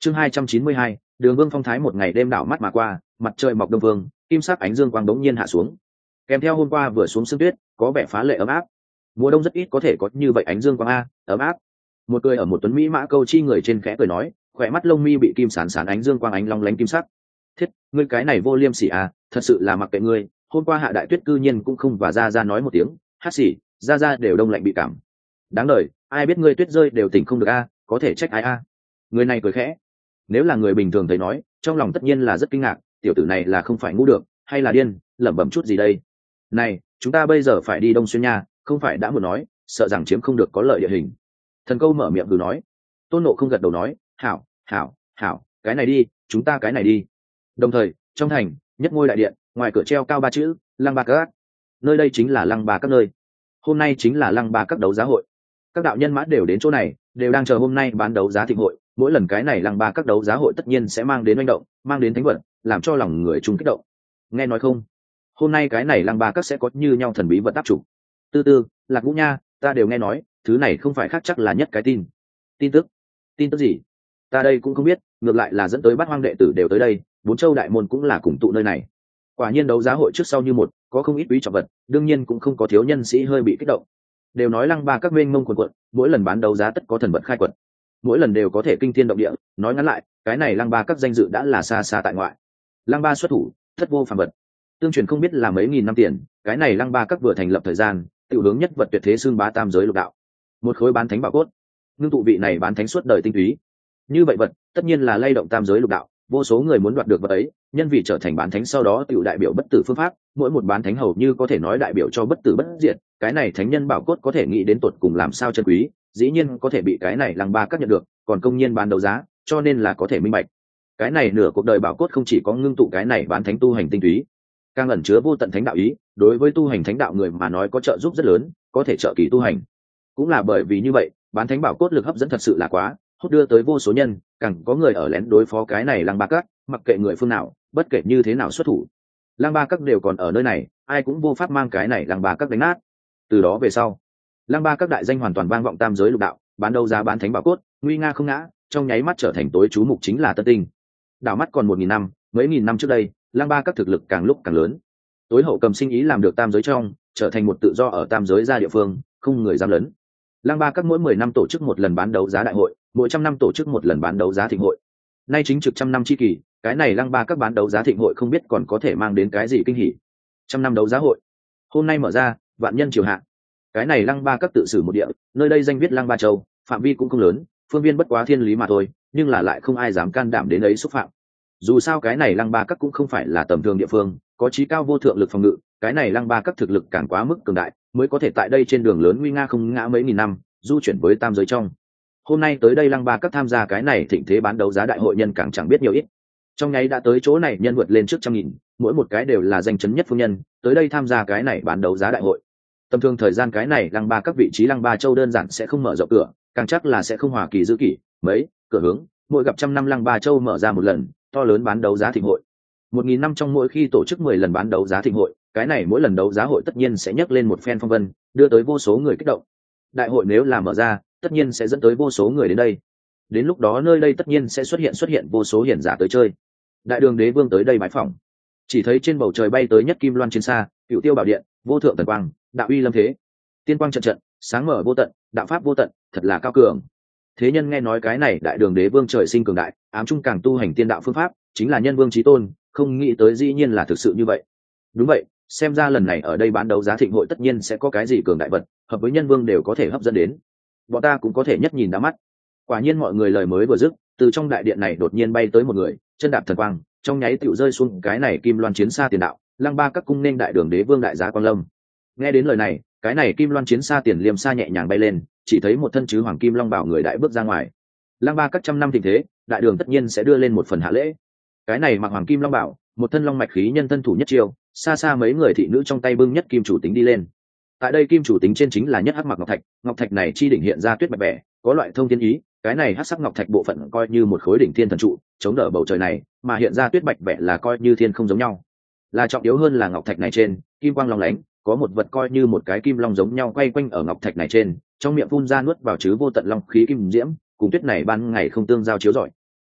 Chương 292, Đường Vương phong thái một ngày đêm đảo mắt mà qua, mặt trời mọc đông vương, kim sắc ánh dương quang bỗng nhiên hạ xuống. Kèm theo hôm qua vừa xuống sương tuyết, có vẻ phá lệ ấm áp. Mùa đông rất ít có thể có như vậy ánh dương quang ấm áp. Một người ở một tuấn mỹ mã câu chi người trên khẽ cười nói, khỏe mắt lông mi bị kim sán sán ánh dương quang ánh long lánh kim sắc. Thiết, ngươi cái này vô liêm sỉ à, thật sự là mặc kệ ngươi, hôm qua hạ đại tuyết cư nhiên cũng không và ra nói một tiếng, hát xỉ, ra đều đông lạnh bị cảm. Đáng đời, ai biết ngươi tuyết rơi đều tỉnh không được a, có thể trách ai a. Người này cười khẽ. Nếu là người bình thường thấy nói, trong lòng tất nhiên là rất kinh ngạc, tiểu tử này là không phải ngu được, hay là điên, lẩm bẩm chút gì đây. Này, chúng ta bây giờ phải đi Đông Xuyên nha, không phải đã muốn nói, sợ rằng chiếm không được có lợi địa hình. Thần Câu mở miệng vừa nói. Tôn Nộ không gật đầu nói, hảo, cái này đi, chúng ta cái này đi. Đồng thời, trong thành, nhất ngôi đại điện, ngoài cửa treo cao 3 chữ, Lăng Ba Các. Nơi đây chính là Lăng Ba Các nơi. Hôm nay chính là Lăng Ba Các đấu giá hội. Các đạo nhân mã đều đến chỗ này, đều đang chờ hôm nay bán đấu giá thịnh hội. Mỗi lần cái này Lăng Ba Các đấu giá hội tất nhiên sẽ mang đến manh động, mang đến thánh vật, làm cho lòng người chung kích động. Nghe nói không? Hôm nay cái này Lăng Ba Các sẽ có như nhau thần bí vật áp chủ. Tư, Lạc Vũ nha, ta đều nghe nói, thứ này không phải khác chắc là nhất cái tin tức gì? Ta đây cũng không biết, ngược lại là dẫn tới Bát Hoang đệ tử đều tới đây, 4 châu đại môn cũng là cùng tụ nơi này. Quả nhiên đấu giá hội trước sau như một, có không ít quý trọng vật, đương nhiên cũng không có thiếu nhân sĩ hơi bị kích động. Đều nói Lăng Ba Các mênh mông quần quận, mỗi lần bán đấu giá tất có thần vật khai quật, mỗi lần đều có thể kinh thiên động địa. Nói ngắn lại, cái này Lăng Ba Các danh dự đã là xa xa tại ngoại. Lăng Ba xuất thủ, thất vô phàm vật. Tương truyền không biết là mấy nghìn năm tiền, cái này Lăng Ba Các vừa thành lập thời gian, tiểu hướng nhất vật tuyệt thế xương bá tam giới lục đạo. Một khối bán thánh bảo cốt, ngưng tụ vị này bán thánh suốt đời tinh túy. Như vậy vật, tất nhiên là lay động tam giới lục đạo, vô số người muốn đoạt được vật ấy, nhân vì trở thành bán thánh sau đó tiểu đại biểu bất tử phương pháp, mỗi một bán thánh hầu như có thể nói đại biểu cho bất tử bất diệt, cái này thánh nhân bảo cốt có thể nghĩ đến tột cùng làm sao chân quý, dĩ nhiên có thể bị cái này Lăng Ba Các nhận được, còn công nhiên bán đấu giá, cho nên là có thể minh bạch. Cái này nửa cuộc đời bảo cốt không chỉ có ngưng tụ cái này bán thánh tu hành tinh túy, càng ẩn chứa vô tận thánh đạo ý, đối với tu hành thánh đạo người mà nói có trợ giúp rất lớn, có thể trợ kỳ tu hành. Cũng là bởi vì như vậy, bán thánh bảo cốt lực hấp dẫn thật sự là quá, hút đưa tới vô số nhân, càng có người ở lén đối phó cái này Lăng Ba Các, mặc kệ người phương nào, bất kể như thế nào xuất thủ, Lăng Ba Các đều còn ở nơi này, ai cũng vô pháp mang cái này Lăng Ba Các đánh nát. Từ đó về sau, Lăng Ba Các đại danh hoàn toàn vang vọng tam giới lục đạo, bán đấu giá bán thánh bảo cốt, nguy nga không ngã, trong nháy mắt trở thành tối chú mục chính là Tân Tinh. Đảo mắt còn 1000 năm, mấy nghìn năm trước đây, Lăng Ba Các thực lực càng lúc càng lớn. Tối hậu cầm sinh ý làm được tam giới trong, trở thành một tự do ở tam giới ra địa phương, không người dám lớn. Lăng Ba Các mỗi 10 năm tổ chức một lần bán đấu giá đại hội, mỗi 100 năm tổ chức một lần bán đấu giá thịnh hội. Nay chính trực 100 năm chi kỳ, cái này Lăng Ba Các bán đấu giá thịnh hội không biết còn có thể mang đến cái gì kinh hỉ. 100 năm đấu giá hội, hôm nay mở ra, vạn nhân triều hạ. Cái này Lăng Ba Các tự xử một địa, nơi đây danh viết Lăng Ba Châu, phạm vi cũng không lớn, phương viên bất quá thiên lý mà thôi, nhưng là lại không ai dám can đảm đến ấy xúc phạm. Dù sao cái này Lăng Ba Các cũng không phải là tầm thường địa phương, có chí cao vô thượng lực phòng ngự, cái này Lăng Ba Các thực lực càng quá mức cường đại, mới có thể tại đây trên đường lớn nguy nga không ngã mấy nghìn năm, du chuyển với tam giới trong. Hôm nay tới đây Lăng Ba Các tham gia cái này thịnh thế bán đấu giá đại hội nhân càng chẳng biết nhiều ít. Trong nháy đã tới chỗ này nhân vượt lên trước 100.000, mỗi một cái đều là danh chấn nhất phương nhân, tới đây tham gia cái này bán đấu giá đại hội. Tầm thường thời gian cái này Lăng Ba Các vị trí Lăng Ba Châu đơn giản sẽ không mở rộng cửa, càng chắc là sẽ không hòa kỳ giữ kỷ, mấy cửa hướng, mỗi gặp 100 năm Lăng Ba Châu mở ra một lần, to lớn bán đấu giá thịnh hội. 1000 năm trong mỗi khi tổ chức 10 lần bán đấu giá thịnh hội, cái này mỗi lần đấu giá hội tất nhiên sẽ nhấc lên một phen phong vân, đưa tới vô số người kích động. Đại hội nếu là mở ra, tất nhiên sẽ dẫn tới vô số người đến đây. Đến lúc đó nơi đây tất nhiên sẽ xuất hiện vô số hiển giả tới chơi. Đại Đường Đế Vương tới đây bái phỏng, chỉ thấy trên bầu trời bay tới nhất kim loan chiến xa, cựu tiêu bảo điện, vô thượng thần quang, đạo uy lâm thế, tiên quang trận trận, sáng mở vô tận, đạo pháp vô tận, thật là cao cường. Thế nhân nghe nói cái này Đại Đường Đế Vương trời sinh cường đại, ám trung càng tu hành tiên đạo phương pháp, chính là nhân vương chí tôn, không nghĩ tới dĩ nhiên là thực sự như vậy. Đúng vậy, xem ra lần này ở đây bán đấu giá thịnh hội tất nhiên sẽ có cái gì cường đại vật, hợp với nhân vương đều có thể hấp dẫn đến. Bọn ta cũng có thể nhất nhìn đã mắt. Quả nhiên mọi người lời mới vừa dứt, từ trong đại điện này đột nhiên bay tới một người, chân đạp thần quang, trong nháy tựu rơi xuống cái này kim loan chiến xa tiền đạo, Lăng Ba Các cung nên Đại Đường Đế Vương đại giá Quang Lâm. Nghe đến lời này, cái này kim loan chiến xa tiền liêm xa nhẹ nhàng bay lên, chỉ thấy một thân chứ hoàng kim long bảo người đại bước ra ngoài. Lăng Ba Các 100 năm tình thế, Đại Đường tất nhiên sẽ đưa lên một phần hạ lễ. Cái này mặc hoàng kim long bảo, một thân long mạch khí nhân thân thủ nhất chiêu, xa xa mấy người thị nữ trong tay bưng nhất kim chủ tính đi lên. Tại đây kim chủ tính trên chính là nhất hắc mặc ngọc thạch này chi đỉnh hiện ra tuyết bạch bẻ, có loại thông thiên ý, cái này hắc sắc ngọc thạch bộ phận coi như một khối đỉnh thiên thần trụ, chống đỡ bầu trời này, mà hiện ra tuyết bạch bẻ là coi như thiên không giống nhau. Là trọng yếu hơn là ngọc thạch này trên, kim quang long lánh, có một vật coi như một cái kim long giống nhau quay quanh ở ngọc thạch này trên, trong miệng phun ra nuốt vào chứ vô tận long khí kim diễm, cùng tuyết này ban ngày không tương giao chiếu rọi.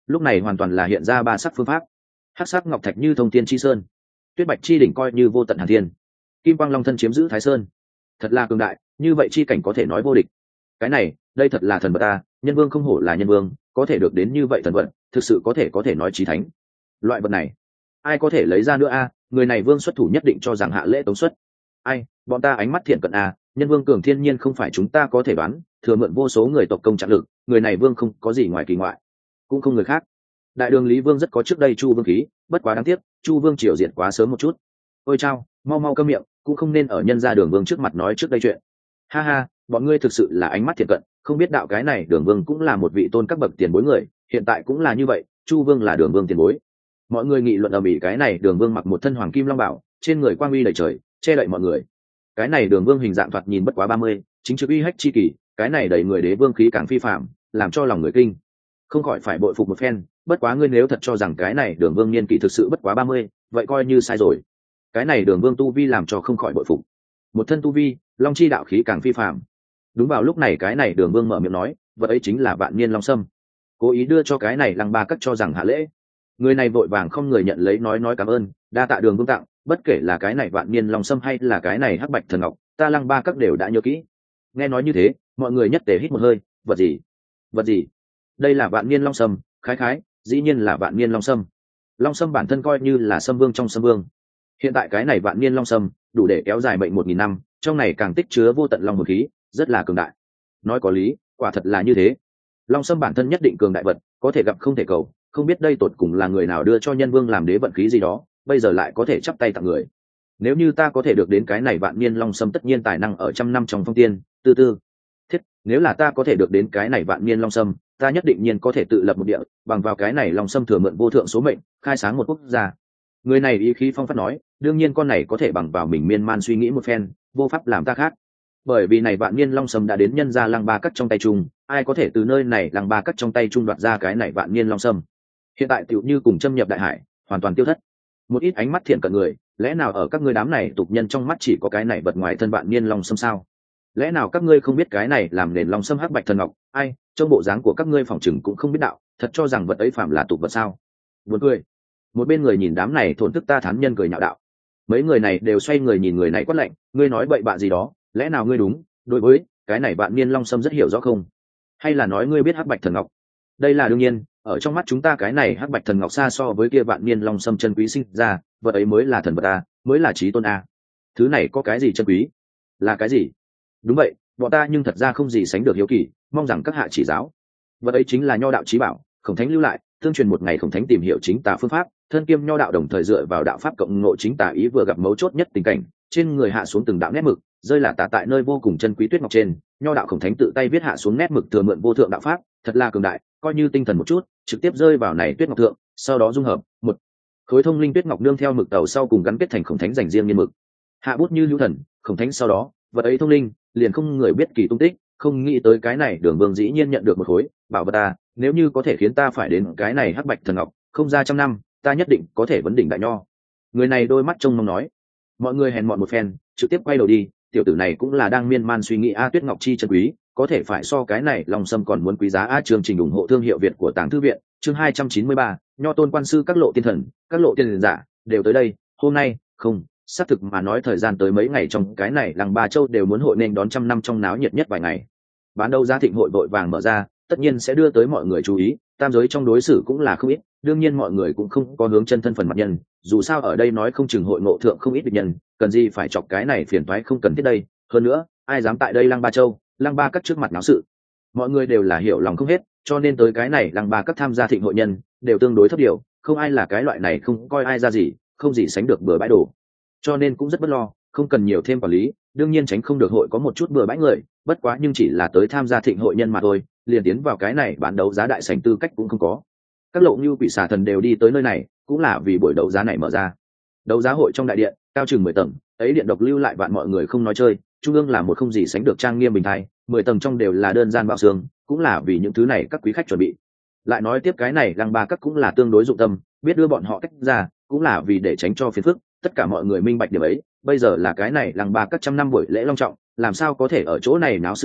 lúc này hoàn toàn là hiện ra ba sắc phương pháp. Hắc sắc ngọc thạch như thông thiên chi sơn, tuyết bạch chi đỉnh coi như vô tận hàn thiên, kim quang long thân chiếm giữ thái sơn. Thật là cường đại, như vậy chi cảnh có thể nói vô địch. Cái này, đây thật là thần vật ta, nhân vương không hổ là nhân vương, có thể được đến như vậy thần vật, thực sự có thể nói chí thánh. Loại vật này, ai có thể lấy ra nữa a? Người này vương xuất thủ nhất định cho rằng hạ lễ tống xuất. Ai, bọn ta ánh mắt thiện cận a, nhân vương cường thiên nhiên không phải chúng ta có thể đoán, thừa mượn vô số người tộc công trạng lực, người này vương không có gì ngoài kỳ ngoại, cũng không người khác. Đại đường Lý Vương rất có trước đây Chu Vương khí, bất quá đáng tiếc, Chu Vương triều diệt quá sớm một chút. Ôi chao, mau mau câm miệng, cũng không nên ở nhân gia Đường Vương trước mặt nói trước đây chuyện. Ha ha, bọn ngươi thực sự là ánh mắt thiện cận, không biết đạo cái này Đường Vương cũng là một vị tôn các bậc tiền bối người, hiện tại cũng là như vậy, Chu Vương là Đường Vương tiền bối. Mọi người nghị luận ầm ĩ, cái này Đường Vương mặc một thân hoàng kim long bảo, trên người quang uy đầy trời, che đậy mọi người. Cái này Đường Vương hình dạng thoạt nhìn bất quá 30, chính trực uy hách chi kỳ, cái này đầy người đế vương khí càng phi phàm, làm cho lòng người kinh. Không khỏi phải bội phục một phen, bất quá ngươi nếu thật cho rằng cái này Đường Vương niên kỷ thực sự bất quá 30, vậy coi như sai rồi. Cái này Đường Vương tu vi làm cho không khỏi bội phục. Một thân tu vi, long chi đạo khí càng phi phàm. Đúng vào lúc này cái này Đường Vương mở miệng nói, vật ấy chính là vạn niên long sâm. Cố ý đưa cho cái này Lăng Ba Cắt cho rằng hạ lễ. Người này vội vàng không người nhận lấy, nói cảm ơn, đa tạ Đường Vương tặng, bất kể là cái này vạn niên long sâm hay là cái này hắc bạch thần ngọc, ta Lăng Ba Cắt đều đã nhớ kỹ. Nghe nói như thế, mọi người nhất tề hít một hơi, vật gì? Vật gì? Đây là vạn niên long sâm, khái, dĩ nhiên là vạn niên long sâm. Long sâm bản thân coi như là sâm vương trong sâm vương. Hiện tại cái này vạn niên long sâm đủ để kéo dài mệnh 1000 năm, trong này càng tích chứa vô tận long hồn khí, rất là cường đại. Nói có lý, quả thật là như thế. Long sâm bản thân nhất định cường đại vật, có thể gặp không thể cầu, không biết đây tột cùng là người nào đưa cho nhân vương làm đế vận khí gì đó, bây giờ lại có thể chắp tay tặng người. Nếu như ta có thể được đến cái này vạn niên long sâm, tất nhiên tài năng ở trăm năm trong phong tiên, tư. Thiết, nếu là ta có thể được đến cái này vạn niên long sâm, ta nhất định nhiên có thể tự lập một địa, bằng vào cái này long sâm thừa mượn vô thượng số mệnh, khai sáng một quốc gia. Người này ý khí phong phát nói, đương nhiên con này có thể bằng vào mình miên man suy nghĩ một phen, vô pháp làm ta khác. Bởi vì này vạn niên long sâm đã đến nhân gia Lăng Ba Cắt trong tay chung, ai có thể từ nơi này Lăng Ba Cắt trong tay chung đoạt ra cái này vạn niên long sâm. Hiện tại tựu như cùng châm nhập đại hải, hoàn toàn tiêu thất. Một ít ánh mắt thiện cận người, lẽ nào ở các ngươi đám này tục nhân trong mắt chỉ có cái này vật ngoài thân vạn niên long sâm sao? Lẽ nào các ngươi không biết cái này làm nền long sâm hắc bạch thần ngọc? Ai, trong bộ dáng của các ngươi phỏng chừng cũng không biết đạo, thật cho rằng vật ấy phạm là tục vật sao? Buồn cười. Một bên người nhìn đám này thổn thức ta thán nhân cười nhạo đạo. Mấy người này đều xoay người nhìn người này quát lạnh, ngươi nói bậy bạ gì đó, lẽ nào ngươi đúng? Đối với cái này vạn niên long sâm rất hiểu rõ không? Hay là nói ngươi biết hắc bạch thần ngọc? Đây là đương nhiên, ở trong mắt chúng ta cái này hắc bạch thần ngọc xa so với kia vạn niên long sâm chân quý sinh ra, vật ấy mới là thần vật a, mới là chí tôn a. Thứ này có cái gì chân quý? Là cái gì? Đúng vậy, bọn ta nhưng thật ra không gì sánh được hiếu kỳ, mong rằng các hạ chỉ giáo. Vật ấy chính là nho đạo chí bảo, Khổng Thánh lưu lại, tương truyền một ngày Khổng Thánh tìm hiểu chính tà phương pháp, thân kiêm nho đạo đồng thời dựa vào đạo pháp cộng ngộ chính tà ý, vừa gặp mấu chốt nhất tình cảnh, trên người hạ xuống từng đạo nét mực, rơi là tà tại nơi vô cùng chân quý tuyết ngọc trên, nho đạo Khổng Thánh tự tay viết hạ xuống nét mực thừa mượn vô thượng đạo pháp, thật là cường đại, coi như tinh thần một chút, trực tiếp rơi vào này tuyết ngọc thượng, sau đó dung hợp một khối thông linh tuyết ngọc nương theo mực tàu sau cùng gắn kết thành Khổng Thánh dành riêng nghiên mực. Hạ bút như hữu thần, Khổng Thánh sau đó, vật ấy thông linh, liền không người biết kỳ tung tích, không nghĩ tới cái này Đường Vương dĩ nhiên nhận được một khối bảo vật ta, nếu như có thể khiến ta phải đến cái này hắc bạch thần ngọc, không ra trăm năm, ta nhất định có thể vấn đỉnh đại nho. Người này đôi mắt trông mong nói. Mọi người hèn mọn một phen, trực tiếp quay đầu đi, tiểu tử này cũng là đang miên man suy nghĩ tuyết ngọc chi chân quý, có thể phải so cái này long sâm còn muốn quý giá chương trình ủng hộ thương hiệu Việt của Tàng Thư viện, chương 293, nho tôn quan sư các lộ tiên thần, các lộ tiên giả đều tới đây, hôm nay, không, xác thực mà nói thời gian tới mấy ngày trong cái này Lăng Ba Châu đều muốn hội nên đón trăm năm trong náo nhiệt nhất vài ngày. Bán đấu giá thịnh hội vội vàng mở ra, tất nhiên sẽ đưa tới mọi người chú ý, tam giới trong đối xử cũng là không ít, đương nhiên mọi người cũng không có hướng chân thân phần mặt nhân, dù sao ở đây nói không chừng hội ngộ thượng không ít địch nhân, cần gì phải chọc cái này phiền toái không cần thiết đây, hơn nữa, ai dám tại đây Lăng Ba Châu, Lăng Ba Cắt trước mặt náo sự. Mọi người đều là hiểu lòng không hết, cho nên tới cái này Lăng Ba Cắt tham gia thịnh hội nhân, đều tương đối thấp điều, không ai là cái loại này không coi ai ra gì, không gì sánh được bừa bãi đồ. Cho nên cũng rất bất lo, không cần nhiều thêm quản lý, đương nhiên tránh không được hội có một chút bừa bãi người, bất quá nhưng chỉ là tới tham gia thịnh hội nhân mà thôi, liền tiến vào cái này bán đấu giá đại sảnh tư cách cũng không có. Các lộ như quỷ xà thần đều đi tới nơi này, cũng là vì buổi đấu giá này mở ra. Đấu giá hội trong đại điện, cao chừng 10 tầng, ấy điện độc lưu lại vạn mọi người không nói chơi, trung ương là một không gì sánh được trang nghiêm bình thái, 10 tầng trong đều là đơn gian bao xương, cũng là vì những thứ này các quý khách chuẩn bị. Lại nói tiếp cái này Lăng Ba Cắt cũng là tương đối dụng tâm, biết đưa bọn họ cách ra, cũng là vì để tránh cho phiền phức, tất cả mọi người minh bạch điểm ấy. Bây giờ là cái này Lăng Ba Cắt trăm năm buổi lễ long trọng, làm sao có thể ở chỗ này náo sự đây,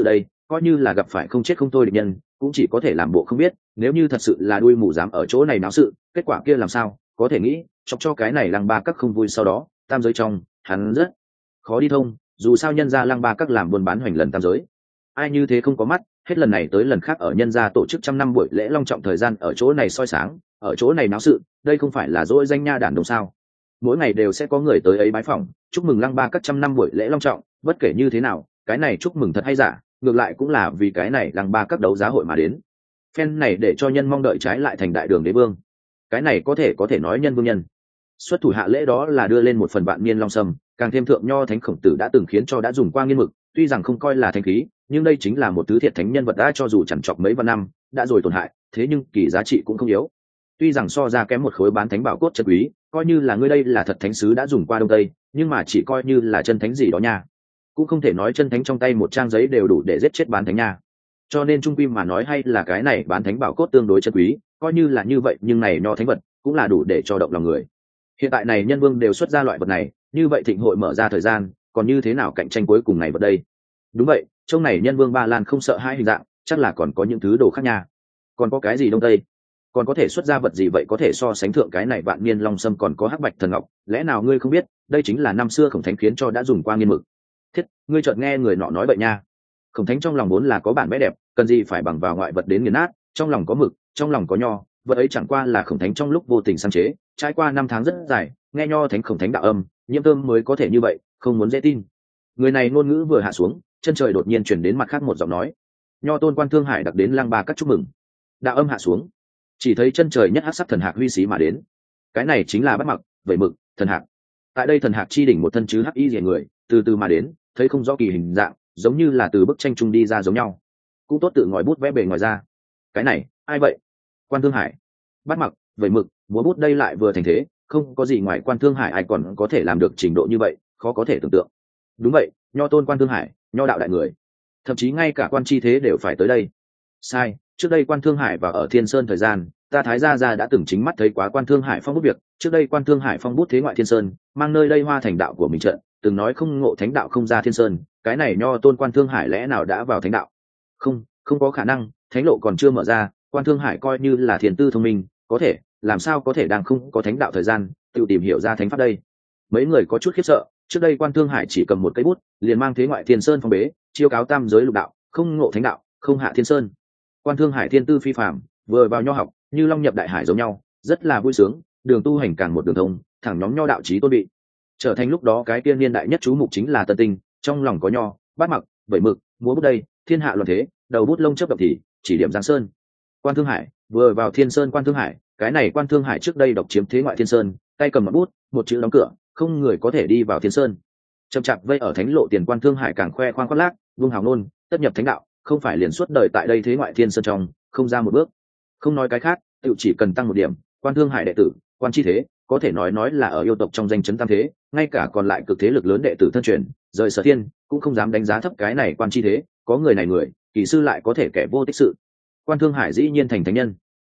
coi như là gặp phải không chết không thôi địch nhân cũng chỉ có thể làm bộ không biết. Nếu như thật sự là đuôi mù dám ở chỗ này náo sự, kết quả kia làm sao có thể nghĩ. Chọc cho cái này Lăng Ba Các không vui, sau đó tam giới trong hắn rất khó đi thông. Dù sao nhân gia Lăng Ba Các làm buôn bán hoành lần tam giới, ai như thế không có mắt. Hết lần này tới lần khác ở nhân gia tổ chức trăm năm buổi lễ long trọng thời gian ở chỗ này soi sáng, ở chỗ này náo sự, đây không phải là dỗi danh nha đản đồng sao? Mỗi ngày đều sẽ có người tới ấy bái phỏng chúc mừng Lăng Ba Các trăm năm buổi lễ long trọng. Bất kể như thế nào, cái này chúc mừng thật hay giả, ngược lại cũng là vì cái này Lăng Ba Các đấu giá hội mà đến. Phen này để cho nhân mong đợi trái lại thành đại đường đế vương. Cái này có thể nói nhân vương nhân xuất thủ hạ lễ đó là đưa lên một phần vạn niên long sâm, càng thêm thượng nho thánh khổng tử đã từng khiến cho đã dùng qua nghiên mực, tuy rằng không coi là thánh khí, nhưng đây chính là một thứ thiệt thánh nhân vật đã cho dù chẳng chọc mấy vạn năm đã rồi tổn hại, thế nhưng kỳ giá trị cũng không yếu. Tuy rằng so ra kém một khối bán thánh bảo cốt chân quý, coi như là ngươi đây là thật thánh sứ đã dùng qua đông tây, nhưng mà chỉ coi như là chân thánh gì đó nha, cũng không thể nói chân thánh trong tay một trang giấy đều đủ để giết chết bán thánh nha. Cho nên trung quy mà nói hay là cái này bán thánh bảo cốt tương đối chân quý, coi như là như vậy nhưng này nho thánh vật cũng là đủ để cho động lòng người. Hiện tại này nhân vương đều xuất ra loại vật này, như vậy thịnh hội mở ra thời gian còn như thế nào cạnh tranh cuối cùng này vật đây. Đúng vậy, trong này nhân vương Ba Lan không sợ hai hình dạng, chắc là còn có những thứ đồ khác nha. Còn có cái gì đông tây, còn có thể xuất ra vật gì vậy có thể so sánh thượng cái này vạn niên long sâm, còn có hắc bạch thần ngọc, lẽ nào ngươi không biết đây chính là năm xưa khổng thánh khiến cho đã dùng qua nghiên mực. Thiết, ngươi chợt nghe người nọ nói vậy nha. Khổng thánh trong lòng vốn là có bản vẽ đẹp, cần gì phải bằng vào ngoại vật đến nghiền nát. Trong lòng có mực, trong lòng có nho, vật ấy chẳng qua là khổng thánh trong lúc vô tình sáng chế, trải qua năm tháng rất dài, nghe nho thánh khổng thánh đạo âm nhiễm thơm mới có thể như vậy, không muốn dễ tin. Người này ngôn ngữ vừa hạ xuống, chân trời đột nhiên chuyển đến mặt khác một giọng nói. Nho tôn Quan Thương Hải đặc đến Lăng Ba Các chúc mừng. Đạo âm hạ xuống, chỉ thấy chân trời nhất hắc sắc thần hạc huy xí mà đến. Cái này chính là Bắt Mặc, Vẩy Mực thần hạc. Tại đây thần hạc chi đỉnh một thân chứ hắc y rìa người từ từ mà đến, thấy không rõ kỳ hình dạng, giống như là từ bức tranh trung đi ra giống nhau. Cũng tốt tự ngòi bút vẽ bề ngoài ra. Cái này ai vậy? Quan Thương Hải. Bắt Mặc, Vẩy Mực múa bút đây lại vừa thành thế, không có gì ngoài Quan Thương Hải ai còn có thể làm được trình độ như vậy, khó có thể tưởng tượng. Đúng vậy, nho tôn Quan Thương Hải, nho đạo đại người, thậm chí ngay cả quan chi thế đều phải tới đây. Sai, trước đây Quan Thương Hải và ở Thiên Sơn thời gian, ta Thái gia đã từng chính mắt thấy quá Quan Thương Hải phong bút việc. Trước đây Quan Thương Hải phong bút thế ngoại Thiên Sơn, mang nơi đây hoa thành đạo của mình trận, từng nói không ngộ thánh đạo không ra Thiên Sơn. Cái này nho tôn Quan Thương Hải lẽ nào đã vào thánh đạo? Không, không có khả năng, thánh lộ còn chưa mở ra. Quan Thương Hải coi như là thiền tư thông minh, có thể làm sao có thể đang không có thánh đạo thời gian tự tìm hiểu ra thánh pháp đây. Mấy người có chút khiếp sợ. Trước đây Quan Thương Hải chỉ cầm một cây bút liền mang thế ngoại Thiên Sơn phong bế, chiêu cáo tam giới lục đạo, không ngộ thánh đạo, không hạ Thiên Sơn. Quan Thương Hải thiên tư phi phàm, vừa vào nho học như long nhập đại hải giống nhau, rất là vui sướng, đường tu hành càng một đường thông, thẳng nhóm nho đạo chí tôn bị, trở thành lúc đó cái tiên niên đại nhất chú mục chính là Tân Tinh, trong lòng có nho, Bát Mặc, Vẩy Mực, múa bút đây, thiên hạ loạn thế, đầu bút lông chớp động thì chỉ điểm Giang Sơn. Quan Thương Hải vừa vào Thiên Sơn, Quan Thương Hải, cái này Quan Thương Hải trước đây độc chiếm thế ngoại Thiên Sơn, tay cầm mặt bút, một chữ đóng cửa, không người có thể đi vào Thiên Sơn. Chậm chạp vây ở thánh lộ tiền, Quan Thương Hải càng khoe khoang khoác lác, vương hào nôn, tất nhập thánh đạo, không phải liền suốt đời tại đây thế ngoại Thiên Sơn trong, không ra một bước. Không nói cái khác, tự chỉ cần tăng một điểm, Quan Thương Hải đệ tử, quan chi thế, có thể nói là ở yêu tộc trong danh chấn tam thế, ngay cả còn lại cực thế lực lớn đệ tử thân truyền, rời Sở Thiên cũng không dám đánh giá thấp cái này quan chi thế. Có người này người, kỳ sư lại có thể kẻ vô tích sự. Quan Thương Hải dĩ nhiên thành thánh nhân?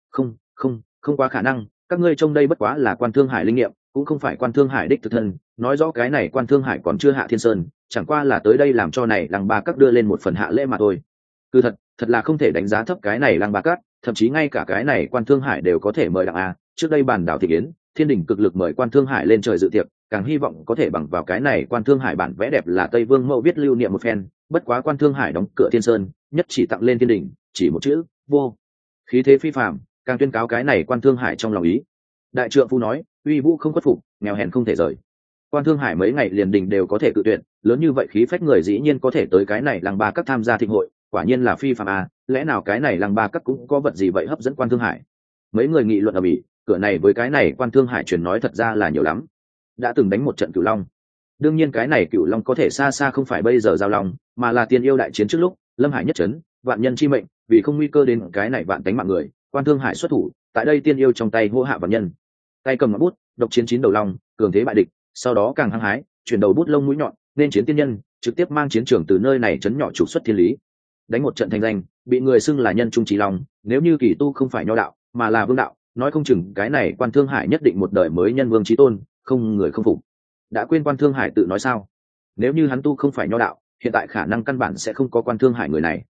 Không quá khả năng. Các ngươi trông đây bất quá là Quan Thương Hải linh nghiệm, cũng không phải Quan Thương Hải đích thực thân. Nói rõ cái này Quan Thương Hải còn chưa hạ Thiên Sơn, chẳng qua là tới đây làm cho này Lăng Ba Các đưa lên một phần hạ lễ mà thôi. Cứ thật là không thể đánh giá thấp cái này Lăng Ba Các, thậm chí ngay cả cái này Quan Thương Hải đều có thể mời đặng a. Trước đây bản đảo thị kiến, Thiên Đình cực lực mời Quan Thương Hải lên trời dự tiệc, càng hy vọng có thể bằng vào cái này Quan Thương Hải bản vẽ đẹp là Tây Vương Mẫu viết lưu niệm một phen. Bất quá Quan Thương Hải đóng cửa Thiên Sơn, nhất chỉ tặng lên Thiên Đình, chỉ một chữ vô, khí thế phi phàm, càng tuyên cáo cái này Quan Thương Hải trong lòng ý. Đại trượng phu nói, uy vũ không khuất phục, nghèo hèn không thể rời. Quan Thương Hải mấy ngày liền đình đều có thể cự tuyệt, lớn như vậy khí phách người dĩ nhiên có thể tới cái này Lăng Ba Các tham gia thịnh hội, quả nhiên là phi phàm à. Lẽ nào cái này Lăng Ba Các cũng có vật gì vậy hấp dẫn Quan Thương Hải? Mấy người nghị luận ở bỉ, cửa này với cái này Quan Thương Hải truyền nói thật ra là nhiều lắm. Đã từng đánh một trận Cửu Long, đương nhiên cái này Cửu Long có thể xa xa không phải bây giờ giao long, mà là tiên yêu đại chiến trước lúc Lâm Hải nhất trấn, vạn nhân chi mệnh, vì không nguy cơ đến cái này vạn tánh mạng người, Quan Thương Hải xuất thủ, tại đây tiên yêu trong tay hô hạ vạn nhân, tay cầm ngọn bút, độc chiến 9 đầu long, cường thế bại địch, sau đó càng hăng hái, chuyển đầu bút lông mũi nhọn, nên chiến tiên nhân, trực tiếp mang chiến trường từ nơi này trấn nhỏ trục xuất thiên lý, đánh một trận thành danh, bị người xưng là nhân trung trí long. Nếu như kỳ tu không phải nho đạo, mà là vương đạo, nói không chừng cái này Quan Thương Hải nhất định một đời mới nhân vương chí tôn, không người không phục. Đã quên Quan Thương Hải tự nói sao? Nếu như hắn tu không phải nho đạo, hiện tại khả năng căn bản sẽ không có Quan Thương Hải người này.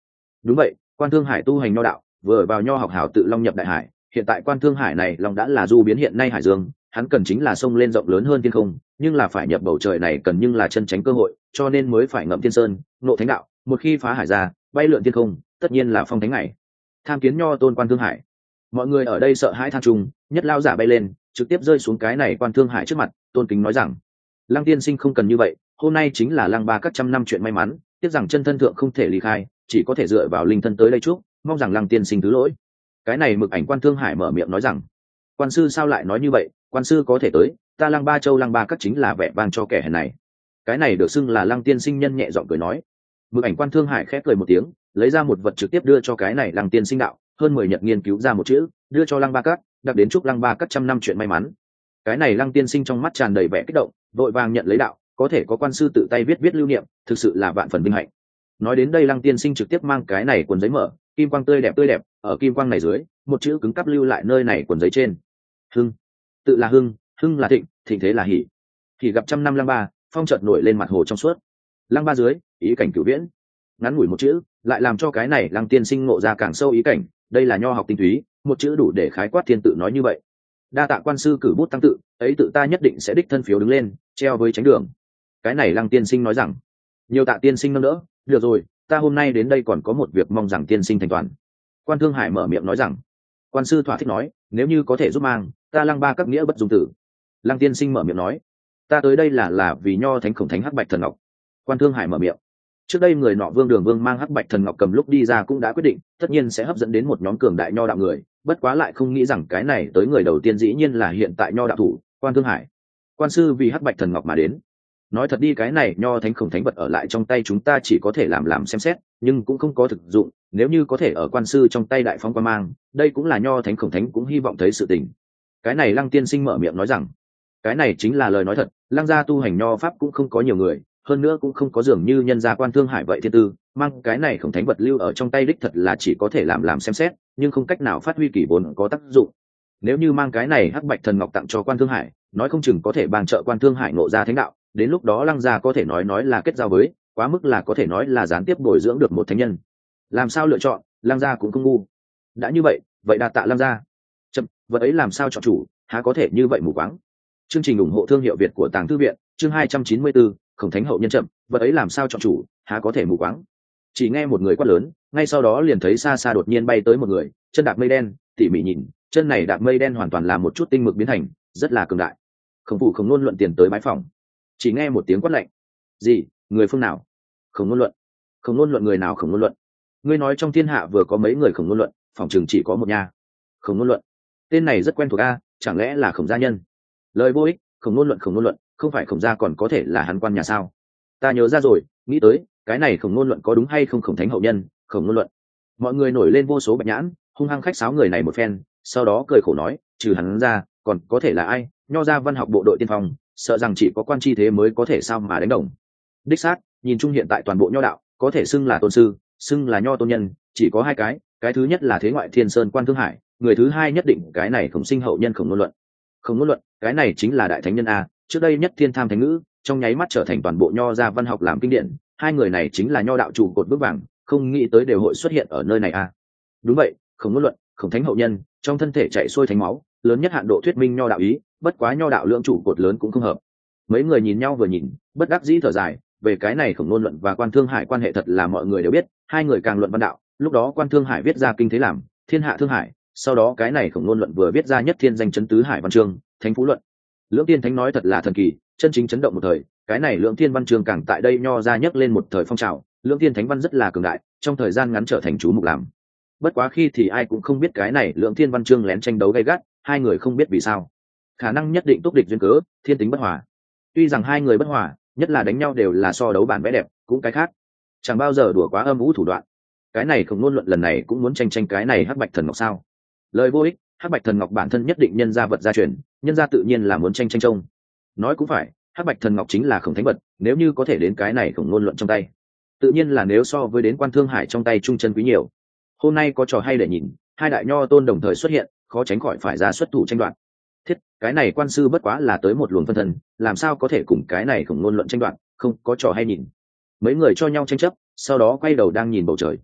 Đúng vậy, Quan Thương Hải tu hành nho đạo, vừa vào nho học hảo tự long nhập đại hải, hiện tại Quan Thương Hải này long đã là du biến hiện nay hải dương, hắn cần chính là sông lên rộng lớn hơn thiên không, nhưng là phải nhập bầu trời này cần nhưng là chân tránh cơ hội, cho nên mới phải ngậm thiên sơn, nộ thánh đạo, một khi phá hải ra, bay lượn thiên không, tất nhiên là phong thánh ngày. Tham kiến nho tôn Quan Thương Hải. Mọi người ở đây sợ hãi than trung, nhất lao giả bay lên, trực tiếp rơi xuống cái này Quan Thương Hải trước mặt, tôn kính nói rằng: Lăng tiên sinh không cần như vậy, hôm nay chính là lăng ba các trăm năm chuyện may mắn, tiếc rằng chân thân thượng không thể ly khai, chỉ có thể dựa vào linh thân tới đây chúc, mong rằng lăng tiên sinh thứ lỗi. Cái này Mực Ảnh Quan Thương Hải mở miệng nói rằng: Quan sư sao lại nói như vậy, quan sư có thể tới, ta lăng ba châu lăng ba các chính là vẻ vang cho kẻ hèn này. Cái này được xưng là lăng tiên sinh nhân nhẹ giọng cười nói. Mực Ảnh Quan Thương Hải khẽ cười một tiếng, lấy ra một vật trực tiếp đưa cho cái này lăng tiên sinh đạo, hơn 10 nhật nghiên cứu ra một chữ, đưa cho lăng ba các, đặc đến chúc lăng ba các trăm năm chuyện may mắn. Cái này lăng tiên sinh trong mắt tràn đầy vẻ kích động, vội vàng nhận lấy đạo, có thể có quan sư tự tay viết lưu niệm, thực sự là vạn phần vinh hạnh. Nói đến đây lăng tiên sinh trực tiếp mang cái này quần giấy mở, kim quang tươi đẹp, ở kim quang này dưới, một chữ cứng cắp lưu lại nơi này quần giấy trên. Hưng, tự là hưng, hưng là thịnh, thịnh thế là hỷ. Hỷ gặp trăm năm lăng ba, phong chợt nổi lên mặt hồ trong suốt. Lăng ba dưới, ý cảnh cửu viễn. Ngắn ngủi một chữ, lại làm cho cái này lăng tiên sinh ngộ ra càng sâu ý cảnh, đây là nho học tinh túy, một chữ đủ để khái quát thiên tự nói như vậy. Đa tạ quan sư cử bút tăng tự, ấy tự ta nhất định sẽ đích thân phiếu đứng lên, treo với tránh đường. Cái này lăng tiên sinh nói rằng: nhiều tạ tiên sinh nâng đỡ, được rồi, ta hôm nay đến đây còn có một việc mong rằng tiên sinh thành toàn. Quan Thương Hải mở miệng nói rằng: quan sư thỏa thích nói, nếu như có thể giúp mang, ta lăng ba các nghĩa bất dung tử. Lăng tiên sinh mở miệng nói: ta tới đây là vì nho thánh khổng thánh hắc bạch thần ngọc. Quan Thương Hải mở miệng. Trước đây người nọ Vương Đường Vương mang hắc bạch thần ngọc cầm lúc đi ra cũng đã quyết định, tất nhiên sẽ hấp dẫn đến một nhóm cường đại nho đạo người, bất quá lại không nghĩ rằng cái này tới người đầu tiên dĩ nhiên là hiện tại nho đạo thủ Quan Thương Hải. Quan sư vì hắc bạch thần ngọc mà đến. Nói thật đi, cái này nho thánh khổng thánh vật ở lại trong tay chúng ta chỉ có thể làm xem xét, nhưng cũng không có thực dụng, nếu như có thể ở quan sư trong tay đại phóng quan mang, đây cũng là nho thánh khổng thánh cũng hy vọng thấy sự tình. Cái này lăng tiên sinh mở miệng nói rằng: cái này chính là lời nói thật, lăng gia tu hành nho pháp cũng không có nhiều người, hơn nữa cũng không có dường như nhân gia Quan Thương Hải vậy thiên tư, mang cái này khổng thánh vật lưu ở trong tay đích thật là chỉ có thể làm xem xét, nhưng không cách nào phát huy kỳ vốn có tác dụng. Nếu như mang cái này hắc bạch thần ngọc tặng cho Quan Thương Hải, nói không chừng có thể bàn trợ Quan Thương Hải ngộ ra thánh đạo, đến lúc đó lăng gia có thể nói là kết giao với, quá mức là có thể nói là gián tiếp bồi dưỡng được một thánh nhân. Làm sao lựa chọn, lăng gia cũng không ngu. Đã như vậy, vậy đa tạ lăng gia. Chậm, vật ấy làm sao chọn chủ, há có thể như vậy mù quáng. Chương trình ủng hộ thương hiệu Việt của Tàng Thư viện, chương 294, khổng thánh hậu nhân chậm, vật ấy làm sao chọn chủ, há có thể mù quáng. Chỉ nghe một người quát lớn, ngay sau đó liền thấy xa xa đột nhiên bay tới một người, chân đạp mây đen, tỉ mỉ nhìn, chân này đạp mây đen hoàn toàn là một chút tinh mực biến thành, rất là cường đại. Khổng phủ Khổng Nôn luận tiền tới bái phòng. Chỉ nghe một tiếng quát lạnh: gì, người phương nào? Khổng Nôn luận. Khổng Nôn luận người nào? Khổng Nôn luận. Ngươi nói trong thiên hạ vừa có mấy người Khổng Nôn luận, phòng trường chỉ có một nha. Khổng Nôn luận, tên này rất quen thuộc a, chẳng lẽ là Khổng gia nhân? Lời vô ích, Khổng Nôn luận, Khổng Nôn luận, không phải Khổng gia còn có thể là hắn quan nhà sao? Ta nhớ ra rồi, nghĩ tới, cái này Khổng Nôn luận có đúng hay không khổng thánh hậu nhân? Khổng Nôn luận. Mọi người nổi lên vô số bạch nhãn, hung hăng khách sáo người này một phen, sau đó cười khổ nói: trừ hắn ra, còn có thể là ai? Nho gia văn học bộ đội tiên phong, sợ rằng chỉ có quan chi thế mới có thể sao mà đánh đồng. Đích xác, nhìn chung hiện tại toàn bộ nho đạo, có thể xưng là tôn sư, xưng là nho tôn nhân, chỉ có hai cái thứ nhất là thế ngoại Thiên Sơn Quan Thương Hải, người thứ hai nhất định cái này khổng sinh hậu nhân Khổng Nôn luận. Khổng Nôn luận, cái này chính là đại thánh nhân a, trước đây nhất thiên tham thánh ngữ, trong nháy mắt trở thành toàn bộ nho gia văn học làm kinh điển, hai người này chính là nho đạo trụ cột bước vàng, không nghĩ tới đều hội xuất hiện ở nơi này a. Đúng vậy, Khổng Nôn luận, khổng thánh hậu nhân, trong thân thể chạy xuôi thánh máu, lớn nhất hạn độ thuyết minh nho đạo ý, bất quá nho đạo lượng trụ cột lớn cũng không hợp. Mấy người nhìn nhau vừa nhìn, bất đắc dĩ thở dài, về cái này Khổng Nôn luận và Quan Thương Hải quan hệ thật là mọi người đều biết, hai người càng luận văn đạo, lúc đó Quan Thương Hải viết ra kinh thế làm, thiên hạ thương hải, sau đó cái này Khổng Nôn luận vừa viết ra nhất thiên danh chấn tứ hải văn chương, thánh phú luận. Lưỡng tiên thánh nói thật là thần kỳ, chân chính chấn động một thời, cái này Lưỡng Thiên văn chương càng tại đây nho ra nhấc lên một thời phong trào, Lưỡng Thiên thánh văn rất là cường đại, trong thời gian ngắn trở thành chú mục làm. Bất quá khi thì ai cũng không biết cái này Lưỡng Thiên văn chương lén tranh đấu gay gắt, hai người không biết vì sao, khả năng nhất định túc địch duyên cớ, thiên tính bất hòa. Tuy rằng hai người bất hòa, nhất là đánh nhau đều là so đấu bản vẽ đẹp, cũng cái khác chẳng bao giờ đùa quá âm u thủ đoạn. Cái này Khổng Nôn luận lần này cũng muốn tranh cái này hắc bạch thần ngọc sao? Lời vô ích, hắc bạch thần ngọc bản thân nhất định nhân gia vật gia truyền, nhân gia tự nhiên là muốn tranh trông. Nói cũng phải, hắc bạch thần ngọc chính là khổng thánh vật, nếu như có thể đến cái này Khổng Nôn luận trong tay, tự nhiên là nếu so với đến Quan Thương Hải trong tay trung chân quý nhiều. Hôm nay có trò hay để nhìn, hai đại nho tôn đồng thời xuất hiện, khó tránh khỏi phải ra xuất thủ tranh đoạt. Thiết, cái này quan sư bất quá là tới một luồng phân thân, làm sao có thể cùng cái này Khổng Nôn luận tranh đoạt, không có trò hay nhìn. Mấy người cho nhau tranh chấp, sau đó quay đầu đang nhìn bầu trời.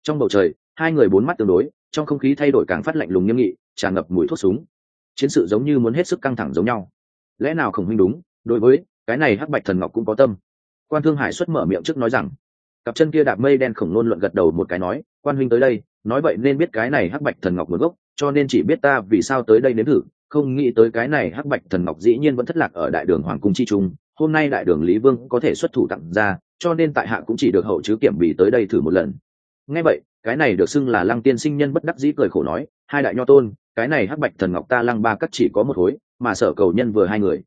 Trong bầu trời hai người bốn mắt tương đối, trong không khí thay đổi càng phát lạnh lùng nghiêm nghị, tràn ngập mùi thuốc súng. Chiến sự giống như muốn hết sức căng thẳng giống nhau. Lẽ nào Khổng huynh đúng, đối với cái này Hắc Bạch Thần Ngọc cũng có tâm. Quan Thương Hải xuất mở miệng trước nói rằng, cặp chân kia đạp mây đen Khổng Nôn luận gật đầu một cái nói, quan huynh tới đây nói vậy nên biết cái này Hắc Bạch Thần Ngọc nguồn gốc, cho nên chỉ biết ta vì sao tới đây nếm thử, không nghĩ tới cái này Hắc Bạch Thần Ngọc dĩ nhiên vẫn thất lạc ở đại đường hoàng cung chi trung. Hôm nay đại đường Lý Vương có thể xuất thủ tặng ra, cho nên tại hạ cũng chỉ được hậu chứ kiểm bị tới đây thử một lần. Nghe vậy cái này được xưng là Lăng Tiên Sinh nhân bất đắc dĩ cười khổ nói, hai đại nho tôn, cái này Hắc Bạch Thần Ngọc ta Lăng Ba Các chỉ có một khối, mà Sở Cầu nhân vừa hai người,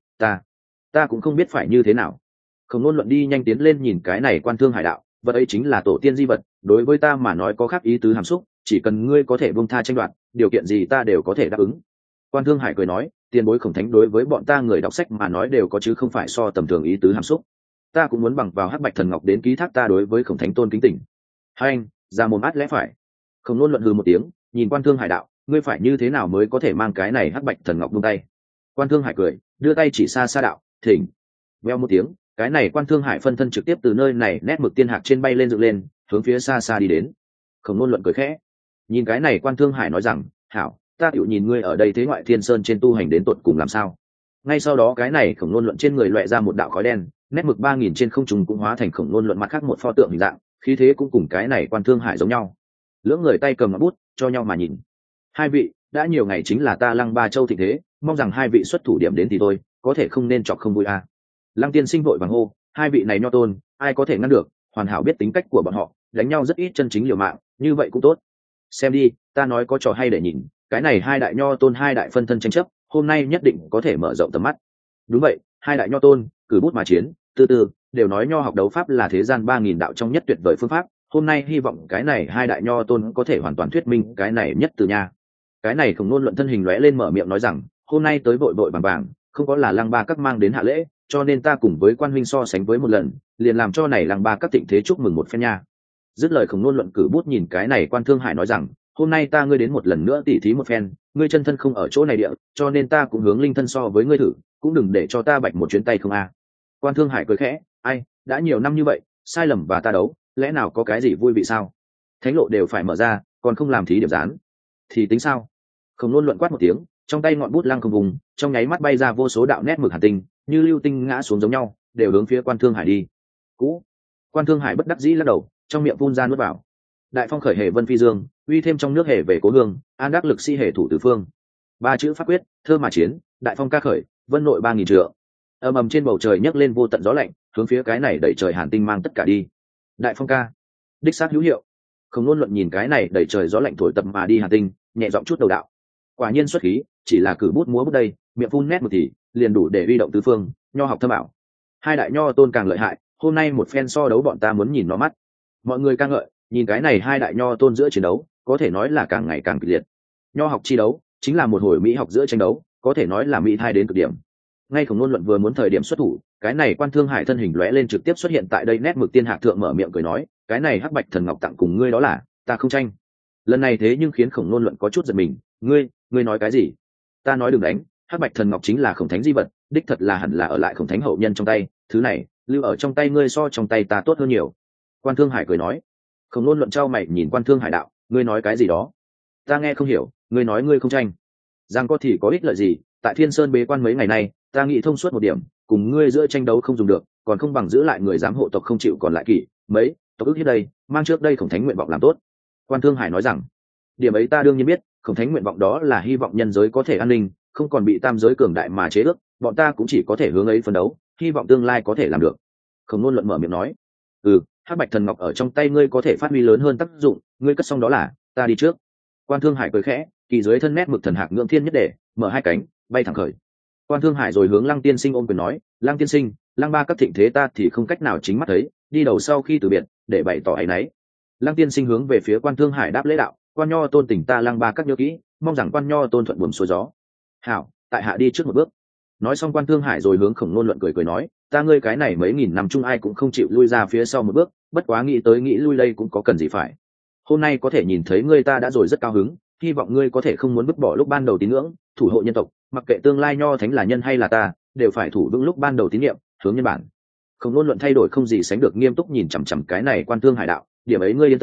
ta cũng không biết phải như thế nào. Khổng Nôn luận đi nhanh tiến lên nhìn cái này Quan Thương Hải đạo, vật ấy chính là tổ tiên di vật, đối với ta mà nói có khác ý tứ hàm xúc, chỉ cần ngươi có thể buông tha tranh đoạt, điều kiện gì ta đều có thể đáp ứng. Quan Thương Hải cười nói, tiền bối Khổng Thánh đối với bọn ta người đọc sách mà nói đều có chứ không phải so tầm thường ý tứ hàm xúc. Ta cũng muốn bằng vào Hắc Bạch Thần Ngọc đến ký thác ta đối với Khổng Thánh tôn kính tình. Hai anh ra mồm át lẽ phải. Khổng Nôn luận hừ một tiếng, nhìn Quan Thương Hải đạo, ngươi phải như thế nào mới có thể mang cái này Hắc Bạch Thần Ngọc buông tay. Quan Thương Hải cười, đưa tay chỉ xa xa đạo, thỉnh. Veo một tiếng, cái này Quan Thương Hải phân thân trực tiếp từ nơi này nét mực tiên hạc trên bay lên dựng lên, hướng phía xa xa đi đến. Khổng Nôn luận cười khẽ, nhìn cái này Quan Thương Hải nói rằng, hảo, ta tiểu nhìn ngươi ở đây thế ngoại thiên sơn trên tu hành đến tột cùng làm sao. Ngay sau đó cái này Khổng Nôn luận trên người loẹ ra một đạo khói đen, nét mực 3000 trên không trung cũng hóa thành Khổng Nôn luận mặt khác một pho tượng hình dạng, khí thế cũng cùng cái này Quan Thương Hải giống nhau. Lưỡng người tay cầm ngọn bút cho nhau mà nhìn. Hai vị, đã nhiều ngày chính là ta Lăng Ba Châu thịnh thế, mong rằng hai vị xuất thủ điểm đến thì thôi, có thể không nên chọc không vui à. Lăng Tiên Sinh vội vàng hô, hai vị này nho tôn, ai có thể ngăn được, hoàn hảo biết tính cách của bọn họ, đánh nhau rất ít chân chính liều mạng, như vậy cũng tốt. Xem đi, ta nói có trò hay để nhìn, cái này hai đại nho tôn hai đại phân thân tranh chấp, hôm nay nhất định có thể mở rộng tầm mắt. Đúng vậy, hai đại nho tôn, cử bút mà chiến, từ từ, đều nói nho học đấu pháp là thế gian 3000 đạo trong nhất tuyệt vời phương pháp, hôm nay hy vọng cái này hai đại nho tôn có thể hoàn toàn thuyết minh cái này nhất từ nha. Cái này Khổng Nôn luận thân hình lóe lên mở miệng nói rằng, hôm nay tới vội vội vàng vàng, không có là Lăng Ba Các mang đến hạ lễ, cho nên ta cùng với quan huynh so sánh với một lần, liền làm cho này Lăng Ba Các thịnh thế chúc mừng một phen nha. Dứt lời Khổng Nôn luận cử bút nhìn cái này Quan Thương Hải nói rằng, hôm nay ta ngươi đến một lần nữa tỉ thí một phen, ngươi chân thân không ở chỗ này địa, cho nên ta cũng hướng linh thân so với ngươi thử, cũng đừng để cho ta bạch một chuyến tay không a. Quan Thương Hải cười khẽ, ai, đã nhiều năm như vậy, sai lầm và ta đấu, lẽ nào có cái gì vui vị sao? Thánh lộ đều phải mở ra, còn không làm thí điểm dán, thì tính sao? Khổng Nôn luận quát một tiếng, trong tay ngọn bút lăng không vùng, trong nháy mắt bay ra vô số đạo nét mực hàn tinh, như lưu tinh ngã xuống giống nhau, đều hướng phía Quan Thương Hải đi. Cũ. Quan Thương Hải bất đắc dĩ lắc đầu, trong miệng phun ra nuốt vào. Đại phong khởi hề vân phi dương, uy thêm trong nước hề về cố hương, an đắc lực si hề thủ tứ phương. Ba chữ pháp quyết, thơ mà chiến, đại phong ca khởi, vân nội 3000 trượng. Ầm ầm trên bầu trời nhấc lên vô tận gió lạnh, hướng phía cái này đẩy trời hàn tinh mang tất cả đi. Đại phong ca, đích xác hữu hiệu. Không Nôn luận nhìn cái này đẩy trời gió lạnh thổi tập mà đi hàn tinh, nhẹ giọng chút đầu đạo. Quả nhiên xuất khí, chỉ là cử bút múa bút đây, miệng phun nét một thì liền đủ để huy động tứ phương, nho học thâm ảo. Hai đại nho tôn càng lợi hại, hôm nay một phen so đấu bọn ta muốn nhìn nó mắt. Mọi người ca ngợi, nhìn cái này hai đại nho tôn giữa chiến đấu, có thể nói là càng ngày càng kịch liệt. Nho học chi đấu chính là một hồi mỹ học giữa tranh đấu, có thể nói là mỹ thai đến cực điểm. Ngay Khổng Nôn luận vừa muốn thời điểm xuất thủ, cái này Quan Thương Hải thân hình lóe lên trực tiếp xuất hiện tại đây, nét mực tiên hạc thượng mở miệng cười nói, cái này Hắc Bạch Thần Ngọc tặng cùng ngươi đó là, ta không tranh. Lần này thế nhưng khiến Khổng Nôn luận có chút giật mình, ngươi nói cái gì? Ta nói đừng đánh, Hắc Bạch Thần Ngọc chính là Khổng Thánh di vật, đích thật là hẳn là ở lại Khổng Thánh hậu nhân trong tay, thứ này lưu ở trong tay ngươi so trong tay ta tốt hơn nhiều. Quan Thương Hải cười nói. Khổng Nôn luận trao mày nhìn Quan Thương Hải đạo, ngươi nói cái gì đó? Ta nghe không hiểu, ngươi nói ngươi không tranh. Giang có thì có ích lợi gì, tại Thiên Sơn bế quan mấy ngày nay, ta nghĩ thông suốt một điểm, cùng ngươi giữa tranh đấu không dùng được, còn không bằng giữ lại người giám hộ tộc không chịu còn lại kỷ, mấy, tộc ước hiếp đây, mang trước đây Khổng Thánh nguyện vọng làm tốt. Quan Thương Hải nói rằng, điểm ấy ta đương nhiên biết, Khổng Thánh nguyện vọng đó là hy vọng nhân giới có thể an ninh, không còn bị tam giới cường đại mà chế ước, bọn ta cũng chỉ có thể hướng ấy phấn đấu, hy vọng tương lai có thể làm được. Khổng Nôn luận mở miệng nói, Hắc Bạch Thần Ngọc ở trong tay ngươi có thể phát huy lớn hơn tác dụng, ngươi cất xong đó là, ta đi trước. Quan Thương Hải cười khẽ, kỳ dưới thân nét mực thần hạc ngưỡng thiên nhất để, mở hai cánh, bay thẳng khởi. Quan Thương Hải rồi hướng Lăng Tiên Sinh ôm quyền nói, Lăng Tiên Sinh, Lăng Ba Các thịnh thế ta thì không cách nào chính mắt thấy, đi đầu sau khi từ biệt, để bày tỏ áy náy. Lăng Tiên Sinh hướng về phía Quan Thương Hải đáp lễ đạo, Quan Nho tôn tình ta Lăng Ba Các nhớ kỹ, mong rằng Quan Nho tôn thuận buồm xuôi gió. Hảo, tại hạ đi trước một bước. Nói xong Quan Thương Hải rồi hướng Khổng Nôn luận cười cười nói, ta ngươi cái này mấy nghìn năm chung ai cũng không chịu lui ra phía sau một bước, bất quá nghĩ tới nghĩ lui đây cũng có cần gì phải. Hôm nay có thể nhìn thấy ngươi ta đã rồi rất cao hứng, hy vọng ngươi có thể không muốn vứt bỏ lúc ban đầu tín ngưỡng, thủ hộ nhân tộc, mặc kệ tương lai Nho Thánh là nhân hay là ta, đều phải thủ vững lúc ban đầu tín nhiệm, hướng nhân bản. Khổng Nôn luận thay đổi không gì sánh được nghiêm túc nhìn chằm chằm cái này Quan Thương Hải đạo, điểm ấy ngươi yên tâm,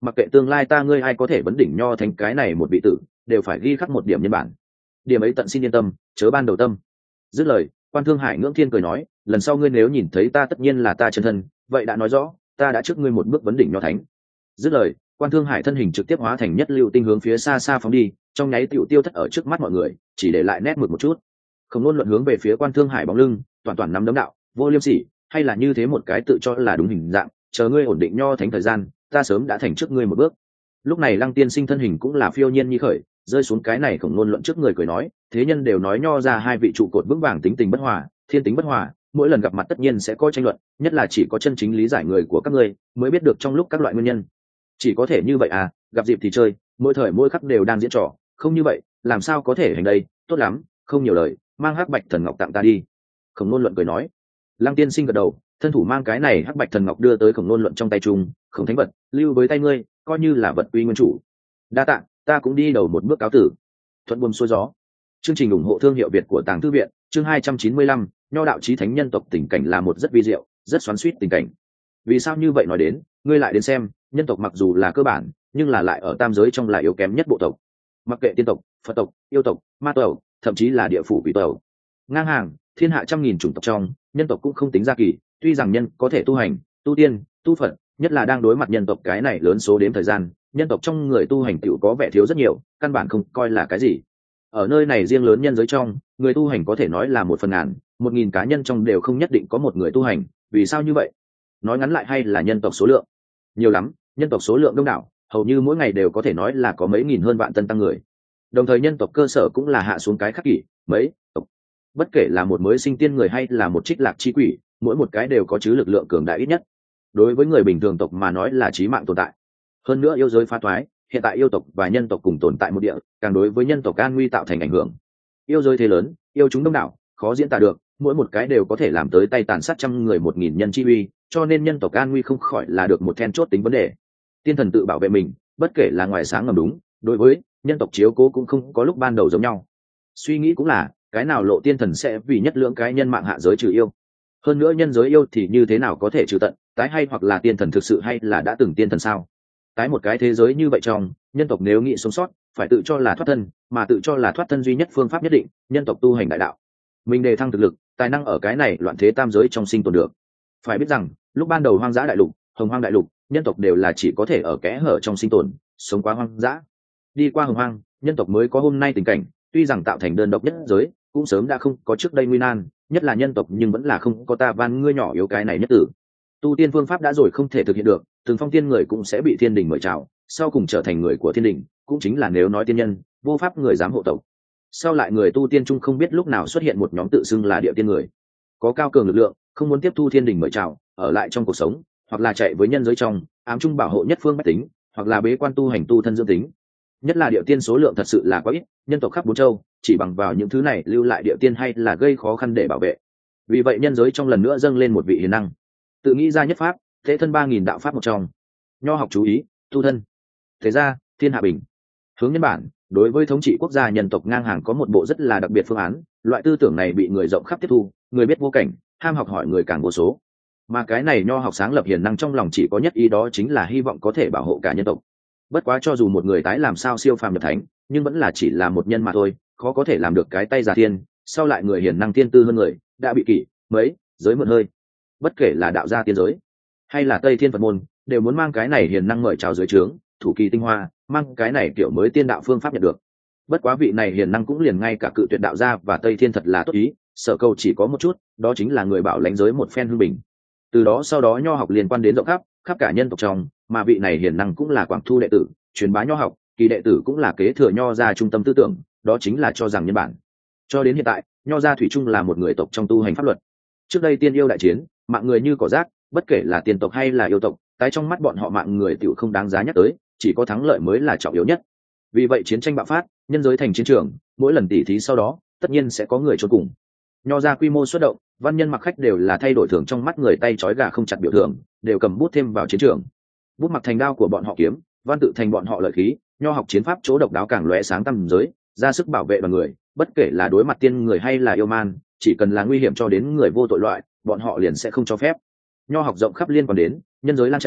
mặc kệ tương lai ta ngươi ai có thể vấn đỉnh nho thánh cái này một vị tử, đều phải ghi khắc một điểm nhân bản. Điểm ấy tận xin yên tâm, chớ ban đầu tâm. Dứt lời, Quan Thương Hải ngưỡng thiên cười nói, lần sau ngươi nếu nhìn thấy ta tất nhiên là ta chân thân, vậy đã nói rõ ta đã trước ngươi một bước vấn đỉnh nho thánh. Dứt lời, Quan Thương Hải thân hình trực tiếp hóa thành nhất lưu tinh hướng phía xa xa phóng đi, trong nháy tiểu tiêu thất ở trước mắt mọi người, chỉ để lại nét mực một chút. Không luôn luận hướng về phía Quan Thương Hải bóng lưng, toàn toàn nắm đấm đạo, vô liêm sỉ, hay là như thế một cái tự cho là đúng hình dạng, chờ ngươi ổn định nho thánh thời gian, ta sớm đã thành trước ngươi một bước. Lúc này Lăng Tiên Sinh thân hình cũng là phiêu nhiên như khởi, rơi xuống cái này Khổng Nôn luận trước người cười nói, thế nhân đều nói nho ra hai vị trụ cột vững vàng tính tình bất hòa, thiên tính bất hòa, mỗi lần gặp mặt tất nhiên sẽ có tranh luận, nhất là chỉ có chân chính lý giải người của các ngươi mới biết được trong lúc các loại nguyên nhân. Chỉ có thể như vậy à, gặp dịp thì chơi, mỗi thời mỗi khắc đều đang diễn trò, không như vậy làm sao có thể hành đây. Tốt lắm, không nhiều lời, mang hắc bạch thần ngọc tặng ta đi. Khổng Nôn luận cười nói. Lăng Tiên Sinh gật đầu, thân thủ mang cái này hắc bạch thần ngọc đưa tới Khổng Nôn luận trong tay chung, không thánh vật lưu với tay ngươi, coi như là vật uy nguyên chủ. Đa tạ, ta cũng đi đầu một bước cáo tử. Thuận buồm xuôi gió. Chương trình ủng hộ thương hiệu Việt của Tàng Thư viện, chương 295, nho đạo chí thánh nhân tộc tình cảnh là một rất vi diệu, rất xoắn xuýt tình cảnh. Vì sao như vậy nói đến, ngươi lại đến xem, nhân tộc mặc dù là cơ bản, nhưng là lại ở tam giới trong là yếu kém nhất bộ tộc. Mặc kệ tiên tộc, Phật tộc, yêu tộc, ma tộc, thậm chí là địa phủ quỷ tộc. Ngang hàng, thiên hạ trăm nghìn chủng tộc trong, nhân tộc cũng không tính ra kỳ, tuy rằng nhân có thể tu hành, tu tiên, tu Phật, nhất là đang đối mặt nhân tộc cái này lớn số đến thời gian, nhân tộc trong người tu hành tiểu có vẻ thiếu rất nhiều, căn bản không coi là cái gì. Ở nơi này riêng lớn nhân giới trong, người tu hành có thể nói là 1/1000, 1000 cá nhân trong đều không nhất định có một người tu hành. Vì sao như vậy? Nói ngắn lại hay là nhân tộc số lượng nhiều lắm, nhân tộc số lượng đông đảo, hầu như mỗi ngày đều có thể nói là có mấy nghìn hơn vạn tân tăng người. Đồng thời nhân tộc cơ sở cũng là hạ xuống cái khắc kỷ, mấy tộc. Bất kể là một mới sinh tiên người hay là một trích lạc chi quỷ, mỗi một cái đều có chứ lực lượng cường đại ít nhất. Đối với người bình thường tộc mà nói là chí mạng tồn tại. Hơn nữa yêu giới phá thoái, hiện tại yêu tộc và nhân tộc cùng tồn tại một địa, càng đối với nhân tộc an nguy tạo thành ảnh hưởng. Yêu giới thế lớn, yêu chúng đông đảo, khó diễn tả được, mỗi một cái đều có thể làm tới tay tàn sát trăm người 1000 nhân chi uy, cho nên nhân tộc an nguy không khỏi là được một then chốt tính vấn đề. Tiên thần tự bảo vệ mình, bất kể là ngoài sáng ngầm đúng, đối với nhân tộc chiếu cố cũng không có lúc ban đầu giống nhau. Suy nghĩ cũng là, cái nào lộ tiên thần sẽ vì nhất lượng cái nhân mạng hạ giới trừ yêu. Hơn nữa nhân giới yêu thì như thế nào có thể trừ tận, tái hay hoặc là tiên thần thực sự hay là đã từng tiên thần sao? Tái một cái thế giới như vậy trong, nhân tộc nếu nghĩ sống sót, phải tự cho là thoát thân, mà tự cho là thoát thân duy nhất phương pháp nhất định, nhân tộc tu hành đại đạo. Mình đề thăng thực lực, tài năng ở cái này loạn thế tam giới trong sinh tồn được. Phải biết rằng, lúc ban đầu hoang dã đại lục, hồng hoang đại lục, nhân tộc đều là chỉ có thể ở kẽ hở trong sinh tồn, sống qua hoang dã. Đi qua hồng hoang, nhân tộc mới có hôm nay tình cảnh, tuy rằng tạo thành đơn độc nhất giới, cũng sớm đã không có trước đây nguy nan, nhất là nhân tộc nhưng vẫn là không có ta van ngươi nhỏ yếu cái này nhất tử. Tu tiên phương pháp đã rồi không thể thực hiện được, từng phong tiên người cũng sẽ bị thiên đình mời chào, sau cùng trở thành người của thiên đình, cũng chính là nếu nói tiên nhân, vô pháp người dám hộ tộc. Sau lại người tu tiên trung không biết lúc nào xuất hiện một nhóm tự xưng là địa tiên người, có cao cường lực lượng, không muốn tiếp thu thiên đình mời chào, ở lại trong cuộc sống, hoặc là chạy với nhân giới trong, ám trung bảo hộ nhất phương bách tính, hoặc là bế quan tu hành tu thân dưỡng tính. Nhất là địa tiên số lượng thật sự là quá ít, nhân tộc khắp bốn châu, chỉ bằng vào những thứ này lưu lại địa tiên hay là gây khó khăn để bảo vệ. Vì vậy nhân giới trong lần nữa dâng lên một vị hiền năng, tự nghĩ ra nhất pháp, thế thân 3000 đạo pháp một trong. Nho học chú ý, tu thân. Thế ra, thiên hạ bình. Hướng nhân bản, đối với thống trị quốc gia nhân tộc ngang hàng có một bộ rất là đặc biệt phương án, loại tư tưởng này bị người rộng khắp tiếp thu, người biết vô cảnh, ham học hỏi người càng vô số. Mà cái này nho học sáng lập hiền năng trong lòng chỉ có nhất ý, đó chính là hy vọng có thể bảo hộ cả nhân tộc. Bất quá cho dù một người tái làm sao siêu phàm nhập thánh, nhưng vẫn là chỉ là một nhân mà thôi, khó có thể làm được cái tay giả thiên. Sau lại người hiền năng tiên tư hơn người, đã bị kỷ mấy giới mượn hơi. Bất kể là đạo gia tiên giới hay là Tây Thiên Phật môn, đều muốn mang cái này hiền năng mời chào dưới trướng, thủ kỳ tinh hoa, mang cái này kiểu mới tiên đạo phương pháp nhận được. Bất quá vị này hiền năng cũng liền ngay cả cự tuyệt đạo gia và Tây Thiên thật là tốt ý, sợ câu chỉ có một chút, đó chính là người bảo lãnh giới một phen hưng bình. Từ đó sau đó nho học liên quan đến rộng khắp cả nhân tộc trong, mà vị này hiền năng cũng là quảng thu đệ tử, truyền bá nho học, kỳ đệ tử cũng là kế thừa nho gia trung tâm tư tưởng, đó chính là cho rằng nhân bản. Cho đến hiện tại, nho gia thủy chung là một người tộc trong tu hành pháp luật. Trước đây tiên yêu đại chiến, mạng người như cỏ rác, bất kể là tiền tộc hay là yêu tộc, tái trong mắt bọn họ mạng người tiểu không đáng giá nhắc tới, chỉ có thắng lợi mới là trọng yếu nhất. Vì vậy chiến tranh bạo phát, nhân giới thành chiến trường, mỗi lần tỉ thí sau đó, tất nhiên sẽ có người trốn cùng. Nho ra quy mô xuất động, văn nhân mặc khách đều là thay đổi thường trong mắt người tay trói gà không chặt biểu thường, đều cầm bút thêm vào chiến trường. Bút mặc thành đao của bọn họ kiếm, văn tự thành bọn họ lợi khí, nho học chiến pháp chỗ độc đáo càng lóe sáng tăm giới, ra sức bảo vệ đoàn người, bất kể là đối mặt tiên người hay là yêu man, chỉ cần là nguy hiểm cho đến người vô tội loại, bọn họ liền sẽ không cho phép. Nho học rộng khắp liên quan đến nhân giới lan tràn,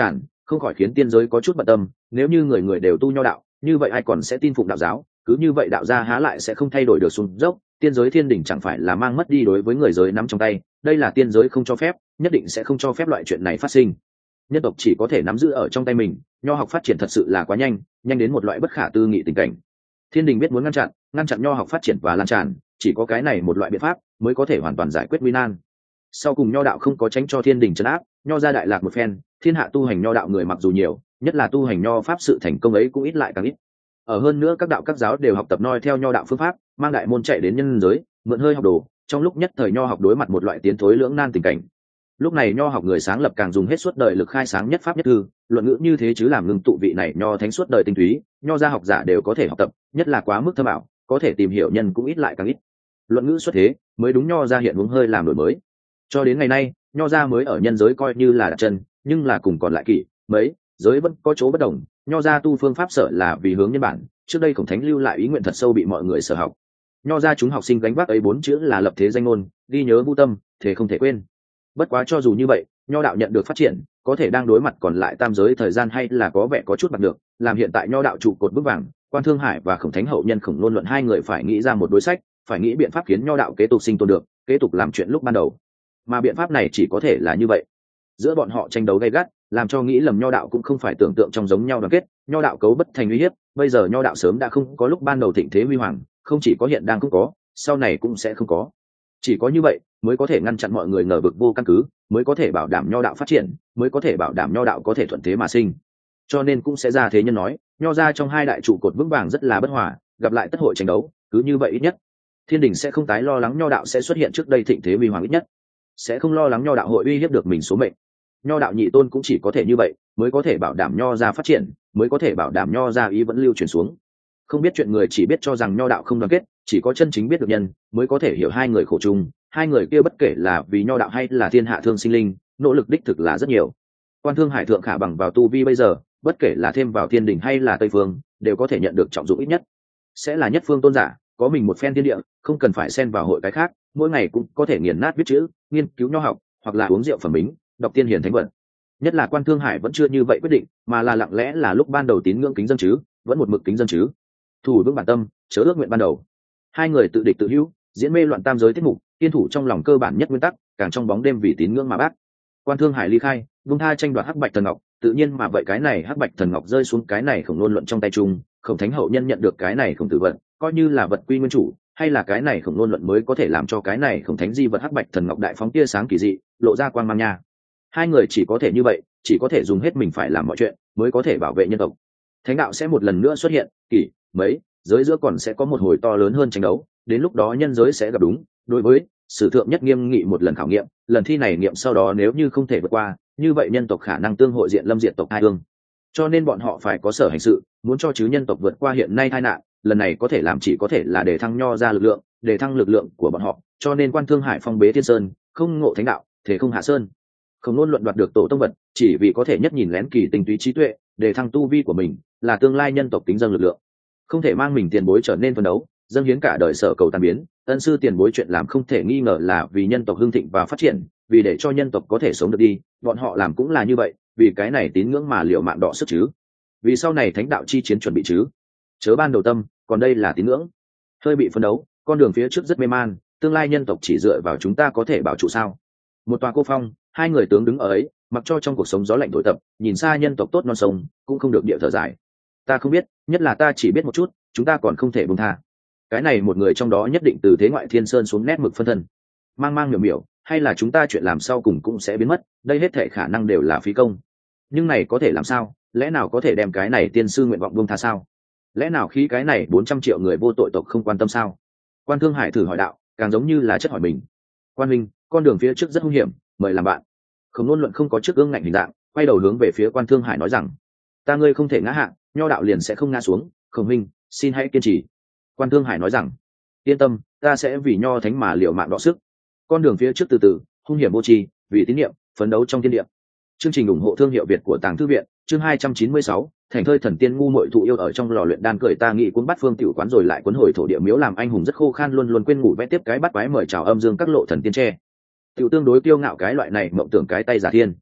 không khỏi khiến tiên giới có chút bận tâm. Nếu như người người đều tu nho đạo, như vậy ai còn sẽ tin phụng đạo giáo? Cứ như vậy đạo gia há lại sẽ không thay đổi được xuống dốc? Tiên giới thiên đình chẳng phải là mang mất đi đối với người giới nắm trong tay? Đây là tiên giới không cho phép, nhất định sẽ không cho phép loại chuyện này phát sinh. Nhân tộc chỉ có thể nắm giữ ở trong tay mình. Nho học phát triển thật sự là quá nhanh, nhanh đến một loại bất khả tư nghị tình cảnh. Thiên đình biết muốn ngăn chặn nho học phát triển và lan tràn, chỉ có cái này một loại biện pháp mới có thể hoàn toàn giải quyết nguy nan. Sau cùng nho đạo không có tránh cho thiên đình trấn áp, nho ra đại lạc một phen, thiên hạ tu hành nho đạo người mặc dù nhiều, nhất là tu hành nho pháp sự thành công ấy cũng ít lại càng ít. Ở hơn nữa các đạo các giáo đều học tập noi theo nho đạo phương pháp, mang đại môn chạy đến nhân giới, mượn hơi học đồ, trong lúc nhất thời nho học đối mặt một loại tiến thối lưỡng nan tình cảnh. Lúc này nho học người sáng lập càng dùng hết suốt đời lực khai sáng nhất pháp nhất thư, luận ngữ như thế chứ làm ngưng tụ vị này nho thánh suốt đời tinh túy, nho gia học giả đều có thể học tập, nhất là quá mức thâm ảo, có thể tìm hiểu nhân cũng ít lại càng ít. Luận ngữ xuất thế, mới đúng nho gia hiện hướng hơi làm đổi mới. Cho đến ngày nay, nho gia mới ở nhân giới coi như là đặt chân, nhưng là cùng còn lại kỷ mấy giới vẫn có chỗ bất đồng. Nho gia tu phương pháp sở là vì hướng nhân bản, trước đây Khổng Thánh lưu lại ý nguyện thật sâu bị mọi người sở học. Nho gia chúng học sinh gánh vác ấy 4 chữ là lập thế danh ngôn, ghi nhớ vu tâm, thế không thể quên. Bất quá cho dù như vậy, nho đạo nhận được phát triển, có thể đang đối mặt còn lại tam giới thời gian hay là có vẻ có chút bạc được, làm hiện tại nho đạo trụ cột vững vàng. Quan Thương Hải và Khổng Thánh hậu nhân Khổng Nôn luận hai người phải nghĩ ra một đối sách, phải nghĩ biện pháp khiến nho đạo kế tục sinh tồn được, kế tục làm chuyện lúc ban đầu. Mà biện pháp này chỉ có thể là như vậy. Giữa bọn họ tranh đấu gay gắt, làm cho nghĩ lầm nho đạo cũng không phải tưởng tượng trong giống nhau đoàn kết, nho đạo cấu bất thành uy hiếp. Bây giờ nho đạo sớm đã không có lúc ban đầu thịnh thế huy hoàng, không chỉ có hiện đang cũng có, sau này cũng sẽ không có. Chỉ có như vậy mới có thể ngăn chặn mọi người ngờ vực vô căn cứ, mới có thể bảo đảm nho đạo phát triển, mới có thể bảo đảm nho đạo có thể thuận thế mà sinh. Cho nên cũng sẽ ra thế nhân nói, nho ra trong hai đại trụ cột vững vàng rất là bất hòa, gặp lại tất hội tranh đấu, cứ như vậy ít nhất thiên đình sẽ không tái lo lắng nho đạo sẽ xuất hiện trước đây thịnh thế huy hoàng, ít nhất sẽ không lo lắng nho đạo hội uy hiếp được mình số mệnh. Nho đạo nhị tôn cũng chỉ có thể như vậy mới có thể bảo đảm nho ra phát triển, mới có thể bảo đảm nho ra ý vẫn lưu truyền xuống. Không biết chuyện người chỉ biết cho rằng nho đạo không đoàn kết, chỉ có chân chính biết được nhân mới có thể hiểu hai người khổ chung. Hai người kia bất kể là vì nho đạo hay là thiên hạ thương sinh linh, nỗ lực đích thực là rất nhiều. Quan Thương Hải thượng khả bằng vào tu vi bây giờ, bất kể là thêm vào thiên đình hay là tây phương, đều có thể nhận được trọng dụng, ít nhất sẽ là nhất phương tôn giả, có mình một phen thiên địa, không cần phải xen vào hội cái khác, mỗi ngày cũng có thể nghiền nát viết chữ, nghiên cứu nho học, hoặc là uống rượu phẩm bính, đọc tiên hiền thánh vật. Nhất là Quan Thương Hải vẫn chưa như vậy quyết định, mà là lặng lẽ là lúc ban đầu tín ngưỡng kính dân chứ, vẫn một mực kính dân chứ, thủ vững bản tâm, chớ ước nguyện ban đầu. Hai người tự địch tự hữu, diễn mê loạn tam giới tiết mục, kiên thủ trong lòng cơ bản nhất nguyên tắc, càng trong bóng đêm vì tín ngưỡng mà bác. Quan Thương Hải ly khai, vung tha tranh đoạt hắc bạch thần ngọc, tự nhiên mà vậy cái này hắc bạch thần ngọc rơi xuống cái này Khổng Nôn luận trong tay chung, Khổng Thánh hậu nhân nhận được cái này Khổng Tử vận, coi như là vật quy nguyên chủ, hay là cái này Khổng Nôn luận mới có thể làm cho cái này Khổng Thánh di vật hắc bạch thần ngọc đại phóng tia sáng kỳ dị, lộ ra quang mang nha. Hai người chỉ có thể như vậy, chỉ có thể dùng hết mình phải làm mọi chuyện, mới có thể bảo vệ nhân tộc. Thánh đạo sẽ một lần nữa xuất hiện, kỷ mấy giới giữa còn sẽ có một hồi to lớn hơn tranh đấu, đến lúc đó nhân giới sẽ gặp đúng đối với sử thượng nhất nghiêm nghị một lần khảo nghiệm. Lần thi này nghiệm sau đó nếu như không thể vượt qua, như vậy nhân tộc khả năng tương hội diện lâm diệt tộc hai hương. Cho nên bọn họ phải có sở hành sự, muốn cho chứ nhân tộc vượt qua hiện nay tai nạn, lần này có thể làm chỉ có thể là để thăng nho ra lực lượng, để thăng lực lượng của bọn họ. Cho nên Quan Thương Hải phong bế thiên sơn, không ngộ thánh đạo, thể không hạ sơn. Không luôn luận đoạt được tổ tông vật, chỉ vì có thể nhất nhìn lén kỳ tinh túy trí tuệ, để thăng tu vi của mình, là tương lai nhân tộc kính dâng lực lượng. Không thể mang mình tiền bối trở nên phấn đấu, dâng hiến cả đời sở cầu tan biến. Ân sư tiền bối chuyện làm không thể nghi ngờ là vì nhân tộc hưng thịnh và phát triển, vì để cho nhân tộc có thể sống được đi. Bọn họ làm cũng là như vậy, vì cái này tín ngưỡng mà liều mạng đọ sức chứ, vì sau này thánh đạo chi chiến chuẩn bị chứ. Chớ ban đầu tâm, còn đây là tín ngưỡng. Hơi bị phấn đấu, con đường phía trước rất mê man, tương lai nhân tộc chỉ dựa vào chúng ta có thể bảo trụ sao? Một tòa cô phong, hai người tướng đứng ở ấy, mặc cho trong cuộc sống gió lạnh thổi tập, nhìn xa nhân tộc tốt non sông, cũng không được địa thở dài. Ta không biết, nhất là ta chỉ biết một chút, chúng ta còn không thể buông tha. Cái này một người trong đó nhất định từ thế ngoại thiên sơn xuống nét mực phân thân, mang mang miểu miểu, hay là chúng ta chuyện làm sau cùng cũng sẽ biến mất, đây hết thể khả năng đều là phí công. Nhưng này có thể làm sao? Lẽ nào có thể đem cái này tiên sư nguyện vọng buông tha sao? Lẽ nào khi cái này 400 triệu người vô tội tộc không quan tâm sao? Quan Thương Hải thử hỏi đạo, càng giống như là chất hỏi mình. Quan huynh, con đường phía trước rất hung hiểm, mời làm bạn. Không Nôn luận không có trước gương ngạnh hình dạng, quay đầu hướng về phía Quan Thương Hải nói rằng, ta ngươi không thể ngã hạ, nho đạo liền sẽ không ngã xuống. Khổng huynh, xin hãy kiên trì. Quan Thương Hải nói rằng, yên tâm, ta sẽ vì nho thánh mà liều mạng đọ sức. Con đường phía trước từ từ, hung hiểm vô tri, vì tín niệm, phấn đấu trong thiên địa. Chương trình ủng hộ thương hiệu Việt của Tàng Thư Viện, chương 296, thành thơi thần tiên ngu muội thụ yêu ở trong lò luyện đan cười ta nghĩ cuốn bắt phương tiểu quán rồi lại cuốn hồi thổ địa miếu làm anh hùng rất khô khan luôn luôn quên ngủ vẽ tiếp cái bắt quái mời chào âm dương các lộ thần tiên tre. Tiểu tương đối kiêu ngạo cái loại này mộng tưởng cái tay giả thiên.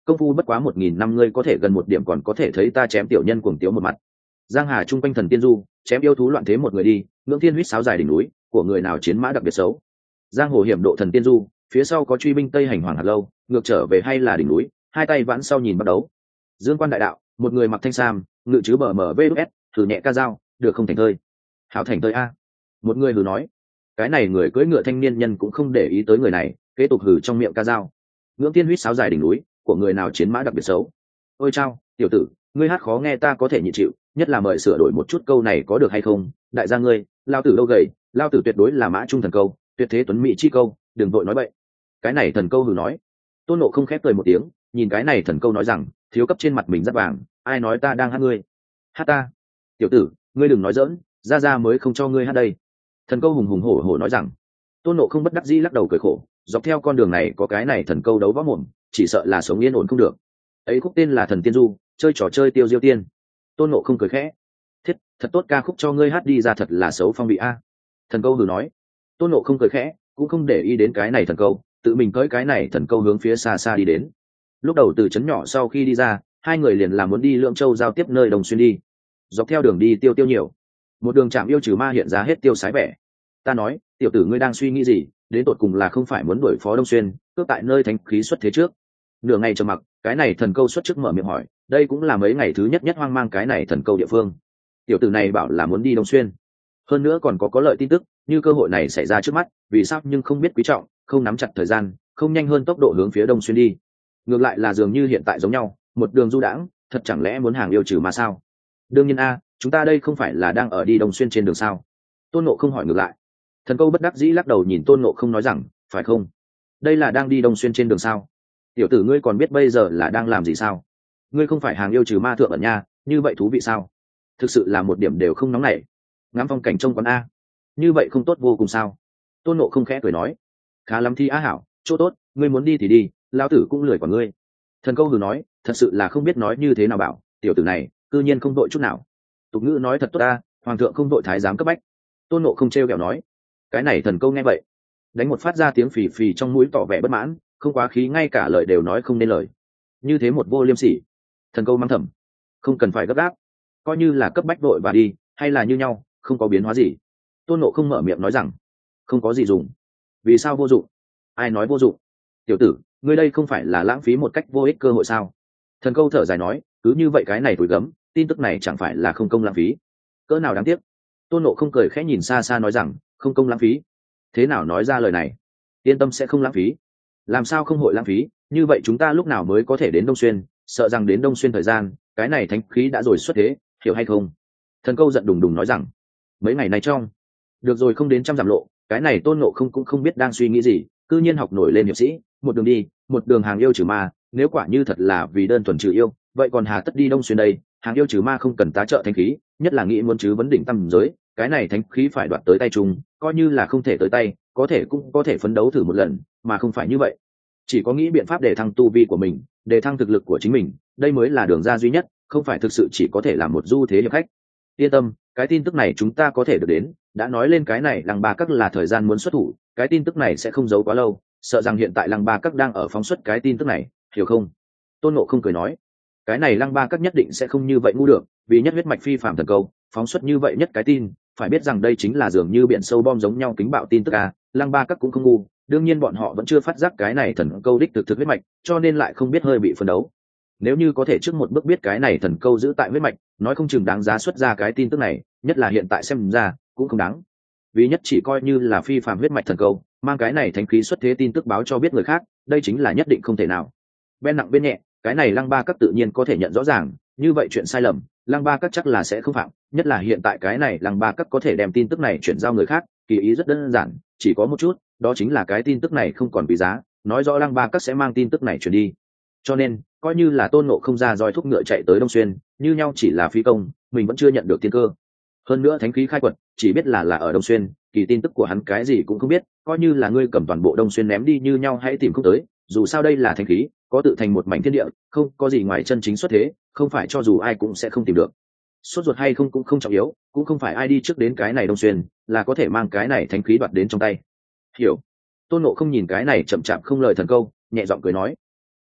công phu bất quá 1000 năm, ngươi có thể gần một điểm còn có thể thấy ta chém tiểu nhân cuồng tiếu một mặt. Giang hà trung quanh thần tiên du, chém yêu thú loạn thế một người đi, ngưỡng thiên huýt sáo dài đỉnh núi, của người nào chiến mã đặc biệt xấu. Giang hồ hiểm độ thần tiên du, phía sau có truy binh tây hành hoàng hạt lâu, ngược trở về hay là đỉnh núi, hai tay vãn sau nhìn bắt đấu. Dương quan đại đạo, một người mặc thanh sam, ngự chứ bờ mở vs, thử nhẹ ca dao, được không thành thơi. Hảo thành thơi a. Một người hừ nói. Cái này người cưỡi ngựa thanh niên nhân cũng không để ý tới người này, kế tục hừ trong miệng ca dao. Ngưỡng thiên huýt sáo dài đỉnh núi, của người nào chiến mã đặc biệt xấu. Ôi chao, tiểu tử, ngươi hát khó nghe ta có thể nhịn chịu, nhất là mời sửa đổi một chút câu này có được hay không? Đại gia ngươi, lao tử đâu gầy, lao tử tuyệt đối là mã trung thần câu, tuyệt thế tuấn mỹ chi câu, đừng vội nói bậy. Cái này thần câu hừ nói. Tôn Nộ không khép cười một tiếng, nhìn cái này thần câu nói rằng, thiếu cấp trên mặt mình rất vàng, ai nói ta đang hát ngươi? Hát ta? Tiểu tử, ngươi đừng nói dỡn, ra ra mới không cho ngươi hát đây. Thần câu hùng hùng hổ hổ nói rằng. Tôn Nộ không bất đắc dĩ lắc đầu cười khổ, dọc theo con đường này có cái này thần câu đấu võ mồm, chỉ sợ là sống yên ổn không được. Ấy khúc tên là Thần Tiên Du, chơi trò chơi tiêu diêu tiên. Tôn Nộ không cười khẽ. Thiết, thật tốt ca khúc cho ngươi hát đi ra thật là xấu phong vị a. Thần câu hừ nói. Tôn Nộ không cười khẽ, cũng không để ý đến cái này thần câu, tự mình cưỡi cái này thần câu hướng phía xa xa đi đến. Lúc đầu từ trấn nhỏ sau khi đi ra, hai người liền làm muốn đi Lượng Châu giao tiếp nơi Đồng Xuyên đi. Dọc theo đường đi tiêu nhiều, một đường chạm yêu trừ ma hiện ra hết tiêu sái vẻ. Ta nói, tiểu tử ngươi đang suy nghĩ gì, đến tột cùng là không phải muốn đuổi phó Đông Xuyên, cướp tại nơi thánh khí xuất thế trước. Nửa ngày trầm mặc, cái này thần câu xuất trước mở miệng hỏi, đây cũng là mấy ngày thứ nhất hoang mang cái này thần câu địa phương. Tiểu tử này bảo là muốn đi Đông Xuyên, hơn nữa còn có lợi tin tức, như cơ hội này xảy ra trước mắt, vì sao nhưng không biết quý trọng, không nắm chặt thời gian, không nhanh hơn tốc độ hướng phía Đông Xuyên đi. Ngược lại là dường như hiện tại giống nhau, một đường du đãng, thật chẳng lẽ muốn hàng yêu trừ mà sao? Đương nhiên a, chúng ta đây không phải là đang ở đi Đông Xuyên trên đường sao? Tôn Nộ không hỏi ngược lại. Thần câu bất đắc dĩ lắc đầu nhìn Tôn Nộ không nói rằng, phải không? Đây là đang đi Đông Xuyên trên đường sao? Tiểu tử ngươi còn biết bây giờ là đang làm gì sao? Ngươi không phải hàng yêu trừ ma thượng ẩn nha, như vậy thú vị sao? Thực sự là một điểm đều không nóng nảy. Ngắm phong cảnh trong quán a, như vậy không tốt vô cùng sao? Tôn Nộ không khẽ cười nói. Khá lắm thì á hảo, chỗ tốt, ngươi muốn đi thì đi, lão tử cũng lười của ngươi. Thần câu hừ nói, thật sự là không biết nói như thế nào bảo, tiểu tử này, cư nhiên không đội chút nào. Tục ngữ nói thật tốt ta, hoàng thượng không đội thái giám cấp bách. Tôn Nộ không trêu ghẹo nói. Cái này thần câu nghe vậy, đánh một phát ra tiếng phì phì trong mũi tỏ vẻ bất mãn, không quá khí ngay cả lời đều nói không nên lời. Như thế một vô liêm sỉ. Thần câu mang thầm, không cần phải gấp gáp, coi như là cấp bách đội và đi, hay là như nhau, không có biến hóa gì. Tôn Nộ không mở miệng nói rằng, không có gì dùng. Vì sao vô dụng? Ai nói vô dụng? Tiểu tử, ngươi đây không phải là lãng phí một cách vô ích cơ hội sao? Thần câu thở dài nói, cứ như vậy cái này tuổi gấm, tin tức này chẳng phải là không công lãng phí. Cỡ nào đáng tiếc. Tôn Nộ không cười khẽ nhìn xa xa nói rằng, không công lãng phí. Thế nào nói ra lời này? Yên tâm sẽ không lãng phí. Làm sao không hội lãng phí? Như vậy chúng ta lúc nào mới có thể đến Đông Xuyên? Sợ rằng đến Đông Xuyên thời gian, cái này thánh khí đã rồi xuất thế, hiểu hay không? Thần câu giận đùng đùng nói rằng, mấy ngày nay trong, được rồi không đến 100 dặm lộ, cái này Tôn Nộ không cũng không biết đang suy nghĩ gì, cư nhiên học nổi lên hiệp sĩ, một đường đi, một đường hàng yêu trừ ma, nếu quả như thật là vì đơn thuần trừ yêu, vậy còn hà tất đi Đông Xuyên đây? Hàng yêu trừ ma không cần tá trợ thánh khí, nhất là nghĩ muốn chứ vấn đỉnh tâm giới, cái này thánh khí phải đoạt tới tay chung, coi như là không thể tới tay, có thể cũng có thể phấn đấu thử một lần, mà không phải như vậy. Chỉ có nghĩ biện pháp để thăng tu vi của mình, để thăng thực lực của chính mình, đây mới là đường ra duy nhất, không phải thực sự chỉ có thể làm một du thế hiệp khách. Yên tâm, cái tin tức này chúng ta có thể được đến, đã nói lên cái này Lăng Ba Các là thời gian muốn xuất thủ, cái tin tức này sẽ không giấu quá lâu, sợ rằng hiện tại Lăng Ba Các đang ở phóng xuất cái tin tức này, hiểu không? Tôn Ngộ không cười nói, cái này Lăng Ba Các nhất định sẽ không như vậy ngu được, vì nhất huyết mạch phi phàm thần câu, phóng xuất như vậy nhất cái tin, phải biết rằng đây chính là dường như biển sâu bom giống nhau kính bạo tin tức à, Lăng Ba Các cũng không ngu, đương nhiên bọn họ vẫn chưa phát giác cái này thần câu đích thực huyết mạch, cho nên lại không biết hơi bị phân đấu. Nếu như có thể trước một bước biết cái này thần câu giữ tại huyết mạch, nói không chừng đáng giá xuất ra cái tin tức này, nhất là hiện tại xem ra cũng không đáng, vì nhất chỉ coi như là phi phàm huyết mạch thần câu, mang cái này thánh khí xuất thế tin tức báo cho biết người khác, đây chính là nhất định không thể nào. Bên nặng bên nhẹ, cái này Lăng Ba Các tự nhiên có thể nhận rõ ràng, như vậy chuyện sai lầm, Lăng Ba Các chắc là sẽ không phạm, nhất là hiện tại cái này Lăng Ba Các có thể đem tin tức này chuyển giao người khác, kỳ ý rất đơn giản, chỉ có một chút, đó chính là cái tin tức này không còn quý giá, nói rõ Lăng Ba Các sẽ mang tin tức này chuyển đi. Cho nên, coi như là Tôn Ngộ không ra roi thúc ngựa chạy tới Đông Xuyên, như nhau chỉ là phi công, mình vẫn chưa nhận được tiên cơ. Hơn nữa thánh khí khai quật, chỉ biết là ở Đông Xuyên, kỳ tin tức của hắn cái gì cũng không biết, coi như là ngươi cầm toàn bộ Đông Xuyên ném đi như nhau hãy tìm không tới, dù sao đây là thánh khí, có tự thành một mảnh thiên địa, không có gì ngoài chân chính xuất thế, không phải cho dù ai cũng sẽ không tìm được. Sốt ruột hay không cũng không trọng yếu, cũng không phải ai đi trước đến cái này Đông Xuyên, là có thể mang cái này thánh khí đoạt đến trong tay. Hiểu. Tôn Ngộ không nhìn cái này chậm chạp không lời thần câu, nhẹ giọng cười nói,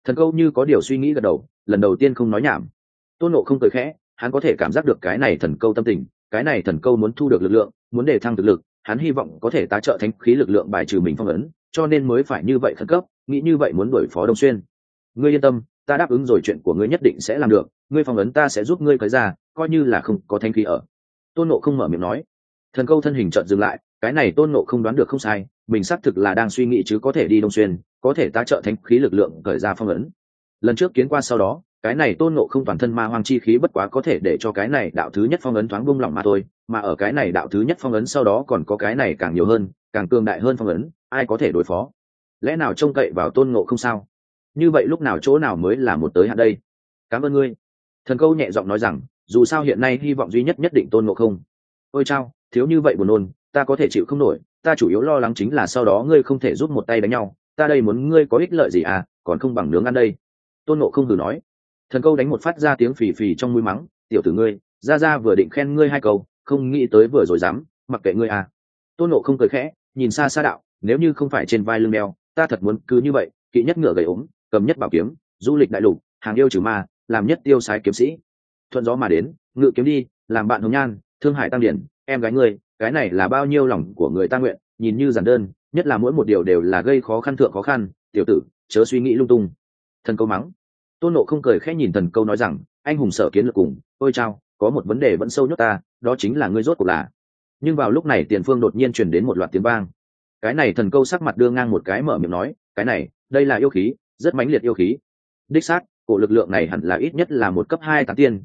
Thần câu như có điều suy nghĩ gật đầu, lần đầu tiên không nói nhảm. Tôn Ngộ không cười khẽ, hắn có thể cảm giác được cái này thần câu tâm tình, cái này thần câu muốn thu được lực lượng, muốn đề thăng thực lực, hắn hy vọng có thể tá trợ thánh khí lực lượng bài trừ mình phong ấn, cho nên mới phải như vậy khẩn cấp, nghĩ như vậy muốn đuổi phó Đông Xuyên. Ngươi yên tâm, ta đáp ứng rồi, chuyện của ngươi nhất định sẽ làm được, ngươi phong ấn ta sẽ giúp ngươi cởi ra, coi như là không có thánh khí ở. Tôn Ngộ không mở miệng nói. Thần câu thân hình chợt dừng lại, cái này Tôn Ngộ không đoán được không sai, mình xác thực là đang suy nghĩ chứ có thể đi Đông Xuyên, có thể tá trợ thánh khí lực lượng cởi ra phong ấn. Lần trước kiến qua sau đó, cái này Tôn Ngộ không toàn thân ma hoang chi khí bất quá có thể để cho cái này đạo thứ nhất phong ấn thoáng buông lỏng mà thôi, mà ở cái này đạo thứ nhất phong ấn sau đó còn có cái này càng nhiều hơn, càng cường đại hơn phong ấn, ai có thể đối phó? Lẽ nào trông cậy vào Tôn Ngộ không sao? Như vậy lúc nào chỗ nào mới là một tới hạn đây? Cảm ơn ngươi. Thần câu nhẹ giọng nói rằng, dù sao hiện nay hy vọng duy nhất nhất định Tôn Ngộ không. Ôi chao, thiếu như vậy buồn nôn, ta có thể chịu không nổi, ta chủ yếu lo lắng chính là sau đó ngươi không thể giúp một tay đánh nhau, ta đây muốn ngươi có ích lợi gì à, còn không bằng nướng ăn đây. Tôn Ngộ không hừ nói. Thần câu đánh một phát ra tiếng phì phì trong mũi mắng, tiểu tử ngươi, ra vừa định khen ngươi hai câu, không nghĩ tới vừa rồi dám, mặc kệ ngươi à. Tôn Ngộ không cười khẽ, nhìn xa xa đạo, nếu như không phải trên vai lưng đeo, ta thật muốn cứ như vậy, kỵ nhất ngựa gầy ốm, cầm nhất bảo kiếm, du lịch đại lục, hàng yêu trừ ma, làm nhất tiêu sái kiếm sĩ. Thuận gió mà đến, ngự kiếm đi, làm bạn hồng nhan, thương hải tăng điển, em gái ngươi, cái này là bao nhiêu lòng của người ta nguyện, nhìn như giản đơn, nhất là mỗi một điều đều là gây khó khăn thượng khó khăn, tiểu tử, chớ suy nghĩ lung tung. Thần câu mắng. Tôn Ngộ không cười khẽ nhìn thần câu nói rằng, anh hùng sở kiến lược cùng, ôi chao, có một vấn đề vẫn sâu nhốt ta, đó chính là ngươi rốt cuộc là. Nhưng vào lúc này tiền phương đột nhiên truyền đến một loạt tiếng vang. Cái này thần câu sắc mặt đưa ngang một cái mở miệng nói, cái này, đây là yêu khí, rất mãnh liệt yêu khí. Đích xác, cổ lực lượng này hẳn là ít nhất là một cấp 2 tán tiên,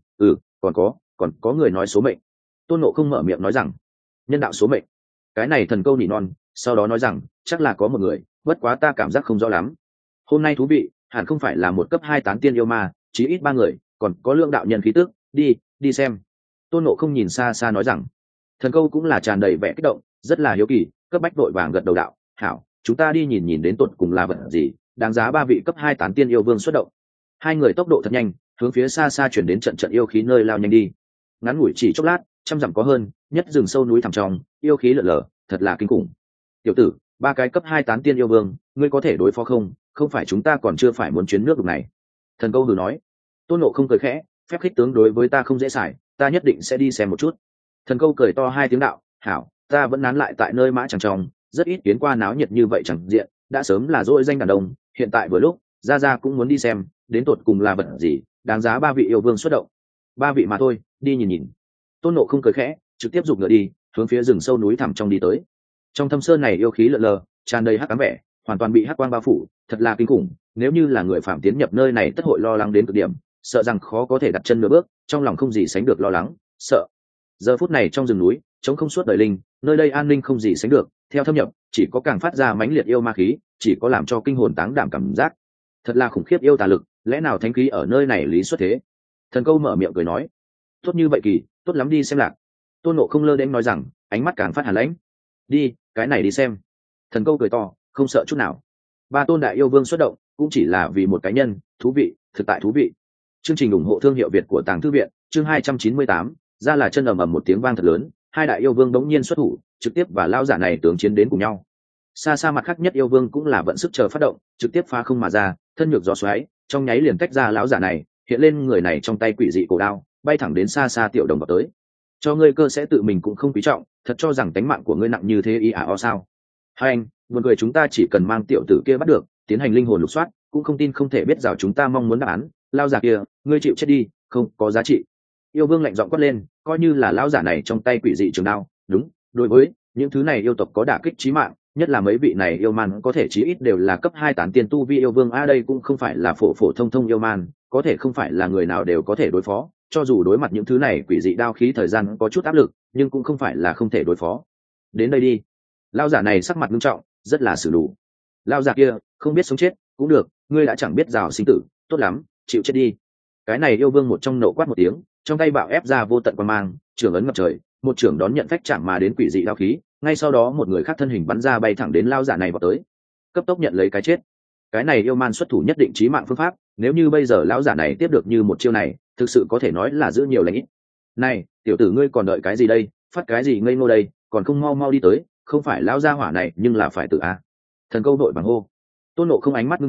còn có người nói số mệnh. Tôn Ngộ không mở miệng nói rằng, nhân đạo số mệnh. Cái này thần câu nỉ non, sau đó nói rằng, chắc là có một người, bất quá ta cảm giác không rõ lắm. Hôm nay thú vị, hẳn không phải là một cấp 2 tán tiên yêu ma, chí ít 3 người, còn có lượng đạo nhân khí tức, đi xem. Tôn Ngộ không nhìn xa xa nói rằng, thần câu cũng là tràn đầy vẻ kích động, rất là hiếu kỳ, cấp bách đội vàng gật đầu đạo, hảo, chúng ta đi nhìn đến tột cùng là vật gì, đáng giá 3 vị cấp 2 tán tiên yêu vương xuất động. Hai người tốc độ thật nhanh, hướng phía xa xa chuyển đến trận yêu khí nơi lao nhanh đi. Ngắn ngủi chỉ chốc lát, trăm dặm có hơn, nhất rừng sâu núi thẳm trong, yêu khí lở lở, thật là kinh khủng. Tiểu tử, 3 cái cấp 2 tán tiên yêu vương, ngươi có thể đối phó không? Không phải chúng ta còn chưa phải muốn chuyến nước đục này. Thần câu hừ nói. Tôn Ngộ không cười khẽ, phép khích tướng đối với ta không dễ xài, ta nhất định sẽ đi xem một chút. Thần câu cười to 2 tiếng đạo, hảo, ta vẫn nán lại tại nơi mã chẳng trong, rất ít kiến qua náo nhiệt như vậy chẳng diện, đã sớm là dỗi danh đàn đông, hiện tại vừa lúc, ra cũng muốn đi xem, đến tột cùng là vật gì, đáng giá 3 vị yêu vương xuất động. 3 vị mà thôi, đi nhìn. Tôn Ngộ không cười khẽ, trực tiếp giục ngựa đi, hướng phía rừng sâu núi thẳm trong đi tới. Trong thâm sơn này yêu khí lợn lờ, tràn đầy hắc ám vẻ, hoàn toàn bị hắc quang bao phủ, thật là kinh khủng. Nếu như là người phạm tiến nhập nơi này, tất hội lo lắng đến cực điểm, sợ rằng khó có thể đặt chân nửa bước, trong lòng không gì sánh được lo lắng, sợ. Giờ phút này trong rừng núi, trống không suốt đời linh, nơi đây an ninh không gì sánh được, theo thâm nhập, chỉ có càng phát ra mãnh liệt yêu ma khí, chỉ có làm cho kinh hồn táng đảm cảm giác. Thật là khủng khiếp yêu tà lực, lẽ nào thánh khí ở nơi này lý xuất thế? Thần câu mở miệng cười nói, tốt như vậy kỳ, tốt lắm, đi xem lạc. Tôn Ngộ không lơ đễnh nói rằng, ánh mắt càng phát hàn lãnh. Đi, cái này đi xem. Thần câu cười to, không sợ chút nào. 3 tôn đại yêu vương xuất động, cũng chỉ là vì một cá nhân, thú vị, thực tại thú vị. Chương trình ủng hộ thương hiệu Việt của Tàng Thư Viện, chương 298, ra là chân ầm ầm một tiếng vang thật lớn, 2 đại yêu vương đống nhiên xuất thủ, trực tiếp và lão giả này tướng chiến đến cùng nhau. Xa xa mặt khác nhất yêu vương cũng là vận sức chờ phát động, trực tiếp phá không mà ra, thân nhược gió xoáy, trong nháy liền tách ra lão giả này, hiện lên người này trong tay quỷ dị cổ đao, bay thẳng đến xa xa tiểu đồng vào tới. Cho ngươi cơ sẽ tự mình cũng không quý trọng, thật cho rằng tánh mạng của ngươi nặng như thế o sao? Hai anh, buồn cười, chúng ta chỉ cần mang tiểu tử kia bắt được, tiến hành linh hồn lục soát, cũng không tin không thể biết rào chúng ta mong muốn đáp án. Lao giả kia, ngươi chịu chết đi, không có giá trị. Yêu vương lạnh giọng quát lên, coi như là lão giả này trong tay quỷ dị trường đao, đúng, đối với những thứ này yêu tộc có đả kích chí mạng, nhất là mấy vị này yêu man có thể chí ít đều là cấp 2 tán tiên tu vi yêu vương đây cũng không phải là phổ thông yêu man, có thể không phải là người nào đều có thể đối phó, cho dù đối mặt những thứ này quỷ dị đao khí thời gian có chút áp lực, nhưng cũng không phải là không thể đối phó. Đến đây đi. Lão giả này sắc mặt nghiêm trọng, rất là xử đủ. Lão giả kia, không biết sống chết, cũng được, ngươi đã chẳng biết rào sinh tử, tốt lắm, chịu chết đi. Cái này yêu vương một trong nộ quát một tiếng, trong tay bạo ép ra vô tận quang mang, trường ấn ngập trời, một trường đón nhận phách chạm mà đến quỷ dị đao khí, ngay sau đó một người khác thân hình bắn ra bay thẳng đến lão giả này vào tới, cấp tốc nhận lấy cái chết. Cái này yêu man xuất thủ nhất định chí mạng phương pháp, nếu như bây giờ lão giả này tiếp được như một chiêu này, thực sự có thể nói là giữ nhiều lành ít. Này, tiểu tử ngươi còn đợi cái gì đây, phát cái gì ngây ngô đây, còn không mau mau đi tới, không phải lão gia hỏa này nhưng là phải tự a. Thần câu đội bằng hô. Tôn Ngộ không ánh mắt nghiêm trọng,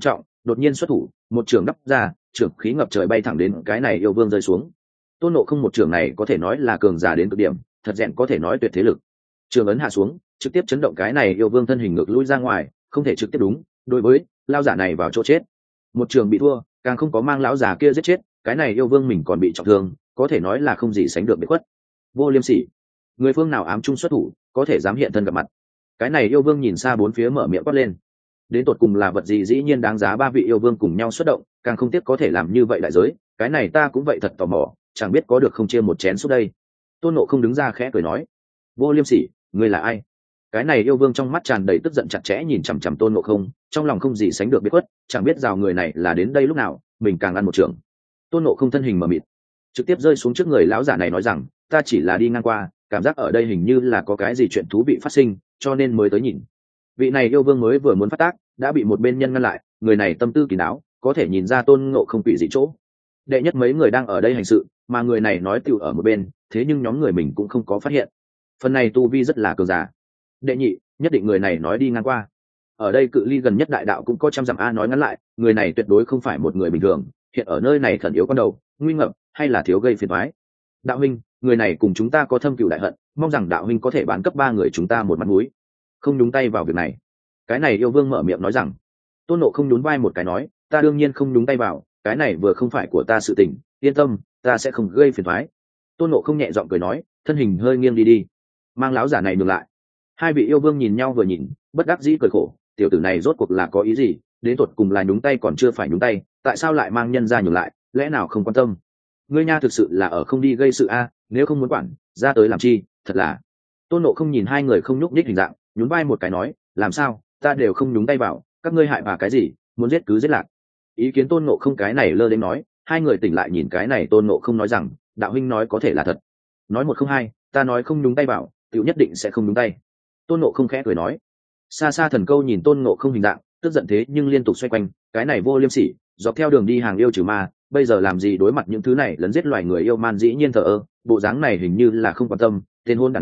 đột nhiên xuất thủ, một trường đắp ra, trường khí ngập trời bay thẳng đến cái này yêu vương rơi xuống. Tôn Ngộ Không một trường này có thể nói là cường giả đến cực điểm, thật dẹn có thể nói tuyệt thế lực. Trường ấn hạ xuống, trực tiếp chấn động cái này yêu vương thân hình ngược lui ra ngoài, không thể trực tiếp đúng đối với lao giả này vào chỗ chết. Một trường bị thua, càng không có mang lão già kia giết chết, cái này yêu vương mình còn bị trọng thương, có thể nói là không gì sánh được biệt khuất. Vô liêm sỉ, người phương nào ám trung xuất thủ, có thể dám hiện thân gặp mặt. Cái này yêu vương nhìn xa bốn phía mở miệng quát lên. Đến tột cùng là vật gì dĩ nhiên đáng giá ba vị yêu vương cùng nhau xuất động, càng không tiếc có thể làm như vậy đại giới, cái này ta cũng vậy thật tò mò, chẳng biết có được không chia một chén suốt đây. Tôn Ngộ Không đứng ra khẽ cười nói, vô liêm sỉ, ngươi là ai? Cái này yêu vương trong mắt tràn đầy tức giận chặt chẽ nhìn chằm chằm Tôn Ngộ Không, trong lòng không gì sánh được biết khuất, chẳng biết rào người này là đến đây lúc nào, mình càng ăn một trường. Tôn Ngộ Không thân hình mờ mịt, trực tiếp rơi xuống trước người lão giả này nói rằng, ta chỉ là đi ngang qua, cảm giác ở đây hình như là có cái gì chuyện thú vị phát sinh, cho nên mới tới nhìn. Vị này yêu vương mới vừa muốn phát tác, đã bị một bên nhân ngăn lại, người này tâm tư kín đáo, có thể nhìn ra Tôn Ngộ Không quỷ dị chỗ. Đệ nhất mấy người đang ở đây hành sự, mà người này nói tựu ở một bên, thế nhưng nhóm người mình cũng không có phát hiện. Phần này tu vi rất là cường giả. Đệ nhị, nhất định người này nói đi ngang qua. Ở đây cự ly gần nhất đại đạo cũng có trăm dặm a, nói ngắn lại, người này tuyệt đối không phải một người bình thường, hiện ở nơi này khẩn yếu con đầu, nguy ngập, hay là thiếu gây phiền toái. Đạo huynh, người này cùng chúng ta có thâm cừu đại hận, mong rằng đạo huynh có thể bán cấp ba người chúng ta một mặt mũi, không nhúng tay vào việc này. Cái này yêu vương mở miệng nói rằng. Tôn Ngộ Không nhún vai một cái nói, ta đương nhiên không nhúng tay vào, cái này vừa không phải của ta sự tình, yên tâm, ta sẽ không gây phiền toái. Tôn Ngộ Không nhẹ giọng cười nói, thân hình hơi nghiêng đi, mang láo giả này ngược lại. Hai vị yêu vương nhìn nhau vừa nhìn, bất đắc dĩ cười khổ, tiểu tử này rốt cuộc là có ý gì, đến tột cùng là nhúng tay còn chưa phải nhúng tay, tại sao lại mang nhân ra nhường lại, lẽ nào không quan tâm? Ngươi nha thực sự là ở không đi gây sự a, nếu không muốn quản, ra tới làm chi, thật là. Tôn Ngộ Không nhìn hai người không nhúc nhích hình dạng, nhún vai một cái nói, làm sao, ta đều không nhúng tay vào, các ngươi hại bà cái gì, muốn giết cứ giết lạc. Ý kiến Tôn Ngộ Không cái này lơ đến nói, hai người tỉnh lại nhìn cái này Tôn Ngộ Không nói rằng, đạo huynh nói có thể là thật. Nói một không hai, ta nói không nhúng tay vào, tiểu nhất định sẽ không nhúng tay. Tôn Ngộ Không khẽ cười nói. Xa xa Thần Câu nhìn Tôn Ngộ Không hình dạng, tức giận thế nhưng liên tục xoay quanh, cái này vô liêm sỉ, dọc theo đường đi hàng yêu trừ ma, bây giờ làm gì đối mặt những thứ này lấn giết loài người yêu man dĩ nhiên thờ ơ, bộ dáng này hình như là không quan tâm. Tên hôn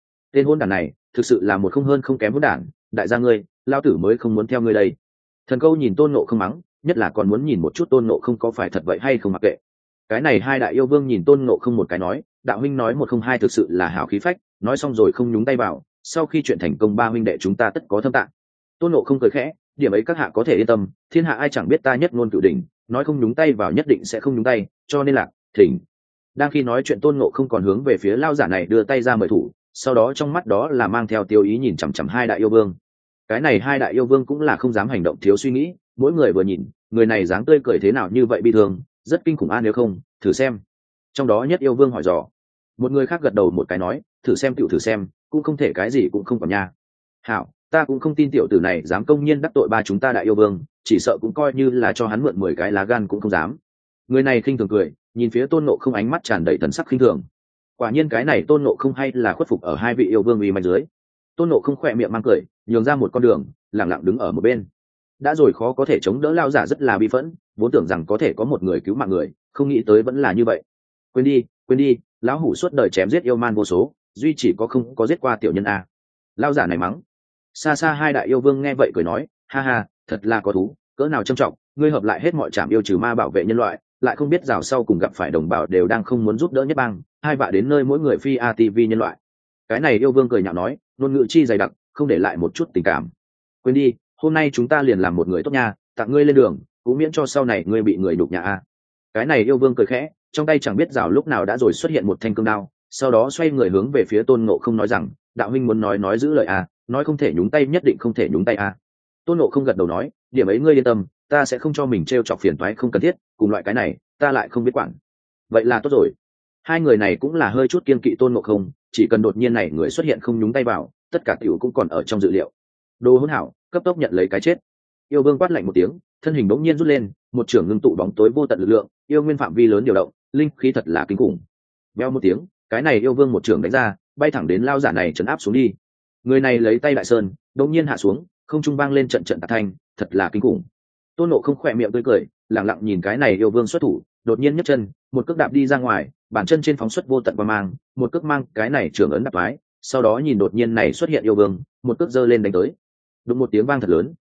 đản này thực sự là một không hơn không kém hôn đản, đại gia ngươi, lao tử mới không muốn theo ngươi đây. Thần Câu nhìn Tôn Ngộ Không mắng, nhất là còn muốn nhìn một chút Tôn Ngộ Không có phải thật vậy hay không, mặc kệ. Cái này hai đại yêu vương nhìn Tôn Ngộ Không một cái nói, đạo huynh nói một không hai thực sự là hào khí phách, nói xong rồi không nhúng tay vào, sau khi chuyện thành công ba huynh đệ chúng ta tất có thâm tạng. Tôn Ngộ Không cười khẽ, điểm ấy các hạ có thể yên tâm, thiên hạ ai chẳng biết ta nhất ngôn cửu đỉnh, nói không nhúng tay vào nhất định sẽ không nhúng tay, cho nên là thỉnh. Đang khi nói chuyện Tôn Ngộ Không còn hướng về phía lao giả này đưa tay ra mời thủ, sau đó trong mắt đó là mang theo tiêu ý nhìn chằm chằm hai đại yêu vương. Cái này hai đại yêu vương cũng là không dám hành động thiếu suy nghĩ, mỗi người vừa nhìn, người này dáng tươi cười thế nào như vậy bi thương, rất kinh khủng a, nếu không thử xem. Trong đó nhất yêu vương hỏi dò, một người khác gật đầu một cái nói, thử xem tựu thử xem, cũng không thể cái gì cũng không còn nha. Hảo, ta cũng không tin tiểu tử này dám công nhiên đắc tội ba chúng ta đại yêu vương, chỉ sợ cũng coi như là cho hắn mượn 10 cái lá gan cũng không dám. Người này khinh thường cười, nhìn phía Tôn Ngộ Không ánh mắt tràn đầy thần sắc khinh thường. Quả nhiên cái này Tôn Ngộ Không hay là khuất phục ở hai vị yêu vương uy mạnh dưới. Tôn Ngộ Không khỏe miệng mang cười, nhường ra một con đường, lặng lặng đứng ở một bên. Đã rồi khó có thể chống đỡ lao giả rất là bi phẫn, vốn tưởng rằng có thể có một người cứu mạng người, không nghĩ tới vẫn là như vậy. Quên đi, lão hủ suốt đời chém giết yêu man vô số, duy chỉ có không có giết qua tiểu nhân a. Lao giả này mắng. Xa xa hai đại yêu vương nghe vậy cười nói, ha ha, thật là có thú, cỡ nào trân trọng, ngươi hợp lại hết mọi trạm yêu trừ ma bảo vệ nhân loại, lại không biết rào sau cùng gặp phải đồng bào đều đang không muốn giúp đỡ nhất bang, hai vạ đến nơi mỗi người phi ATV nhân loại. Cái này yêu vương cười nhạo nói, ngôn ngữ chi dày đặc, không để lại một chút tình cảm. Quên đi, hôm nay chúng ta liền làm một người tốt nha, tặng ngươi lên đường, cũng miễn cho sau này ngươi bị người đục nhà a. Cái này yêu vương cười khẽ, trong tay chẳng biết rào lúc nào đã rồi xuất hiện một thanh cương đao, sau đó xoay người hướng về phía Tôn Ngộ Không nói rằng, đạo huynh muốn nói giữ lời a, nói không thể nhúng tay nhất định không thể nhúng tay a. Tôn Ngộ Không gật đầu nói, điểm ấy ngươi yên tâm, ta sẽ không cho mình trêu chọc phiền toái không cần thiết, cùng loại cái này ta lại không biết quản. Vậy là tốt rồi. Hai người này cũng là hơi chút kiên kỵ Tôn Ngộ Không, chỉ cần đột nhiên này người xuất hiện không nhúng tay vào, tất cả tiểu cũng còn ở trong dự liệu. Đồ hỗn hảo, cấp tốc nhận lấy cái chết. Yêu vương quát lạnh một tiếng, thân hình bỗng nhiên rút lên, một trường ngưng tụ bóng tối vô tận lực lượng, yêu nguyên phạm vi lớn điều động, linh khí thật là kinh khủng. Veo một tiếng, cái này yêu vương một trường đánh ra, bay thẳng đến lao giả này trấn áp xuống đi. Người này lấy tay đại sơn, bỗng nhiên hạ xuống, không trung vang lên trận trận tạc thanh, thật là kinh khủng. Tôn Ngộ Không khỏe miệng tươi cười, lặng lặng nhìn cái này yêu vương xuất thủ, đột nhiên nhấc chân, một cước đạp đi ra ngoài, bàn chân trên phóng xuất vô tận quang mang, một cước mang cái này trường ấn đạp thoái, sau đó nhìn đột nhiên này xuất hiện yêu vương, một cước giơ lên đánh tới. Đụng một tiếng vang thật lớn,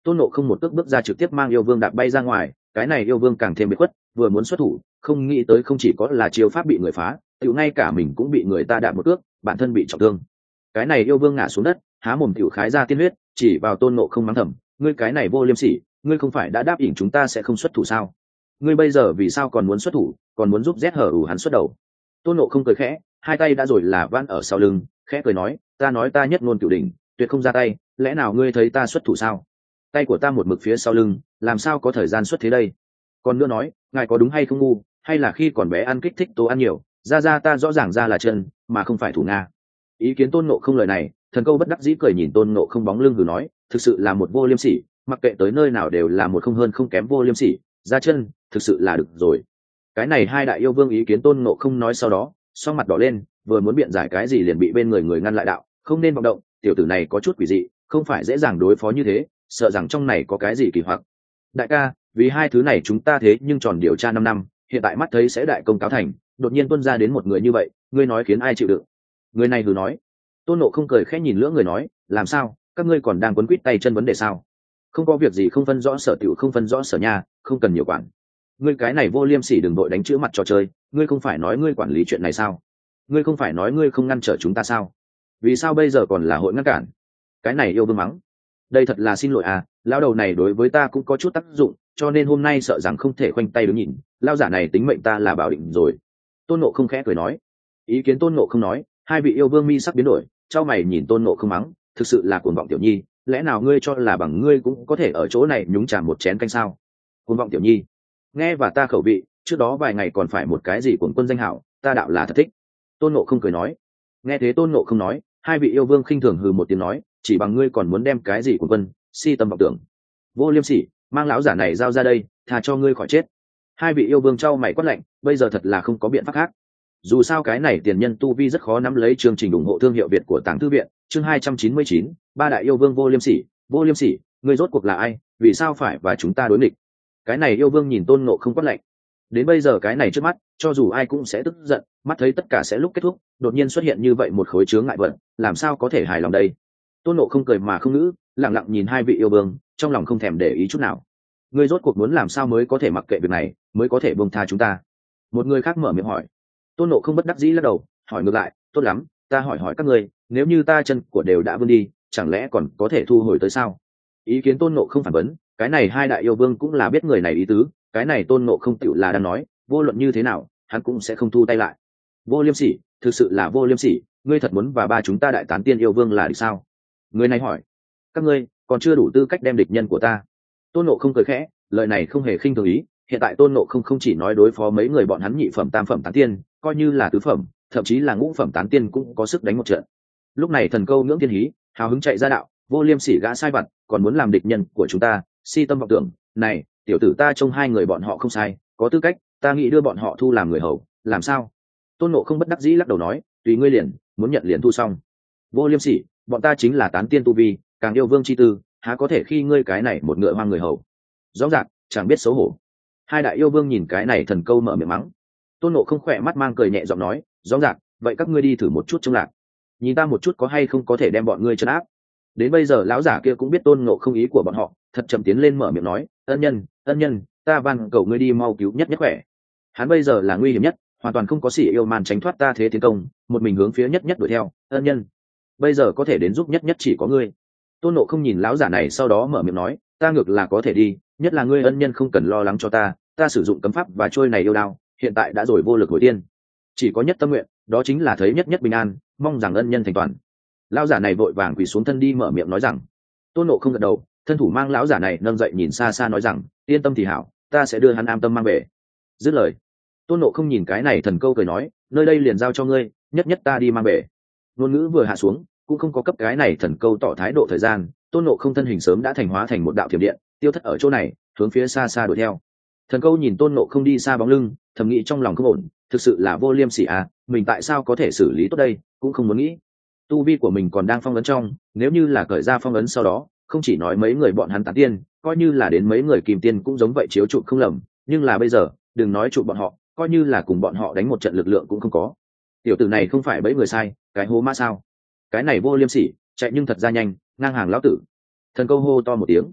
Tôn Ngộ Không một cước bước ra trực tiếp mang yêu vương đạp bay ra ngoài, cái này yêu vương càng thêm biệt khuất, vừa muốn xuất thủ, không nghĩ tới không chỉ có là chiêu pháp bị người phá, tiểu ngay cả mình cũng bị người ta đạp một cước, bản thân bị trọng thương. Cái này yêu vương ngã xuống đất, há mồm tiểu khái ra tiên huyết, chỉ vào Tôn Ngộ Không mắng thầm, ngươi cái này vô liêm sỉ, ngươi không phải đã đáp ứng chúng ta sẽ không xuất thủ sao? Ngươi bây giờ vì sao còn muốn xuất thủ, còn muốn giúp rét hở ủ hắn xuất đầu? Tôn Ngộ Không cười khẽ, hai tay đã rồi là vãn ở sau lưng, khẽ cười nói ta nhất ngôn cửu đỉnh, tuyệt không ra tay, lẽ nào ngươi thấy ta xuất thủ sao? Tay của ta một mực phía sau lưng, làm sao có thời gian xuất thế đây? Còn nữa nói, ngài có đúng hay không ngu, hay là khi còn bé ăn kích thích tố ăn nhiều, ra ta rõ ràng ra là chân, mà không phải thủ nga. Ý kiến Tôn Ngộ Không lời này, Thần Câu bất đắc dĩ cười nhìn Tôn Ngộ Không bóng lưng vừa nói, thực sự là một vô liêm sỉ, mặc kệ tới nơi nào đều là một không hơn không kém vô liêm sỉ, ra chân, thực sự là được rồi. Cái này hai đại yêu vương ý kiến Tôn Ngộ Không nói sau đó, song mặt đỏ lên, vừa muốn biện giải cái gì liền bị bên người ngăn lại đạo, không nên vọng động, tiểu tử này có chút quỷ dị, không phải dễ dàng đối phó như thế, sợ rằng trong này có cái gì kỳ hoặc. Đại ca, vì hai thứ này chúng ta thế nhưng tròn điều tra 5 năm, hiện tại mắt thấy sẽ đại công cáo thành, đột nhiên tuôn ra đến một người như vậy, ngươi nói khiến ai chịu đựng? Người này vừa nói. Tôn Ngộ Không cười khẽ nhìn lưỡng người nói, làm sao, các ngươi còn đang quấn quýt tay chân vấn đề sao? Không có việc gì không phân rõ sở tiểu không phân rõ sở nhà, không cần nhiều quản. Ngươi cái này vô liêm sỉ đừng đội đánh chữ mặt trò chơi, ngươi không phải nói ngươi quản lý chuyện này sao? Ngươi không phải nói ngươi không ngăn trở chúng ta sao? Vì sao bây giờ còn là hội ngăn cản? Cái này yêu vương mắng. Đây thật là xin lỗi à, lão đầu này đối với ta cũng có chút tác dụng, cho nên hôm nay sợ rằng không thể khoanh tay đứng nhìn, lão giả này tính mệnh ta là bảo định rồi. Tôn Ngộ Không khẽ cười nói. Ý kiến Tôn Ngộ Không nói, hai vị yêu vương mi sắc biến đổi, trao mày nhìn Tôn Ngộ Không mắng, thực sự là cuồng vọng tiểu nhi, lẽ nào ngươi cho là bằng ngươi cũng có thể ở chỗ này nhúng chàm một chén canh sao? Cuồng vọng tiểu nhi, nghe và ta khẩu vị, trước đó vài ngày còn phải một cái gì cuồng quân danh hảo, ta đạo là thật thích. Tôn Ngộ Không cười nói. Nghe thế Tôn Ngộ Không nói, hai vị yêu vương khinh thường hừ một tiếng nói, chỉ bằng ngươi còn muốn đem cái gì cuồng quân, si tâm vọng tưởng, vô liêm sỉ, mang lão giả này giao ra đây, thà cho ngươi khỏi chết. Hai vị yêu vương trao mày quát lạnh, bây giờ thật là không có biện pháp khác. Dù sao cái này tiền nhân tu vi rất khó nắm lấy chương trình ủng hộ thương hiệu Việt của Tàng Thư viện, chương 299, ba đại yêu vương vô liêm sỉ, ngươi rốt cuộc là ai, vì sao phải và chúng ta đối nghịch? Cái này yêu vương nhìn Tôn Ngộ Không quát lạnh. Đến bây giờ cái này trước mắt, cho dù ai cũng sẽ tức giận, mắt thấy tất cả sẽ lúc kết thúc, đột nhiên xuất hiện như vậy một khối chướng ngại vật, làm sao có thể hài lòng đây? Tôn Ngộ Không cười mà không ngữ, lặng lặng nhìn hai vị yêu vương, trong lòng không thèm để ý chút nào. Ngươi rốt cuộc muốn làm sao mới có thể mặc kệ việc này, mới có thể buông tha chúng ta? Một người khác mở miệng hỏi. Tôn Ngộ Không bất đắc dĩ lắc đầu, hỏi ngược lại, tốt lắm, ta hỏi các ngươi, nếu như ta chân của đều đã vươn đi, chẳng lẽ còn có thể thu hồi tới sao? Ý kiến Tôn Ngộ Không phản vấn, cái này hai đại yêu vương cũng là biết người này ý tứ, cái này Tôn Ngộ Không tựu là đang nói, vô luận như thế nào, hắn cũng sẽ không thu tay lại. Vô liêm sỉ, thực sự là vô liêm sỉ, ngươi thật muốn và ba chúng ta đại tán tiên yêu vương là địch sao? Người này hỏi. Các ngươi còn chưa đủ tư cách đem địch nhân của ta. Tôn Ngộ Không cười khẽ, lời này không hề khinh thường ý, hiện tại Tôn Ngộ Không không chỉ nói đối phó mấy người bọn hắn nhị phẩm tam phẩm tán tiên, coi như là tứ phẩm, thậm chí là ngũ phẩm tán tiên cũng có sức đánh một trận. Lúc này Thần Câu ngưỡng thiên hí, hào hứng chạy ra đạo, vô liêm sỉ gã sai vặt, còn muốn làm địch nhân của chúng ta, si tâm vọng tưởng, này, tiểu tử ta trông hai người bọn họ không sai, có tư cách, ta nghĩ đưa bọn họ thu làm người hầu, làm sao? Tôn Ngộ Không bất đắc dĩ lắc đầu nói, tùy ngươi liền, muốn nhận liền thu xong. Vô liêm sỉ, bọn ta chính là tán tiên tu vi, càng yêu vương chi tư, há có thể khi ngươi cái này một ngựa hoang người hầu? Rõ ràng, chẳng biết xấu hổ. Hai đại yêu vương nhìn cái này Thần Câu mở miệng mắng. Tôn Ngộ Không khỏe mắt mang cười nhẹ giọng nói, rõ ràng, vậy các ngươi đi thử một chút trông lạc, nhìn ta một chút có hay không có thể đem bọn ngươi trấn áp. Đến bây giờ lão giả kia cũng biết Tôn Ngộ Không ý của bọn họ, thật chậm tiến lên mở miệng nói, ân nhân, ta van cầu ngươi đi mau cứu nhất nhất khỏe. Hắn bây giờ là nguy hiểm nhất, hoàn toàn không có sĩ yêu màn tránh thoát ta thế tiến công, một mình hướng phía nhất nhất đuổi theo, ân nhân, bây giờ có thể đến giúp nhất nhất chỉ có ngươi. Tôn Ngộ Không nhìn lão giả này sau đó mở miệng nói, ta ngược là có thể đi, nhất là ngươi ân nhân không cần lo lắng cho ta sử dụng cấm pháp và trôi này yêu đao, hiện tại đã rồi vô lực hồi tiên, chỉ có nhất tâm nguyện, đó chính là thấy nhất nhất bình an, mong rằng ân nhân thành toàn. Lão giả này vội vàng quỳ xuống thân đi mở miệng nói rằng. Tôn Ngộ Không gật đầu, thân thủ mang lão giả này nâng dậy nhìn xa xa nói rằng, yên tâm thì hảo, ta sẽ đưa hắn am tâm mang về. Dứt lời, Tôn Ngộ Không nhìn cái này Thần Câu cười nói, nơi đây liền giao cho ngươi, nhất nhất ta đi mang về. Ngôn ngữ vừa hạ xuống, cũng không có cấp cái này Thần Câu tỏ thái độ thời gian, Tôn Ngộ Không thân hình sớm đã thành hóa thành một đạo thiểm điện, tiêu thất ở chỗ này, hướng phía xa xa đuổi theo. Thần Câu nhìn Tôn Ngộ Không đi xa bóng lưng, thầm nghĩ trong lòng không ổn, thực sự là vô liêm sỉ à, mình tại sao có thể xử lý tốt đây, cũng không muốn nghĩ. Tu vi của mình còn đang phong ấn trong, nếu như là cởi ra phong ấn sau đó, không chỉ nói mấy người bọn hắn tán tiên, coi như là đến mấy người kim tiên cũng giống vậy chiếu trụ không lầm, nhưng là bây giờ, đừng nói trụ bọn họ, coi như là cùng bọn họ đánh một trận lực lượng cũng không có. Tiểu tử này không phải bẫy người sai, cái hố ma sao? Cái này vô liêm sỉ, chạy nhưng thật ra nhanh, ngang hàng lão tử. Thần Câu hô to một tiếng.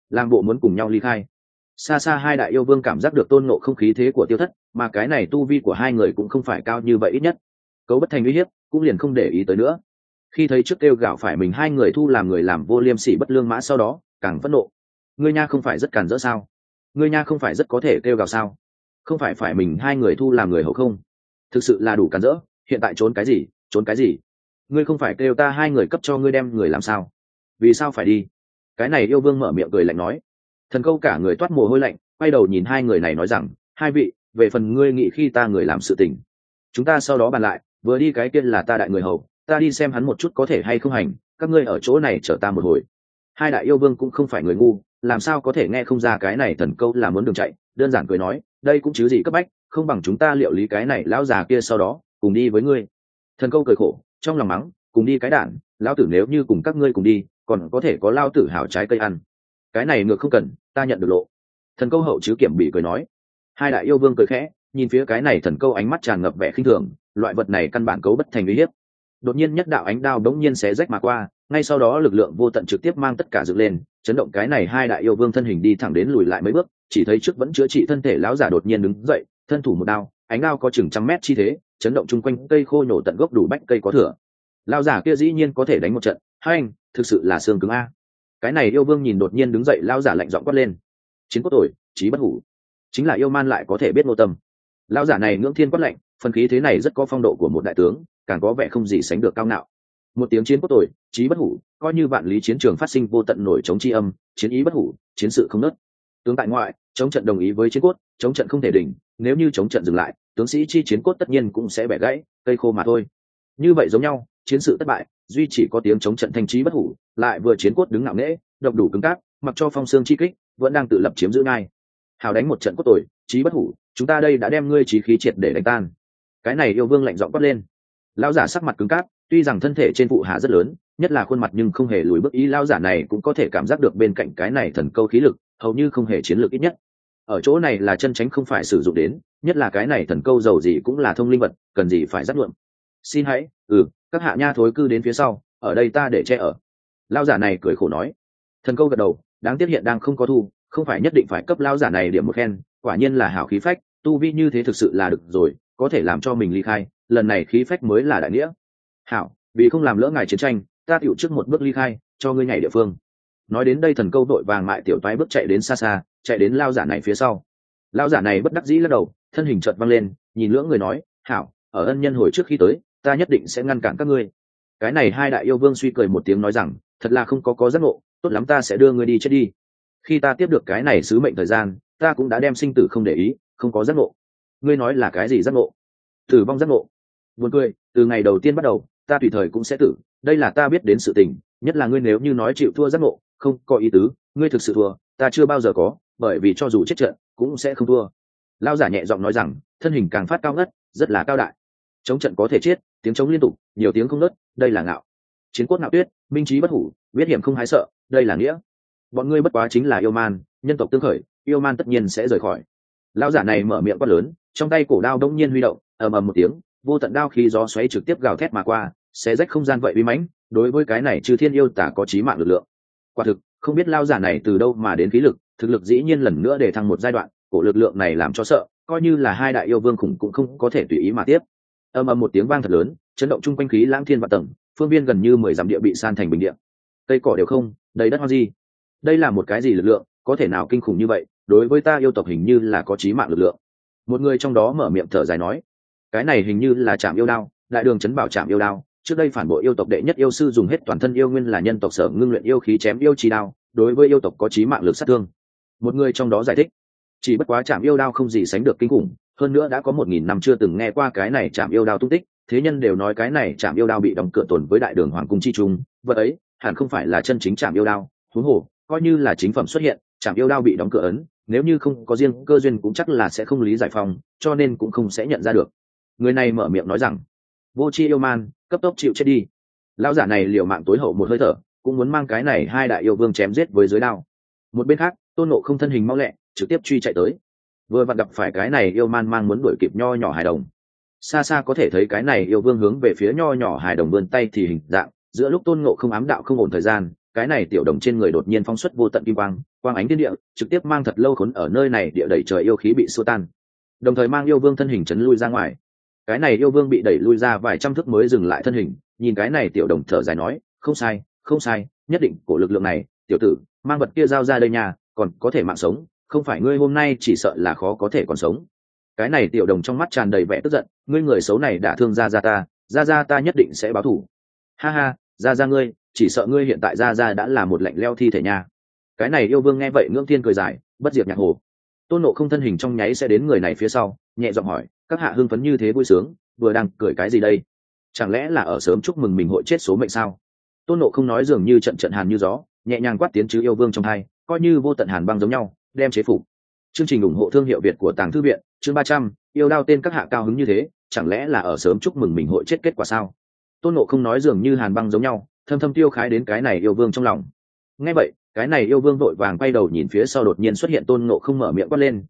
làm bộ muốn cùng nhau ly khai. Xa xa hai đại yêu vương cảm giác được tôn ngộ không khí thế của tiêu thất, mà cái này tu vi của hai người cũng không phải cao như vậy, ít nhất Cấu Bất Thành uy hiếp cũng liền không để ý tới nữa. Khi thấy trước kêu gạo phải mình hai người thu làm người làm vô liêm sỉ bất lương mã, sau đó càng phẫn nộ. Ngươi nha không phải rất cản rỡ sao? Ngươi nha không phải rất có thể kêu gào sao? Không phải mình hai người thu làm người hậu không? Thực sự là đủ cản rỡ, hiện tại trốn cái gì, trốn cái gì? Ngươi không phải kêu ta hai người cấp cho ngươi đem người làm sao? Vì sao phải đi? Cái này yêu vương mở miệng cười lạnh nói. Thần Câu cả người toát mồ hôi lạnh, quay đầu nhìn hai người này nói rằng, hai vị, về phần ngươi nghĩ khi ta người làm sự tình, chúng ta sau đó bàn lại, vừa đi cái kia là ta đại người hầu, ta đi xem hắn một chút có thể hay không hành, các ngươi ở chỗ này chờ ta một hồi. Hai đại yêu vương cũng không phải người ngu, làm sao có thể nghe không ra cái này Thần Câu là muốn đường chạy, đơn giản cười nói, đây cũng chứ gì cấp bách, không bằng chúng ta liệu lý cái này lão già kia sau đó cùng đi với ngươi. Thần Câu cười khổ, trong lòng mắng, cùng đi cái đản, lão tử nếu như cùng các ngươi cùng đi, còn có thể có lao tử hảo trái cây ăn. Cái này ngược không cần, ta nhận được lộ. Thần Câu hậu chứ kiểm bị cười nói. Hai đại yêu vương cười khẽ, nhìn phía cái này Thần Câu ánh mắt tràn ngập vẻ khinh thường, loại vật này căn bản Cấu Bất Thành uy hiếp. Đột nhiên nhất đạo ánh đao đống nhiên xé rách mà qua, ngay sau đó lực lượng vô tận trực tiếp mang tất cả dựng lên, chấn động cái này hai đại yêu vương thân hình đi thẳng đến lùi lại mấy bước, chỉ thấy trước vẫn chữa trị thân thể lão giả đột nhiên đứng dậy, thân thủ một đao, ánh đao có chừng trăm mét chi thế, chấn động chung quanh cây khô nhổ tận gốc đủ bách cây có thừa. Lão giả kia dĩ nhiên có thể đánh một trận, hai anh, thực sự là xương cứng a. Cái này yêu vương nhìn đột nhiên đứng dậy lão giả lạnh giọng quát lên. Chiến cốt tội, chí bất hủ. Chính là yêu man lại có thể biết nô tâm. Lão giả này ngưỡng thiên quát lạnh, phần khí thế này rất có phong độ của một đại tướng, càng có vẻ không gì sánh được cao ngạo. Một tiếng chiến cốt tội, chí bất hủ, coi như vạn lý chiến trường phát sinh vô tận nổi chống chi âm, chiến ý bất hủ, chiến sự không nứt. Tướng tại ngoại, chống trận đồng ý với chiến cốt, chống trận không thể đỉnh, nếu như chống trận dừng lại, tướng sĩ chi chiến cốt tất nhiên cũng sẽ bẻ gãy, cây khô mà thôi. Như vậy giống nhau, chiến sự thất bại, duy chỉ có tiếng chống trận thanh trí bất hủ, lại vừa chiến cốt đứng ngạo nghễ, độc đủ cứng cáp, mặc cho phong xương chi kích, vẫn đang tự lập chiếm giữ ngay. Hào đánh một trận cốt tội, chí bất hủ, chúng ta đây đã đem ngươi chí khí triệt để đánh tan. Cái này yêu vương lạnh giọng quát lên. Lão giả sắc mặt cứng cáp, tuy rằng thân thể trên phụ hạ rất lớn, nhất là khuôn mặt nhưng không hề lùi bước, ý lão giả này cũng có thể cảm giác được bên cạnh cái này Thần Câu khí lực, hầu như không hề chiến lược ít nhất. Ở chỗ này là chân tránh không phải sử dụng đến, nhất là cái này Thần Câu giàu gì cũng là thông linh vật, cần gì phải dắt luộm. Xin hãy, các hạ nha thối cư đến phía sau, ở đây ta để che ở. Lão giả này cười khổ nói. Thần Câu gật đầu, đáng tiếc hiện đang không có thu, không phải nhất định phải cấp lão giả này điểm một khen, quả nhiên là hảo khí phách, tu vi như thế thực sự là được rồi, có thể làm cho mình ly khai, lần này khí phách mới là đại nghĩa. Hảo, vì không làm lỡ ngài chiến tranh, ta tiểu trước một bước ly khai, cho ngươi nhảy địa phương. Nói đến đây Thần Câu đội vàng mại tiểu toái bước chạy đến xa xa, chạy đến lão giả này phía sau. Lão giả này bất đắc dĩ lắc đầu, thân hình chợt văng lên, nhìn lưỡng người nói, hảo, ở ân nhân hồi trước khi tới, ta nhất định sẽ ngăn cản các ngươi. Cái này hai đại yêu vương suy cười một tiếng nói rằng, thật là không có giác ngộ, tốt lắm, ta sẽ đưa ngươi đi chết đi. Khi ta tiếp được cái này sứ mệnh thời gian, ta cũng đã đem sinh tử không để ý, không có giác ngộ. Ngươi nói là cái gì giác ngộ? Tử vong giác ngộ. Buồn cười, từ ngày đầu tiên bắt đầu, ta tùy thời cũng sẽ tử, đây là ta biết đến sự tình, nhất là ngươi nếu như nói chịu thua giác ngộ, không có ý tứ, ngươi thực sự thua, ta chưa bao giờ có, bởi vì cho dù chết trận, cũng sẽ không thua. Lão giả nhẹ giọng nói rằng, thân hình càng phát cao ngất, rất là cao đại. Chống trận có thể chết, tiếng chống liên tục, nhiều tiếng không ngớt, đây là ngạo. Chiến cốt ngạo tuyết, minh trí bất hủ, biết hiểm không hái sợ, đây là nghĩa. Bọn ngươi bất quá chính là yêu man, nhân tộc tương khởi, yêu man tất nhiên sẽ rời khỏi. Lão giả này mở miệng quát lớn, trong tay cổ đao đông nhiên huy động, ầm ầm một tiếng, vô tận đao khí gió xoáy trực tiếp gào thét mà qua, xé rách không gian vậy uy mãnh, đối với cái này Chư Thiên yêu tả có chí mạng lực lượng. Quả thực, không biết lão giả này từ đâu mà đến khí lực, thực lực dĩ nhiên lần nữa để thăng một giai đoạn, cổ lực lượng này làm cho sợ, coi như là hai đại yêu vương khủng cũng không có thể tùy ý mà tiếp. Ầm ầm một tiếng vang thật lớn, chấn động chung quanh khí lãng thiên vạn tầng, phương viên gần như 10 dặm địa bị san thành bình địa. Cây cỏ đều không, đầy đất hoang di. Đây là một cái gì lực lượng, có thể nào kinh khủng như vậy, đối với ta yêu tộc hình như là có chí mạng lực lượng. Một người trong đó mở miệng thở dài nói, cái này hình như là Trảm Yêu Đao, đại đường trấn bảo Trảm Yêu Đao, trước đây phản bội yêu tộc đệ nhất yêu sư dùng hết toàn thân yêu nguyên là nhân tộc sở ngưng luyện yêu khí chém yêu chi đao, đối với yêu tộc có chí mạng lực sát thương. Một người trong đó giải thích, chỉ bất quá Trảm Yêu Đao không gì sánh được kinh khủng, hơn nữa đã có 1000 năm chưa từng nghe qua cái này Trảm Yêu Đao tung tích, thế nhân đều nói cái này Trảm Yêu Đao bị đóng cửa tồn với đại đường hoàng cung chi trung, vật ấy hẳn không phải là chân chính Trảm Yêu Đao, huống hồ coi như là chính phẩm xuất hiện, Trảm Yêu Đao bị đóng cửa ấn, nếu như không có riêng cơ duyên cũng chắc là sẽ không lý giải phòng, cho nên cũng không sẽ nhận ra được. Người này mở miệng nói rằng, vô tri yêu man, cấp tốc chịu chết đi. Lão giả này liều mạng tối hậu một hơi thở, cũng muốn mang cái này hai đại yêu vương chém giết với dưới đao. Một bên khác, Tôn Ngộ Không thân hình mau lẹ, trực tiếp truy chạy tới. Vừa vặn gặp phải cái này yêu man mang muốn đuổi kịp nho nhỏ hài đồng. Xa xa có thể thấy cái này yêu vương hướng về phía nho nhỏ hài đồng vươn tay thì hình dạng, giữa lúc Tôn Ngộ Không ám đạo không ổn thời gian, cái này tiểu đồng trên người đột nhiên phóng xuất vô tận kim quang, quang ánh thiên địa, trực tiếp mang thật lâu khốn ở nơi này địa đẩy trời yêu khí bị xua tan, đồng thời mang yêu vương thân hình chấn lui ra ngoài. Cái này yêu vương bị đẩy lui ra vài trăm thước mới dừng lại thân hình, nhìn cái này tiểu đồng thở dài nói, không sai, không sai, nhất định của lực lượng này, tiểu tử, mang vật kia giao ra đây nha, còn có thể mạng sống, không phải ngươi hôm nay chỉ sợ là khó có thể còn sống. Cái này tiểu đồng trong mắt tràn đầy vẻ tức giận, ngươi người xấu này đã thương gia ta nhất định sẽ báo thù. Ha ha, gia ngươi, chỉ sợ ngươi hiện tại gia đã là một lạnh leo thi thể nha. Cái này yêu vương nghe vậy ngưỡng thiên cười dài, bất diệt nhạc hồ. Tôn Ngộ Không thân hình trong nháy sẽ đến người này phía sau, nhẹ giọng hỏi, các hạ hưng phấn như thế vui sướng, vừa đang cười cái gì đây? Chẳng lẽ là ở sớm chúc mừng mình hội chết số mệnh sao? Tôn Ngộ Không nói dường như trận trận hàn như gió, nhẹ nhàng quát tiếng chứ yêu vương trong hai, coi như vô tận hàn băng giống nhau, đem chế phục. Chương trình ủng hộ thương hiệu Việt của Tàng Thư Viện, chương 300, yêu đao tên các hạ cao hứng như thế, chẳng lẽ là ở sớm chúc mừng mình hội chết kết quả sao? Tôn Ngộ Không nói dường như hàn băng giống nhau, thâm thâm tiêu khái đến cái này yêu vương trong lòng. Nghe vậy, cái này yêu vương vội vàng quay đầu nhìn phía sau đột nhiên xuất hiện Tôn Ngộ Không, mở miệng quát lên,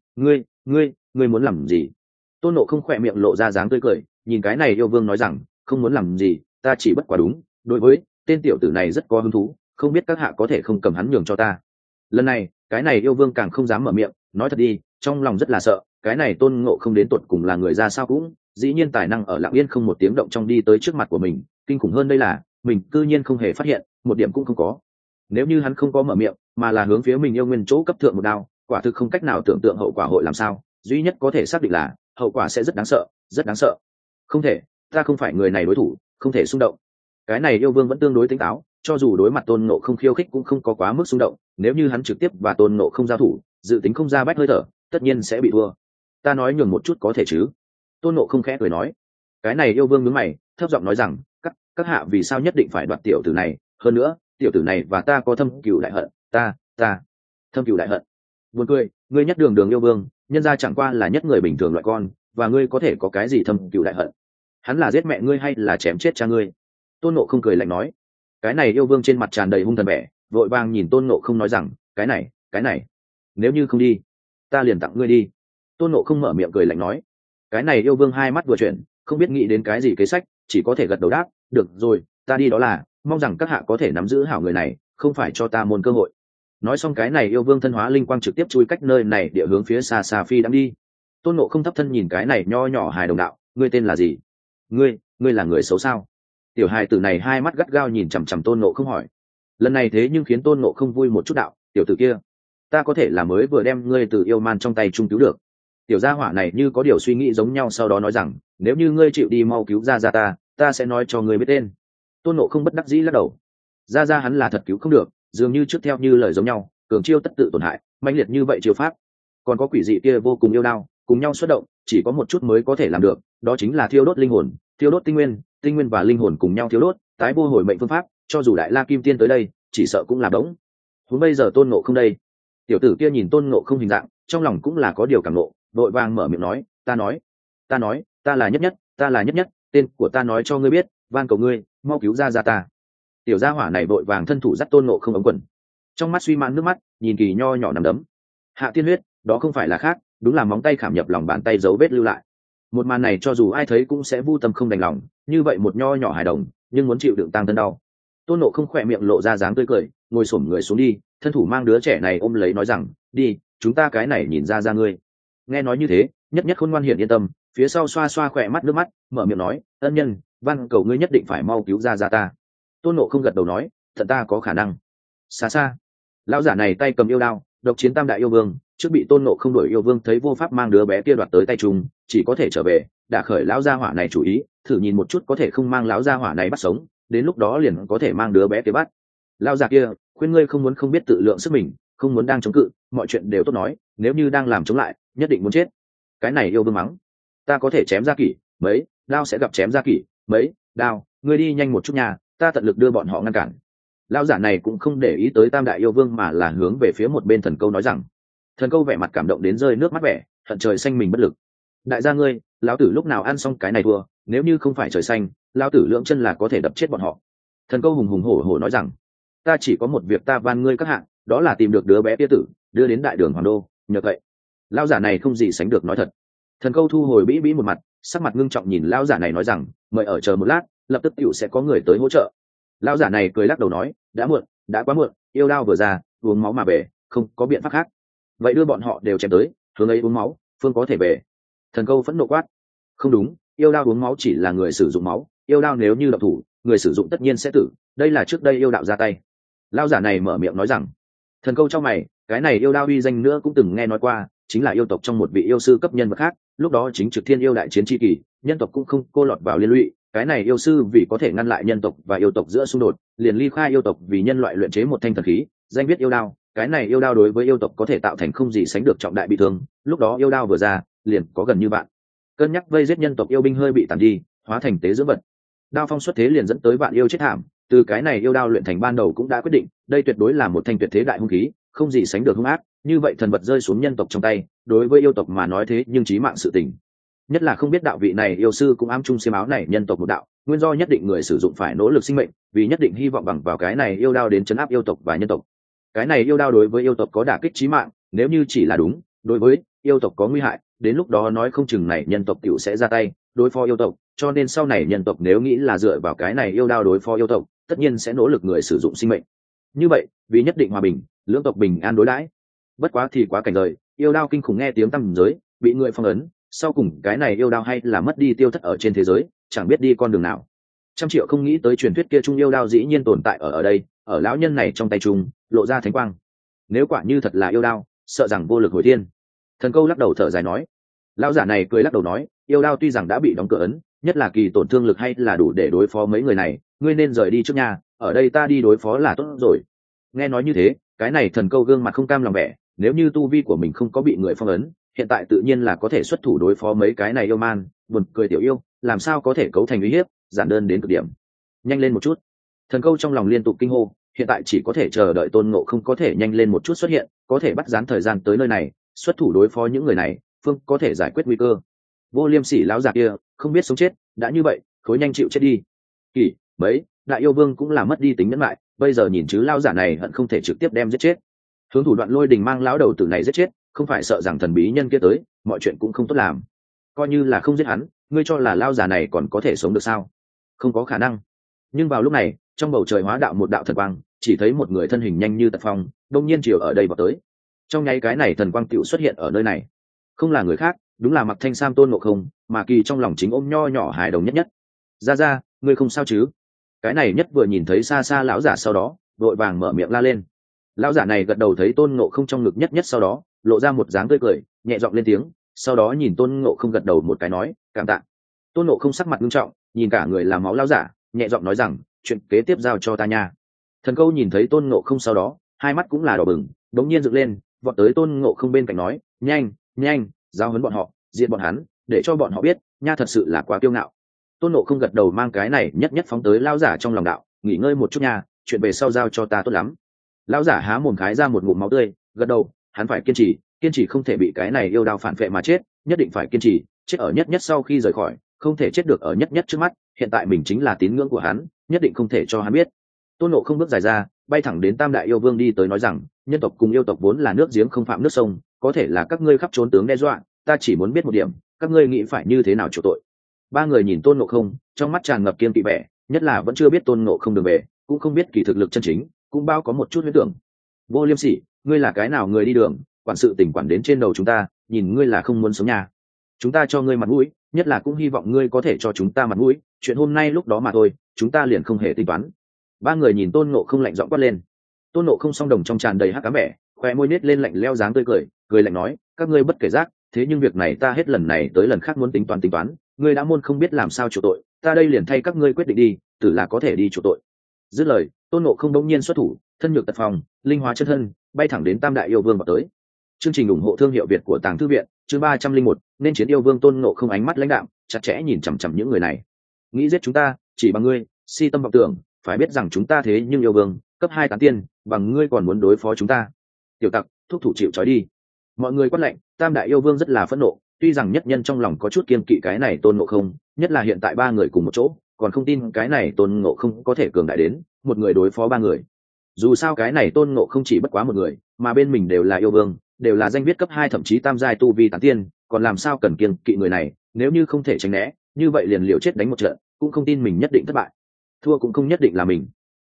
ngươi muốn làm gì? Tôn Ngộ Không khỏe miệng lộ ra dáng tươi cười, nhìn cái này yêu vương nói rằng, không muốn làm gì, ta chỉ bất quá đúng, đối với tên tiểu tử này rất có hứng thú, không biết các hạ có thể không cầm hắn nhường cho ta. Lần này, cái này yêu vương càng không dám mở miệng, nói thật đi, trong lòng rất là sợ, cái này Tôn Ngộ Không đến tuột cùng là người ra sao cũng, dĩ nhiên tài năng ở lặng yên không một tiếng động trong đi tới trước mặt của mình, kinh khủng hơn đây là, mình cư nhiên không hề phát hiện, một điểm cũng không có. Nếu như hắn không có mở miệng, mà là hướng phía mình yêu nguyên chỗ cấp thượng một đao, quả thực không cách nào tưởng tượng hậu quả hội làm sao, duy nhất có thể xác định là hậu quả sẽ rất đáng sợ, rất đáng sợ. Không thể, ta không phải người này đối thủ, không thể xung động. Cái này yêu vương vẫn tương đối tỉnh táo, cho dù đối mặt Tôn Ngộ Không khiêu khích cũng không có quá mức xung động, nếu như hắn trực tiếp và Tôn Ngộ Không giao thủ, dự tính không ra bách hơi thở, tất nhiên sẽ bị thua. Ta nói nhường một chút có thể chứ? Tôn Ngộ Không khẽ cười nói. Cái này yêu vương nhướng mày, thấp giọng nói rằng, các hạ vì sao nhất định phải đoạt tiểu tử này, hơn nữa, tiểu tử này và ta có thâm cừu đại hận, ta thâm cừu đại hận. Buồn cười, ngươi nhất đường yêu vương, nhân ra chẳng qua là nhất người bình thường loại con, và ngươi có thể có cái gì thâm cừu đại hận? Hắn là giết mẹ ngươi hay là chém chết cha ngươi? Tôn Ngộ Không cười lạnh nói. Cái này yêu vương trên mặt tràn đầy hung thần vẻ, vội vàng nhìn Tôn Ngộ Không nói rằng, cái này, nếu như không đi, ta liền tặng ngươi đi. Tôn Ngộ Không mở miệng cười lạnh nói. Cái này yêu vương hai mắt vừa chuyển, không biết nghĩ đến cái gì kế sách, chỉ có thể gật đầu đáp, được rồi, ta đi đó là, mong rằng các hạ có thể nắm giữ hảo người này, không phải cho ta môn cơ hội. Nói xong cái này yêu vương thân hóa linh quang trực tiếp chui cách nơi này địa hướng phía xa xa phi đang đi. Tôn Ngộ Không thấp thân nhìn cái này nho nhỏ hài đồng đạo, ngươi tên là gì? Ngươi là người xấu sao? Tiểu hài tử này hai mắt gắt gao nhìn chằm chằm Tôn Ngộ Không hỏi. Lần này thế nhưng khiến Tôn Ngộ Không vui một chút đạo, tiểu tử kia, ta có thể là mới vừa đem ngươi từ yêu man trong tay trung cứu được. Tiểu gia hỏa này như có điều suy nghĩ giống nhau, sau đó nói rằng, nếu như ngươi chịu đi mau cứu ra ta sẽ nói cho ngươi biết tên. Tôn Ngộ Không bất đắc dĩ lắc đầu. Ra hắn là thật cứu không được, dường như trước theo như lời giống nhau, cường chiêu tất tự tổn hại, mãnh liệt như vậy chiêu pháp, còn có quỷ dị kia vô cùng yêu đao, cùng nhau xuất động, chỉ có một chút mới có thể làm được, đó chính là thiêu đốt linh hồn, thiêu đốt tinh nguyên và linh hồn cùng nhau thiêu đốt, tái vô hồi mệnh phương pháp, cho dù đại la kim tiên tới đây, chỉ sợ cũng là bỗng. Huống bây giờ Tôn Ngộ Không đây. Tiểu tử kia nhìn Tôn Ngộ Không hình dạng, trong lòng cũng là có điều cảm ngộ, vội vàng mở miệng nói, ta là nhất nhất, tên của ta nói cho ngươi biết, van cầu ngươi, mau cứu ra ta. Tiểu gia hỏa này vội vàng thân thủ dắt Tôn Ngộ Không ống quần, trong mắt suy mãn nước mắt, nhìn kỳ nho nhỏ nằm đấm. Hạ tiên huyết, đó không phải là khác, đúng là móng tay khảm nhập lòng bàn tay dấu vết lưu lại. Một màn này cho dù ai thấy cũng sẽ vu tâm không đành lòng, như vậy một nho nhỏ hài đồng, nhưng muốn chịu đựng tang thân đau. Tôn Ngộ Không khỏe miệng lộ ra dáng tươi cười, ngồi xổm người xuống đi, thân thủ mang đứa trẻ này ôm lấy nói rằng, đi, chúng ta cái này nhìn ra ngươi. Nghe nói như thế, nhất nhất khôn ngoan hiển yên tâm, phía sau xoa xoa khỏe mắt nước mắt, mở miệng nói, ân nhân, van cầu ngươi nhất định phải mau cứu ra ta. Tôn Ngộ Không gật đầu nói, thật ta có khả năng. Xa lão giả này tay cầm yêu đao, độc chiến tam đại yêu vương, trước bị Tôn Ngộ Không đuổi yêu vương thấy vô pháp mang đứa bé kia đoạt tới tay trùng, chỉ có thể trở về, đã khởi lão gia hỏa này chủ ý, thử nhìn một chút có thể không mang lão gia hỏa này bắt sống, đến lúc đó liền có thể mang đứa bé kia bắt. Lão già kia, khuyên ngươi không muốn không biết tự lượng sức mình, không muốn đang chống cự, mọi chuyện đều tốt nói, nếu như đang làm chống lại, nhất định muốn chết. Cái này yêu vương mắng, ta có thể chém ra kỷ, mấy đao sẽ gặp chém ra kỷ, mấy đao, ngươi đi nhanh một chút nhà, ta tận lực đưa bọn họ ngăn cản. Lão giả này cũng không để ý tới tam đại yêu vương mà là hướng về phía một bên Thần Câu nói rằng. Thần Câu vẻ mặt cảm động đến rơi nước mắt vẻ, hận trời xanh mình bất lực. Đại gia ngươi, lão tử lúc nào ăn xong cái này thua, nếu như không phải trời xanh, lão tử lưỡng chân là có thể đập chết bọn họ. Thần Câu hùng hùng hổ hổ nói rằng, ta chỉ có một việc ta van ngươi các hạng, đó là tìm được đứa bé tia tử, đưa đến đại đường hoàng đô, nhờ vậy. Lão giả này không gì sánh được nói thật. Thần Câu thu hồi bĩ một mặt, sắc mặt ngưng trọng nhìn lão giả này nói rằng, mời ở chờ một lát, lập tức tiểu sẽ có người tới hỗ trợ. Lão giả này cười lắc đầu nói, đã muộn, đã quá muộn, yêu đao vừa ra uống máu mà về, không có biện pháp khác. Vậy đưa bọn họ đều chém tới, hướng ấy uống máu, phương có thể về. Thần câu phẫn nộ quát. Không đúng, yêu đao uống máu chỉ là người sử dụng máu, yêu đao nếu như độc thủ, người sử dụng tất nhiên sẽ tử, đây là trước đây yêu đạo ra tay. Lão giả này mở miệng nói rằng. Thần câu trong mày, cái này yêu đao uy danh nữa cũng từng nghe nói qua, chính là yêu tộc trong một vị yêu sư cấp nhân vật khác, lúc đó chính trực thiên yêu đại chiến tri kỳ, nhân tộc cũng không cô lọt vào liên lụy, cái này yêu sư vì có thể ngăn lại nhân tộc và yêu tộc giữa xung đột, liền ly khai yêu tộc vì nhân loại luyện chế một thanh thần khí, danh viết yêu đao. Cái này yêu đao đối với yêu tộc có thể tạo thành không gì sánh được trọng đại bị thương, lúc đó yêu đao vừa ra, liền có gần như bạn cân nhắc vây giết nhân tộc yêu binh hơi bị tàn đi, hóa thành tế dưỡng vật. Đao phong xuất thế liền dẫn tới vạn yêu chết thảm, từ cái này yêu đao luyện thành ban đầu cũng đã quyết định, đây tuyệt đối là một thanh tuyệt thế đại hung khí, không gì sánh được hung ác, như vậy thần vật rơi xuống nhân tộc trong tay, đối với yêu tộc mà nói thế nhưng chí mạng sự tình. Nhất là không biết đạo vị này yêu sư cũng ám chung xiêm áo này nhân tộc một đạo, nguyên do nhất định người sử dụng phải nỗ lực sinh mệnh, vì nhất định hy vọng bằng vào cái này yêu đao đến chấn áp yêu tộc và nhân tộc. Cái này yêu đao đối với yêu tộc có đả kích chí mạng, nếu như chỉ là đúng, đối với yêu tộc có nguy hại, đến lúc đó nói không chừng này nhân tộc tiểu sẽ ra tay đối phó yêu tộc, cho nên sau này nhân tộc nếu nghĩ là dựa vào cái này yêu đao đối phó yêu tộc, tất nhiên sẽ nỗ lực người sử dụng sinh mệnh. Như vậy, vì nhất định hòa bình, lưỡng tộc bình an đối đãi. Bất quá thì quá cảnh đời, yêu đao kinh khủng nghe tiếng tăm giới, bị người phong ấn, sau cùng cái này yêu đao hay là mất đi tiêu thất ở trên thế giới, chẳng biết đi con đường nào. Trăm triệu không nghĩ tới truyền thuyết kia trung yêu đao dĩ nhiên tồn tại ở đây, ở lão nhân này trong tay trung lộ ra thánh quang. Nếu quả như thật là yêu đao, sợ rằng vô lực hồi thiên. Thần câu lắc đầu thở dài nói. Lão giả này cười lắc đầu nói, yêu đao tuy rằng đã bị đóng cửa ấn, nhất là kỳ tổn thương lực hay là đủ để đối phó mấy người này, ngươi nên rời đi trước nhà, ở đây ta đi đối phó là tốt rồi. Nghe nói như thế, cái này thần câu gương mặt không cam lòng vẻ, nếu như tu vi của mình không có bị người phong ấn, hiện tại tự nhiên là có thể xuất thủ đối phó mấy cái này yêu man. Buồn cười tiểu yêu, làm sao có thể cấu thành uy hiếp, giản đơn đến cực điểm. Nhanh lên một chút. Thần câu trong lòng liên tục kinh hô, hiện tại chỉ có thể chờ đợi Tôn Ngộ Không có thể nhanh lên một chút xuất hiện, có thể bắt gián thời gian tới nơi này, xuất thủ đối phó những người này, phương có thể giải quyết nguy cơ. Vô Liêm Sỉ lão già kia, không biết sống chết, đã như vậy, khối nhanh chịu chết đi. Kỳ, mấy, đại yêu vương cũng là mất đi tính nhẫn lại, bây giờ nhìn chứ lão giả này hận không thể trực tiếp đem giết chết. Hướng thủ đoạn Lôi Đình mang lão đầu tử này giết chết, không phải sợ rằng thần bí nhân kia tới, mọi chuyện cũng không tốt làm. Coi như là không giết hắn, ngươi cho là lão già này còn có thể sống được sao? Không có khả năng. Nhưng vào lúc này, trong bầu trời hóa đạo một đạo thần quang, chỉ thấy một người thân hình nhanh như tật phong, đông nhiên chiều ở đây vào tới. Trong nháy cái này thần quang tựu xuất hiện ở nơi này, không là người khác, đúng là Mặc Thanh Sam Tôn Ngộ Không, mà Kỳ trong lòng chính ôm nho nhỏ hài đồng nhất nhất. Ra, ngươi không sao chứ? Cái này nhất vừa nhìn thấy xa xa lão giả sau đó, vội vàng mở miệng la lên. Lão giả này gật đầu thấy Tôn Ngộ Không trong ngực nhất nhất sau đó, lộ ra một dáng tươi cười, nhẹ giọng lên tiếng, sau đó nhìn Tôn Ngộ Không gật đầu một cái nói, cảm tạ. Tôn Ngộ Không sắc mặt nghiêm trọng, nhìn cả người là máu lão giả, nhẹ giọng nói rằng, chuyện kế tiếp giao cho ta nha. Thần câu nhìn thấy Tôn Ngộ Không sau đó, hai mắt cũng là đỏ bừng, đống nhiên dựng lên, vọt tới Tôn Ngộ Không bên cạnh nói, nhanh, giao huấn bọn họ, diệt bọn hắn, để cho bọn họ biết, nha thật sự là quá kiêu ngạo. Tôn Ngộ Không gật đầu mang cái này nhất nhất phóng tới lão giả trong lòng đạo, nghỉ ngơi một chút nha, chuyện về sau giao cho ta tốt lắm. Lão giả há mồm khái ra một ngụm máu tươi, gật đầu, hắn phải kiên trì không thể bị cái này yêu đao phản vệ mà chết, nhất định phải kiên trì, chết ở nhất nhất sau khi rời khỏi, không thể chết được ở nhất nhất trước mắt, hiện tại mình chính là tín ngưỡng của hắn, nhất định không thể cho hắn biết. Tôn Ngộ Không bước dài ra, bay thẳng đến Tam Đại Yêu Vương đi tới nói rằng, nhân tộc cùng yêu tộc vốn là nước giếng không phạm nước sông, có thể là các ngươi khắp trốn tướng đe dọa, ta chỉ muốn biết một điểm, các ngươi nghĩ phải như thế nào chịu tội. Ba người nhìn Tôn Ngộ Không, trong mắt tràn ngập kiên kỵ vẻ, nhất là vẫn chưa biết Tôn Ngộ Không đường về, cũng không biết kỳ thực lực chân chính, cũng bao có một chút huyễn tưởng. Vô Liêm Sỉ, ngươi là cái nào người đi đường, quản sự tình quản đến trên đầu chúng ta, nhìn ngươi là không muốn sống nhà. Chúng ta cho ngươi mặt mũi, nhất là cũng hy vọng ngươi có thể cho chúng ta mặt mũi, chuyện hôm nay lúc đó mà thôi, chúng ta liền không hề tính toán. Ba người nhìn Tôn Ngộ Không lạnh giọng quát lên. Tôn Ngộ Không song đồng trong tràn đầy hắc ám vẻ, khoe môi nết lên lạnh lẽo dáng tươi cười lạnh nói, các ngươi bất kể giác, thế nhưng việc này ta hết lần này tới lần khác muốn tính toán, ngươi đã môn không biết làm sao chịu tội, ta đây liền thay các ngươi quyết định đi, tử là có thể đi chịu tội. Dứt lời, Tôn Ngộ Không đống nhiên xuất thủ, thân nhược tật phòng, linh hóa chân thân, bay thẳng đến Tam Đại Yêu Vương vào tới. Chương trình ủng hộ thương hiệu Việt của Tàng Thư viện, chương 301, nên chiến yêu vương. Tôn Ngộ Không ánh mắt lãnh đạm, chặt chẽ nhìn chằm chằm những người này. Nghĩ giết chúng ta, chỉ bằng ngươi, si tâm vọng tưởng, phải biết rằng chúng ta thế nhưng yêu vương, cấp 2 tán tiên, bằng ngươi còn muốn đối phó chúng ta. Tiểu tặc, thúc thủ chịu trói đi. Mọi người quát lệnh, Tam Đại Yêu Vương rất là phẫn nộ, tuy rằng nhất nhân trong lòng có chút kiêng kỵ cái này Tôn Ngộ Không, nhất là hiện tại ba người cùng một chỗ, còn không tin cái này Tôn Ngộ Không có thể cường đại đến một người đối phó ba người. Dù sao cái này Tôn Ngộ Không chỉ bất quá một người, mà bên mình đều là yêu vương, đều là danh viết cấp 2 thậm chí tam giai tu vi tán tiên, còn làm sao cần kiêng kỵ người này, nếu như không thể tránh né, như vậy liền liều chết đánh một trận, cũng không tin mình nhất định thất bại. Thua cũng không nhất định là mình.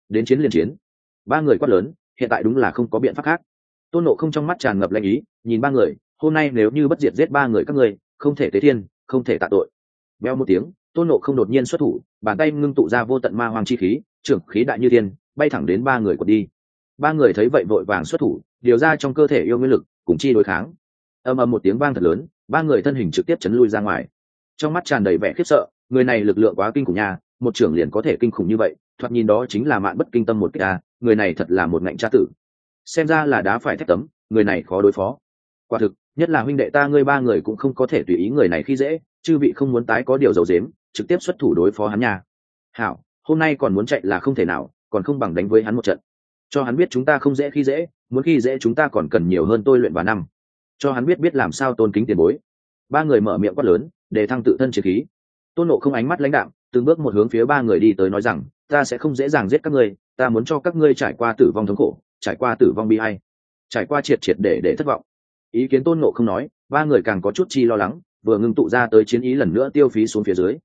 đến chiến liền chiến. Ba người quát lớn, hiện tại đúng là không có biện pháp khác. Tôn Ngộ Không trong mắt tràn ngập lạnh ý, nhìn ba người, hôm nay nếu như bất diệt giết ba người các ngươi, không thể tế thiên, không thể tạ tội. Veo một tiếng, Tôn Ngộ Không đột nhiên xuất thủ, bàn tay ngưng tụ ra vô tận ma hoàng chi khí, trưởng khí đại như thiên, bay thẳng đến ba người quật đi. Ba người thấy vậy vội vàng xuất thủ, điều ra trong cơ thể yêu nguyên lực, cùng chi đối kháng. Ầm ầm một tiếng vang thật lớn, ba người thân hình trực tiếp chấn lui ra ngoài. Trong mắt tràn đầy vẻ khiếp sợ, người này lực lượng quá kinh khủng nha, một trưởng liền có thể kinh khủng như vậy, thoạt nhìn đó chính là Mạn Bất Kinh Tâm một cái a, người này thật là một ngạnh tra tử. Xem ra là đá phải thép tấm, người này khó đối phó. Quả thực, nhất là huynh đệ ta ngươi ba người cũng không có thể tùy ý người này khi dễ, chư vị không muốn tái có điều dầu dếm, trực tiếp xuất thủ đối phó hắn nha. Hảo, hôm nay còn muốn chạy là không thể nào, còn không bằng đánh với hắn một trận. Cho hắn biết chúng ta không dễ khi dễ, muốn khi dễ chúng ta còn cần nhiều hơn tôi luyện và năm. Cho hắn biết làm sao tôn kính tiền bối. Ba người mở miệng quát lớn, để thăng tự thân chiến khí. Tôn Ngộ Không ánh mắt lãnh đạm, từng bước một hướng phía ba người đi tới nói rằng, ta sẽ không dễ dàng giết các ngươi, ta muốn cho các ngươi trải qua tử vong thống khổ, trải qua tử vong bi ai, trải qua triệt triệt để thất vọng. Ý kiến Tôn Ngộ Không nói, ba người càng có chút chi lo lắng, vừa ngưng tụ ra tới chiến ý lần nữa tiêu phí xuống phía dưới.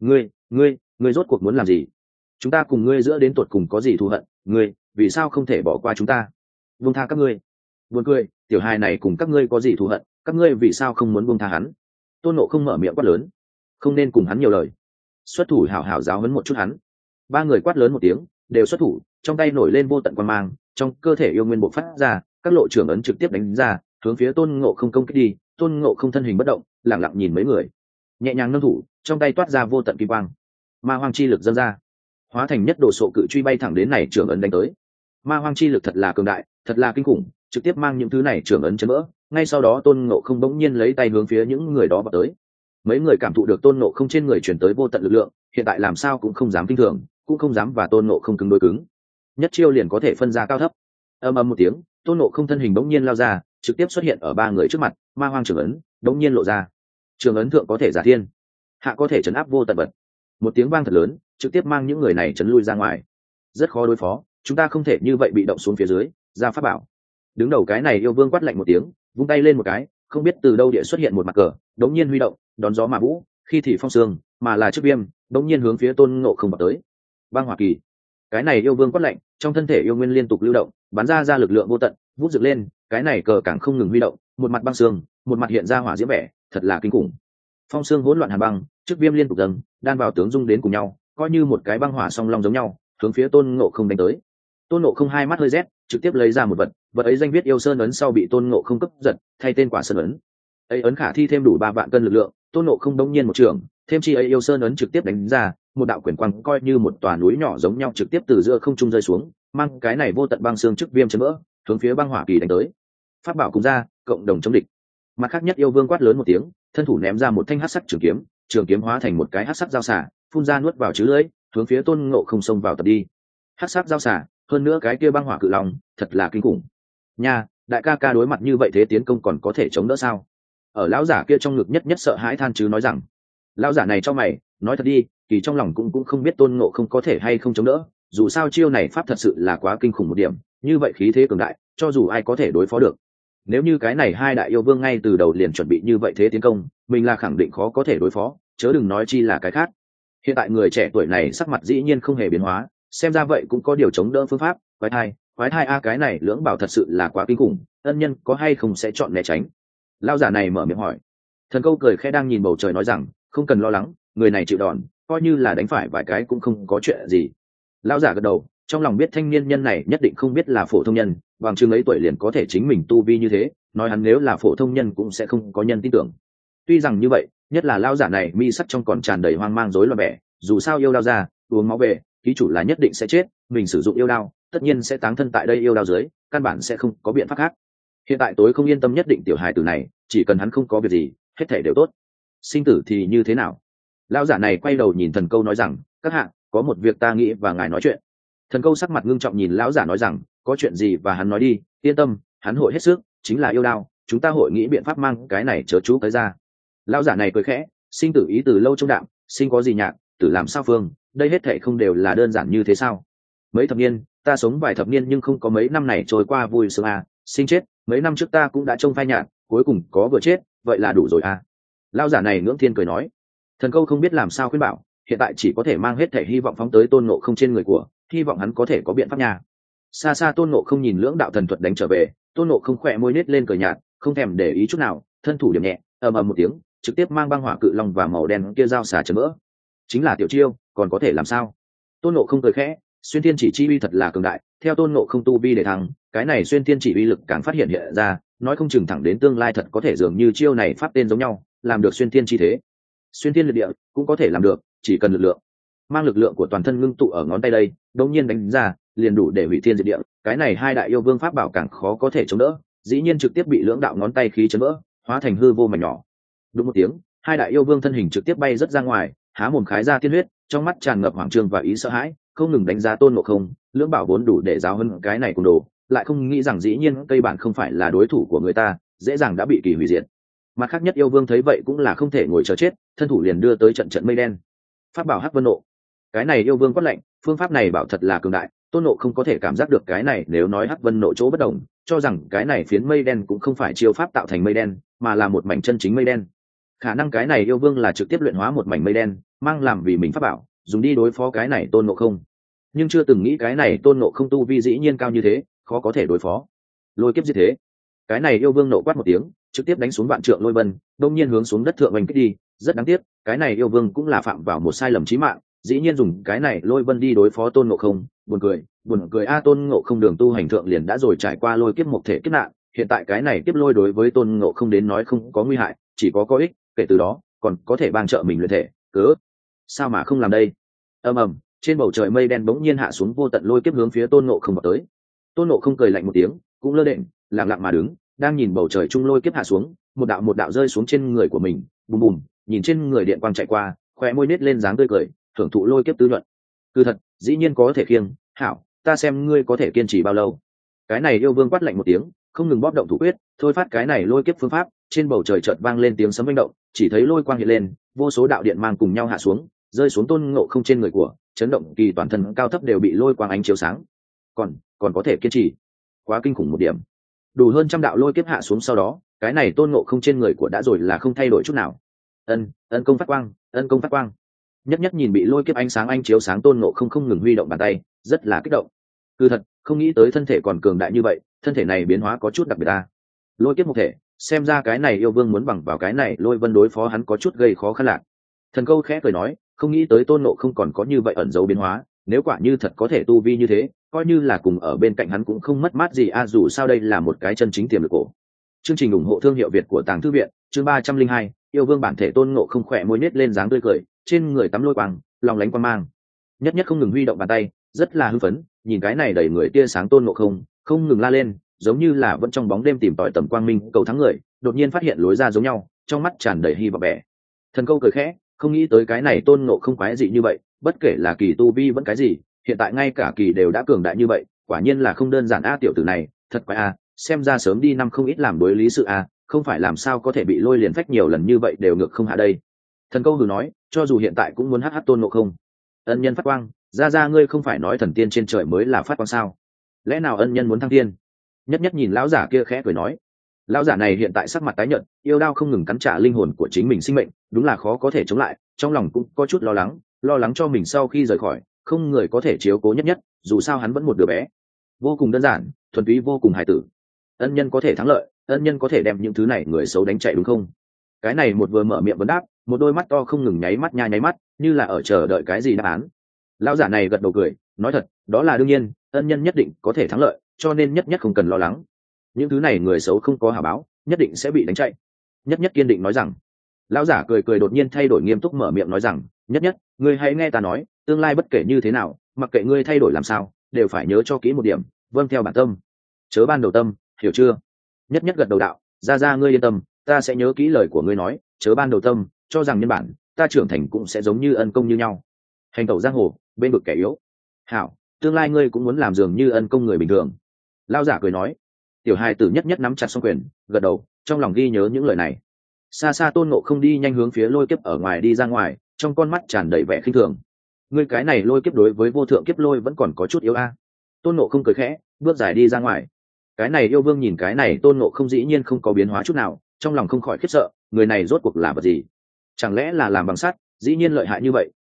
Ngươi rốt cuộc muốn làm gì? Chúng ta cùng ngươi giữa đến tột cùng có gì thù hận? Ngươi vì sao không thể bỏ qua chúng ta, buông tha các ngươi? Buồn cười, tiểu hài này cùng các ngươi có gì thù hận, các ngươi vì sao không muốn buông tha hắn? Tôn Ngộ Không mở miệng quát lớn, không nên cùng hắn nhiều lời, xuất thủ hảo hảo giáo huấn một chút hắn. Ba người quát lớn một tiếng, đều xuất thủ, trong tay nổi lên vô tận quang mang, trong cơ thể yêu nguyên bộc phát ra, các lộ trưởng ấn trực tiếp đánh ra, hướng phía Tôn Ngộ Không công kích đi. Tôn Ngộ Không thân hình bất động, lặng lặng nhìn mấy người, nhẹ nhàng nâng thủ, trong tay toát ra vô tận kim quang, ma hoang chi lực dâng ra, hóa thành nhất đồ sộ cự truy bay thẳng đến này trưởng ấn đánh tới. Ma hoang chi lực thật là cường đại, thật là kinh khủng, trực tiếp mang những thứ này trưởng ấn chấn vỡ. Ngay sau đó Tôn Ngộ Không bỗng nhiên lấy tay hướng phía những người đó vào tới. Mấy người cảm thụ được Tôn Ngộ Không trên người truyền tới vô tận lực lượng, hiện tại làm sao cũng không dám kinh thường, cũng không dám và Tôn Ngộ Không cứng đối cứng, nhất chiêu liền có thể phân ra cao thấp. Ầm ầm một tiếng, Tôn Ngộ Không thân hình bỗng nhiên lao ra, trực tiếp xuất hiện ở ba người trước mặt. Ma hoang trưởng ấn bỗng nhiên lộ ra, trường ấn thượng có thể giả thiên, hạ có thể chấn áp vô tận vật. Một tiếng vang thật lớn, trực tiếp mang những người này chấn lui ra ngoài. Rất khó đối phó, chúng ta không thể như vậy bị động xuống phía dưới, ra pháp bảo. Đứng đầu cái này yêu vương quát lạnh một tiếng, vung tay lên một cái, không biết từ đâu địa xuất hiện một mặt cờ, đống nhiên huy động, đón gió mà vũ, khi thì phong sương, mà là trước viêm, đống nhiên hướng phía Tôn Ngộ Không vào tới. Băng hỏa kỳ. Cái này yêu vương quát lạnh, trong thân thể yêu nguyên liên tục lưu động, bắn ra lực lượng vô tận, vút dựng lên, cái này cờ càng không ngừng huy động, một mặt băng sương, một mặt hiện ra hỏa diễm vẻ, thật là kinh khủng. Phong sương hỗn loạn hàn băng, trước viêm liên tục dâng, đan vào tướng dung đến cùng nhau, coi như một cái băng hỏa song long giống nhau, hướng phía Tôn Ngộ Không đánh tới. Tôn Ngộ Không hai mắt hơi rét, trực tiếp lấy ra một vật ấy danh viết yêu sơn ấn, sau bị Tôn Ngộ Không cướp giật, thay tên quả sơn ấn. Ấy ấn khả thi thêm đủ 3 vạn cân lực lượng. Tôn Ngộ Không đông nhiên một trường, thêm chi ấy yêu sơn ấn trực tiếp đánh ra, một đạo quyển quang coi như một tòa núi nhỏ giống nhau trực tiếp từ giữa không trung rơi xuống, mang cái này vô tận băng xương trước viêm chấn vỡ, hướng phía băng hỏa kỳ đánh tới. Pháp bảo cùng ra, cộng đồng chống địch. Mặt khác nhất yêu vương quát lớn một tiếng, thân thủ ném ra một thanh hắc sắc trường kiếm hóa thành một cái hắc sắc dao xả, phun ra nuốt vào chữ lưỡi, hướng phía Tôn Ngộ Không xông vào tập đi. Hắc sắc dao xả, hơn nữa cái kia băng hỏa cự long, thật là kinh khủng. Nha, đại ca ca đối mặt như vậy thế tiến công còn có thể chống đỡ sao? Ở lão giả kia trong ngực nhất sợ hãi than chứ nói rằng, lão giả này cho mày, nói thật đi, kỳ trong lòng cũng không biết Tôn Ngộ Không có thể hay không chống đỡ, dù sao chiêu này pháp thật sự là quá kinh khủng một điểm, như vậy khí thế cường đại, cho dù ai có thể đối phó được. Nếu như cái này hai đại yêu vương ngay từ đầu liền chuẩn bị như vậy thế tiến công, mình là khẳng định khó có thể đối phó, chớ đừng nói chi là cái khác. Hiện tại người trẻ tuổi này sắc mặt dĩ nhiên không hề biến hóa, xem ra vậy cũng có điều chống đỡ phương pháp. Quái thai a, cái này lưỡng bảo thật sự là quá kinh khủng, ân nhân có hay không sẽ chọn né tránh? Lão giả này mở miệng hỏi. Thần Câu cười khẽ đang nhìn bầu trời nói rằng, không cần lo lắng, người này chịu đòn, coi như là đánh phải vài cái cũng không có chuyện gì. Lão giả gật đầu, trong lòng biết thanh niên nhân này nhất định không biết là phổ thông nhân, bằng chừng ấy tuổi liền có thể chính mình tu vi như thế, nói hắn nếu là phổ thông nhân cũng sẽ không có nhân tin tưởng. Tuy rằng như vậy, nhất là lão giả này mi sắc trong còn tràn đầy hoang mang rối loạn vẻ, dù sao yêu đao ra, uống máu về, ký chủ là nhất định sẽ chết, mình sử dụng yêu đao, tất nhiên sẽ táng thân tại đây yêu đao dưới, căn bản sẽ không có biện pháp khác. Hiện tại tối không yên tâm nhất định tiểu hài tử này, chỉ cần hắn không có việc gì, hết thảy đều tốt. Sinh tử thì như thế nào? Lão giả này quay đầu nhìn Thần Câu nói rằng, các hạ, có một việc ta nghĩ và ngài nói chuyện. Thần Câu sắc mặt ngưng trọng nhìn lão giả nói rằng, có chuyện gì và hắn nói đi, yên tâm, hắn hội hết sức, chính là yêu đao, chúng ta hội nghĩ biện pháp mang cái này chớ chú tới ra. Lão giả này cười khẽ, sinh tử ý từ lâu trong đạm, sinh có gì nhạc, tử làm sao phương, đây hết thảy không đều là đơn giản như thế sao? Mấy thập niên, ta sống vài thập niên nhưng không có mấy năm này trôi qua vui sướng à, sinh chết, mấy năm trước ta cũng đã trông phai nhạt, cuối cùng có vừa chết, vậy là đủ rồi à? Lão giả này ngưỡng thiên cười nói. Thần Câu không biết làm sao khuyên bảo, hiện tại chỉ có thể mang hết thể hy vọng phóng tới tôn ngộ không trên người của, hy vọng hắn có thể có biện pháp nhà. Xa xa tôn ngộ không nhìn lưỡng đạo thần thuật đánh trở về, tôn ngộ không khỏe môi nết lên cười nhạt, không thèm để ý chút nào, thân thủ điểm nhẹ, ầm ầm một tiếng, trực tiếp mang băng hỏa cự long và màu đen kia dao xả chấn vỡ. Chính là tiểu chiêu, còn có thể làm sao? Tôn ngộ không cười khẽ, xuyên thiên chỉ chi uy thật là cường đại, theo tôn ngộ không tu vi để thắng, cái này xuyên thiên chỉ uy lực càng phát hiện hiện ra, nói không chừng thẳng đến tương lai thật có thể dường như chiêu này pháp tên giống nhau, làm được xuyên thiên chi thế. Xuyên thiên liệt địa cũng có thể làm được, chỉ cần lực lượng, mang lực lượng của toàn thân ngưng tụ ở ngón tay đây, đột nhiên đánh ra, liền đủ để hủy thiên diệt địa. Cái này hai đại yêu vương pháp bảo càng khó có thể chống đỡ, dĩ nhiên trực tiếp bị lưỡng đạo ngón tay khí chấn vỡ, hóa thành hư vô mảnh nhỏ. Đúng một tiếng, hai đại yêu vương thân hình trực tiếp bay rất ra ngoài, há mồm khái ra tiên huyết, trong mắt tràn ngập hoảng trương và ý sợ hãi, không ngừng đánh giá tôn ngộ không. Lưỡng bảo vốn đủ để giáo hơn cái này cùng đồ, lại không nghĩ rằng dĩ nhiên cây bản không phải là đối thủ của người ta, dễ dàng đã bị kỳ hủy diệt. Mặt khác nhất yêu vương thấy vậy cũng là không thể ngồi chờ chết, thân thủ liền đưa tới trận trận mây đen. Pháp bảo hắc vân nộ, cái này yêu vương quát lạnh, phương pháp này bảo thật là cường đại, tôn nộ không có thể cảm giác được cái này. Nếu nói hắc vân nộ chỗ bất đồng, cho rằng cái này phiến mây đen cũng không phải chiêu pháp tạo thành mây đen, mà là một mảnh chân chính mây đen. Khả năng cái này yêu vương là trực tiếp luyện hóa một mảnh mây đen, mang làm vì mình pháp bảo, dùng đi đối phó cái này tôn nộ không. Nhưng chưa từng nghĩ cái này tôn nộ không tu vi dĩ nhiên cao như thế, khó có thể đối phó. Lôi kiếp như thế, cái này yêu vương nộ quát một tiếng, trực tiếp đánh xuống vạn trượng lôi vân, đông nhiên hướng xuống đất thượng oanh kích đi. Rất đáng tiếc, cái này yêu vương cũng là phạm vào một sai lầm chí mạng, dĩ nhiên dùng cái này lôi vân đi đối phó tôn ngộ không. Buồn cười a, tôn ngộ không đường tu hành thượng liền đã rồi trải qua lôi kiếp một thể kiếp nạn, hiện tại cái này kiếp lôi đối với tôn ngộ không đến nói không có nguy hại, chỉ có ích, kể từ đó còn có thể ban trợ mình luyện thể, cớ sao mà không làm đây. Ầm ầm, trên bầu trời mây đen bỗng nhiên hạ xuống vô tận lôi kiếp hướng phía tôn ngộ không vào tới. Tôn ngộ không cười lạnh một tiếng, cũng lơ đễnh lặng lặng mà đứng, đang nhìn bầu trời trung lôi kiếp hạ xuống, một đạo rơi xuống trên người của mình, bùm bùm, nhìn trên người điện quang chạy qua, khóe môi nết lên dáng tươi cười, thưởng thụ lôi kiếp tứ luận. Cứ thật, dĩ nhiên có thể khiêng, hảo, ta xem ngươi có thể kiên trì bao lâu. Cái này yêu vương quát lạnh một tiếng, không ngừng bóp động thủ quyết, thôi phát cái này lôi kiếp phương pháp. Trên bầu trời chợt vang lên tiếng sấm vang động, chỉ thấy lôi quang hiện lên, vô số đạo điện mang cùng nhau hạ xuống, rơi xuống tôn ngộ không trên người của, chấn động kỳ toàn thân cao thấp đều bị lôi quang ánh chiếu sáng. Còn có thể kiên trì, quá kinh khủng một điểm. Đủ hơn trăm đạo lôi kiếp hạ xuống sau đó, cái này tôn ngộ không trên người của đã rồi là không thay đổi chút nào. Ân công phát quang, ân công phát quang. Nhất nhìn bị lôi kiếp ánh sáng anh chiếu sáng tôn ngộ không ngừng huy động bàn tay, rất là kích động. Cứ thật, không nghĩ tới thân thể còn cường đại như vậy, thân thể này biến hóa có chút đặc biệt ta. Lôi kiếp một thể, xem ra cái này yêu vương muốn bằng vào cái này lôi vân đối phó hắn có chút gây khó khăn lạc. Thần Câu khẽ cười nói, không nghĩ tới tôn ngộ không còn có như vậy ẩn dấu biến hóa, nếu quả như thật có thể tu vi như thế, coi như là cùng ở bên cạnh hắn cũng không mất mát gì a. Dù sao đây là một cái chân chính tiềm lực cổ. Chương trình ủng hộ thương hiệu Việt của Tàng Thư Viện, chương 302, yêu vương bản thể tôn ngộ không khỏe môi nết lên dáng tươi cười, trên người tắm lôi quang, lòng lánh quang mang. Nhất không ngừng huy động bàn tay, rất là hưng phấn, nhìn cái này đầy người tia sáng tôn ngộ không ngừng la lên, giống như là vẫn trong bóng đêm tìm tòi tầm quang minh cầu thắng người, đột nhiên phát hiện lối ra giống nhau, trong mắt tràn đầy hy vọng bẻ. Thần Câu cười khẽ, không nghĩ tới cái này tôn ngộ không quái dị như vậy, bất kể là kỳ tu vi vẫn cái gì, hiện tại ngay cả kỳ đều đã cường đại như vậy, quả nhiên là không đơn giản a. Tiểu tử này thật quái a, xem ra sớm đi năm không ít làm đối lý sự a, không phải làm sao có thể bị lôi liền phách nhiều lần như vậy đều ngược không hạ đây. Thần Câu hừ nói, cho dù hiện tại cũng muốn hắc tôn ngộ không. Ân nhân phát quang, ra ngươi không phải nói thần tiên trên trời mới là phát quang sao? Lẽ nào ân nhân muốn thăng tiên? Nhất nhìn lão giả kia khẽ cười nói, lão giả này hiện tại sắc mặt tái nhợt, yêu đao không ngừng cắn trả linh hồn của chính mình sinh mệnh, đúng là khó có thể chống lại, trong lòng cũng có chút lo lắng cho mình sau khi rời khỏi không người có thể chiếu cố nhất, dù sao hắn vẫn một đứa bé vô cùng đơn giản, thuần túy vô cùng hài tử. Ân nhân có thể thắng lợi, ân nhân có thể đem những thứ này người xấu đánh chạy đúng không? Cái này một vừa mở miệng vấn đáp, một đôi mắt to không ngừng nháy mắt như là ở chờ đợi cái gì đáp án. Lão giả này gật đầu cười, nói thật, đó là đương nhiên, ân nhân nhất định có thể thắng lợi, cho nên nhất không cần lo lắng. Những thứ này người xấu không có hảo báo, nhất định sẽ bị đánh chạy. Nhất kiên định nói rằng. Lão giả cười đột nhiên thay đổi nghiêm túc mở miệng nói rằng, nhất ngươi hãy nghe ta nói, tương lai bất kể như thế nào, mặc kệ ngươi thay đổi làm sao, đều phải nhớ cho kỹ một điểm, vâng theo bản tâm, chớ ban đầu tâm, hiểu chưa? Nhất gật đầu đạo, ra ngươi yên tâm, ta sẽ nhớ kỹ lời của ngươi nói, chớ ban đầu tâm, cho rằng nhân bản ta trưởng thành cũng sẽ giống như ân công như nhau, hành tẩu giang hồ bên vực kẻ yếu. Hảo, tương lai ngươi cũng muốn làm dường như ân công người bình thường. Lão giả cười nói. Tiểu hài tử nhất nắm chặt song quyền, gật đầu, trong lòng ghi nhớ những lời này. Xa tôn ngộ không đi nhanh hướng phía lôi kiếp ở ngoài đi ra ngoài, trong con mắt tràn đầy vẻ khinh thường. Ngươi cái này lôi kiếp đối với vô thượng kiếp lôi vẫn còn có chút yếu a. Tôn ngộ không cười khẽ, bước dài đi ra ngoài. Cái này yêu vương nhìn cái này tôn ngộ không dĩ nhiên không có biến hóa chút nào, trong lòng không khỏi khiếp sợ, người này rốt cuộc là vật gì? Chẳng lẽ là làm bằng sắt, dĩ nhiên lợi hại như vậy,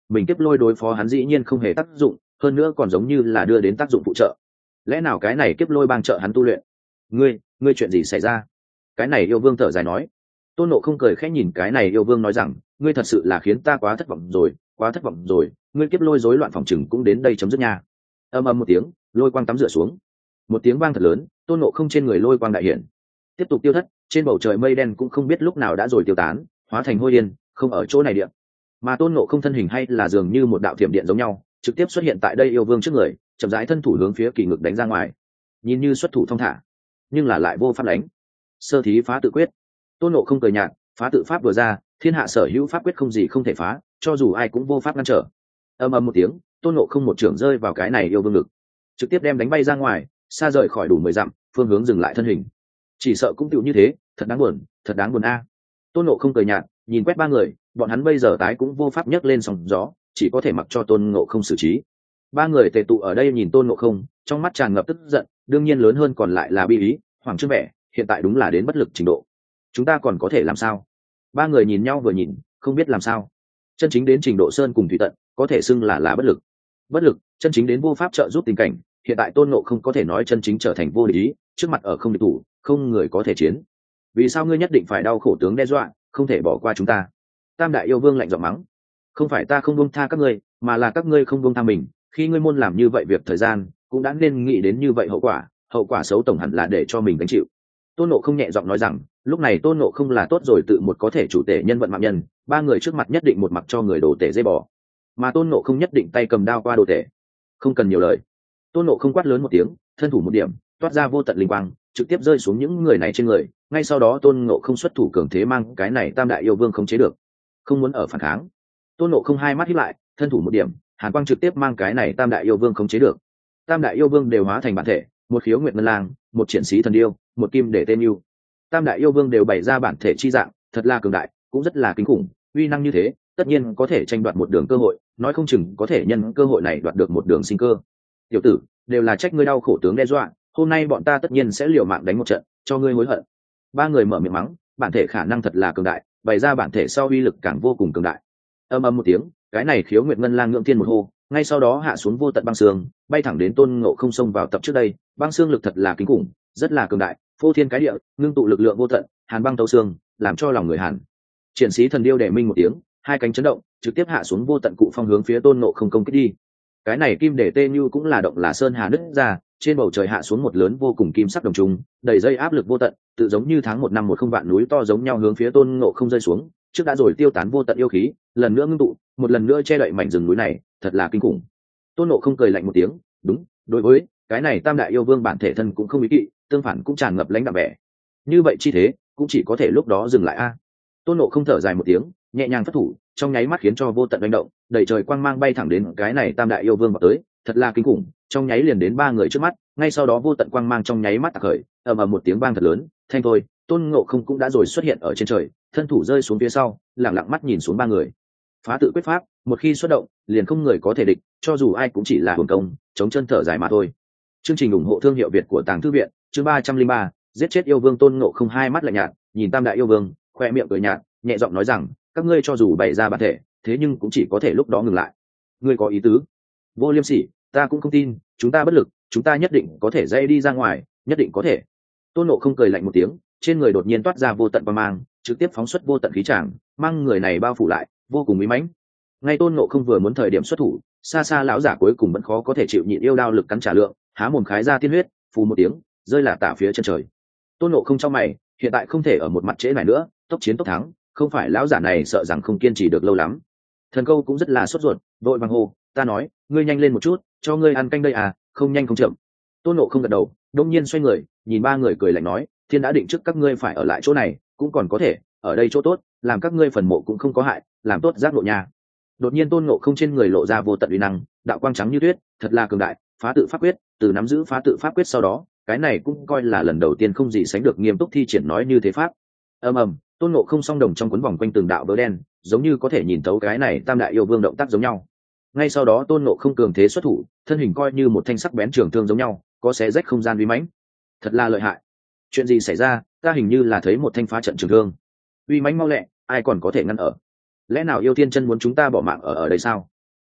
mình kiếp lôi đối phó hắn dĩ nhiên không hề tác dụng, hơn nữa còn giống như là đưa đến tác dụng phụ trợ. Lẽ nào cái này kiếp lôi bang trợ hắn tu luyện? Ngươi chuyện gì xảy ra? Cái này yêu vương thở dài nói. Tôn Ngộ không cười khẽ nhìn cái này yêu vương nói rằng, ngươi thật sự là khiến ta quá thất vọng rồi, quá thất vọng rồi, ngươi kiếp lôi rối loạn phòng chừng cũng đến đây chấm dứt nha. Ầm ầm một tiếng, lôi quang tắm rửa xuống. Một tiếng vang thật lớn, Tôn Ngộ không trên người lôi quang đại hiển, tiếp tục tiêu thất, trên bầu trời mây đen cũng không biết lúc nào đã rồi tiêu tán, hóa thành hôi yên, không ở chỗ này điện. Mà Tôn Ngộ không thân hình hay là dường như một đạo thiểm điện giống nhau, trực tiếp xuất hiện tại đây yêu vương trước người, chậm rãi thân thủ hướng phía kỳ ngực đánh ra ngoài. Nhìn như xuất thủ thong thả, nhưng là lại vô pháp đánh. Sơ thí phá tự quyết. Tôn Ngộ không cười nhạt, phá tự pháp vừa ra, thiên hạ sở hữu pháp quyết không gì không thể phá, cho dù ai cũng vô pháp ngăn trở. Ầm ầm một tiếng, Tôn Ngộ không một trưởng rơi vào cái này yêu vương ngực, trực tiếp đem đánh bay ra ngoài, xa rời khỏi đủ 10 dặm, phương hướng dừng lại thân hình. Chỉ sợ cũng tựu như thế, thật đáng buồn a. Tôn Ngộ không cười nhạt, nhìn quét ba người, bọn hắn bây giờ tái cũng vô pháp nhấc lên sóng gió, chỉ có thể mặc cho Tôn Ngộ không xử trí. Ba người tề tụ ở đây nhìn Tôn Ngộ không, trong mắt tràn ngập tức giận, đương nhiên lớn hơn còn lại là bi ý, hoàng trương vẻ, hiện tại đúng là đến bất lực trình độ. Chúng ta còn có thể làm sao? Ba người nhìn nhau vừa nhìn, không biết làm sao. Chân chính đến trình độ sơn cùng thủy tận, có thể xưng là bất lực. Bất lực, chân chính đến vô pháp trợ giúp tình cảnh, hiện tại Tôn Ngộ không có thể nói chân chính trở thành vô địch ý, trước mặt ở không địch thủ, không người có thể chiến. Vì sao ngươi nhất định phải đau khổ tướng đe dọa, không thể bỏ qua chúng ta? Tam đại yêu vương lạnh giọng mắng. Không phải ta không buông tha các ngươi, mà là các ngươi không buông tha mình. Khi ngươi môn làm như vậy việc thời gian, cũng đã nên nghĩ đến như vậy hậu quả xấu tổng hẳn là để cho mình gánh chịu. Tôn Ngộ không nhẹ giọng nói rằng, lúc này Tôn Ngộ không là tốt rồi tự một có thể chủ tể nhân vận mạng nhân, ba người trước mặt nhất định một mặt cho người đồ tể dây bò, mà Tôn Ngộ không nhất định tay cầm đao qua đồ tể. Không cần nhiều lời, Tôn Ngộ không quát lớn một tiếng, thân thủ một điểm, toát ra vô tận linh quang, trực tiếp rơi xuống những người này trên người. Ngay sau đó Tôn Ngộ không xuất thủ cường thế mang cái này tam đại yêu vương khống chế được, không muốn ở phản kháng. Tôn Ngộ không hai mắt híp lại, thân thủ một điểm, hàn quang trực tiếp mang cái này tam đại yêu vương khống chế được. Tam đại yêu vương đều hóa thành bản thể, một khiếu nguyệt ngân lang, một triển sĩ thần điêu, một kim để tên yêu. Tam đại yêu vương đều bày ra bản thể chi dạng, thật là cường đại, cũng rất là kinh khủng. Uy năng như thế, tất nhiên có thể tranh đoạt một đường cơ hội, nói không chừng có thể nhân cơ hội này đoạt được một đường sinh cơ. Tiểu tử, đều là trách ngươi đau khổ tướng đe dọa, hôm nay bọn ta tất nhiên sẽ liều mạng đánh một trận, cho ngươi hối hận. Ba người mở miệng mắng, bản thể khả năng thật là cường đại, bày ra bản thể sau uy lực càng vô cùng cường đại. Ầm ầm một tiếng, cái này khiếu nguyệt ngân lang ngưỡng thiên một hô, ngay sau đó hạ xuống vô tận băng xương, bay thẳng đến Tôn Ngộ không xông vào tập trước đây. Băng xương lực thật là kinh khủng, rất là cường đại, phô thiên cái địa, ngưng tụ lực lượng vô tận, hàn băng thấu xương, làm cho lòng người hàn. Triển sĩ thần điêu đệ minh một tiếng, hai cánh chấn động, trực tiếp hạ xuống vô tận cụ phong hướng phía Tôn Ngộ không công kích đi. Cái này kim để tê như cũng là động là sơn hà nứt ra, trên bầu trời hạ xuống một lớn vô cùng kim sắc đồng trùng, đầy dây áp lực vô tận, tự giống như tháng 1 năm 10 vạn núi to giống nhau hướng phía Tôn Ngộ không rơi xuống, trước đã rồi tiêu tán vô tận yêu khí, lần nữa ngưng tụ, một lần nữa che đậy mảnh rừng núi này, thật là kinh khủng. Tôn Ngộ không cười lạnh một tiếng, đúng, đối với cái này tam đại yêu vương bản thể thân cũng không ý kỵ, tương phản cũng tràn ngập lãnh đạm vẻ. Như vậy chi thế, cũng chỉ có thể lúc đó dừng lại a. Tôn Ngộ không thở dài một tiếng, nhẹ nhàng phát thủ, trong nháy mắt khiến cho vô tận đánh động, đầy trời quang mang bay thẳng đến cái này tam đại yêu vương vào tới, thật là kinh khủng, trong nháy liền đến ba người trước mắt, ngay sau đó vô tận quang mang trong nháy mắt tạc khởi, ầm ầm một tiếng vang thật lớn, thanh thôi, Tôn Ngộ không cũng đã rồi xuất hiện ở trên trời, thân thủ rơi xuống phía sau, lẳng lặng mắt nhìn xuống ba người. Phá tự quyết pháp, một khi xuất động, liền không người có thể địch, cho dù ai cũng chỉ là hưởng công, chống chân thở dài mà thôi. Chương trình ủng hộ thương hiệu Việt của Tàng Thư viện, chương 303, giết chết yêu vương. Tôn Ngộ không hai mắt lạnh nhạt, nhìn tam đại yêu vương, khoe miệng cười nhạt, nhẹ giọng nói rằng, các ngươi cho dù bày ra bản thể, thế nhưng cũng chỉ có thể lúc đó ngừng lại. Ngươi có ý tứ? Vô liêm sỉ, ta cũng không tin, chúng ta bất lực, chúng ta nhất định có thể dây đi ra ngoài, nhất định có thể. Tôn Ngộ không cười lạnh một tiếng, trên người đột nhiên toát ra vô tận quang mang, trực tiếp phóng xuất vô tận khí tràng, mang người này bao phủ lại, vô cùng uy mãnh. Ngay Tôn Ngộ không vừa muốn thời điểm xuất thủ, xa xa lão giả cuối cùng vẫn khó có thể chịu nhịn yêu đao lực cắn trả lượng, há mồm khái ra tiên huyết, phù một tiếng, rơi lả tả phía chân trời. Tôn Ngộ không trong mày, hiện tại không thể ở một mặt trễ này nữa, tốc chiến tốc thắng, không phải lão giả này sợ rằng không kiên trì được lâu lắm. Thần Câu cũng rất là sốt ruột, vội vàng hô, ta nói, ngươi nhanh lên một chút, cho ngươi ăn canh đây à, không nhanh không chậm. Tôn Ngộ không gật đầu, đông nhiên xoay người, nhìn ba người cười lạnh nói, thiên đã định trước các ngươi phải ở lại chỗ này, cũng còn có thể, ở đây chỗ tốt, làm các ngươi phần mộ cũng không có hại, làm tốt giác ngộ nha. Đột nhiên Tôn Ngộ không trên người lộ ra vô tận uy năng, đạo quang trắng như tuyết, thật là cường đại, phá tự pháp quyết, từ nắm giữ phá tự pháp quyết sau đó, cái này cũng coi là lần đầu tiên không gì sánh được nghiêm túc thi triển nói như thế pháp. Ầm ầm, Tôn Ngộ không song đồng trong cuốn vòng quanh từng đạo vớ đen, giống như có thể nhìn thấu cái này tam đại yêu vương động tác giống nhau. Ngay sau đó Tôn Ngộ không cường thế xuất thủ, thân hình coi như một thanh sắc bén trường thương giống nhau, có xé rách không gian uy mãnh. Thật là lợi hại. Chuyện gì xảy ra? Ta hình như là thấy một thanh phá trận trường thương. Uy mãnh mau lẹ, ai còn có thể ngăn ở? Lẽ nào yêu tiên chân muốn chúng ta bỏ mạng ở đây sao?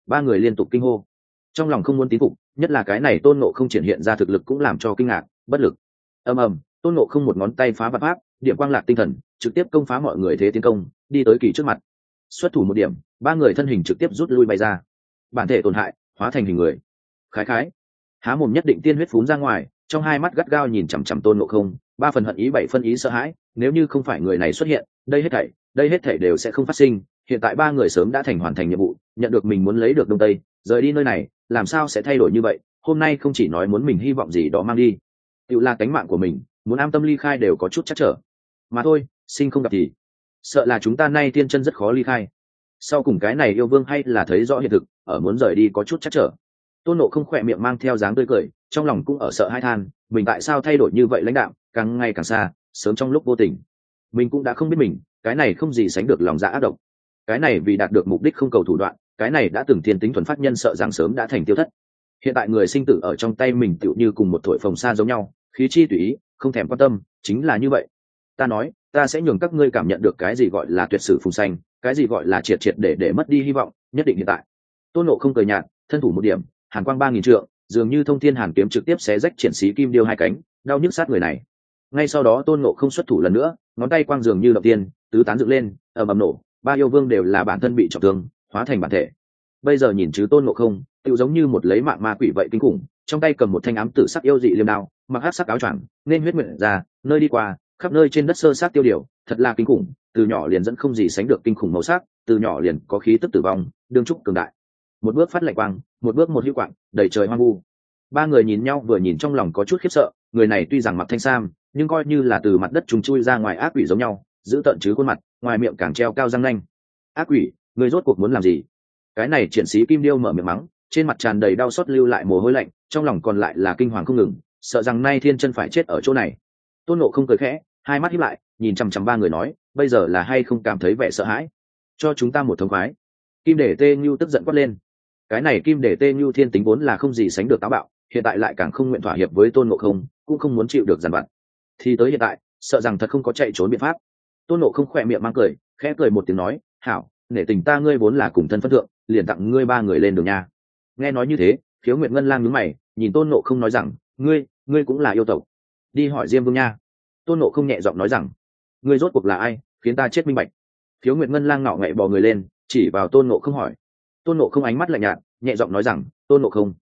Ba người liên tục kinh hô, trong lòng không muốn tín phục, nhất là cái này tôn ngộ không triển hiện ra thực lực cũng làm cho kinh ngạc bất lực. Ầm ầm, tôn ngộ không một ngón tay phá vạn pháp, điểm quang lạc tinh thần, trực tiếp công phá mọi người thế tiến công, đi tới Kỳ trước mặt. Xuất thủ một điểm, ba người thân hình trực tiếp rút lui bay ra, bản thể tổn hại, hóa thành hình người. Khái khái, há mồm nhất định tiên huyết phún ra ngoài, trong hai mắt gắt gao nhìn chằm chằm tôn ngộ không, ba phần hận ý bảy phân ý sợ hãi. Nếu như không phải người này xuất hiện, đây hết thảy đều sẽ không phát sinh. Hiện tại ba người sớm đã hoàn thành nhiệm vụ, nhận được mình muốn lấy được đông tây, rời đi nơi này, làm sao sẽ thay đổi như vậy? Hôm nay không chỉ nói muốn mình hy vọng gì đó mang đi, tự là cánh mạng của mình, muốn am tâm ly khai đều có chút chắc trở. Mà thôi, sinh không gặp thì sợ là chúng ta nay tiên chân rất khó ly khai. Sau cùng cái này yêu vương hay là thấy rõ hiện thực, ở muốn rời đi có chút chắc trở. Tôn Nộ không khỏe miệng mang theo dáng tươi cười, trong lòng cũng ở sợ hai than, mình tại sao thay đổi như vậy lãnh đạo, càng ngày càng xa, sớm trong lúc vô tình mình cũng đã không biết mình cái này không gì sánh được lòng dạ ác độc, cái này vì đạt được mục đích không cầu thủ đoạn, cái này đã từng thiên tính thuần phát nhân sợ rằng sớm đã thành tiêu thất. Hiện tại người sinh tử ở trong tay mình tựu như cùng một thổi phồng sa giống nhau, khí chi tùy ý, không thèm quan tâm, chính là như vậy. Ta nói, ta sẽ nhường các ngươi cảm nhận được cái gì gọi là tuyệt sử phùng xanh, cái gì gọi là triệt triệt để mất đi hy vọng, nhất định hiện tại. Tôn Nộ không cười nhạt, thân thủ một điểm, hàn quang 3000 trượng, dường như thông thiên hàn kiếm trực tiếp xé rách triển sĩ kim điêu hai cánh, đau nhức sát người này. Ngay sau đó Tôn Nộ không xuất thủ lần nữa, ngón tay quang dường như động tiên, tứ tán dựng lên, ầm ầm nổ, ba yêu vương đều là bản thân bị trọng thương, hóa thành bản thể. Bây giờ nhìn chứ Tôn Nộ không, tựu giống như một lấy mạng ma quỷ vậy kinh khủng, trong tay cầm một thanh ám tử sắc yêu dị liêm đao, mặc hắc sắc áo choàng, nên huyết nguyện ra, nơi đi qua, khắp nơi trên đất sơ sát tiêu điều, thật là kinh khủng, từ nhỏ liền dẫn không gì sánh được kinh khủng màu sắc, từ nhỏ liền có khí tức tử vong, đương trúc cường đại. Một bước phát lạnh quang, một bước một hữu quạng, đầy trời hoang vu. Ba người nhìn nhau vừa nhìn trong lòng có chút khiếp sợ, người này tuy rằng mặc thanh sam, nhưng coi như là từ mặt đất trùng chui ra ngoài ác quỷ giống nhau, giữ tận chứ khuôn mặt, ngoài miệng càng treo cao răng nanh. Ác quỷ, người rốt cuộc muốn làm gì? Cái này triển sĩ kim điêu mở miệng mắng, trên mặt tràn đầy đau xót lưu lại mồ hôi lạnh, trong lòng còn lại là kinh hoàng không ngừng, sợ rằng nay thiên chân phải chết ở chỗ này. Tôn Nộ không cười khẽ, hai mắt híp lại, nhìn chằm chằm ba người nói, bây giờ là hay không cảm thấy vẻ sợ hãi? Cho chúng ta một thông khoái. Kim Để Tê Nhu tức giận quát lên. Cái này Kim Để Tê Nhu thiên tính vốn là không gì sánh được táo bạo, hiện tại lại càng không nguyện thỏa hiệp với Tôn Nộ không, cũng không muốn chịu được giàn vặt. Thì tới hiện tại, sợ rằng thật không có chạy trốn biện pháp. Tôn Nộ không khỏe miệng mang cười, khẽ cười một tiếng nói, hảo, nể tình ta ngươi vốn là cùng thân phân thượng, liền tặng ngươi ba người lên đường nha. Nghe nói như thế, Khiếu Nguyệt Ngân Lang nhướng mày, nhìn Tôn Nộ không nói rằng, ngươi cũng là yêu tộc, đi hỏi Diêm Vương nha. Tôn Nộ không nhẹ giọng nói rằng, ngươi rốt cuộc là ai, khiến ta chết minh bạch. Khiếu Nguyệt Ngân Lang ngạo nghễ bò người lên, chỉ vào Tôn Nộ không hỏi. Tôn Nộ không ánh mắt lạnh nhạt, nhẹ giọng nói rằng, Tôn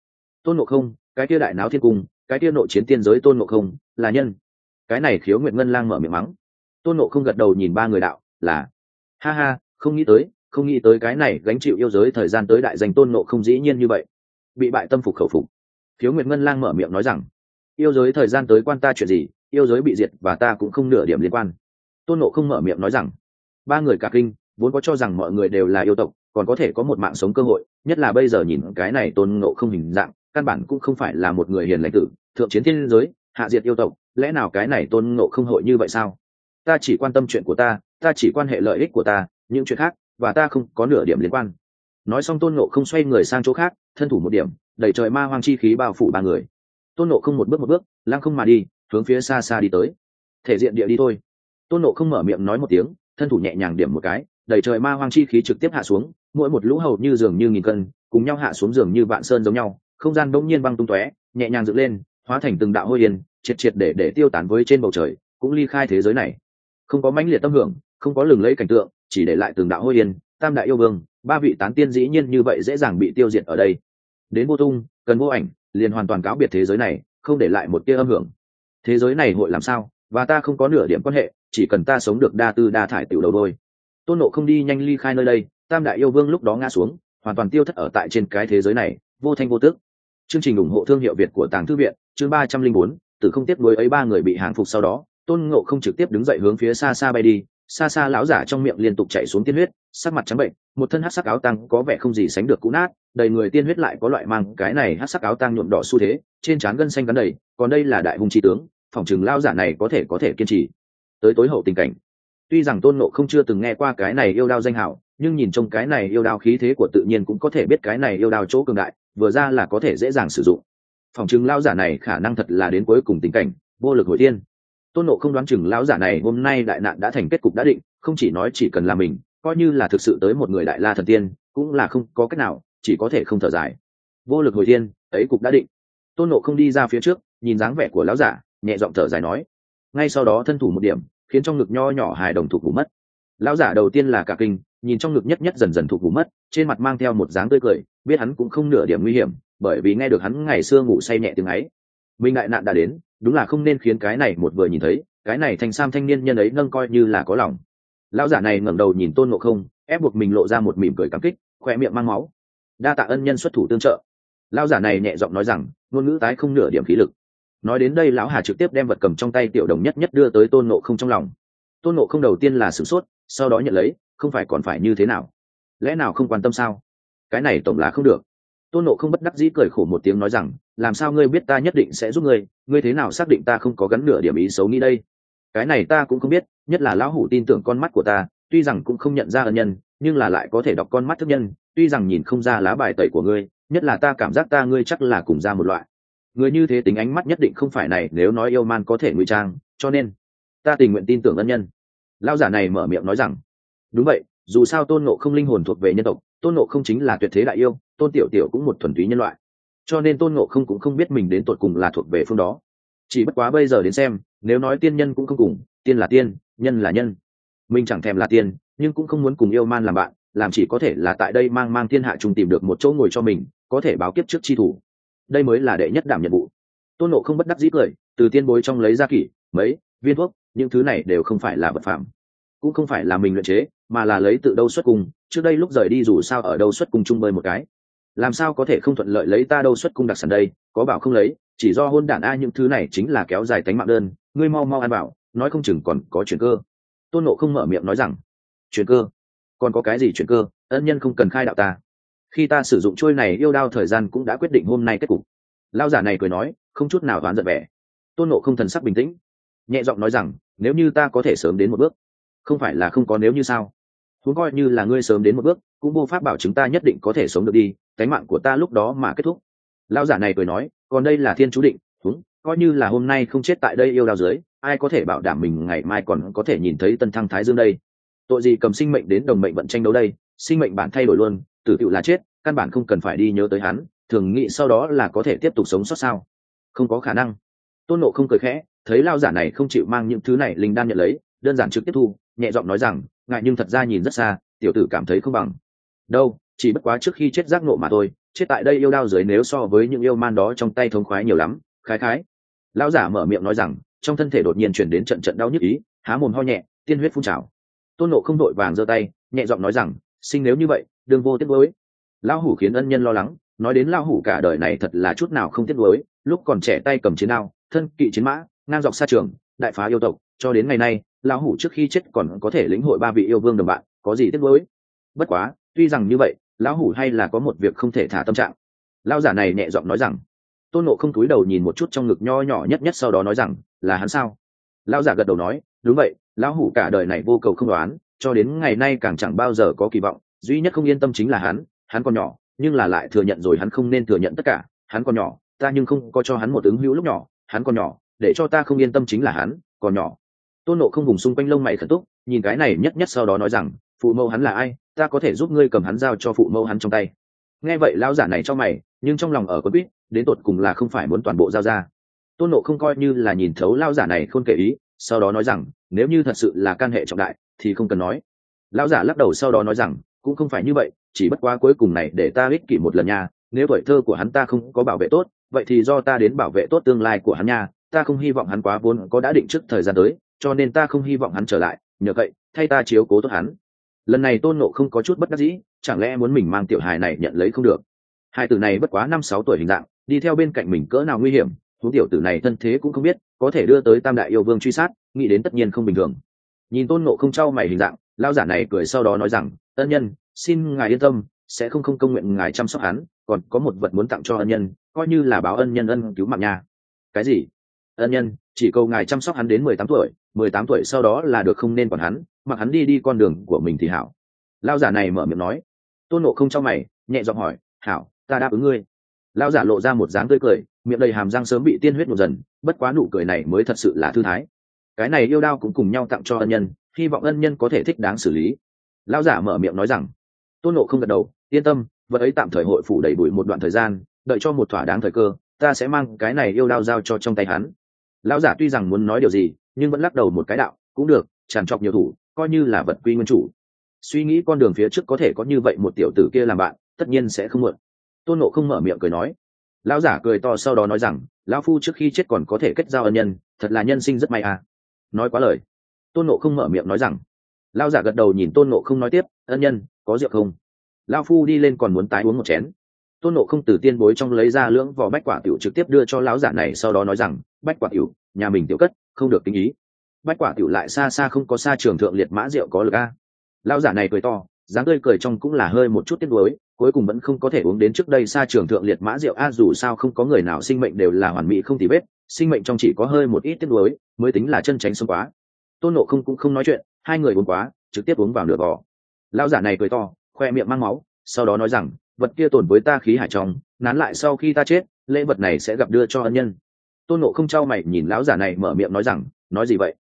Nộ không, cái kia đại náo thiên cung, cái kia nội chiến tiên giới Tôn Nộ không là nhân. Cái này Khiếu Nguyệt Ngân Lang mở miệng mắng. Tôn Nộ không gật đầu nhìn ba người đạo, là, ha ha, không nghĩ tới cái này gánh chịu yêu giới thời gian tới đại danh Tôn Nộ không dĩ nhiên như vậy, bị bại tâm phục khẩu phục. Khiếu Nguyệt Ngân Lang mở miệng nói rằng, yêu giới thời gian tới quan ta chuyện gì, yêu giới bị diệt và ta cũng không nửa điểm liên quan. Tôn Nộ không mở miệng nói rằng. Ba người cả kinh, vốn có cho rằng mọi người đều là yêu tộc, còn có thể có một mạng sống cơ hội, nhất là bây giờ nhìn cái này Tôn Nộ không hình dạng, căn bản cũng không phải là một người hiền lành tử, thượng chiến thiên giới, hạ diệt yêu tộc, lẽ nào cái này Tôn Nộ không hội như vậy sao? Ta chỉ quan tâm chuyện của ta chỉ quan hệ lợi ích của ta, những chuyện khác và ta không có nửa điểm liên quan. Nói xong Tôn Nộ không xoay người sang chỗ khác, thân thủ một điểm, đẩy trời ma hoang chi khí bao phủ ba người. Tôn Nộ không một bước lăng không mà đi, hướng phía xa xa đi tới. Thể diện địa đi thôi. Tôn Nộ không mở miệng nói một tiếng, thân thủ nhẹ nhàng điểm một cái, đẩy trời ma hoang chi khí trực tiếp hạ xuống, mỗi một lũ hầu như dường như nghìn cân, cùng nhau hạ xuống dường như vạn sơn giống nhau, không gian bỗng nhiên băng tung tóe, nhẹ nhàng dựng lên, hóa thành từng đạo hôi yên, triệt để tiêu tán với trên bầu trời, cũng ly khai thế giới này. Không có mãnh liệt tâm hưởng, không có lừng lẫy cảnh tượng, chỉ để lại từng đạo hôi yên, tam đại yêu vương, ba vị tán tiên dĩ nhiên như vậy dễ dàng bị tiêu diệt ở đây. Đến vô tung, cần vô ảnh, liền hoàn toàn cáo biệt thế giới này, không để lại một tia âm hưởng. Thế giới này hội làm sao, và ta không có nửa điểm quan hệ, chỉ cần ta sống được đa tư đa thải tiểu đầu đôi. Tôn Nộ không đi nhanh ly khai nơi đây, tam đại yêu vương lúc đó ngã xuống, hoàn toàn tiêu thất ở tại trên cái thế giới này, vô thanh vô tức. Chương trình ủng hộ thương hiệu Việt của Tàng Thư viện, chương 304, từ không tiếp nối ấy ba người bị hàng phục sau đó, Tôn Ngộ không trực tiếp đứng dậy hướng phía xa xa bay đi, xa xa lão giả trong miệng liên tục chảy xuống tiên huyết, sắc mặt trắng bệnh, một thân hắc sắc áo tang có vẻ không gì sánh được cũ nát, đầy người tiên huyết lại có loại mang cái này hắc sắc áo tang nhuộm đỏ xu thế, trên trán gân xanh gắn đầy, còn đây là đại hung chi tướng, phỏng chừng lão giả này có thể kiên trì tới tối hậu tình cảnh. Tuy rằng Tôn Ngộ không chưa từng nghe qua cái này yêu đao danh hảo, nhưng nhìn trong cái này yêu đao khí thế của tự nhiên cũng có thể biết cái này yêu đao chỗ cường đại, vừa ra là có thể dễ dàng sử dụng. Phỏng chừng lão giả này khả năng thật là đến cuối cùng tình cảnh, vô lực hồi thiên. Tôn Nộ không đoán chừng lão giả này hôm nay đại nạn đã thành kết cục đã định, không chỉ nói chỉ cần là mình, coi như là thực sự tới một người đại la thần tiên, cũng là không có cách nào, chỉ có thể không thở dài. Vô lực hồi thiên, ấy cục đã định. Tôn Ngộ không đi ra phía trước, nhìn dáng vẻ của lão giả, nhẹ giọng thở dài nói. Ngay sau đó thân thủ một điểm, khiến trong ngực nho nhỏ hài đồng thục ngủ mất. Lão giả đầu tiên là cả kinh, nhìn trong ngực nhất nhất dần dần thục ngủ mất, trên mặt mang theo một dáng tươi cười, biết hắn cũng không nửa điểm nguy hiểm, bởi vì nghe được hắn ngày xưa ngủ say nhẹ tiếng ấy. Minh đại nạn đã đến, đúng là không nên khiến cái này một vừa nhìn thấy, cái này thanh sam thanh niên nhân ấy nâng coi như là có lòng. Lão giả này ngẩng đầu nhìn Tôn Ngộ không, ép buộc mình lộ ra một mỉm cười cảm kích, khóe miệng mang máu. Đa tạ ân nhân xuất thủ tương trợ. Lão giả này nhẹ giọng nói rằng, ngôn ngữ tái không nửa điểm khí lực. Nói đến đây lão Hà trực tiếp đem vật cầm trong tay tiểu đồng nhất nhất đưa tới Tôn Ngộ không trong lòng. Tôn Ngộ không đầu tiên là sửng sốt, sau đó nhận lấy, không phải còn phải như thế nào? Lẽ nào không quan tâm sao? Cái này tổng là không được. Tôn Ngộ không bất đắc dĩ cười khổ một tiếng nói rằng, làm sao ngươi biết ta nhất định sẽ giúp ngươi, ngươi thế nào xác định ta không có gắn nửa điểm ý xấu nghĩ đây? Cái này ta cũng không biết, nhất là lão hủ tin tưởng con mắt của ta, tuy rằng cũng không nhận ra ân nhân, nhưng là lại có thể đọc con mắt thức nhân, tuy rằng nhìn không ra lá bài tẩy của ngươi, nhất là ta cảm giác ta ngươi chắc là cùng ra một loại. Người như thế tính ánh mắt nhất định không phải này, nếu nói yêu man có thể ngụy trang, cho nên ta tình nguyện tin tưởng ân nhân. Lão giả này mở miệng nói rằng, đúng vậy, dù sao Tôn Ngộ không linh hồn thuộc về nhân tộc, Tôn Ngộ không chính là tuyệt thế đại yêu, Tôn Tiểu Tiểu cũng một thuần túy nhân loại, cho nên Tôn Ngộ không cũng không biết mình đến tột cùng là thuộc về phương đó. Chỉ bất quá bây giờ đến xem, nếu nói tiên nhân cũng không cùng, tiên là tiên, nhân là nhân, mình chẳng thèm là tiên, nhưng cũng không muốn cùng yêu man làm bạn, làm chỉ có thể là tại đây mang mang thiên hạ chung tìm được một chỗ ngồi cho mình, có thể báo kiếp trước chi thủ. Đây mới là đệ nhất đảm nhiệm vụ. Tôn Ngộ không bất đắc dĩ cười, từ tiên bối trong lấy ra kỷ, mấy viên thuốc, những thứ này đều không phải là vật phẩm, cũng không phải là mình luyện chế, mà là lấy tự đâu xuất cung. Trước đây lúc rời đi dù sao ở đâu xuất cung chung bơi một cái, làm sao có thể không thuận lợi lấy ta đâu xuất cung đặc sản đây, có bảo không lấy, chỉ do hôn đản a, những thứ này chính là kéo dài tánh mạng đơn, ngươi mau mau ăn bảo, nói không chừng còn có chuyển cơ. Tôn Ngộ không mở miệng nói rằng, chuyển cơ? Còn có cái gì chuyển cơ? Ân nhân không cần khai đạo ta, khi ta sử dụng trôi này yêu đao thời gian cũng đã quyết định hôm nay kết cục. Lão giả này cười nói, không chút nào đoán giận vẻ. Tôn Ngộ không thần sắc bình tĩnh, nhẹ giọng nói rằng, nếu như ta có thể sớm đến một bước, không phải là không có nếu như sao? Huống coi như là ngươi sớm đến một bước, cũng vô pháp bảo chứng ta nhất định có thể sống được đi, cái mạng của ta lúc đó mà kết thúc. Lão giả này cười nói, còn đây là thiên chú định, huống coi như là hôm nay không chết tại đây yêu đao dưới, ai có thể bảo đảm mình ngày mai còn có thể nhìn thấy tân thăng thái dương đây? Tội gì cầm sinh mệnh đến đồng mệnh vận tranh đấu đây, sinh mệnh bản thay đổi luôn, tử tựu là chết, căn bản không cần phải đi nhớ tới hắn, thường nghĩ sau đó là có thể tiếp tục sống sót sao? Không có khả năng. Tôn Ngộ không cười khẽ, thấy lão giả này không chịu mang những thứ này linh đan nhận lấy, đơn giản trực tiếp thu, nhẹ giọng nói rằng, ngại nhưng thật ra nhìn rất xa, tiểu tử cảm thấy không bằng đâu, chỉ bất quá trước khi chết giác nộ mà thôi, chết tại đây yêu đao dưới nếu so với những yêu man đó trong tay thống khoái nhiều lắm, khái khái. Lão giả mở miệng nói rằng, trong thân thể đột nhiên chuyển đến trận trận đau nhức ý, há mồm ho nhẹ, tiên huyết phun trào. Tôn Ngộ không đội vàng giơ tay, nhẹ giọng nói rằng, sinh nếu như vậy, đừng vô tiếc nuối. Lão hủ khiến ân nhân lo lắng, nói đến lão hủ cả đời này thật là chút nào không tiếc nuối, lúc còn trẻ tay cầm chiến đao, thân kỵ chiến mã, ngang dọc xa trường, đại phá yêu tộc, cho đến ngày nay, lão hủ trước khi chết còn có thể lĩnh hội 3 vị yêu vương đồng bạn, có gì tiếc nuối. Bất quá, tuy rằng như vậy, lão hủ hay là có một việc không thể thả tâm trạng. Lão giả này nhẹ giọng nói rằng. Tôn Ngộ không cúi đầu nhìn một chút trong ngực nho nhỏ nhất nhất, sau đó nói rằng, là hắn sao? Lão giả gật đầu nói, đúng vậy, lão hủ cả đời này vô cầu không đoán, cho đến ngày nay càng chẳng bao giờ có kỳ vọng, duy nhất không yên tâm chính là hắn còn nhỏ, nhưng là lại thừa nhận rồi hắn không nên thừa nhận tất cả, hắn còn nhỏ, ta nhưng không có cho hắn một ứng hữu lúc nhỏ, hắn còn nhỏ, để cho ta không yên tâm chính là hắn còn nhỏ. Tôn Ngộ không vùng xung quanh lông mày khẩn túc, nhìn cái này nhất nhất, sau đó nói rằng, phụ mẫu hắn là ai, ta có thể giúp ngươi cầm hắn giao cho phụ mẫu hắn trong tay. Nghe vậy lão giả này cho mày, nhưng trong lòng ở có biết, đến tột cùng là không phải muốn toàn bộ giao ra. Tôn Ngộ không coi như là nhìn thấu lão giả này khôn kể ý, sau đó nói rằng, nếu như thật sự là can hệ trọng đại thì không cần nói. Lão giả lắc đầu sau đó nói rằng, cũng không phải như vậy, chỉ bất quá cuối cùng này để ta ích kỷ một lần nha, nếu tuổi thơ của hắn ta không có bảo vệ tốt, vậy thì do ta đến bảo vệ tốt tương lai của hắn nha, ta không hy vọng hắn quá vốn có đã định trước thời gian tới, cho nên ta không hy vọng hắn trở lại, nhờ vậy thay ta chiếu cố tốt hắn. Lần này Tôn Ngộ không có chút bất đắc dĩ, chẳng lẽ muốn mình mang tiểu hài này nhận lấy không được? Hai tử này bất quá 5-6 tuổi hình dạng, đi theo bên cạnh mình cỡ nào nguy hiểm, huống tiểu tử này thân thế cũng không biết, có thể đưa tới Tam đại yêu vương truy sát, nghĩ đến tất nhiên không bình thường. Nhìn Tôn Ngộ không trao mày hình dạng, lão giả này cười sau đó nói rằng, ân nhân, xin ngài yên tâm, sẽ không công nguyện ngài chăm sóc hắn, còn có một vật muốn tặng cho ân nhân, coi như là báo ân nhân ân cứu mạng nha. Cái gì? Ân nhân chỉ cầu ngài chăm sóc hắn đến 18 tuổi, 18 tuổi sau đó là được, không nên còn hắn, mặc hắn đi con đường của mình thì hảo. Lão giả này mở miệng nói. Tôn Ngộ không trao mày, nhẹ giọng hỏi, hảo, ta đáp ứng ngươi. Lão giả lộ ra một dáng tươi cười, miệng đầy hàm răng sớm bị tiên huyết nhuộm dần, bất quá nụ cười này mới thật sự là thư thái. Cái này yêu đao cũng cùng nhau tặng cho ân nhân, hy vọng ân nhân có thể thích đáng xử lý. Lão giả mở miệng nói rằng. Tôn Ngộ không gật đầu, yên tâm, vật ấy tạm thời hội phủ đầy bụi một đoạn thời gian, đợi cho một thỏa đáng thời cơ, ta sẽ mang cái này yêu đao giao cho trong tay hắn. Lão giả tuy rằng muốn nói điều gì, nhưng vẫn lắc đầu một cái đạo, cũng được, tràn trọc nhiều thủ, coi như là vật quy nguyên chủ. Suy nghĩ con đường phía trước có thể có như vậy một tiểu tử kia làm bạn, tất nhiên sẽ không muộn. Tôn Ngộ không mở miệng cười nói. Lão giả cười to sau đó nói rằng, lão phu trước khi chết còn có thể kết giao ân nhân, thật là nhân sinh rất may à. Nói quá lời. Tôn Ngộ không mở miệng nói rằng. Lão giả gật đầu nhìn Tôn Ngộ không nói tiếp, ân nhân, có rượu không? Lão phu đi lên còn muốn tái uống một chén. Tôn Ngộ không từ tiên bối trong lấy ra lưỡng vỏ bách quả tiểu trực tiếp đưa cho lão giả này, sau đó nói rằng, bách quả tiểu, nhà mình tiểu cất, không được tính ý. Bách quả tiểu lại xa xa không có xa trường thượng liệt mã rượu có lực a. Lão giả này cười to, dáng tươi cười trong cũng là hơi một chút tiếc nuối, cuối cùng vẫn không có thể uống đến trước đây xa trường thượng liệt mã rượu a, dù sao không có người nào sinh mệnh đều là hoàn mỹ không tì vết, sinh mệnh trong chỉ có hơi một ít tiếc nuối mới tính là chân tránh sống quá. Tôn Ngộ không cũng không nói chuyện, hai người uống quá, trực tiếp uống vào nửa vò. Lão giả này cười to, khoe miệng mang máu, sau đó nói rằng, vật kia tồn với ta khí hải trong, nán lại sau khi ta chết, lễ vật này sẽ gặp đưa cho ân nhân. Tôn Ngộ không trao mày nhìn lão giả này mở miệng nói rằng, nói gì vậy?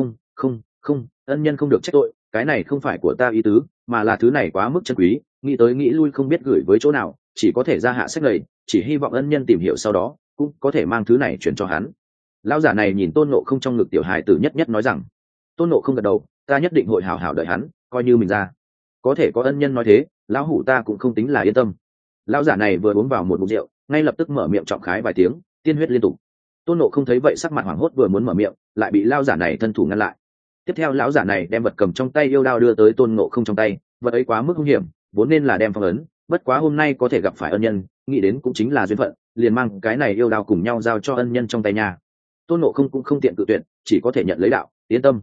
Không, ân nhân không được trách tội, cái này không phải của ta ý tứ, mà là thứ này quá mức chân quý, nghĩ tới nghĩ lui không biết gửi với chỗ nào, chỉ có thể ra hạ sách lầy, chỉ hy vọng ân nhân tìm hiểu sau đó cũng có thể mang thứ này chuyển cho hắn. Lão giả này nhìn Tôn Ngộ không trong ngực tiểu hài tử nhất nhất nói rằng. Tôn Ngộ không gật đầu, ta nhất định hội hảo hảo đợi hắn, coi như mình ra. Có thể có ân nhân nói thế, lão hủ ta cũng không tính là yên tâm. Lão giả này vừa uống vào một ngụm rượu, ngay lập tức mở miệng trọng khái vài tiếng, tiên huyết liên tục. Tôn Ngộ không thấy vậy sắc mặt hoảng hốt, vừa muốn mở miệng, lại bị lão giả này thân thủ ngăn lại. Tiếp theo lão giả này đem vật cầm trong tay yêu đao đưa tới Tôn Ngộ không trong tay, vật ấy quá mức hung hiểm, vốn nên là đem phong ấn, bất quá hôm nay có thể gặp phải ân nhân, nghĩ đến cũng chính là duyên phận, liền mang cái này yêu đao cùng nhau giao cho ân nhân trong tay nhà. Tôn Ngộ không cũng không tiện cự tuyệt, chỉ có thể nhận lấy đạo, yên tâm.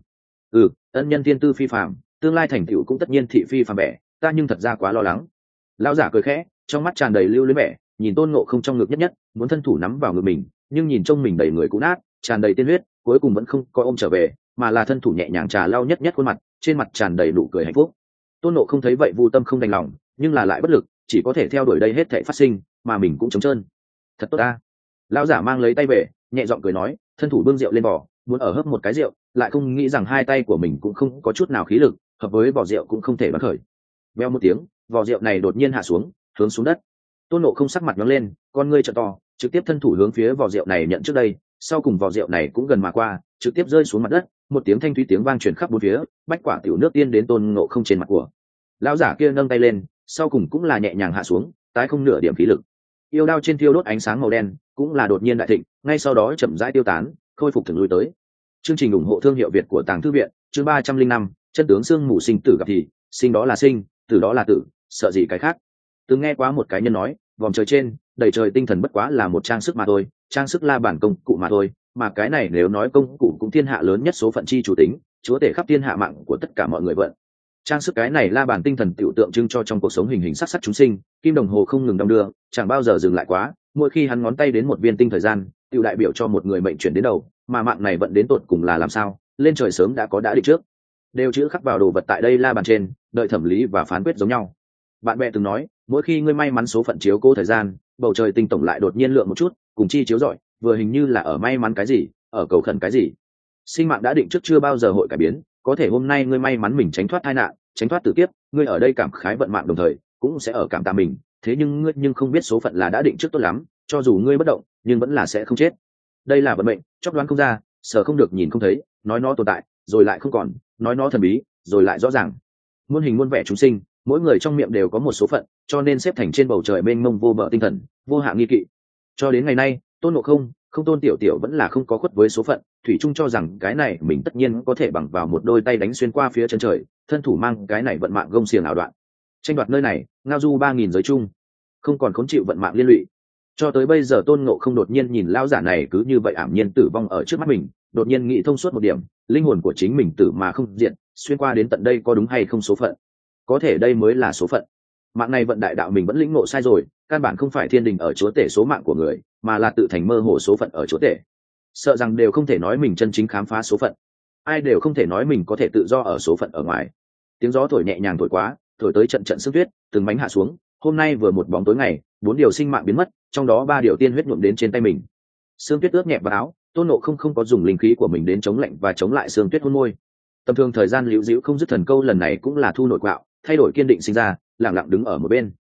Ân nhân thiên tư phi phàm, tương lai thành tựu cũng tất nhiên thị phi phàm bẻ, ta nhưng thật ra quá lo lắng. Lão giả cười khẽ, trong mắt tràn đầy lưu luyến vẻ, nhìn Tôn Ngộ không trong ngực nhất nhất, muốn thân thủ nắm vào ngực mình, nhưng nhìn trông mình đầy người cũ nát, tràn đầy tiên huyết, cuối cùng vẫn không có ôm trở về, mà là thân thủ nhẹ nhàng trà lau nhất nhất khuôn mặt, trên mặt tràn đầy nụ cười hạnh phúc. Tôn Ngộ không thấy vậy vu tâm không đành lòng, nhưng là lại bất lực, chỉ có thể theo đuổi đây hết thảy phát sinh, mà mình cũng trống trơn. Thật tốt ta. Lão giả mang lấy tay về, nhẹ giọng cười nói, thân thủ bưng rượu lên vỏ, muốn ở hớp một cái rượu, lại không nghĩ rằng hai tay của mình cũng không có chút nào khí lực, hợp với vỏ rượu cũng không thể bắn khởi. Veo một tiếng, vỏ rượu này đột nhiên hạ xuống, hướng xuống đất. Tôn Ngộ không sắc mặt nhướng lên, con ngươi trợ to, trực tiếp thân thủ hướng phía vỏ rượu này nhận trước đây, sau cùng vỏ rượu này cũng gần mà qua, trực tiếp rơi xuống mặt đất, một tiếng thanh thúy tiếng vang truyền khắp bốn phía, bách quả tiểu nước tiên đến Tôn Ngộ không trên mặt của. Lão giả kia nâng tay lên, sau cùng cũng là nhẹ nhàng hạ xuống, tái không nửa điểm khí lực. Yêu đao trên thiêu đốt ánh sáng màu đen, cũng là đột nhiên đại thịnh, ngay sau đó chậm rãi tiêu tán, khôi phục thường lui tới. Chương trình ủng hộ thương hiệu Việt của Tàng Thư viện, chương 305, chân tướng xương mù sinh tử gặp thì, sinh đó là sinh, tử đó là tử, sợ gì cái khác. Từng nghe quá một cái nhân nói, vòm trời trên, đầy trời tinh thần bất quá là một trang sức mà thôi, trang sức la bản công cụ mà thôi, mà cái này nếu nói công cụ cũng thiên hạ lớn nhất số phận chi chủ tính, chúa tể khắp thiên hạ mạng của tất cả mọi người vận. Trang sức cái này la bàn tinh thần tiểu tượng trưng cho trong cuộc sống hình hình sắc sắc chúng sinh, kim đồng hồ không ngừng đong đưa, chẳng bao giờ dừng lại quá, mỗi khi hắn ngón tay đến một viên tinh thời gian, tiểu đại biểu cho một người mệnh chuyển đến đầu, mà mạng này vận đến tột cùng là làm sao, lên trời sớm đã có đã định trước. Đều chữ khắc vào đồ vật tại đây la bàn trên, đợi thẩm lý và phán quyết giống nhau. Bạn bè từng nói, mỗi khi ngươi may mắn số phận chiếu cố thời gian, bầu trời tinh tổng lại đột nhiên lượng một chút, cùng chi chiếu rọi, vừa hình như là ở may mắn cái gì, ở cầu khẩn cái gì. Sinh mạng đã định trước chưa bao giờ hội cải biến, có thể hôm nay ngươi may mắn mình tránh thoát tai nạn, tránh thoát tử kiếp, ngươi ở đây cảm khái vận mạng đồng thời cũng sẽ ở cảm tạ mình, thế nhưng ngươi nhưng không biết số phận là đã định trước tốt lắm, cho dù ngươi bất động nhưng vẫn là sẽ không chết. Đây là vận mệnh, chóp đoán không ra, sờ không được nhìn không thấy, nói nó tồn tại rồi lại không còn, nói nó thần bí rồi lại rõ ràng. Muôn hình muôn vẻ chúng sinh, mỗi người trong miệng đều có một số phận, cho nên xếp thành trên bầu trời mênh mông vô bờ tinh thần, vô hạ nghi kỵ. Cho đến ngày nay, Tôn Ngộ không Tôn Tiểu Tiểu vẫn là không có khuất với số phận, thủy chung cho rằng cái này mình tất nhiên có thể bằng vào một đôi tay đánh xuyên qua phía chân trời, thân thủ mang cái này vận mạng gông xiềng ảo đoạn, tranh đoạt nơi này, ngao du 3000 giới chung, không còn khốn chịu vận mạng liên lụy. Cho tới bây giờ Tôn Ngộ không đột nhiên nhìn lão giả này cứ như vậy ảm nhiên tử vong ở trước mắt mình, đột nhiên nghĩ thông suốt một điểm, linh hồn của chính mình tử mà không diện, xuyên qua đến tận đây có đúng hay không số phận? Có thể đây mới là số phận. Mạng này vận đại đạo mình vẫn lĩnh ngộ sai rồi, căn bản không phải thiên đình ở chúa tể số mạng của người, mà là tự thành mơ hồ số phận ở chúa tể. Sợ rằng đều không thể nói mình chân chính khám phá số phận, ai đều không thể nói mình có thể tự do ở số phận ở ngoài. Tiếng gió thổi nhẹ nhàng thổi quá, thổi tới trận trận sương tuyết, từng mảnh hạ xuống. Hôm nay vừa một bóng tối ngày, 4 điều sinh mạng biến mất, trong đó 3 điều tiên huyết nhuộm đến trên tay mình. Sương tuyết ướt nhẹ vào áo, Tôn Ngộ không có dùng linh khí của mình đến chống lạnh và chống lại sương tuyết hôn môi. Tầm thường thời gian liễu dĩu không dứt thần câu lần này cũng là thu nội quạo, thay đổi kiên định sinh ra, lặng lặng đứng ở một bên.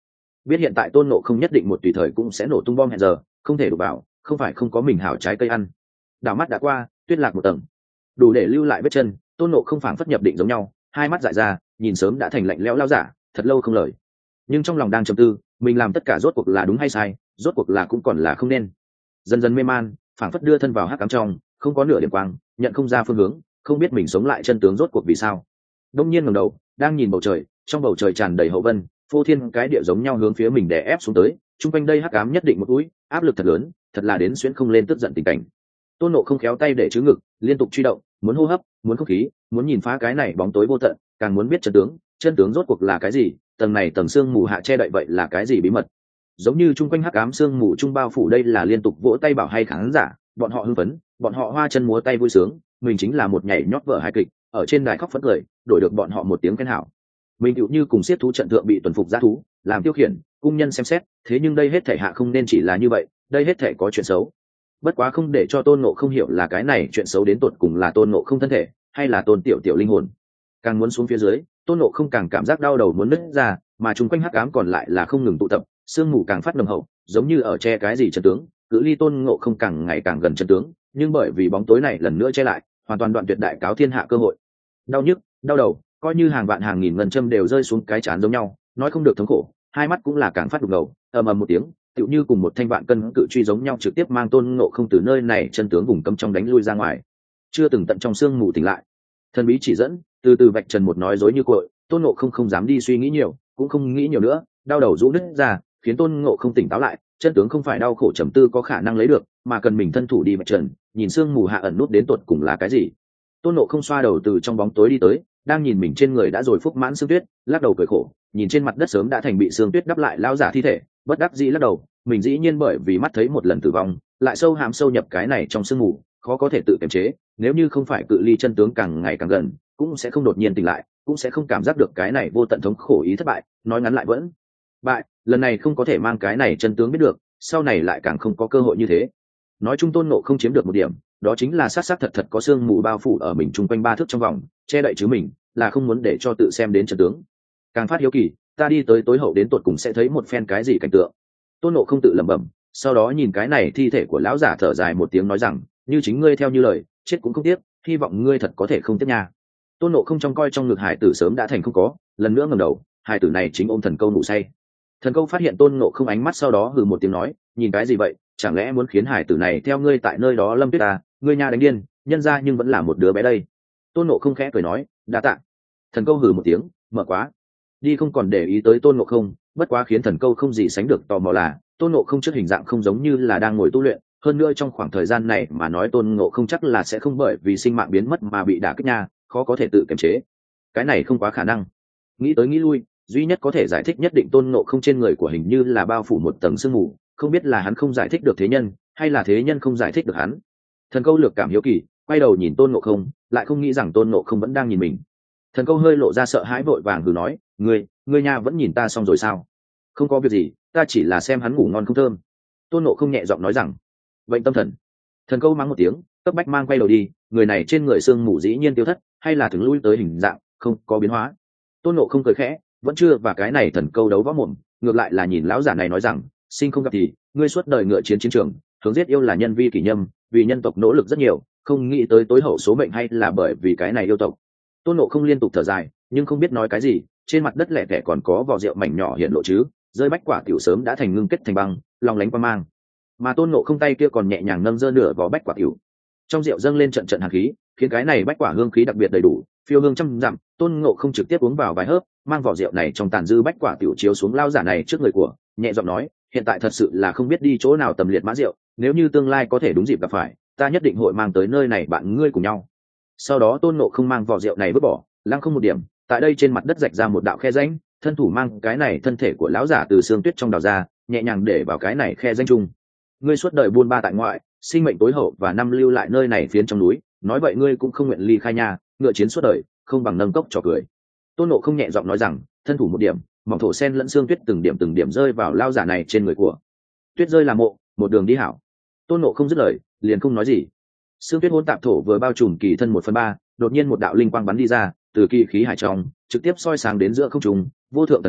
biết hiện tại tôn nộ không nhất định một tùy thời cũng sẽ nổ tung bom hẹn giờ, không thể đụng vào, không phải không có mình hảo trái cây ăn. Đảo mắt đã qua, tuyết lạc một tầng, đủ để lưu lại vết chân. Tôn nộ không phảng phất nhập định giống nhau, hai mắt dại ra, nhìn sớm đã thành lạnh lẽo lao giả, thật lâu không lời. Nhưng trong lòng đang trầm tư, mình làm tất cả rốt cuộc là đúng hay sai, rốt cuộc là cũng còn là không nên. Dần dần mê man, phảng phất đưa thân vào hắc ám trong, không có nửa điểm quang, nhận không ra phương hướng, không biết mình sống lại chân tướng rốt cuộc vì sao. Đông nhiên ngẩng đầu, đang nhìn bầu trời, trong bầu trời tràn đầy hậu vân, phô thiên cái địa giống nhau hướng phía mình đè ép xuống tới, chung quanh đây hắc ám nhất định một úi, áp lực thật lớn, thật là đến xuyên không lên tức giận tình cảnh. Tôn nộ không khéo tay để trứ ngực, liên tục truy động, muốn hô hấp, muốn không khí, muốn nhìn phá cái này bóng tối vô tận, càng muốn biết chân tướng rốt cuộc là cái gì, tầng này tầng xương mù hạ che đậy vậy là cái gì bí mật. Giống như chung quanh hắc ám xương mù trung bao phủ, đây là liên tục vỗ tay bảo hay khán giả, bọn họ hưng phấn, bọn họ hoa chân múa tay vui sướng, mình chính là một nhảy nhót vở hài kịch, ở trên đài khóc phấn cười, đổi được bọn họ một tiếng khen hảo. Mình tựu như cùng siết thú trận thượng bị tuần phục giã thú, làm tiêu khiển, cung nhân xem xét, thế nhưng đây hết thể hạ không nên chỉ là như vậy, đây hết thể có chuyện xấu. Bất quá không để cho tôn ngộ không hiểu là cái này chuyện xấu đến tột cùng là tôn ngộ không thân thể, hay là tôn tiểu tiểu linh hồn. Càng muốn xuống phía dưới, tôn ngộ không càng cảm giác đau đầu muốn nứt ra, mà chung quanh hắc ám còn lại là không ngừng tụ tập, sương mù càng phát nồng hậu, giống như ở che cái gì chân tướng. Cự ly tôn ngộ không càng ngày càng gần chân tướng, nhưng bởi vì bóng tối này lần nữa che lại, hoàn toàn đoạn tuyệt đại cáo thiên hạ cơ hội. Đau nhức, đau đầu, coi như hàng vạn hàng nghìn ngân châm đều rơi xuống cái chán giống nhau, nói không được thống khổ, hai mắt cũng là càng phát đục ngầu, ầm ầm một tiếng, tựu như cùng một thanh vạn cân cự truy giống nhau trực tiếp mang tôn ngộ không từ nơi này chân tướng vùng cấm trong đánh lui ra ngoài. Chưa từng tận trong sương mù tỉnh lại, thần bí chỉ dẫn, từ từ vạch trần một nói dối như cội. Tôn ngộ không không dám đi suy nghĩ nhiều, cũng không nghĩ nhiều nữa, đau đầu rũ nứt ra, khiến tôn ngộ không tỉnh táo lại. Chân tướng không phải đau khổ trầm tư có khả năng lấy được, mà cần mình thân thủ đi vạch trần, nhìn sương mù hạ ẩn nút đến tột cùng là cái gì. Tôn ngộ không xoa đầu từ trong bóng tối đi tới, đang nhìn mình trên người đã rồi phúc mãn sương tuyết, lắc đầu cười khổ, nhìn trên mặt đất sớm đã thành bị sương tuyết đắp lại lao giả thi thể, bất đắc dĩ lắc đầu, mình dĩ nhiên bởi vì mắt thấy một lần tử vong, lại sâu hàm sâu nhập cái này trong sương mù, khó có thể tự kiềm chế. Nếu như không phải cự ly chân tướng càng ngày càng gần, cũng sẽ không đột nhiên tỉnh lại, cũng sẽ không cảm giác được cái này vô tận thống khổ ý thất bại. Nói ngắn lại vẫn bại, lần này không có thể mang cái này chân tướng biết được, sau này lại càng không có cơ hội như thế. Nói chung tôn ngộ không chiếm được một điểm, đó chính là sát sát thật thật có sương mù bao phủ ở mình chung quanh 3 thước trong vòng, che đậy chứ mình, là không muốn để cho tự xem đến chân tướng. Càng phát hiếu kỳ, ta đi tới tối hậu đến tột cùng sẽ thấy một phen cái gì cảnh tượng. Tôn ngộ không tự lẩm bẩm, sau đó nhìn cái này thi thể của lão giả thở dài một tiếng nói rằng, như chính ngươi theo như lời, chết cũng không tiếc, hy vọng ngươi thật có thể không tiếc nha. Tôn ngộ không trong coi trong ngực hải tử sớm đã thành không có, lần nữa ngẩng đầu, hải tử này chính ôm thần câu ngủ say. Thần câu phát hiện tôn ngộ không ánh mắt sau đó hừ một tiếng nói, nhìn cái gì vậy, chẳng lẽ muốn khiến hải tử này theo ngươi tại nơi đó lâm tuyết ta, ngươi nha đánh điên, nhân ra nhưng vẫn là một đứa bé đây. Tôn ngộ không khẽ cười nói, đa tạ. Thần câu hừ một tiếng, mở quá đi, không còn để ý tới tôn ngộ không. Bất quá khiến thần câu không gì sánh được tò mò là, tôn ngộ không trước hình dạng không giống như là đang ngồi tu luyện, hơn nữa trong khoảng thời gian này mà nói tôn ngộ không chắc là sẽ không bởi vì sinh mạng biến mất mà bị đả kích nha, khó có thể tự kiềm chế. Cái này không quá khả năng. Nghĩ tới nghĩ lui, duy nhất có thể giải thích nhất định tôn ngộ không trên người của hình như là bao phủ một tầng sương mù, không biết là hắn không giải thích được thế nhân, hay là thế nhân không giải thích được hắn. Thần câu lược cảm hiếu kỳ, quay đầu nhìn tôn ngộ không, lại không nghĩ rằng tôn ngộ không vẫn đang nhìn mình. Thần câu hơi lộ ra sợ hãi, vội vàng hừ nói, ngươi nha vẫn nhìn ta xong rồi sao? Không có việc gì, ta chỉ là xem hắn ngủ ngon không thơm. Tôn ngộ không nhẹ giọng nói rằng. Bệnh tâm thần. Thần câu mắng một tiếng, cấp bách mang quay đầu đi. Người này trên người sương mù dĩ nhiên tiêu thất, hay là thường lui tới hình dạng không có biến hóa. Tôn ngộ không cười khẽ, vẫn chưa và cái này thần câu đấu võ mồm, ngược lại là nhìn lão giả này nói rằng, sinh không gặp thì ngươi suốt đời ngựa chiến chiến trường, hướng giết yêu là nhân vi kỷ nhâm, vì nhân tộc nỗ lực rất nhiều, không nghĩ tới tối hậu số mệnh hay là bởi vì cái này yêu tộc. Tôn ngộ không liên tục thở dài, nhưng không biết nói cái gì. Trên mặt đất lẻ tẻ còn có vỏ rượu mảnh nhỏ hiện lộ chứ, rơi bách quả tiểu sớm đã thành ngưng kết thành băng, long lánh qua mang. Mà tôn ngộ không tay kia còn nhẹ nhàng nâng giơ nửa vỏ bách quả tiểu, trong rượu dâng lên trận trận hàn khí, khiến cái này bách quả hương khí đặc biệt đầy đủ, phiêu hương trăm dặm. Tôn ngộ không trực tiếp uống vào vài hớp, mang vỏ rượu này trong tàn dư bách quả tiểu chiếu xuống lao giả này trước người của, nhẹ giọng nói, hiện tại thật sự là không biết đi chỗ nào tầm liệt mã rượu, nếu như tương lai có thể đúng dịp gặp phải, ta nhất định hội mang tới nơi này bạn ngươi cùng nhau. Sau đó tôn ngộ không mang vỏ rượu này vứt bỏ, lăng không một điểm, tại đây trên mặt đất rạch ra một đạo khe rãnh, thân thủ mang cái này thân thể của lão giả từ xương tuyết trong đào ra, nhẹ nhàng để vào cái này khe rãnh chung. Ngươi suốt đời buôn ba tại ngoại, sinh mệnh tối hậu và năm lưu lại nơi này phiến trong núi, nói vậy ngươi cũng không nguyện ly khai nhà, ngựa chiến suốt đời, không bằng nâng cốc trò cười. Tôn ngộ không nhẹ giọng nói rằng, thân thủ một điểm, mỏng thổ sen lẫn xương tuyết từng điểm rơi vào lao giả này trên người của. Tuyết rơi là mộ, một đường đi hảo. Tôn ngộ không dứt lời, liền không nói gì. Xương tuyết hỗn tạp thổ vừa bao trùm kỳ thân 1/3, đột nhiên một đạo linh quang bắn đi ra, từ kỳ khí hải trong trực tiếp soi sáng đến giữa không trung, vô thượng thần quang,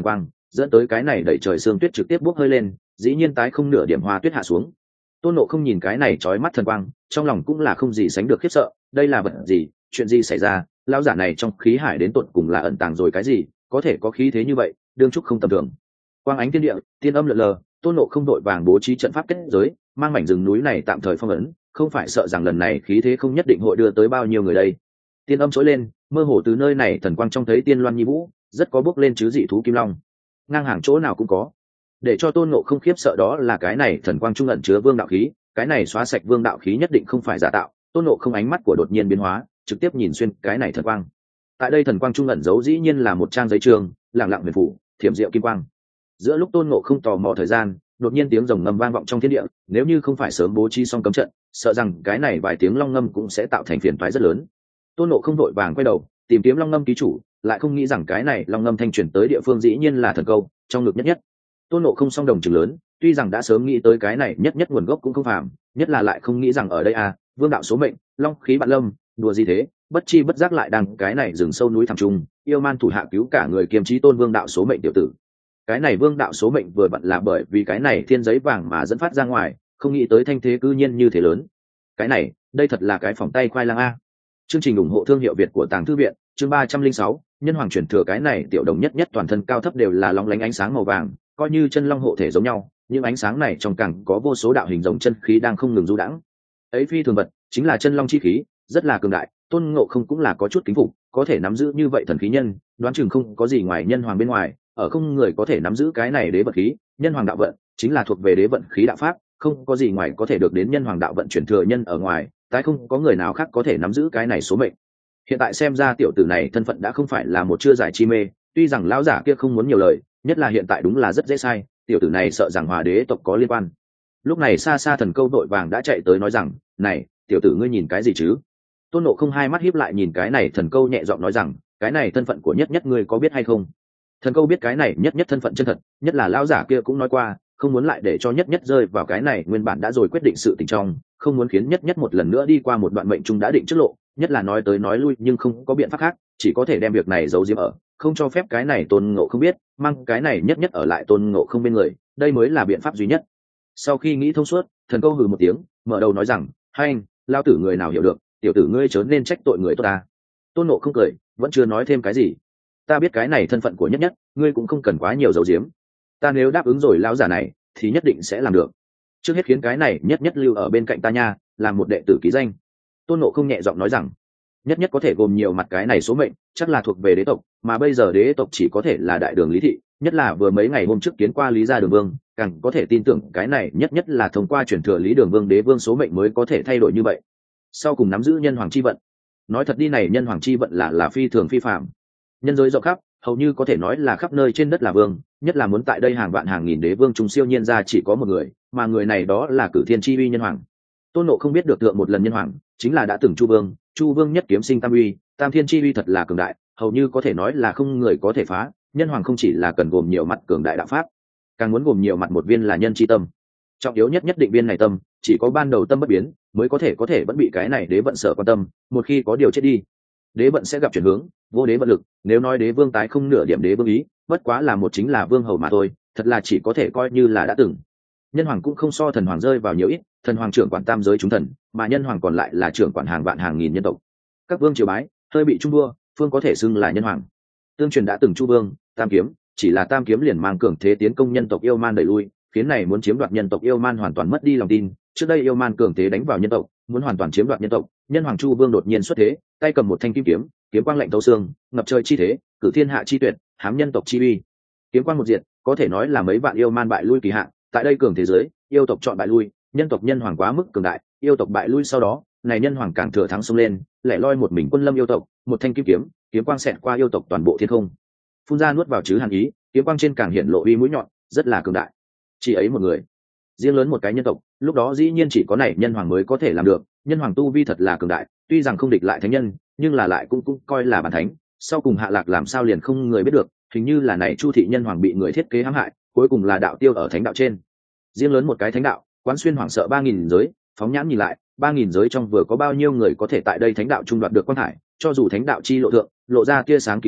dẫn tới cái này đẩy trời sương tuyết trực tiếp bốc hơi lên, dĩ nhiên tái không nửa điểm hoa tuyết hạ xuống. Tôn Ngộ Không nhìn cái này chói mắt thần quang, trong lòng cũng là không gì sánh được khiếp sợ, đây là vật gì, chuyện gì xảy ra, lão giả này trong khí hải đến tột cùng là ẩn tàng rồi cái gì, có thể có khí thế như vậy, đương trúc không tầm thường. Quang ánh thiên địa, tiên âm lượn lờ, Tôn Ngộ Không đội vàng bố trí trận pháp kết giới, mang mảnh rừng núi này tạm thời phong ấn, không phải sợ rằng lần này khí thế không nhất định hội đưa tới bao nhiêu người đây. Tiên âm trỗi lên, mơ hồ từ nơi này thần quang trong thấy tiên loan nhi vũ, rất có bước lên chứ dị thú kim long, ngang hàng chỗ nào cũng có. Để cho Tôn Ngộ Không khiếp sợ đó là cái này thần quang trung ẩn chứa vương đạo khí, cái này xóa sạch vương đạo khí nhất định không phải giả tạo. Tôn Ngộ Không ánh mắt của đột nhiên biến hóa, trực tiếp nhìn xuyên cái này thần quang. Tại đây thần quang trung ẩn giấu dĩ nhiên là một trang giấy trường, lặng lặng huyền phủ, thiểm diệu kim quang. Giữa lúc Tôn Ngộ Không tò mò thời gian, đột nhiên tiếng rồng ngâm vang vọng trong thiên địa, nếu như không phải sớm bố trí xong cấm trận, sợ rằng cái này vài tiếng long ngâm cũng sẽ tạo thành phiền toái rất lớn. Tôn Ngộ Không vội vàng quay đầu tìm kiếm long ngâm ký chủ, lại không nghĩ rằng cái này long ngâm thanh truyền tới địa phương dĩ nhiên là thần câu trong ngực nhất nhất. Tôn Ngộ Không song đồng chừng lớn, tuy rằng đã sớm nghĩ tới cái này nhất nhất nguồn gốc cũng không phàm, nhất là lại không nghĩ rằng ở đây vương đạo số mệnh, long khí bạn lâm, đùa gì thế, bất chi bất giác lại đang cái này rừng sâu núi thẳm trung, yêu man thủ hạ cứu cả người kiềm chí tôn vương đạo số mệnh tiểu tử. Cái này vương đạo số mệnh vừa vặn là bởi vì cái này thiên giấy vàng mà dẫn phát ra ngoài, không nghĩ tới thanh thế cư nhiên như thế lớn. Cái này, đây thật là cái phòng tay khoai lang a. Chương trình ủng hộ thương hiệu Việt của Tàng Thư viện, chương 306, nhân hoàng chuyển thừa. Cái này tiểu đồng nhất nhất toàn thân cao thấp đều là lóng lánh ánh sáng màu vàng, coi như chân long hộ thể giống nhau, nhưng ánh sáng này trong càng có vô số đạo hình rồng chân khí đang không ngừng du đãng. Ấy phi thường vật, chính là chân long chi khí, rất là cường đại. Tôn Ngộ Không cũng là có chút kính phục, có thể nắm giữ như vậy thần khí nhân, đoán chừng không có gì ngoài nhân hoàng bên ngoài, ở không người có thể nắm giữ cái này đế vận khí. Nhân hoàng đạo vận chính là thuộc về đế vận khí đạo pháp, không có gì ngoài có thể được đến nhân hoàng đạo vận chuyển thừa nhân ở ngoài, tái không có người nào khác có thể nắm giữ cái này số mệnh. Hiện tại xem ra tiểu tử này thân phận đã không phải là một chưa giải chi mê, tuy rằng lão giả kia không muốn nhiều lời, nhất là hiện tại đúng là rất dễ sai, tiểu tử này sợ rằng Hòa đế tộc có liên quan. Lúc này xa xa thần câu đội vàng đã chạy tới nói rằng, này tiểu tử ngươi nhìn cái gì chứ? Tôn Ngộ Không hai mắt híp lại nhìn cái này thần câu nhẹ giọng nói rằng, cái này thân phận của nhất nhất ngươi có biết hay không? Thần câu biết cái này nhất nhất thân phận chân thật, nhất là lão giả kia cũng nói qua, không muốn lại để cho nhất nhất rơi vào cái này nguyên bản đã rồi quyết định sự tình trong, không muốn khiến nhất nhất một lần nữa đi qua một đoạn mệnh trung đã định trước lộ, nhất là nói tới nói lui nhưng không có biện pháp khác, chỉ có thể đem việc này giấu giếm ở, không cho phép cái này Tôn Ngộ Không biết, mang cái này nhất nhất ở lại Tôn Ngộ Không bên người, đây mới là biện pháp duy nhất. Sau khi nghĩ thông suốt, thần câu hừ một tiếng, mở đầu nói rằng, hai anh, lao tử người nào hiểu được, tiểu tử ngươi chớ nên trách tội người tốt ta. Tôn Ngộ Không cười, vẫn chưa nói thêm cái gì. Ta biết cái này thân phận của nhất nhất, ngươi cũng không cần quá nhiều giấu giếm. Ta nếu đáp ứng rồi lão giả này, thì nhất định sẽ làm được. Trước hết khiến cái này nhất nhất lưu ở bên cạnh ta nha, làm một đệ tử ký danh. Tôn Ngộ Không nhẹ giọng nói rằng, nhất nhất có thể gồm nhiều mặt cái này số mệnh, chắc là thuộc về đế tộc, mà bây giờ đế tộc chỉ có thể là đại đường Lý thị, nhất là vừa mấy ngày hôm trước kiến qua Lý gia Đường Vương, càng có thể tin tưởng cái này nhất nhất là thông qua truyền thừa Lý Đường Vương đế vương số mệnh mới có thể thay đổi như vậy. Sau cùng nắm giữ nhân hoàng chi vận. Nói thật đi, này nhân hoàng chi vận là phi thường phi phạm. Nhân giới rộng khắp, hầu như có thể nói là khắp nơi trên đất là vương, nhất là muốn tại đây hàng vạn hàng nghìn đế vương trung siêu nhiên ra chỉ có một người, mà người này đó là Cử Thiên chi uy nhân hoàng. Tôn Ngộ Không biết được tượng một lần nhân hoàng, chính là đã từng Chu Vương nhất kiếm sinh tam uy, tam thiên chi uy thật là cường đại, hầu như có thể nói là không người có thể phá. Nhân hoàng không chỉ là cần gồm nhiều mặt cường đại đạo pháp, càng muốn gồm nhiều mặt một viên là nhân chi tâm. Trọng yếu nhất nhất định viên này tâm, chỉ có ban đầu tâm bất biến, mới có thể vẫn bị cái này đế vận sở quan tâm, một khi có điều chết đi, đế vận sẽ gặp chuyển hướng, vô đế vận lực. Nếu nói đế vương tái không nửa điểm đế vương ý, bất quá là một chính là vương hầu mà thôi, thật là chỉ có thể coi như là đã từng. Nhân hoàng cũng không so thần hoàng rơi vào nhiều ít, thần hoàng trưởng quản tam giới chúng thần, mà nhân hoàng còn lại là trưởng quản hàng vạn hàng nghìn nhân tộc. Các vương triều bái hơi bị trung đua, phương có thể xưng là nhân hoàng. Tương truyền đã từng Chu Vương tam kiếm, chỉ là tam kiếm liền mang cường thế tiến công nhân tộc yêu man đẩy lui, khiến này muốn chiếm đoạt nhân tộc yêu man hoàn toàn mất đi lòng tin. Trước đây yêu man cường thế đánh vào nhân tộc, muốn hoàn toàn chiếm đoạt nhân tộc, nhân hoàng Chu Vương đột nhiên xuất thế, tay cầm một thanh kim kiếm, kiếm quang lạnh thấu xương, ngập trời chi thế, cử thiên hạ chi tuyệt, hám nhân tộc chi uy. Kiếm quang một diệt, có thể nói là mấy vạn yêu man bại lui kỳ hạn. Tại đây cường thế giới, yêu tộc chọn bại lui, nhân tộc nhân hoàng quá mức cường đại, yêu tộc bại lui sau đó, này nhân hoàng càng thừa thắng xông lên, lẻ loi một mình quân lâm yêu tộc, một thanh kim kiếm, kiếm quang xẹt qua yêu tộc toàn bộ thiên không, phun ra nuốt vào chứ hàn ý, kiếm quang trên càng hiện lộ uy mũi nhọn, rất là cường đại. Chỉ ấy một người, riêng lớn một cái nhân tộc, lúc đó dĩ nhiên chỉ có này nhân hoàng mới có thể làm được. Nhân hoàng tu vi thật là cường đại, tuy rằng không địch lại thánh nhân, nhưng là lại cũng coi là bản thánh. Sau cùng hạ lạc làm sao liền không người biết được, hình như là này Chu thị nhân hoàng bị người thiết kế hãm hại, cuối cùng là đạo tiêu ở thánh đạo trên. Riêng lớn một cái thánh đạo, quán xuyên hoảng sợ 3000 giới, phóng nhãn nhìn lại, 3000 giới trong vừa có bao nhiêu người có thể tại đây thánh đạo trung đoạt được quan hải, cho dù thánh đạo chi lộ thượng, lộ ra tia sáng kỳ dị,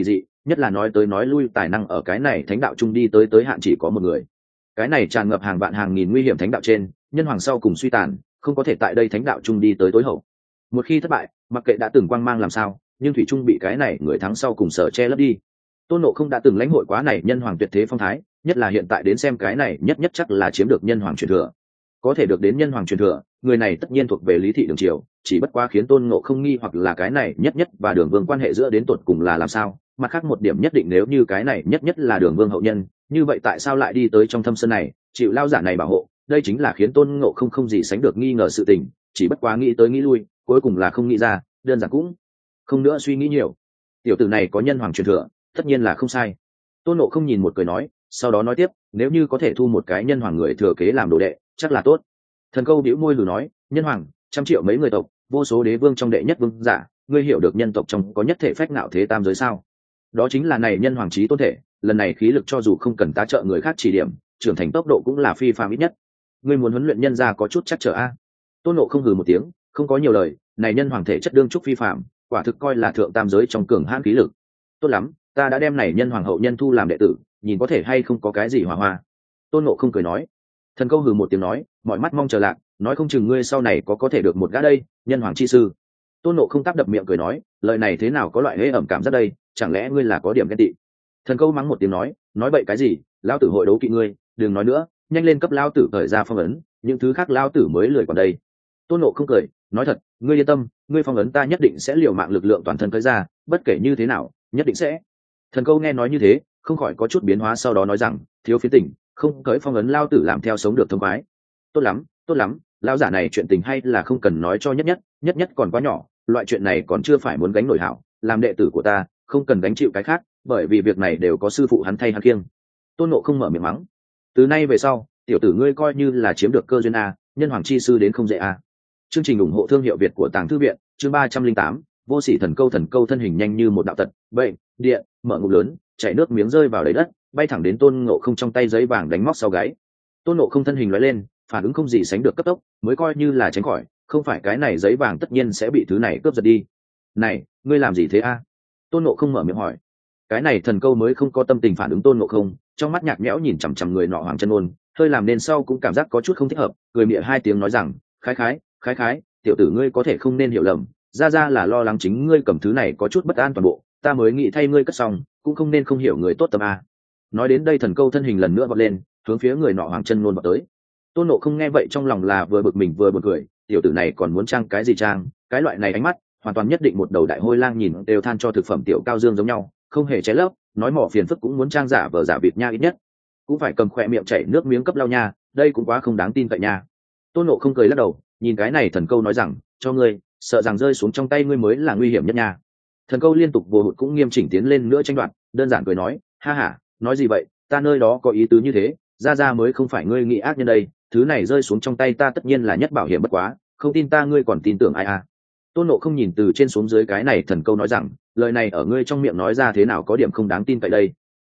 nhất là nói tới nói lui tài năng ở cái này thánh đạo chung đi tới hạn chỉ có một người. Cái này tràn ngập hàng vạn hàng nghìn nguy hiểm thánh đạo trên, nhân hoàng sau cùng suy tàn, không có thể tại đây thánh đạo chung đi tới tối hậu. Một khi thất bại, mặc kệ đã từng quang mang làm sao, nhưng thủy trung bị cái này người thắng sau cùng sở che lấp đi. Tôn Ngộ Không đã từng lãnh hội quá này nhân hoàng tuyệt thế phong thái, nhất là hiện tại đến xem cái này nhất nhất chắc là chiếm được nhân hoàng truyền thừa. Có thể được đến nhân hoàng truyền thừa, người này tất nhiên thuộc về lý thị đường triều, chỉ bất quá khiến Tôn Ngộ Không nghi hoặc là cái này nhất nhất và Đường Vương quan hệ giữa đến tột cùng là làm sao. Mặt khác một điểm nhất định, nếu như cái này nhất nhất là Đường Vương hậu nhân, như vậy tại sao lại đi tới trong thâm sơn này, chịu lao giả này bảo hộ? Đây chính là khiến Tôn Ngộ Không không gì sánh được nghi ngờ sự tình, chỉ bất quá nghĩ tới nghĩ lui, cuối cùng là không nghĩ ra, đơn giản cũng không nữa suy nghĩ nhiều. Tiểu tử này có nhân hoàng truyền thừa, tất nhiên là không sai. Tôn Ngộ Không nhìn một cười nói, sau đó nói tiếp, nếu như có thể thu một cái nhân hoàng người thừa kế làm đồ đệ, chắc là tốt. Thần Câu bĩu môi lừ nói, nhân hoàng, 100 triệu mấy người tộc, vô số đế vương trong đệ nhất vương giả, ngươi hiểu được nhân tộc trong có nhất thể phách ngạo thế tam giới sao? Đó chính là này nhân hoàng chí tôn thể, lần này khí lực cho dù không cần tá trợ người khác chỉ điểm, trưởng thành tốc độ cũng là phi phàm ít nhất. Ngươi muốn huấn luyện nhân ra có chút chắc trở a. Tôn Ngộ Không hừ một tiếng, không có nhiều lời, này nhân hoàng thể chất đương trúc phi phàm, quả thực coi là thượng tam giới trong cường hãn khí lực. Tốt lắm, ta đã đem này nhân hoàng hậu nhân thu làm đệ tử, nhìn có thể hay không có cái gì hòa hoa. Tôn Ngộ Không cười nói. Thần Câu hừ một tiếng nói, mọi mắt mong chờ lạc, nói không chừng ngươi sau này có thể được một gã đây, nhân hoàng chi sư. Tôn Ngộ Không táp đập miệng cười nói, lời này thế nào có loại hễ ẩm cảm giác đây, chẳng lẽ ngươi là có điểm ghen tị? Thần Câu mắng một tiếng nói bậy cái gì, lão tử hội đấu kỵ ngươi, đừng nói nữa, nhanh lên cấp lão tử thời ra phong ấn, những thứ khác lão tử mới lười còn đây. Tôn Ngộ Không cười, nói thật, ngươi yên tâm, ngươi phong ấn ta nhất định sẽ liều mạng lực lượng toàn thân tới ra, bất kể như thế nào, nhất định sẽ. Thần Câu nghe nói như thế, không khỏi có chút biến hóa, sau đó nói rằng, thiếu phiến tỉnh, không cởi phong ấn lao tử làm theo sống được thông khoái. Tốt lắm, lao giả này chuyện tình hay là không cần nói cho nhất nhất còn quá nhỏ, loại chuyện này còn chưa phải muốn gánh nổi hảo, làm đệ tử của ta, không cần gánh chịu cái khác, bởi vì việc này đều có sư phụ hắn thay hắn kiêng. Tôn Ngộ Không mở miệng mắng, từ nay về sau, tiểu tử ngươi coi như là chiếm được cơ duyên a, nhân hoàng chi sư đến không dễ a. Chương trình ủng hộ thương hiệu Việt của Tàng Thư viện, chương 308, vô sỉ thần câu thân hình nhanh như một đạo tật, bệnh, điện, mở ngụm lớn, chảy nước miếng rơi vào đầy đất, bay thẳng đến Tôn Ngộ Không trong tay giấy vàng đánh móc sau gáy. Tôn Ngộ Không thân hình lóe lên, phản ứng không gì sánh được cấp tốc, mới coi như là tránh khỏi, không phải cái này giấy vàng tất nhiên sẽ bị thứ này cướp giật đi. Này, ngươi làm gì thế a? Tôn Ngộ Không mở miệng hỏi. Cái này thần câu mới không có tâm tình phản ứng Tôn Ngộ Không, trong mắt nhạt nhẽo nhìn chằm chằm người nọ Hoàng Chân Ôn, hơi làm nên sau cũng cảm giác có chút không thích hợp, cười mỉa hai tiếng nói rằng, khái, tiểu tử ngươi có thể không nên hiểu lầm, ra là lo lắng chính ngươi cầm thứ này có chút bất an toàn bộ, ta mới nghĩ thay ngươi cất xong, cũng không nên không hiểu người tốt tâm a. Nói đến đây thần câu thân hình lần nữa vọt lên, hướng phía người nọ Hoàng Chân Ôn vọt tới. Tôn Ngộ Không nghe vậy trong lòng là vừa bực mình vừa buồn cười, tiểu tử này còn muốn trang cái gì trang, cái loại này ánh mắt, hoàn toàn nhất định một đầu đại hôi lang nhìn đều than cho thực phẩm tiểu cao dương giống nhau, không hề trái lớp, nói mỏ phiền phức cũng muốn trang giả vờ giả vịt nha, ít nhất cũng phải cầm khỏe miệng chảy nước miếng cấp lao nha, đây cũng quá không đáng tin cậy nha. Tôn Ngộ Không cười lắc đầu, nhìn cái này thần câu nói rằng, cho ngươi, sợ rằng rơi xuống trong tay ngươi mới là nguy hiểm nhất nha. Thần câu liên tục vô hụt cũng nghiêm chỉnh tiến lên nữa tranh đoạt, đơn giản cười nói, ha ha, nói gì vậy, ta nơi đó có ý tứ như thế, ra mới không phải ngươi nghĩ ác nhân đây, thứ này rơi xuống trong tay ta tất nhiên là nhất bảo hiểm bất quá, không tin ta ngươi còn tin tưởng ai à? Tôn Ngộ Không nhìn từ trên xuống dưới cái này thần câu nói rằng, lời này ở ngươi trong miệng nói ra thế nào có điểm không đáng tin cậy đây.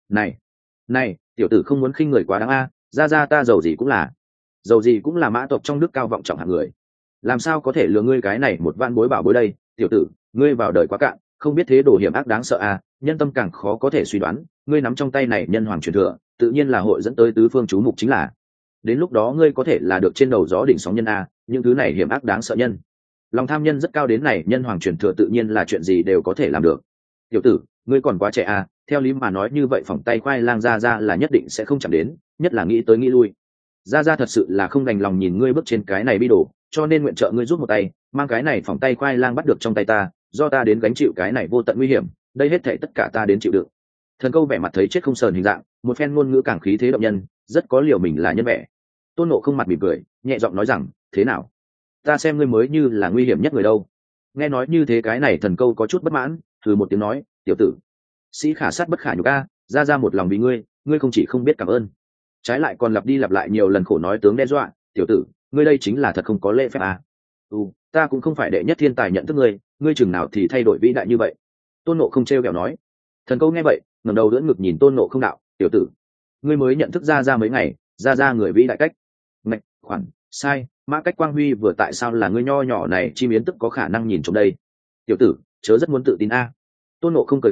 Này, tiểu tử không muốn khinh người quá đáng a, ra ta giàu gì cũng là mã tộc trong đức cao vọng trọng hạng người, làm sao có thể lừa ngươi cái này một vạn bối bảo bối đây, tiểu tử, ngươi vào đời quá cạn, không biết thế đồ hiểm ác đáng sợ a, nhân tâm càng khó có thể suy đoán, ngươi nắm trong tay này nhân hoàng truyền thừa, tự nhiên là hội dẫn tới tứ phương chú mục chính là. Đến lúc đó ngươi có thể là được trên đầu gió đỉnh sóng nhân a, những thứ này hiểm ác đáng sợ nhân. Lòng tham nhân rất cao, đến này nhân hoàng truyền thừa tự nhiên là chuyện gì đều có thể làm được. Tiểu tử, ngươi còn quá trẻ a, theo lý mà nói như vậy phỏng tay khoai lang ra là nhất định sẽ không chạm đến, nhất là nghĩ tới nghĩ lui. Ra thật sự là không đành lòng nhìn ngươi bước trên cái này bi đồ, cho nên nguyện trợ ngươi giúp một tay, mang cái này phỏng tay khoai lang bắt được trong tay ta, do ta đến gánh chịu cái này vô tận nguy hiểm, đây hết thảy tất cả ta đến chịu đựng. Thần câu vẻ mặt thấy chết không sờn hình dạng, một phen ngôn ngữ càng khí thế động nhân, rất có liều mình là nhân vẻ. Tôn Ngộ Không mặt mỉm cười, nhẹ giọng nói rằng, thế nào, ta xem ngươi mới như là nguy hiểm nhất người đâu. Nghe nói như thế cái này thần câu có chút bất mãn, thử một tiếng nói, tiểu tử, sĩ khả sát bất khả nhục a, ra một lòng vì ngươi không chỉ không biết cảm ơn, trái lại còn lặp đi lặp lại nhiều lần khổ nói tướng đe dọa, tiểu tử, ngươi đây chính là thật không có lễ phép à. Ta cũng không phải đệ nhất thiên tài nhận thức ngươi chừng nào thì thay đổi vĩ đại như vậy. Tôn Ngộ Không trêu ghẹo nói. Thần câu nghe vậy ngẩng đầu đỡ ngực nhìn Tôn Ngộ Không đạo, tiểu tử, ngươi mới nhận thức ra mấy ngày, ra người vĩ đại cách ngạch khoản sai mã cách quang huy vừa tại sao là ngươi nho nhỏ này chi biến tức có khả năng nhìn trong đây. Tiểu tử chớ rất muốn tự tin a. Tôn Ngộ Không cười khẽ,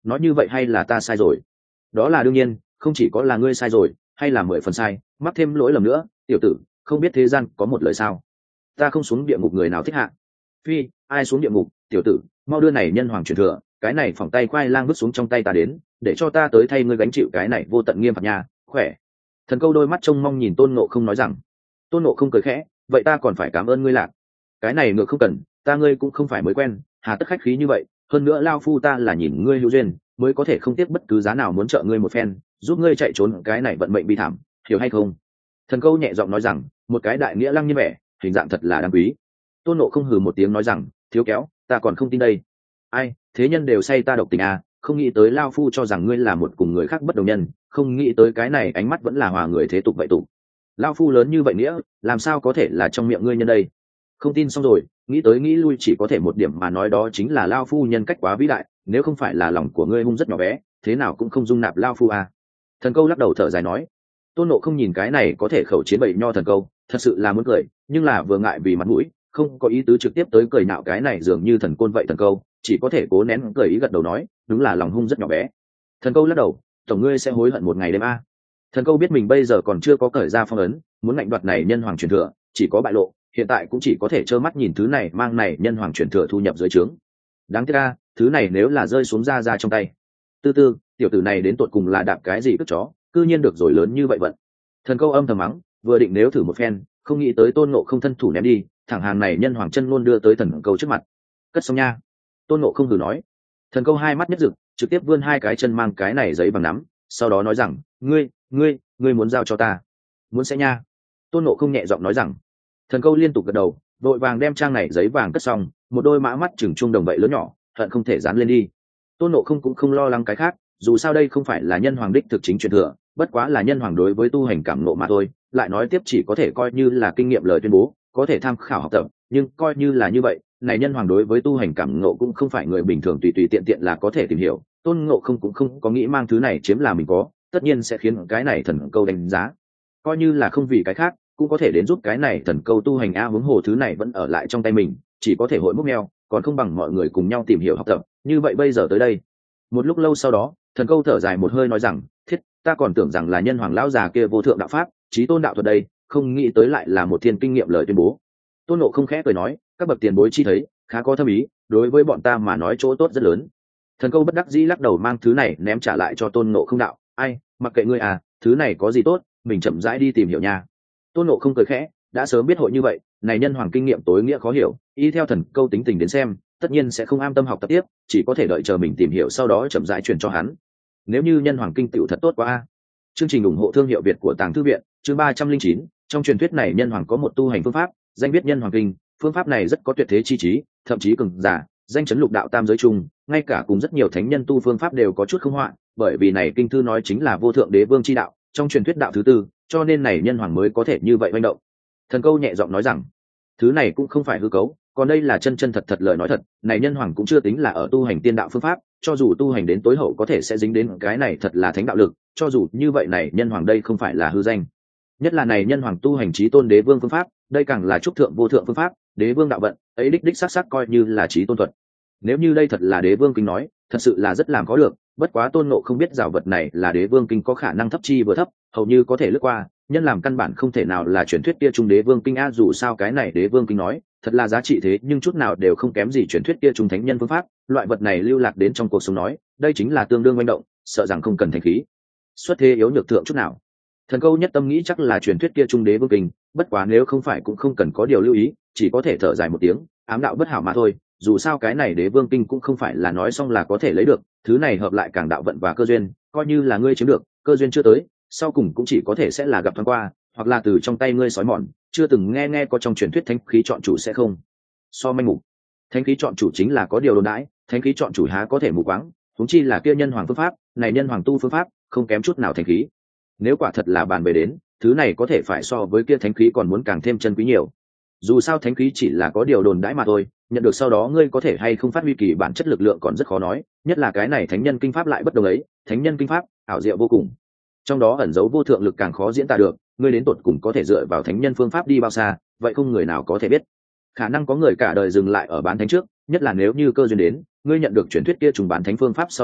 nói như vậy hay là ta sai rồi? Đó là đương nhiên, không chỉ có là ngươi sai rồi, hay là 10 phần sai, mắc thêm lỗi lầm nữa, tiểu tử, không biết thế gian có một lời sao? Ta không xuống địa ngục người nào thích hạ. Phi, ai xuống địa ngục, tiểu tử, mau đưa này nhân hoàng truyền thừa, cái này phỏng tay khoai lang vứt xuống trong tay ta đến, để cho ta tới thay ngươi gánh chịu cái này vô tận nghiêm phạt nha, khỏe. Thần Câu đôi mắt trông mong nhìn Tôn Ngộ Không nói rằng. Tôn Ngộ Không cười khẽ, vậy ta còn phải cảm ơn ngươi lạc. Cái này ngược không cần, ta ngươi cũng không phải mới quen, hà tất khách khí như vậy, hơn nữa lao phu ta là nhìn ngươi hữu duyên, mới có thể không tiếc bất cứ giá nào muốn trợ ngươi một phen, giúp ngươi chạy trốn cái này vận mệnh bi thảm, hiểu hay không? Thần Câu nhẹ giọng nói rằng, một cái đại nghĩa lăng như vẻ, hình dạng thật là đáng quý. Tôn Ngộ Không hừ một tiếng nói rằng, thiếu kéo, ta còn không tin đây. Ai, thế nhân đều say ta độc tình à, không nghĩ tới lao phu cho rằng ngươi là một cùng người khác bất đồng nhân, không nghĩ tới cái này ánh mắt vẫn là hòa người thế tục vậy tục. Lao phu lớn như vậy nghĩa, làm sao có thể là trong miệng ngươi nhân đây? Không tin xong rồi, nghĩ tới nghĩ lui chỉ có thể một điểm mà nói, đó chính là lao phu nhân cách quá vĩ đại, nếu không phải là lòng của ngươi hung rất nhỏ bé, thế nào cũng không dung nạp lao phu à. Thần Câu lắc đầu thở dài nói. Tôn Ngộ Không nhìn cái này có thể khẩu chiến bậy nho Thần Câu, thật sự là muốn cười, nhưng là vừa ngại vì mặt mũi, không có ý tứ trực tiếp tới cười nạo cái này dường như thần côn vậy. Thần Câu chỉ có thể cố nén cười ý gật đầu nói, đúng là lòng hung rất nhỏ bé. Thần Câu lắc đầu, tổng ngươi sẽ hối hận một ngày đêm a. Thần Câu biết mình bây giờ còn chưa có cởi ra phong ấn, muốn ngạnh đoạt này nhân hoàng truyền thừa, chỉ có bại lộ, hiện tại cũng chỉ có thể trơ mắt nhìn thứ này mang này nhân hoàng truyền thừa thu nhập dưới trướng. Đáng tiếc a, thứ này nếu là rơi xuống ra trong tay, tư tư, tiểu tử này đến tột cùng là đạp cái gì cất chó, cư nhiên được rồi lớn như vậy vận. Thần Câu âm thầm mắng, vừa định nếu thử một phen, không nghĩ tới Tôn Ngộ Không thân thủ ném đi, thẳng hàng này nhân hoàng chân luôn đưa tới Thần Câu trước mặt. Cất xong nha. Tôn Ngộ Không hừ nói. Thần Câu hai mắt nhất rực, trực tiếp vươn hai cái chân mang cái này giấy bằng nắm, sau đó nói rằng, ngươi muốn giao cho ta? Muốn sẽ nha. Tôn Ngộ Không nhẹ giọng nói rằng. Thần Câu liên tục gật đầu, vội vàng đem trang này giấy vàng cất xong, một đôi mã mắt chừng trung đồng vậy lớn nhỏ, hận không thể dán lên đi. Tôn Ngộ Không cũng không lo lắng cái khác, dù sao đây không phải là nhân hoàng đích thực chính truyền thừa, bất quá là nhân hoàng đối với tu hành cảm ngộ mà thôi, lại nói tiếp chỉ có thể coi như là kinh nghiệm lời tuyên bố, có thể tham khảo học tập, nhưng coi như là như vậy, này nhân hoàng đối với tu hành cảm ngộ cũng không phải người bình thường tùy tùy tiện tiện là có thể tìm hiểu. Tôn Ngộ Không cũng không có nghĩ mang thứ này chiếm là mình có, tất nhiên sẽ khiến cái này Thần Câu đánh giá, coi như là không vì cái khác, cũng có thể đến giúp cái này Thần Câu tu hành a. Huống hồ thứ này vẫn ở lại trong tay mình, chỉ có thể hội múc meo, còn không bằng mọi người cùng nhau tìm hiểu học tập. Như vậy bây giờ tới đây. Một lúc lâu sau đó, Thần Câu thở dài một hơi nói rằng, thiết, ta còn tưởng rằng là nhân hoàng lão già kia vô thượng đạo pháp, chí tôn đạo thuật đây, không nghĩ tới lại là một thiên kinh nghiệm lời tuyên bố. Tôn Ngộ Không khẽ cười nói, các bậc tiền bối chi thấy, khá có thâm ý, đối với bọn ta mà nói chỗ tốt rất lớn. Thần Câu bất đắc dĩ lắc đầu mang thứ này ném trả lại cho Tôn Ngộ Không đạo, ai, mặc kệ ngươi à, thứ này có gì tốt, mình chậm rãi đi tìm hiểu nha. Tôn Ngộ Không cười khẽ, đã sớm biết hội như vậy, này nhân hoàng kinh nghiệm tối nghĩa khó hiểu, y theo Thần Câu tính tình đến xem, tất nhiên sẽ không am tâm học tập tiếp, chỉ có thể đợi chờ mình tìm hiểu sau đó chậm rãi truyền cho hắn. Nếu như nhân hoàng kinh tựu thật tốt quá a. Chương trình ủng hộ thương hiệu Việt của Tàng Thư viện, chương 309, trong truyền thuyết này nhân hoàng có một tu hành phương pháp, danh viết nhân hoàng kinh, phương pháp này rất có tuyệt thế chi trí, thậm chí cường giả, danh chấn lục đạo tam giới chung, ngay cả cùng rất nhiều thánh nhân tu phương pháp đều có chút không hoạn, bởi vì này kinh thư nói chính là vô thượng đế vương chi đạo, trong truyền thuyết đạo thứ tư, cho nên này nhân hoàng mới có thể như vậy manh động. Thần Câu nhẹ giọng nói rằng, thứ này cũng không phải hư cấu, còn đây là chân chân thật thật lời nói thật, này nhân hoàng cũng chưa tính là ở tu hành tiên đạo phương pháp, cho dù tu hành đến tối hậu có thể sẽ dính đến cái này thật là thánh đạo lực, cho dù như vậy này nhân hoàng đây không phải là hư danh. Nhất là này nhân hoàng tu hành chí tôn đế vương phương pháp, đây càng là trúc thượng vô thượng phương pháp, đế vương đạo vận, ấy đích đích xác xác coi như là chí tôn thuật. Nếu như đây thật là đế vương kinh nói, thật sự là rất làm khó được, bất quá Tôn Ngộ không biết rào vật này là đế vương kinh có khả năng thấp chi vừa thấp, hầu như có thể lướt qua, nhân làm căn bản không thể nào là truyền thuyết kia trung đế vương kinh a. Dù sao cái này đế vương kinh nói thật là giá trị thế nhưng chút nào đều không kém gì truyền thuyết kia trung thánh nhân phương pháp, loại vật này lưu lạc đến trong cuộc sống nói, đây chính là tương đương manh động, sợ rằng không cần thành khí xuất thế yếu nhược thượng chút nào. Thần Câu nhất tâm nghĩ chắc là truyền thuyết kia trung đế vương kinh, bất quá nếu không phải cũng không cần có điều lưu ý, chỉ có thể thở dài một tiếng, ám đạo bất hảo mà thôi. Dù sao cái này đế vương kinh cũng không phải là nói xong là có thể lấy được, thứ này hợp lại càng đạo vận và cơ duyên, coi như là ngươi chiếm được, cơ duyên chưa tới, sau cùng cũng chỉ có thể sẽ là gặp thoáng qua, hoặc là từ trong tay ngươi sói mòn. Chưa từng nghe có trong truyền thuyết thánh khí chọn chủ sẽ không so manh mục, thánh khí chọn chủ chính là có điều đồn đãi, thánh khí chọn chủ há có thể mù quáng, huống chi là kia nhân hoàng phương pháp, này nhân hoàng tu phương pháp không kém chút nào thánh khí. Nếu quả thật là bàn về đến, thứ này có thể phải so với kia thánh khí còn muốn càng thêm chân quý nhiều. Dù sao thánh khí chỉ là có điều đồn đãi mà thôi, nhận được sau đó ngươi có thể hay không phát huy kỳ bản chất lực lượng còn rất khó nói, nhất là cái này thánh nhân kinh pháp lại bất đồng ấy, thánh nhân kinh pháp ảo diệu vô cùng, trong đó ẩn giấu vô thượng lực càng khó diễn tả được, ngươi đến tột cùng có thể dựa vào thánh nhân phương pháp đi bao xa, vậy không người nào có thể biết. Khả năng có người cả đời dừng lại ở bán thánh trước, nhất là nếu như cơ duyên đến, ngươi nhận được truyền thuyết kia trùng bán thánh phương pháp sau đó,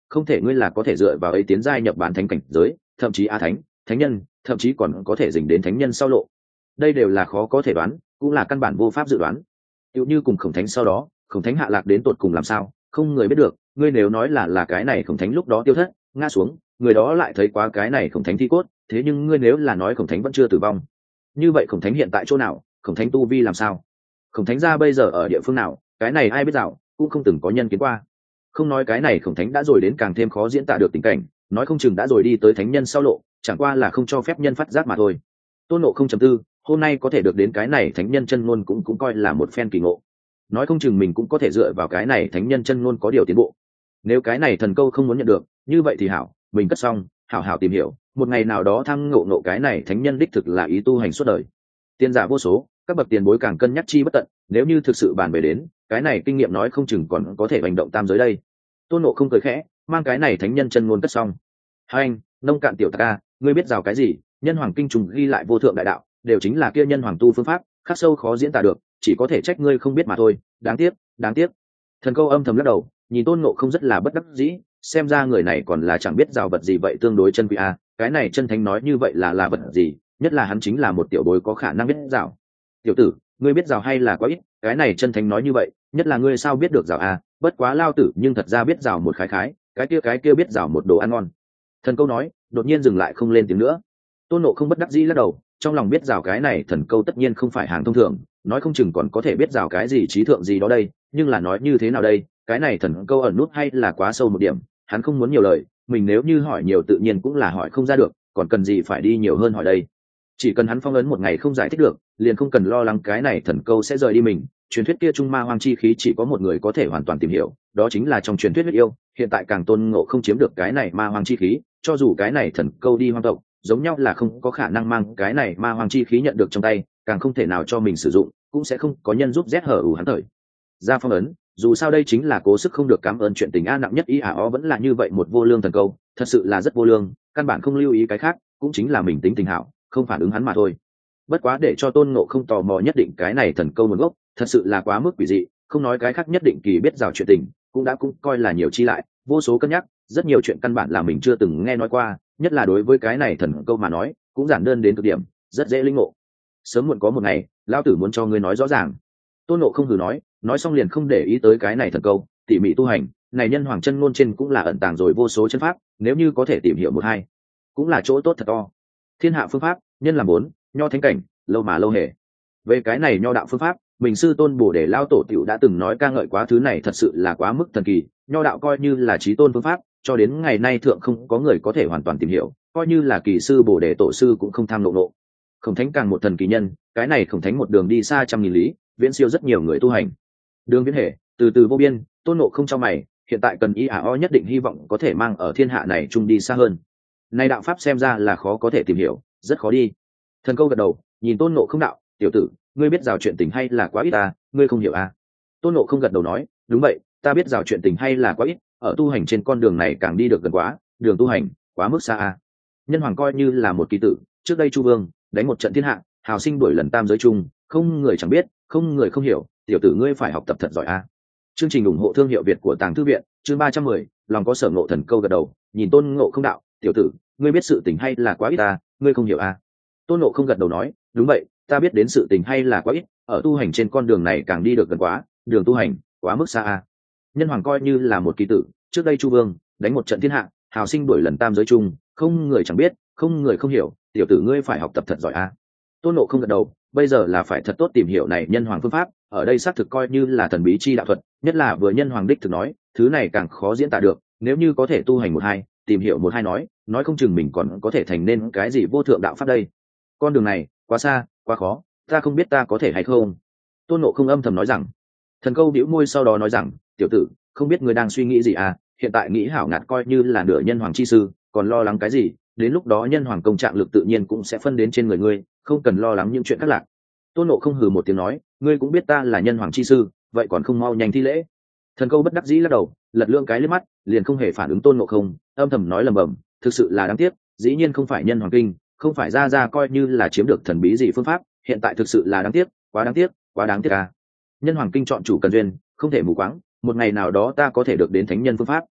không thể ngươi là có thể dựa vào ấy tiến giai nhập bán thánh cảnh giới, thậm chí a thánh, thánh nhân, thậm chí còn có thể dình đến thánh nhân sau lộ. Đây đều là khó có thể đoán, cũng là căn bản vô pháp dự đoán. Tựu như cùng khổng thánh sau đó, khổng thánh hạ lạc đến tột cùng làm sao, không người biết được. Ngươi nếu nói là cái này khổng thánh lúc đó tiêu thất, ngã xuống, người đó lại thấy quá cái này khổng thánh thi cốt, thế nhưng ngươi nếu là nói khổng thánh vẫn chưa tử vong, như vậy khổng thánh hiện tại chỗ nào, khổng thánh tu vi làm sao, khổng thánh gia bây giờ ở địa phương nào, cái này ai biết dạo, cũng không từng có nhân kiến qua. Không nói cái này khổng thánh đã rồi đến càng thêm khó diễn tả được tình cảnh, nói không chừng đã rồi đi tới thánh nhân sau lộ, chẳng qua là không cho phép nhân phát giác mà thôi. Tôn Ngộ không chấm tư, hôm nay có thể được đến cái này thánh nhân chân ngôn cũng coi là một phen kỳ ngộ. Nói không chừng mình cũng có thể dựa vào cái này thánh nhân chân ngôn có điều tiến bộ. Nếu cái này thần câu không muốn nhận được, như vậy thì hảo, mình cất xong, hảo hảo tìm hiểu, một ngày nào đó thăng ngộ cái này thánh nhân đích thực là ý tu hành suốt đời. Tiên giả vô số, các bậc tiền bối càng cân nhắc chi bất tận, nếu như thực sự bàn về đến, cái này kinh nghiệm nói không chừng còn có thể hành động tam giới đây. Tôn Ngộ không cười khẽ, mang cái này thánh nhân chân ngôn cất xong. Hai anh, nông cạn tiểu ta, ngươi biết rào cái gì? Nhân hoàng kinh trùng ghi lại vô thượng đại đạo, đều chính là kia nhân hoàng tu phương pháp, khắc sâu khó diễn tả được, chỉ có thể trách ngươi không biết mà thôi. Đáng tiếc, đáng tiếc. Thần câu âm thầm lắc đầu, nhìn Tôn Ngộ không rất là bất đắc dĩ, xem ra người này còn là chẳng biết rào vật gì vậy, tương đối chân quý a. Cái này chân thánh nói như vậy là vật gì? Nhất là hắn chính là một tiểu bối có khả năng biết rào. Tiểu tử, ngươi biết rào hay là quá ít? Cái này chân thánh nói như vậy, nhất là ngươi sao biết được rào a? Bất quá lao tử nhưng thật ra biết rào một khái khái, cái kia biết rào một đồ ăn ngon. Thần câu nói, đột nhiên dừng lại không lên tiếng nữa. Tôn Ngộ không bất đắc dĩ lắc đầu, trong lòng biết rào cái này thần câu tất nhiên không phải hàng thông thường, nói không chừng còn có thể biết rào cái gì trí thượng gì đó đây, nhưng là nói như thế nào đây, cái này thần câu ẩn nút hay là quá sâu một điểm, hắn không muốn nhiều lời, mình nếu như hỏi nhiều tự nhiên cũng là hỏi không ra được, còn cần gì phải đi nhiều hơn hỏi đây. Chỉ cần hắn phong ấn một ngày không giải thích được, liền không cần lo lắng cái này thần câu sẽ rời đi mình. Truyền thuyết kia trung ma hoang chi khí chỉ có một người có thể hoàn toàn tìm hiểu, đó chính là trong truyền thuyết huyết yêu. Hiện tại càng Tôn Ngộ không chiếm được cái này ma hoang chi khí, cho dù cái này thần câu đi hoang tộc, giống nhau là không có khả năng mang cái này ma hoang chi khí nhận được trong tay, càng không thể nào cho mình sử dụng, cũng sẽ không có nhân giúp rét hở hắn thời ra phong ấn. Dù sao đây chính là cố sức không được cảm ơn chuyện tình a nặng nhất ý ó vẫn là như vậy một vô lương thần câu, thật sự là rất vô lương, căn bản không lưu ý cái khác, cũng chính là mình tính tình hảo, không phản ứng hắn mà thôi. Bất quá để cho Tôn Ngộ không tò mò nhất định cái này thần câu nguồn gốc, thật sự là quá mức quỷ dị, không nói cái khác nhất định kỳ biết rào chuyện tình, cũng coi là nhiều chi lại, vô số cân nhắc, rất nhiều chuyện căn bản là mình chưa từng nghe nói qua, nhất là đối với cái này thần câu mà nói, cũng giản đơn đến cực điểm, rất dễ linh ngộ. Sớm muộn có một ngày, lão tử muốn cho ngươi nói rõ ràng. Tôn Ngộ không hừ nói xong liền không để ý tới cái này thần câu, tỉ mỉ tu hành, này nhân hoàng chân ngôn trên cũng là ẩn tàng rồi vô số chân pháp, nếu như có thể tìm hiểu một hai, cũng là chỗ tốt thật to. Thiên hạ phương pháp, nhân làm bốn, nho thánh cảnh, lâu mà lâu hề. Về cái này nho đạo phương pháp, mình sư Tôn Bồ Đề Lao Tổ tiểu đã từng nói ca ngợi quá, thứ này thật sự là quá mức thần kỳ, nho đạo coi như là chí tôn phương pháp, cho đến ngày nay thượng không có người có thể hoàn toàn tìm hiểu, coi như là kỳ sư Bồ Đề Tổ sư cũng không tham lộ nộ. Khổng thánh càng một thần kỳ nhân, cái này khổng thánh một đường đi xa trăm nghìn lý, viễn siêu rất nhiều người tu hành. Đường viễn hệ, từ từ vô biên, Tôn Ngộ không cho mày, hiện tại cần nhất định hy vọng có thể mang ở thiên hạ này chung đi xa hơn. Nay đạo pháp xem ra là khó có thể tìm hiểu, rất khó đi. Thần câu gật đầu, nhìn Tôn Ngộ không đạo, tiểu tử, ngươi biết rào chuyện tình hay là quá ít à, ngươi không hiểu à? Tôn Ngộ không gật đầu nói, đúng vậy, ta biết rào chuyện tình hay là quá ít, ở tu hành trên con đường này càng đi được gần quá, đường tu hành quá mức xa à. Nhân hoàng coi như là một kỳ tử, trước đây Chu Vương đánh một trận thiên hạ, hào sinh đuổi lần tam giới chung, không người chẳng biết, không người không hiểu, tiểu tử ngươi phải học tập thật giỏi à. Chương trình ủng hộ thương hiệu Việt của Tàng Thư Viện, chương 310, lòng có sở ngộ. Thần câu gật đầu, nhìn Tôn Ngộ không đạo, tiểu tử, ngươi biết sự tình hay là quá ít à, ngươi không hiểu à? Tôn Ngộ không gật đầu nói, đúng vậy, ta biết đến sự tình hay là quá ít, ở tu hành trên con đường này càng đi được gần quá, đường tu hành quá mức xa à. Nhân hoàng coi như là một kỳ tử, trước đây Chu Vương đánh một trận thiên hạ, hào sinh đuổi lần tam giới chung, không người chẳng biết, không người không hiểu, tiểu tử ngươi phải học tập thật giỏi à. Tôn Ngộ không gật đầu, bây giờ là phải thật tốt tìm hiểu này nhân hoàng phương pháp, ở đây xác thực coi như là thần bí chi đạo thuật, nhất là vừa nhân hoàng đích thực nói, thứ này càng khó diễn tả được, nếu như có thể tu hành một hai, tìm hiểu một hai nói không chừng mình còn có thể thành nên cái gì vô thượng đạo pháp đây. Con đường này quá xa, quá khó, ta không biết ta có thể hay không. Tôn Ngộ không âm thầm nói rằng. Thần câu bĩu môi sau đó nói rằng, tiểu tử, không biết ngươi đang suy nghĩ gì à, hiện tại nghĩ hảo ngạt coi như là nửa nhân hoàng chi sư, còn lo lắng cái gì, đến lúc đó nhân hoàng công trạng lực tự nhiên cũng sẽ phân đến trên người ngươi, không cần lo lắng những chuyện khác lạc. Tôn Ngộ không hừ một tiếng nói, ngươi cũng biết ta là nhân hoàng chi sư, vậy còn không mau nhanh thi lễ. Thần câu bất đắc dĩ lắc đầu, lật lương cái liếc mắt, liền không hề phản ứng Tôn Ngộ không, âm thầm nói lầm bầm, thực sự là đáng tiếc, dĩ nhiên không phải nhân hoàng kinh, không phải ra coi như là chiếm được thần bí gì phương pháp, hiện tại thực sự là đáng tiếc, quá đáng tiếc, quá đáng tiếc à. Nhân hoàng kinh chọn chủ cần duyên, không thể mù quáng, một ngày nào đó ta có thể được đến thánh nhân phương pháp.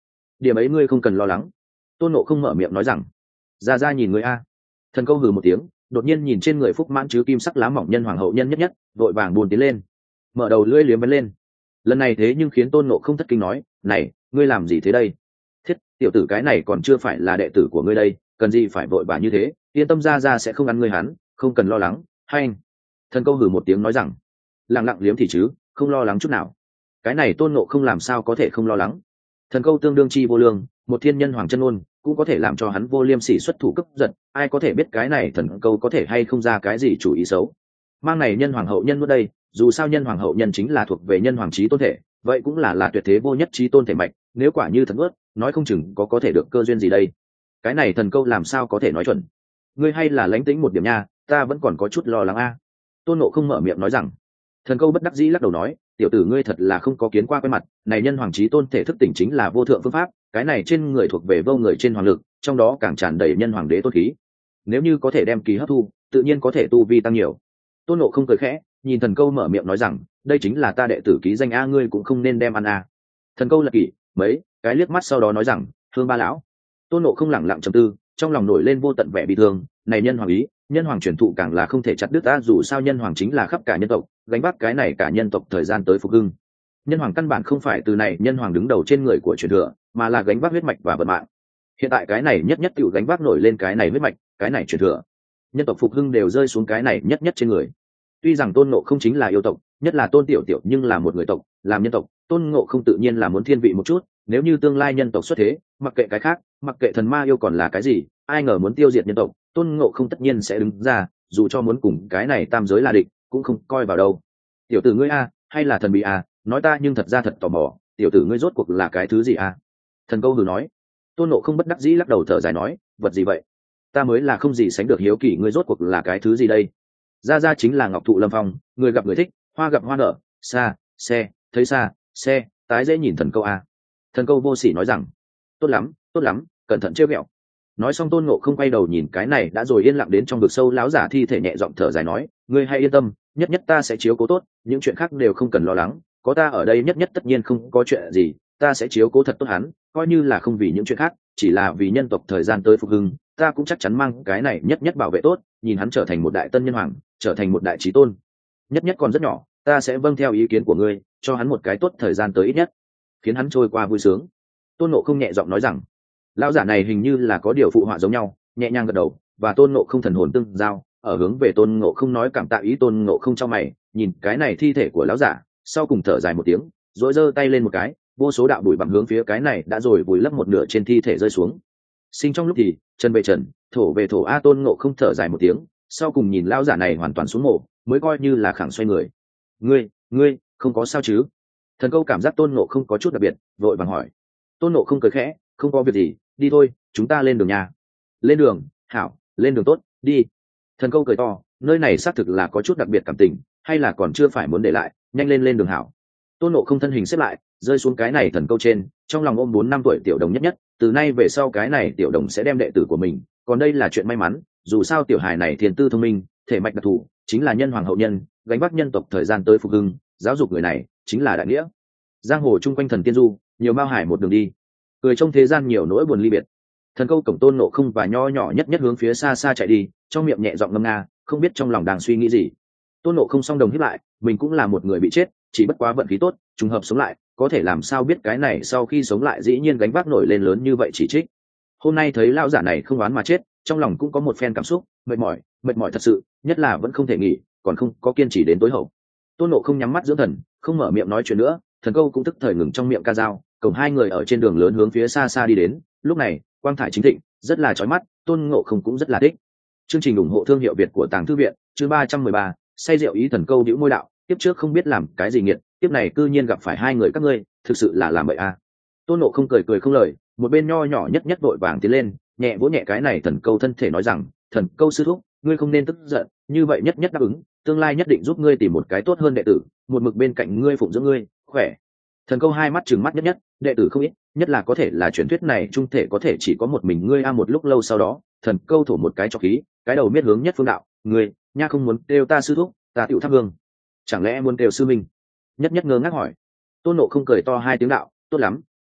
điểm ấy ngươi không cần lo lắng. Tôn Ngộ không mở miệng nói rằng. Ra ra nhìn ngươi a. Thần câu hừ một tiếng, đột nhiên nhìn trên người phúc mãn chứ kim sắc lá mỏng nhân hoàng hậu nhân nhất nhất, vội vàng buồn tiến lên, mở đầu lưỡi liếm vấn lên. Lần này thế nhưng khiến Tôn Ngộ không thất kinh nói, này ngươi làm gì thế đây? Thiết, tiểu tử cái này còn chưa phải là đệ tử của ngươi đây, cần gì phải vội vã như thế, yên tâm, ra ra sẽ không ăn ngươi hắn, không cần lo lắng. Hay anh. Thần câu hừ một tiếng nói rằng, lặng lặng liếm thì chứ, không lo lắng chút nào. Cái này Tôn Ngộ không làm sao có thể không lo lắng. Thần câu tương đương chi vô lương, một thiên nhân hoàng chân ngôn cũng có thể làm cho hắn vô liêm sỉ xuất thủ cấp giật, ai có thể biết cái này thần câu có thể hay không ra cái gì chủ ý xấu. Mang này nhân hoàng hậu nhân nuốt đây, dù sao nhân hoàng hậu nhân chính là thuộc về nhân hoàng trí tôn thể, vậy cũng là tuyệt thế vô nhất trí tôn thể mạch, nếu quả như thật nuốt, nói không chừng có thể được cơ duyên gì đây. Cái này thần câu làm sao có thể nói chuẩn. Ngươi hay là lánh tĩnh một điểm nha, ta vẫn còn có chút lo lắng a. Tôn Ngộ không mở miệng nói rằng. Thần câu bất đắc dĩ lắc đầu nói, tiểu tử ngươi thật là không có kiến qua quen mặt, này nhân hoàng trí tôn thể thức tỉnh chính là vô thượng phương pháp, cái này trên người thuộc về vô người trên hoàng lực, trong đó càng tràn đầy nhân hoàng đế tôn khí, nếu như có thể đem kỳ hấp thu, tự nhiên có thể tu vi tăng nhiều. Tôn Ngộ không cười khẽ, nhìn thần câu mở miệng nói rằng, đây chính là ta đệ tử ký danh a, ngươi cũng không nên đem ăn a. Thần câu lật kỷ mấy cái liếc mắt sau đó nói rằng, thương ba lão. Tôn Ngộ không lẳng lặng trầm tư, trong lòng nổi lên vô tận vẻ bi thương, này nhân hoàng ý, nhân hoàng truyền thụ càng là không thể chặt đứt ta, dù sao nhân hoàng chính là khắp cả nhân tộc, gánh vác cái này cả nhân tộc thời gian tới phục hưng. Nhân hoàng căn bản không phải từ này nhân hoàng đứng đầu trên người của truyền thừa, mà là gánh vác huyết mạch và vận mạng. Hiện tại cái này nhất nhất tiểu gánh vác nổi lên cái này huyết mạch, cái này truyền thừa, nhân tộc phục hưng đều rơi xuống cái này nhất nhất trên người. Tuy rằng Tôn Ngộ không chính là yêu tộc, nhất là Tôn Tiểu Tiểu, nhưng là một người tộc, làm nhân tộc, Tôn Ngộ không tự nhiên là muốn thiên vị một chút. Nếu như tương lai nhân tộc xuất thế, mặc kệ cái khác, mặc kệ thần ma yêu còn là cái gì, ai ngờ muốn tiêu diệt nhân tộc, Tôn Ngộ không tất nhiên sẽ đứng ra, dù cho muốn cùng cái này tam giới là địch, cũng không coi vào đâu. Tiểu tử ngươi a, hay là thần bị a, nói ta nhưng thật ra thật tò mò, tiểu tử ngươi rốt cuộc là cái thứ gì a? Thần câu hừ nói. Tôn Ngộ không bất đắc dĩ lắc đầu thở dài nói, vật gì vậy? Ta mới là không gì sánh được hiếu kỳ, ngươi rốt cuộc là cái thứ gì đây? Ra chính là ngọc thụ lâm phong, người gặp người thích, hoa gặp hoa nở, xa xe thấy xa xe tái dễ nhìn. Thần câu a. Thần câu vô sỉ nói rằng, tốt lắm, cẩn thận trêu ghẹo. Nói xong Tôn Ngộ không quay đầu nhìn cái này đã rồi yên lặng đến trong vực sâu láo giả thi thể, nhẹ giọng thở dài nói, ngươi hãy yên tâm, nhất nhất ta sẽ chiếu cố tốt, những chuyện khác đều không cần lo lắng, có ta ở đây nhất nhất tất nhiên không có chuyện gì, ta sẽ chiếu cố thật tốt hắn, coi như là không vì những chuyện khác, chỉ là vì nhân tộc thời gian tới phục hưng, ta cũng chắc chắn mang cái này nhất nhất bảo vệ tốt, nhìn hắn trở thành một đại tân nhân hoàng, trở thành một đại trí tôn. Nhất nhất còn rất nhỏ, ta sẽ vâng theo ý kiến của ngươi, cho hắn một cái tốt thời gian tới ít nhất, khiến hắn trôi qua vui sướng. Tôn Ngộ không nhẹ giọng nói rằng. Lão giả này hình như là có điều phụ họa giống nhau, nhẹ nhàng gật đầu, và Tôn Ngộ không thần hồn tương giao, ở hướng về Tôn Ngộ không nói cảm tạ ý. Tôn Ngộ không trong mày nhìn cái này thi thể của lão giả, sau cùng thở dài một tiếng, rồi giơ tay lên một cái, vô số đạo bụi bặm hướng phía cái này đã rồi vùi lấp một nửa trên thi thể rơi xuống. Sinh trong lúc thì trần về trần, thổ về thổ a. Tôn Ngộ không thở dài một tiếng, sau cùng nhìn lão giả này hoàn toàn xuống mộ, mới coi như là khẳng xoay người. Ngươi không có sao chứ? Thần câu cảm giác Tôn Ngộ không có chút đặc biệt, vội vàng hỏi. Tôn Ngộ không cười khẽ, không có việc gì, đi thôi, chúng ta lên đường nhà. Lên đường? Hảo, lên đường tốt, đi. Thần câu cười to, nơi này xác thực là có chút đặc biệt cảm tình, hay là còn chưa phải muốn để lại, nhanh lên đường hảo. Tôn Ngộ không thân hình xếp lại, rơi xuống cái này thần câu trên, trong lòng ôm 4-5 tuổi tiểu đồng nhất nhất, từ nay về sau cái này tiểu đồng sẽ đem đệ tử của mình, còn đây là chuyện may mắn, dù sao tiểu hài này thiên tư thông minh, thể mạch đặc thù, chính là nhân hoàng hậu nhân, gánh vác nhân tộc thời gian tới phục hưng, giáo dục người này chính là đại nghĩa. Giang hồ chung quanh thần tiên du, nhiều mao hải một đường đi, cười trong thế gian nhiều nỗi buồn ly biệt. Thần câu cổng Tôn Ngộ không và nho nhỏ nhất nhất hướng phía xa xa chạy đi, trong miệng nhẹ giọng ngâm nga, không biết trong lòng đang suy nghĩ gì. Tôn Ngộ không song đồng hít lại, mình cũng là một người bị chết, chỉ bất quá vận khí tốt, trùng hợp sống lại, có thể làm sao biết cái này sau khi sống lại dĩ nhiên gánh vác nổi lên lớn như vậy chỉ trích. Hôm nay thấy lão giả này không oán mà chết, trong lòng cũng có một phen cảm xúc, mệt mỏi thật sự, nhất là vẫn không thể nghỉ, còn không có kiên trì đến tối hậu. Tôn Ngộ không nhắm mắt dưỡng thần, không mở miệng nói chuyện nữa, thần câu cũng tức thời ngừng trong miệng ca dao, cùng hai người ở trên đường lớn hướng phía xa xa đi đến. Lúc này quang thải chính thịnh, rất là chói mắt, Tôn Ngộ không cũng rất là thích. Chương trình ủng hộ thương hiệu Việt của Tàng Thư Viện, chương 313, say rượu ý. Thần câu bĩu môi đạo, tiếp trước không biết làm cái gì nghiệt, tiếp này cư nhiên gặp phải hai người các ngươi, thực sự là làm bậy à. Tôn Ngộ không cười không lời, một bên nho nhỏ nhất nhất vội vàng tiến lên, nhẹ vỗ nhẹ cái này thần câu thân thể nói rằng, thần câu sư thúc, ngươi không nên tức giận, như vậy nhất nhất đáp ứng, tương lai nhất định giúp ngươi tìm một cái tốt hơn đệ tử, một mực bên cạnh ngươi phụng dưỡng ngươi, khỏe. Thần câu hai mắt trừng mắt nhất nhất, đệ tử không ít, nhất là có thể là truyền thuyết này trung thể có thể chỉ có một mình ngươi a. Một lúc lâu sau đó, thần câu thổ một cái cho khí, cái đầu miết hướng nhất phương đạo, ngươi nha không muốn kêu ta sư thúc, ta tựu thắp hương, chẳng lẽ muốn kêu sư minh? Nhất nhất ngơ ngác hỏi. Tôn Ngộ không cười to hai tiếng đạo, tốt lắm, nhất nhất,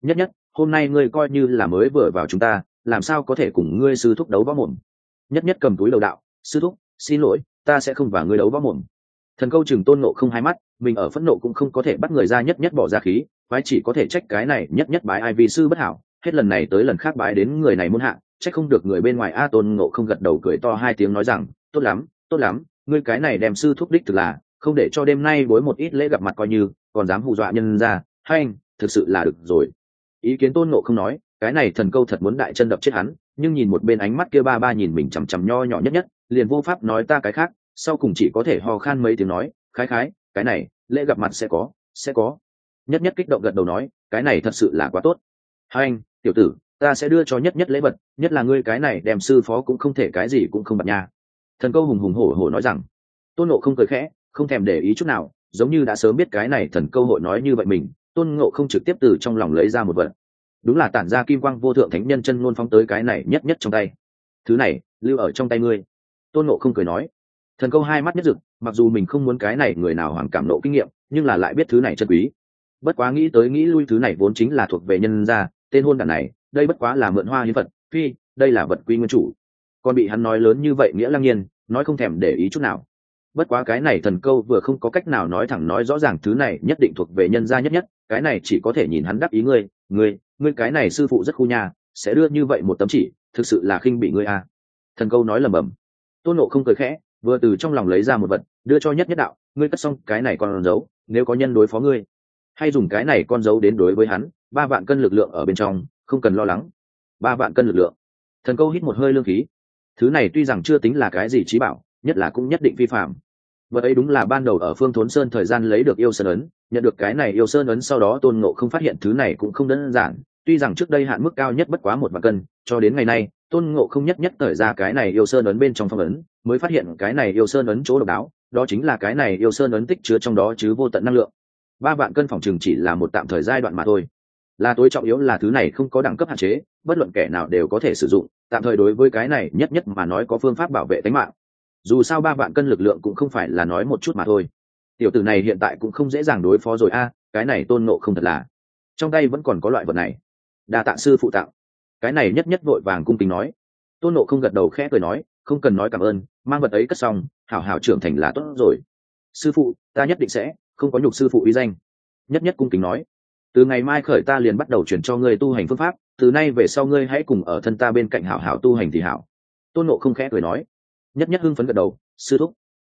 hôm nay ngươi coi như là mới vừa vào chúng ta, làm sao có thể cùng ngươi sư thúc đấu võ mồm. Nhất Nhất cầm túi đầu đạo, sư thúc xin lỗi, ta sẽ không và ngươi đấu võ mồm. Thần Câu chừng Tôn Ngộ Không hai mắt, mình ở phẫn nộ cũng không có thể bắt người ra, Nhất Nhất bỏ ra khí, quái chỉ có thể trách cái này Nhất Nhất bái ai vì sư bất hảo, hết lần này tới lần khác bái đến người này môn hạ, trách không được người bên ngoài. A Tôn Ngộ Không gật đầu cười to hai tiếng nói rằng, tốt lắm, tốt lắm, ngươi cái này đem sư thúc đích thực là không để cho đêm nay bối một ít lễ gặp mặt coi như, còn dám hù dọa nhân ra, hay anh, thực sự là được rồi. Ý kiến Tôn Ngộ Không nói, cái này Thần Câu thật muốn đại chân đập chết hắn, nhưng nhìn một bên ánh mắt kia ba ba nhìn mình chằm chằm nho nhỏ Nhất Nhất, liền vô pháp nói ta cái khác, sau cùng chỉ có thể ho khan mấy tiếng nói, khái khái, cái này lễ gặp mặt sẽ có. Nhất Nhất kích động gật đầu nói, cái này thật sự là quá tốt. Hai anh, tiểu tử, ta sẽ đưa cho Nhất Nhất lễ vật, nhất là ngươi cái này đem sư phó cũng không thể cái gì cũng không bật nha. Thần Câu hùng hùng hổ hổ nói rằng. Tôn Ngộ Không cười khẽ, không thèm để ý chút nào, giống như đã sớm biết cái này Thần Câu hội nói như vậy mình. Tôn Ngộ Không trực tiếp từ trong lòng lấy ra một vật, đúng là tản ra kim quang vô thượng thánh nhân chân ngôn phóng tới cái này Nhất Nhất trong tay. Thứ này lưu ở trong tay ngươi. Tôn Ngộ Không cười nói. Thần Câu hai mắt nhất rực, mặc dù mình không muốn cái này người nào hoàng cảm nộ kinh nghiệm, nhưng là lại biết thứ này chân quý. Bất quá nghĩ tới nghĩ lui, thứ này vốn chính là thuộc về nhân gia, tên hôn đản này, đây bất quá là mượn hoa hiến vật, phi, đây là vật quy nguyên chủ. Còn bị hắn nói lớn như vậy Nghĩa Lăng Nhiên, nói không thèm để ý chút nào. Bất quá cái này Thần Câu vừa không có cách nào nói thẳng nói rõ ràng thứ này nhất định thuộc về nhân gia Nhất Nhất, cái này chỉ có thể nhìn hắn đáp ý ngươi cái này sư phụ rất khu nhà, sẽ đưa như vậy một tấm chỉ, thực sự là khinh bị ngươi à. Thần Câu nói lẩm bẩm. Tôn Ngộ Không cười khẽ, vừa từ trong lòng lấy ra một vật, đưa cho Nhất Nhất đạo, ngươi cất xong cái này con dấu, nếu có nhân đối phó ngươi, hay dùng cái này con dấu đến đối với hắn, 3 vạn cân lực lượng ở bên trong, không cần lo lắng. 3 vạn cân lực lượng. Thần Câu hít một hơi lương khí. Thứ này tuy rằng chưa tính là cái gì chí bảo, nhất là cũng nhất định phi phạm. Vật ấy đúng là ban đầu ở Phương Thốn Sơn thời gian lấy được yêu sơn ấn, nhận được cái này yêu sơn ấn sau đó Tôn Ngộ Không phát hiện thứ này cũng không đơn giản, tuy rằng trước đây hạn mức cao nhất bất quá 1 vạn cân, cho đến ngày nay Tôn Ngộ Không nhất nhất thời ra cái này yêu sơn ấn bên trong phong ấn, mới phát hiện cái này yêu sơn ấn chỗ độc đáo, đó chính là cái này yêu sơn ấn tích chứa trong đó chứ vô tận năng lượng. 3 vạn cân phòng chừng chỉ là một tạm thời giai đoạn mà thôi. Là tối trọng yếu là thứ này không có đẳng cấp hạn chế, bất luận kẻ nào đều có thể sử dụng, tạm thời đối với cái này nhất nhất mà nói có phương pháp bảo vệ tính mạng. Dù sao 3 vạn cân lực lượng cũng không phải là nói một chút mà thôi. Tiểu tử này hiện tại cũng không dễ dàng đối phó rồi a, cái này Tôn Ngộ Không thật là trong tay vẫn còn có loại vật này. Đa tạ sư phụ tặng. Cái này nhất nhất vội vàng cung kính nói. Tôn Ngộ Không gật đầu khẽ cười nói, không cần nói cảm ơn, mang vật ấy cất xong, hảo hảo trưởng thành là tốt rồi. Sư phụ, ta nhất định sẽ không có nhục sư phụ uy danh. Nhất nhất cung kính nói. Từ ngày mai khởi ta liền bắt đầu chuyển cho ngươi tu hành phương pháp, từ nay về sau ngươi hãy cùng ở thân ta bên cạnh hảo hảo tu hành thì hảo. Tôn Ngộ Không khẽ cười nói. Nhất nhất hưng phấn gật đầu, sư thúc,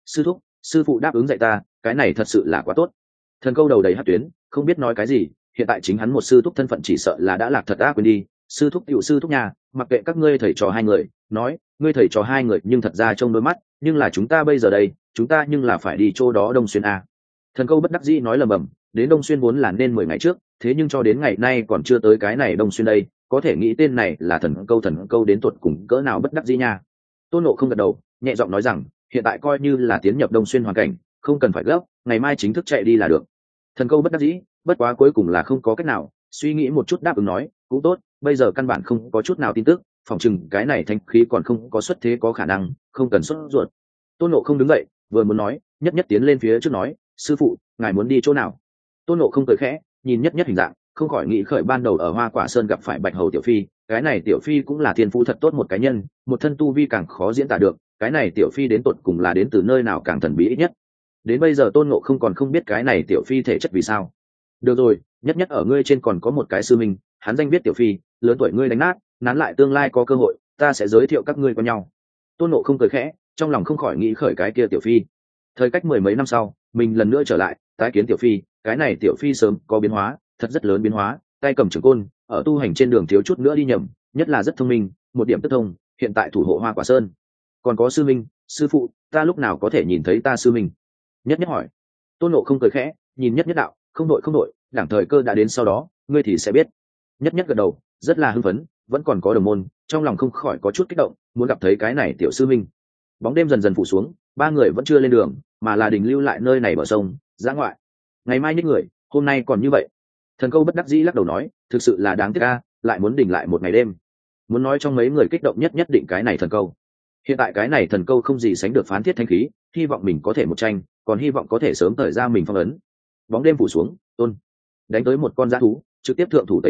sư phụ đáp ứng dạy ta, cái này thật sự là quá tốt. Thần Câu đầu đầy hất tuyến, không biết nói cái gì, hiện tại chính hắn một sư thúc thân phận chỉ sợ là đã lạc thật đã quên đi. Sư thúc tiểu sư thúc nhà, mặc kệ các ngươi thầy trò hai người, nói ngươi thầy trò hai người nhưng thật ra trông đôi mắt, nhưng là chúng ta bây giờ đây, chúng ta nhưng là phải đi chỗ đó Đông Xuyên a. Thần Câu bất đắc dĩ nói lầm bầm, đến Đông Xuyên vốn là nên 10 ngày trước, thế nhưng cho đến ngày nay còn chưa tới cái này Đông Xuyên đây, có thể nghĩ tên này là thần câu đến tuột cùng cỡ nào bất đắc dĩ nha. Tôn Ngộ Không gật đầu, nhẹ giọng nói rằng, hiện tại coi như là tiến nhập Đông Xuyên hoàn cảnh, không cần phải gấp, ngày mai chính thức chạy đi là được. Thần Câu bất đắc dĩ, bất quá cuối cùng là không có cách nào, suy nghĩ một chút đáp ứng nói, cũng tốt, bây giờ căn bản không có chút nào tin tức, phòng chừng cái này thanh khí còn không có xuất thế có khả năng, không cần xuất ruột. Tôn Ngộ Không đứng dậy, vừa muốn nói, nhất nhất tiến lên phía trước nói, sư phụ, ngài muốn đi chỗ nào? Tôn Ngộ Không cười khẽ, nhìn nhất nhất hình dạng, không khỏi nghĩ khởi ban đầu ở Hoa Quả Sơn gặp phải Bạch Hầu tiểu phi, cái này tiểu phi cũng là thiên phú thật tốt một cái nhân, một thân tu vi càng khó diễn tả được, cái này tiểu phi đến tột cùng là đến từ nơi nào càng thần bí ít nhất. Đến bây giờ Tôn Ngộ Không còn không biết cái này tiểu phi thể chất vì sao. Được rồi, nhất nhất ở ngươi trên còn có một cái sư minh, hắn danh biết tiểu phi, lớn tuổi ngươi đánh nát, nán lại tương lai có cơ hội, ta sẽ giới thiệu các ngươi qua nhau. Tôn Ngộ Không cười khẽ, trong lòng không khỏi nghĩ khởi cái kia tiểu phi. Thời cách 10 mấy năm sau, mình lần nữa trở lại, tái kiến tiểu phi, cái này tiểu phi sớm có biến hóa, thật rất lớn biến hóa, tay cầm trường côn, ở tu hành trên đường thiếu chút nữa đi nhầm, nhất là rất thông minh, một điểm tức thông, hiện tại thủ hộ Hoa Quả Sơn. Còn có sư minh, sư phụ, ta lúc nào có thể nhìn thấy ta sư minh? Nhất nhất hỏi. Tôn Ngộ Không cười khẽ, nhìn nhất nhất đạo, không đội, đảng thời cơ đã đến sau đó, ngươi thì sẽ biết. Nhất nhất gật đầu, rất là hưng phấn, vẫn còn có đồng môn, trong lòng không khỏi có chút kích động, muốn gặp thấy cái này tiểu sư minh. Bóng đêm dần dần phủ xuống, 3 người vẫn chưa lên đường, mà là đình lưu lại nơi này bờ sông, dã ngoại. Ngày mai nhích người, hôm nay còn như vậy. Thần Câu bất đắc dĩ lắc đầu nói, thực sự là đáng tiếc a, lại muốn đình lại một ngày đêm. Muốn nói trong mấy người kích động nhất định cái này Thần Câu. Hiện tại cái này Thần Câu không gì sánh được phán thiết thanh khí, hy vọng mình có thể một tranh, còn hy vọng có thể sớm thời ra mình phong ấn. Bóng đêm phủ xuống, tôn đánh tới một con dã thú, trực tiếp thượng thủ tẩy trừ,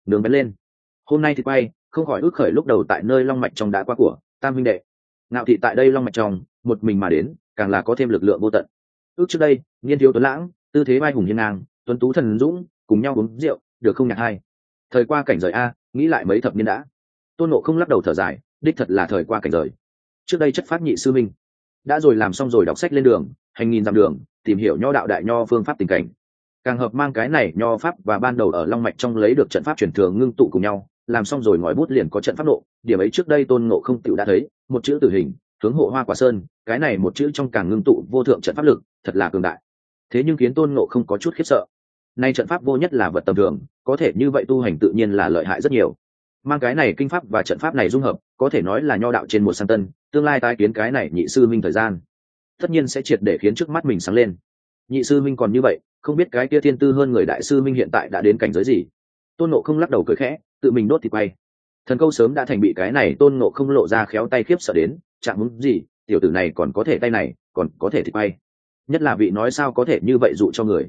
nướng bén lên. Hôm nay thì quay không khỏi ước khởi lúc đầu tại nơi long mạch trong đã qua của tam huynh đệ. Ngạo thị tại đây long mạch trong một mình mà đến, càng là có thêm lực lượng vô tận. Ước trước đây niên thiếu tuấn lãng, tư thế vai hùng hiên ngang, tuấn tú thần dũng, cùng nhau uống rượu được không nhạc hay. Thời qua cảnh rời a, nghĩ lại mấy thập niên đã. Tôn Ngộ Không lắc đầu thở dài, đích thật là thời qua cảnh rời. Trước đây chất phát nhị sư minh đã rồi làm xong rồi đọc sách lên đường, hành nghìn dặm đường, tìm hiểu nho đạo đại nho phương pháp tình cảnh, càng hợp mang cái này nho pháp và ban đầu ở long mạch trong lấy được trận pháp truyền thường ngưng tụ cùng nhau, làm xong rồi ngòi bút liền có trận pháp nộ. Điểm ấy trước đây Tôn Ngộ Không tựu đã thấy, một chữ tử hình hướng hộ hoa quả sơn, cái này một chữ trong càng ngưng tụ vô thượng trận pháp lực, thật là cường đại. Thế nhưng khiến Tôn Ngộ Không có chút khiếp sợ. Nay trận pháp vô nhất là vật tầm thường, có thể như vậy tu hành tự nhiên là lợi hại rất nhiều. Mang cái này kinh pháp và trận pháp này dung hợp, có thể nói là nho đạo trên một sang tân, tương lai tái kiến cái này nhị sư minh thời gian, tất nhiên sẽ triệt để khiến trước mắt mình sáng lên. Nhị sư minh còn như vậy, không biết cái kia thiên tư hơn người đại sư minh hiện tại đã đến cảnh giới gì. Tôn Ngộ Không lắc đầu cười khẽ, tự mình đốt thì quay. Thần câu sớm đã thành bị cái này Tôn Ngộ Không lộ ra khéo tay khiếp sợ đến, chạm muốn gì, tiểu tử này còn có thể tay này, còn có thể thì quay. Nhất là vị nói sao có thể như vậy dụ cho người.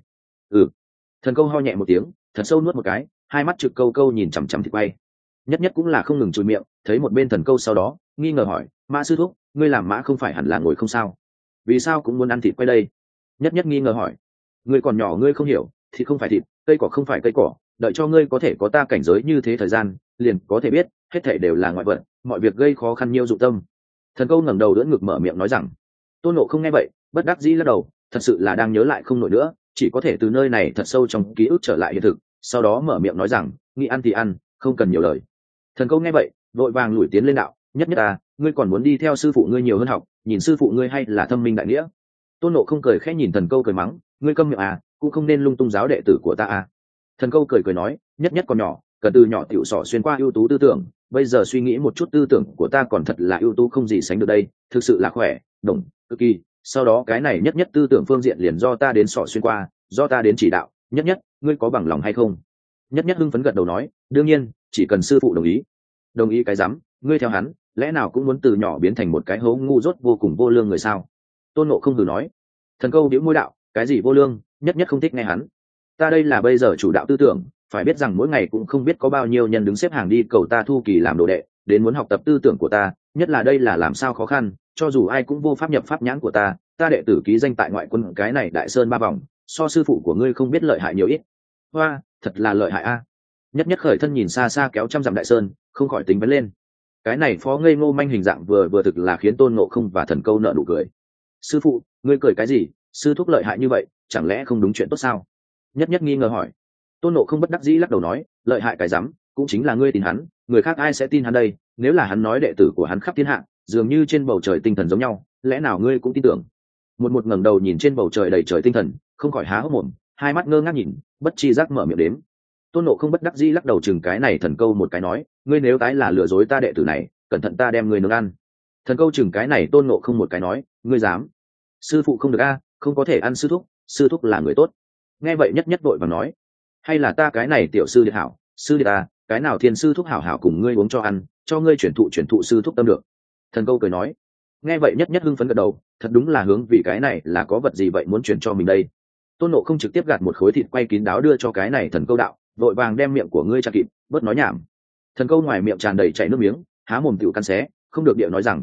Thần câu ho nhẹ một tiếng, thật sâu nuốt một cái, hai mắt trực câu câu nhìn chằm chằm thì quay. Nhất Nhất cũng là không ngừng chùi miệng, thấy một bên thần câu sau đó nghi ngờ hỏi, Mã sư thúc, ngươi làm mã không phải hẳn là ngồi không sao, vì sao cũng muốn ăn thịt quay đây? Nhất Nhất nghi ngờ hỏi, ngươi còn nhỏ ngươi không hiểu, thịt không phải thịt, cây cỏ không phải cây cỏ, đợi cho ngươi có thể có ta cảnh giới như thế thời gian, liền có thể biết hết thảy đều là ngoại vật, mọi việc gây khó khăn nhiều dụng tâm. Thần câu ngẩng đầu đỡ ngực mở miệng nói rằng. Tôn Ngộ Không nghe vậy bất đắc dĩ lắc đầu, thật sự là đang nhớ lại không nổi nữa, chỉ có thể từ nơi này thật sâu trong ký ức trở lại hiện thực, sau đó mở miệng nói rằng, nghĩ ăn thì ăn, không cần nhiều lời. Thần câu nghe vậy vội vàng lùi tiến lên đạo, Nhất Nhất à, ngươi còn muốn đi theo sư phụ ngươi nhiều hơn học, nhìn sư phụ ngươi hay là thâm minh đại nghĩa. Tôn Ngộ Không cười khẽ nhìn thần câu cười mắng, ngươi câm miệng à, cũng không nên lung tung giáo đệ tử của ta à. Thần câu cười cười nói, Nhất Nhất còn nhỏ, cần từ nhỏ tiểu sỏ xuyên qua ưu tú tư tưởng, bây giờ suy nghĩ một chút tư tưởng của ta còn thật là ưu tú không gì sánh được đây, thực sự là khỏe, đồng, cực kỳ. Sau đó cái này Nhất Nhất tư tưởng phương diện liền do ta đến sỏ xuyên qua, do ta đến chỉ đạo. Nhất Nhất, ngươi có bằng lòng hay không? Nhất Nhất hưng phấn gật đầu nói, đương nhiên, chỉ cần sư phụ đồng ý. Đồng ý cái rắm, ngươi theo hắn, lẽ nào cũng muốn từ nhỏ biến thành một cái hố ngu dốt vô cùng vô lương người sao? Tôn Ngộ Không hừ nói. Thần câu bĩu môi đạo, cái gì vô lương, Nhất Nhất không thích nghe hắn. Ta đây là bây giờ chủ đạo tư tưởng, phải biết rằng mỗi ngày cũng không biết có bao nhiêu nhân đứng xếp hàng đi cầu ta thu kỳ làm đồ đệ, đến muốn học tập tư tưởng của ta, nhất là đây là làm sao khó khăn, cho dù ai cũng vô pháp nhập pháp nhãn của ta đệ tử ký danh tại ngoại quân cái này đại sơn ba vòng, so sư phụ của ngươi không biết lợi hại nhiều ít. Hoa, thật là lợi hại a. Nhất Nhất khởi thân nhìn xa xa kéo trăm dặm đại sơn, không khỏi tính vấn lên. Cái này phó ngây ngô manh hình dạng vừa thực là khiến Tôn Ngộ Không và thần câu nợ nụ cười. Sư phụ, ngươi cười cái gì, sư thúc lợi hại như vậy, chẳng lẽ không đúng chuyện tốt sao? Nhất Nhất nghi ngờ hỏi. Tôn Ngộ Không bất đắc dĩ lắc đầu nói, lợi hại cái rắm, cũng chính là ngươi tin hắn, người khác ai sẽ tin hắn đây? Nếu là hắn nói đệ tử của hắn khắp thiên hạ, dường như trên bầu trời tinh thần giống nhau, lẽ nào ngươi cũng tin tưởng? Một ngẩng đầu nhìn trên bầu trời đầy trời tinh thần, không khỏi há hốc mồm, hai mắt ngơ ngác nhìn, bất chi giác mở miệng đếm. Tôn Ngộ Không bất đắc dĩ lắc đầu chừng cái này thần câu một cái nói, ngươi nếu tái là lừa dối ta đệ tử này, cẩn thận ta đem ngươi nướng ăn. Thần câu chừng cái này Tôn Ngộ Không một cái nói, ngươi dám? Sư phụ không được a, không có thể ăn sư thúc là người tốt. Nghe vậy Nhất Nhất vội vàng nói, hay là ta cái này tiểu sư điệt hảo, sư điệt à, cái nào thiên sư thúc hảo hảo cùng ngươi uống cho ăn, cho ngươi chuyển thụ sư thúc tâm được. Thần câu cười nói. Nghe vậy Nhất Nhất hưng phấn gật đầu, thật đúng là hướng vì cái này là có vật gì vậy muốn chuyển cho mình đây. Tôn Ngộ Không trực tiếp gạt một khối thịt quay kín đáo đưa cho cái này thần câu đạo, vội vàng đem miệng của ngươi chặt kịp, bớt nói nhảm. Thần câu ngoài miệng tràn đầy chảy nước miếng, há mồm tiểu căn xé, không được điệu nói rằng,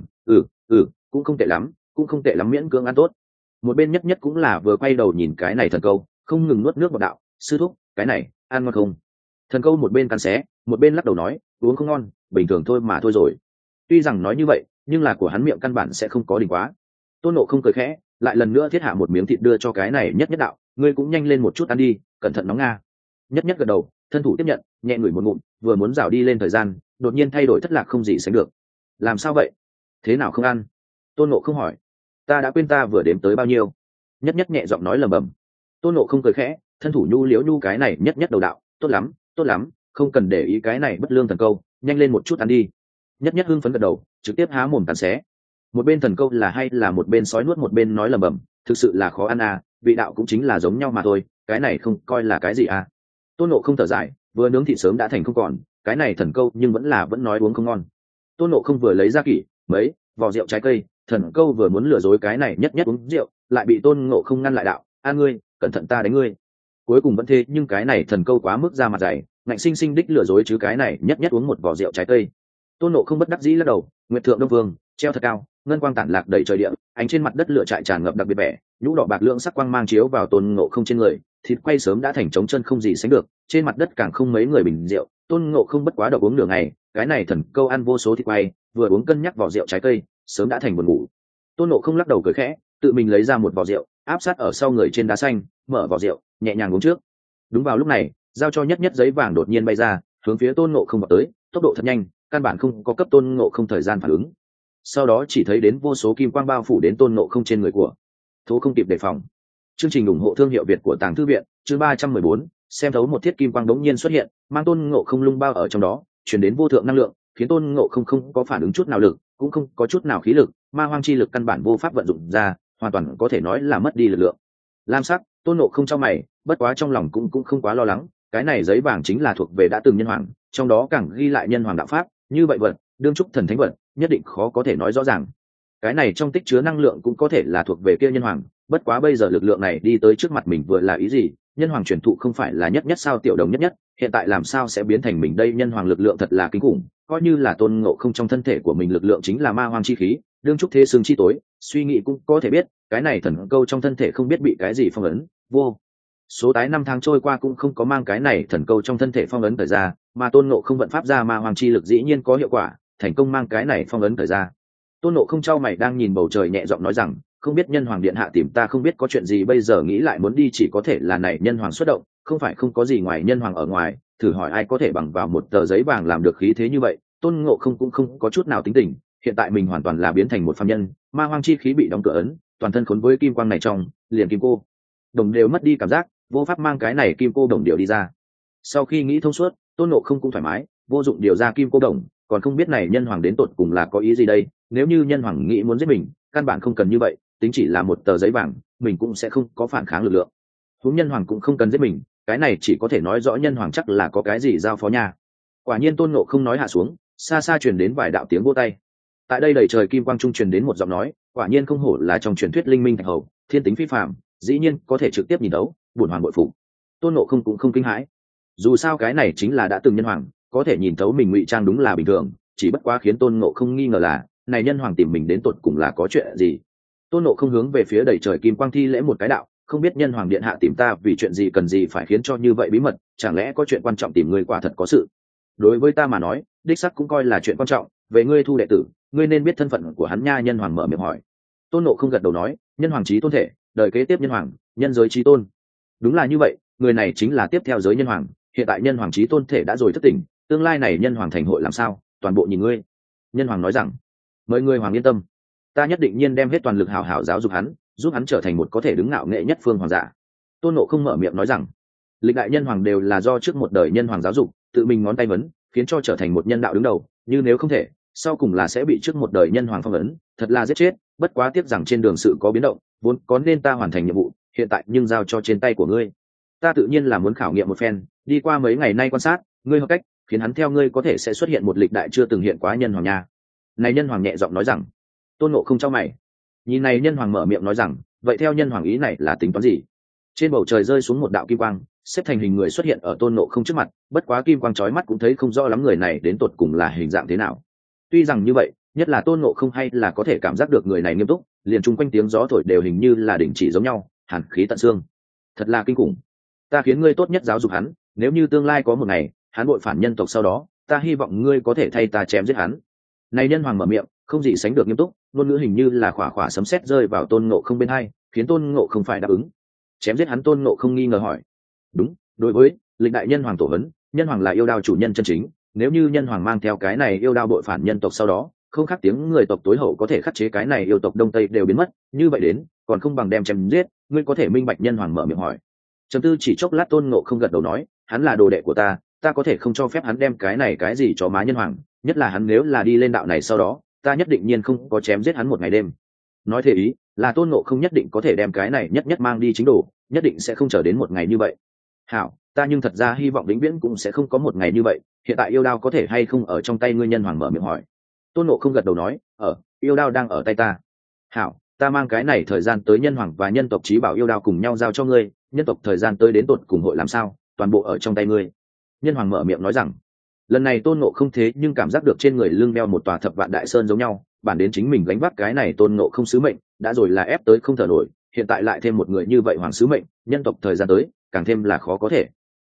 cũng không tệ lắm, miễn cưỡng ăn tốt. Một bên Nhất Nhất cũng là vừa quay đầu nhìn cái này thần câu, không ngừng nuốt nước bọt đạo, sư thúc, cái này ăn ngon không? Thần câu một bên căn xé, một bên lắc đầu nói, uống không ngon, bình thường thôi mà thôi rồi. Tuy rằng nói như vậy, nhưng là của hắn miệng căn bản sẽ không có đỉnh quá. Tôn Ngộ Không cười khẽ, lại lần nữa thiết hạ một miếng thịt đưa cho cái này Nhất Nhất đạo, ngươi cũng nhanh lên một chút ăn đi, cẩn thận nóng nga. Nhất Nhất gật đầu, thân thủ tiếp nhận, nhẹ ngửi một ngụm, vừa muốn rảo đi lên thời gian, đột nhiên thay đổi thất lạc không gì sánh được. Làm sao vậy? Thế nào không ăn? Tôn Ngộ Không hỏi. Ta đã quên ta vừa đếm tới bao nhiêu. Nhất Nhất nhẹ giọng nói lẩm bẩm. Tôn Ngộ Không cười khẽ, thân thủ nhu liễu nhu cái này Nhất Nhất đầu đạo, tốt lắm, không cần để ý cái này bất lương thần câu, nhanh lên một chút ăn đi. Nhất Nhất hưng phấn gật đầu, trực tiếp há mồm cắn xé. Một bên thần câu là hay là một bên sói nuốt một bên nói lẩm bẩm, thực sự là khó ăn à, vị đạo cũng chính là giống nhau mà thôi, cái này không coi là cái gì à. Tôn Ngộ Không thở dài, vừa nướng thịt sớm đã thành không còn, cái này thần câu nhưng vẫn nói uống không ngon. Tôn Ngộ Không vừa lấy ra kỷ mấy vò rượu trái cây, thần câu vừa muốn lừa dối cái này Nhất Nhất uống rượu, lại bị Tôn Ngộ Không ngăn lại đạo, a ngươi, cẩn thận ta đánh ngươi. Cuối cùng vẫn thế, nhưng cái này thần câu quá mức ra mặt dày, ngạnh sinh sinh đích lừa dối chứ cái này nhất nhất uống một vỏ rượu trái cây. Tôn Ngộ không bất đắc dĩ lắc đầu. Nguyệt thượng đông vương treo thật cao, ngân quang tản lạc đầy trời địa, ánh trên mặt đất lửa trại tràn ngập đặc biệt vẻ, nhũ đỏ bạc lượng sắc quang mang chiếu vào Tôn Ngộ không trên người, thịt quay sớm đã thành trống chân không gì sánh được, trên mặt đất càng không mấy người bình rượu. Tôn Ngộ không bất quá độc uống nửa ngày, cái này thần câu ăn vô số thịt quay, vừa uống cân nhắc vỏ rượu trái cây, sớm đã thành buồn ngủ. Tôn Ngộ không lắc đầu cười khẽ, tự mình lấy ra một vỏ rượu, áp sát ở sau người trên đá xanh, mở vỏ rượu, nhẹ nhàng uống trước. Đúng vào lúc này, giao cho nhất nhất giấy vàng đột nhiên bay ra, hướng phía Tôn Ngộ không vào tới, tốc độ thật nhanh, căn bản không có cấp Tôn Ngộ không thời gian phản ứng. Sau đó chỉ thấy đến vô số kim quang bao phủ đến Tôn Ngộ không trên người của. Thố không kịp đề phòng. Chương trình ủng hộ thương hiệu Việt của Tàng Thư viện, chương 314, xem thấu một thiết kim quang đống nhiên xuất hiện, mang Tôn Ngộ không lung bao ở trong đó, truyền đến vô thượng năng lượng, khiến Tôn Ngộ không không có phản ứng chút nào lực, cũng không có chút nào khí lực, ma hoang chi lực căn bản vô pháp vận dụng ra, hoàn toàn có thể nói là mất đi lực lượng. Lam sắc, Tôn Ngộ không trong mày, bất quá trong lòng cũng không quá lo lắng, cái này giấy vàng chính là thuộc về đã từng nhân hoàng, trong đó càng ghi lại nhân hoàng đạo pháp, như vậy vật, đương trúc thần thánh vật, nhất định khó có thể nói rõ ràng. Cái này trong tích chứa năng lượng cũng có thể là thuộc về kia nhân hoàng, bất quá bây giờ lực lượng này đi tới trước mặt mình vừa là ý gì? Nhân hoàng truyền thụ không phải là nhất nhất sao tiểu đồng nhất nhất, hiện tại làm sao sẽ biến thành mình đây? Nhân hoàng lực lượng thật là kinh khủng, coi như là Tôn Ngộ không trong thân thể của mình lực lượng chính là ma hoang chi khí, đương trúc thế xương chi tối, suy nghĩ cũng có thể biết, cái này thần câu trong thân thể không biết bị cái gì phong ấn, vô số tái năm tháng trôi qua cũng không có mang cái này thần câu trong thân thể phong ấn thời ra, mà Tôn Ngộ không vận pháp ra ma hoang chi lực dĩ nhiên có hiệu quả, thành công mang cái này phong ấn thời ra. Tôn Ngộ không trao mày đang nhìn bầu trời nhẹ giọng nói rằng, không biết nhân hoàng điện hạ tìm ta không biết có chuyện gì, bây giờ nghĩ lại muốn đi chỉ có thể là này nhân hoàng xuất động, không phải không có gì ngoài nhân hoàng ở ngoài, thử hỏi ai có thể bằng vào một tờ giấy vàng làm được khí thế như vậy. Tôn Ngộ không cũng không có chút nào tính tình, hiện tại mình hoàn toàn là biến thành một phàm nhân, ma hoang chi khí bị đóng cửa ấn, toàn thân khốn với kim quang này trong, liền kim cô đồng đều mất đi cảm giác, vô pháp mang cái này kim cô đồng điều đi ra. Sau khi nghĩ thông suốt, Tôn Ngộ không cũng thoải mái, vô dụng điều ra kim cô đồng, còn không biết này nhân hoàng đến tột cùng là có ý gì đây. Nếu như nhân hoàng nghĩ muốn giết mình, căn bản không cần như vậy, tính chỉ là một tờ giấy vàng, mình cũng sẽ không có phản kháng lực lượng. Huống nhân hoàng cũng không cần giết mình, cái này chỉ có thể nói rõ nhân hoàng chắc là có cái gì giao phó nha. Quả nhiên Tôn Ngộ không nói hạ xuống, xa xa truyền đến vài đạo tiếng vỗ tay. Tại đây đầy trời kim quang trung truyền đến một giọng nói, quả nhiên không hổ là trong truyền thuyết linh minh thạch hầu, thiên tính phi phàm, dĩ nhiên có thể trực tiếp nhìn đấu, buồn hoàng bội phục. Tôn Ngộ không cũng không kinh hãi, dù sao cái này chính là đã từng nhân hoàng, có thể nhìn thấu mình ngụy trang đúng là bình thường, chỉ bất quá khiến Tôn Ngộ không nghi ngờ là này nhân hoàng tìm mình đến tột cùng là có chuyện gì. Tôn Ngộ không hướng về phía đầy trời kim quang thi lễ một cái đạo, không biết nhân hoàng điện hạ tìm ta vì chuyện gì, cần gì phải khiến cho như vậy bí mật, chẳng lẽ có chuyện quan trọng tìm ngươi? Quả thật có sự. Đối với ta mà nói, đích sắc cũng coi là chuyện quan trọng, về ngươi thu đệ tử, ngươi nên biết thân phận của hắn nha. Nhân hoàng mở miệng hỏi. Tôn Ngộ không gật đầu nói, nhân hoàng chí tôn thể, đời kế tiếp nhân hoàng, nhân giới chí tôn. Đúng là như vậy, người này chính là tiếp theo giới nhân hoàng, hiện tại nhân hoàng chí tôn thể đã rồi thất tỉnh, tương lai này nhân hoàng thành hội làm sao, toàn bộ nhìn ngươi. Nhân hoàng nói rằng, mời ngươi hoàng yên tâm, ta nhất định nhiên đem hết toàn lực hảo hảo giáo dục hắn, giúp hắn trở thành một có thể đứng ngạo nghệ nhất phương hoàng giả. Tôn Ngộ không mở miệng nói rằng, lịch đại nhân hoàng đều là do trước một đời nhân hoàng giáo dục, tự mình ngón tay vấn, khiến cho trở thành một nhân đạo đứng đầu, như nếu không thể, sau cùng là sẽ bị trước một đời nhân hoàng phong ấn, thật là giết chết. Bất quá tiếc rằng trên đường sự có biến động, vốn có nên ta hoàn thành nhiệm vụ, hiện tại nhưng giao cho trên tay của ngươi. Ta tự nhiên là muốn khảo nghiệm một phen, đi qua mấy ngày nay quan sát, ngươi hợp cách, khiến hắn theo ngươi có thể sẽ xuất hiện một lịch đại chưa từng hiện quá nhân hoàng nha. Này nhân hoàng nhẹ giọng nói rằng. Tôn Ngộ không trao mày, nhìn này nhân hoàng mở miệng nói rằng, vậy theo nhân hoàng ý này là tính toán gì? Trên bầu trời rơi xuống một đạo kim quang, xếp thành hình người xuất hiện ở Tôn Ngộ không trước mặt, bất quá kim quang chói mắt cũng thấy không rõ lắm người này đến tột cùng là hình dạng thế nào. Tuy rằng như vậy, nhất là Tôn Ngộ không hay là có thể cảm giác được người này nghiêm túc, liền chung quanh tiếng gió thổi đều hình như là đình chỉ giống nhau, hàn khí tận xương, thật là kinh khủng. Ta khiến ngươi tốt nhất giáo dục hắn, nếu như tương lai có một ngày hắn bội phản nhân tộc, sau đó ta hy vọng ngươi có thể thay ta chém giết hắn. Này nhân hoàng mở miệng, không gì sánh được nghiêm túc, ngôn ngữ hình như là khỏa khỏa sấm sét rơi vào Tôn Ngộ không bên hai, khiến Tôn Ngộ không phải đáp ứng. Chém giết hắn? Tôn Ngộ không nghi ngờ hỏi. Đúng, đối với lịch đại nhân hoàng tổ hấn, nhân hoàng là yêu đao chủ nhân chân chính, nếu như nhân hoàng mang theo cái này yêu đao bội phản nhân tộc, sau đó không khác tiếng người tộc tối hậu có thể khắc chế cái này yêu tộc đông tây đều biến mất, như vậy đến còn không bằng đem chém giết. Ngươi có thể minh bạch? Nhân hoàng mở miệng hỏi. Trầm tư chỉ chốc lát, Tôn Ngộ không gật đầu nói, hắn là đồ đệ của ta, ta có thể không cho phép hắn đem cái này cái gì cho má nhân hoàng, nhất là hắn nếu là đi lên đạo này sau đó, ta nhất định nhiên không có chém giết hắn một ngày đêm. Nói thế ý là Tôn Ngộ không nhất định có thể đem cái này nhất nhất mang đi chính đồ, nhất định sẽ không chờ đến một ngày như vậy. Hảo, ta nhưng thật ra hy vọng vĩnh viễn cũng sẽ không có một ngày như vậy. Hiện tại yêu đao có thể hay không ở trong tay ngươi? Nhân hoàng mở miệng hỏi. Tôn Ngộ không gật đầu nói, yêu đao đang ở tay ta. Hảo, ta mang cái này thời gian tới nhân hoàng và nhân tộc chí bảo yêu đao cùng nhau giao cho ngươi, nhân tộc thời gian tới đến tột cùng hội làm sao, toàn bộ ở trong tay ngươi. Nhân hoàng mở miệng nói rằng, lần này tôn ngộ không thế nhưng cảm giác được trên người lưng đeo một tòa thập vạn đại sơn giống nhau, bản đến chính mình gánh vác cái này tôn ngộ không sứ mệnh đã rồi là ép tới không thở nổi, hiện tại lại thêm một người như vậy hoàng sứ mệnh, nhân tộc thời gian tới càng thêm là khó có thể.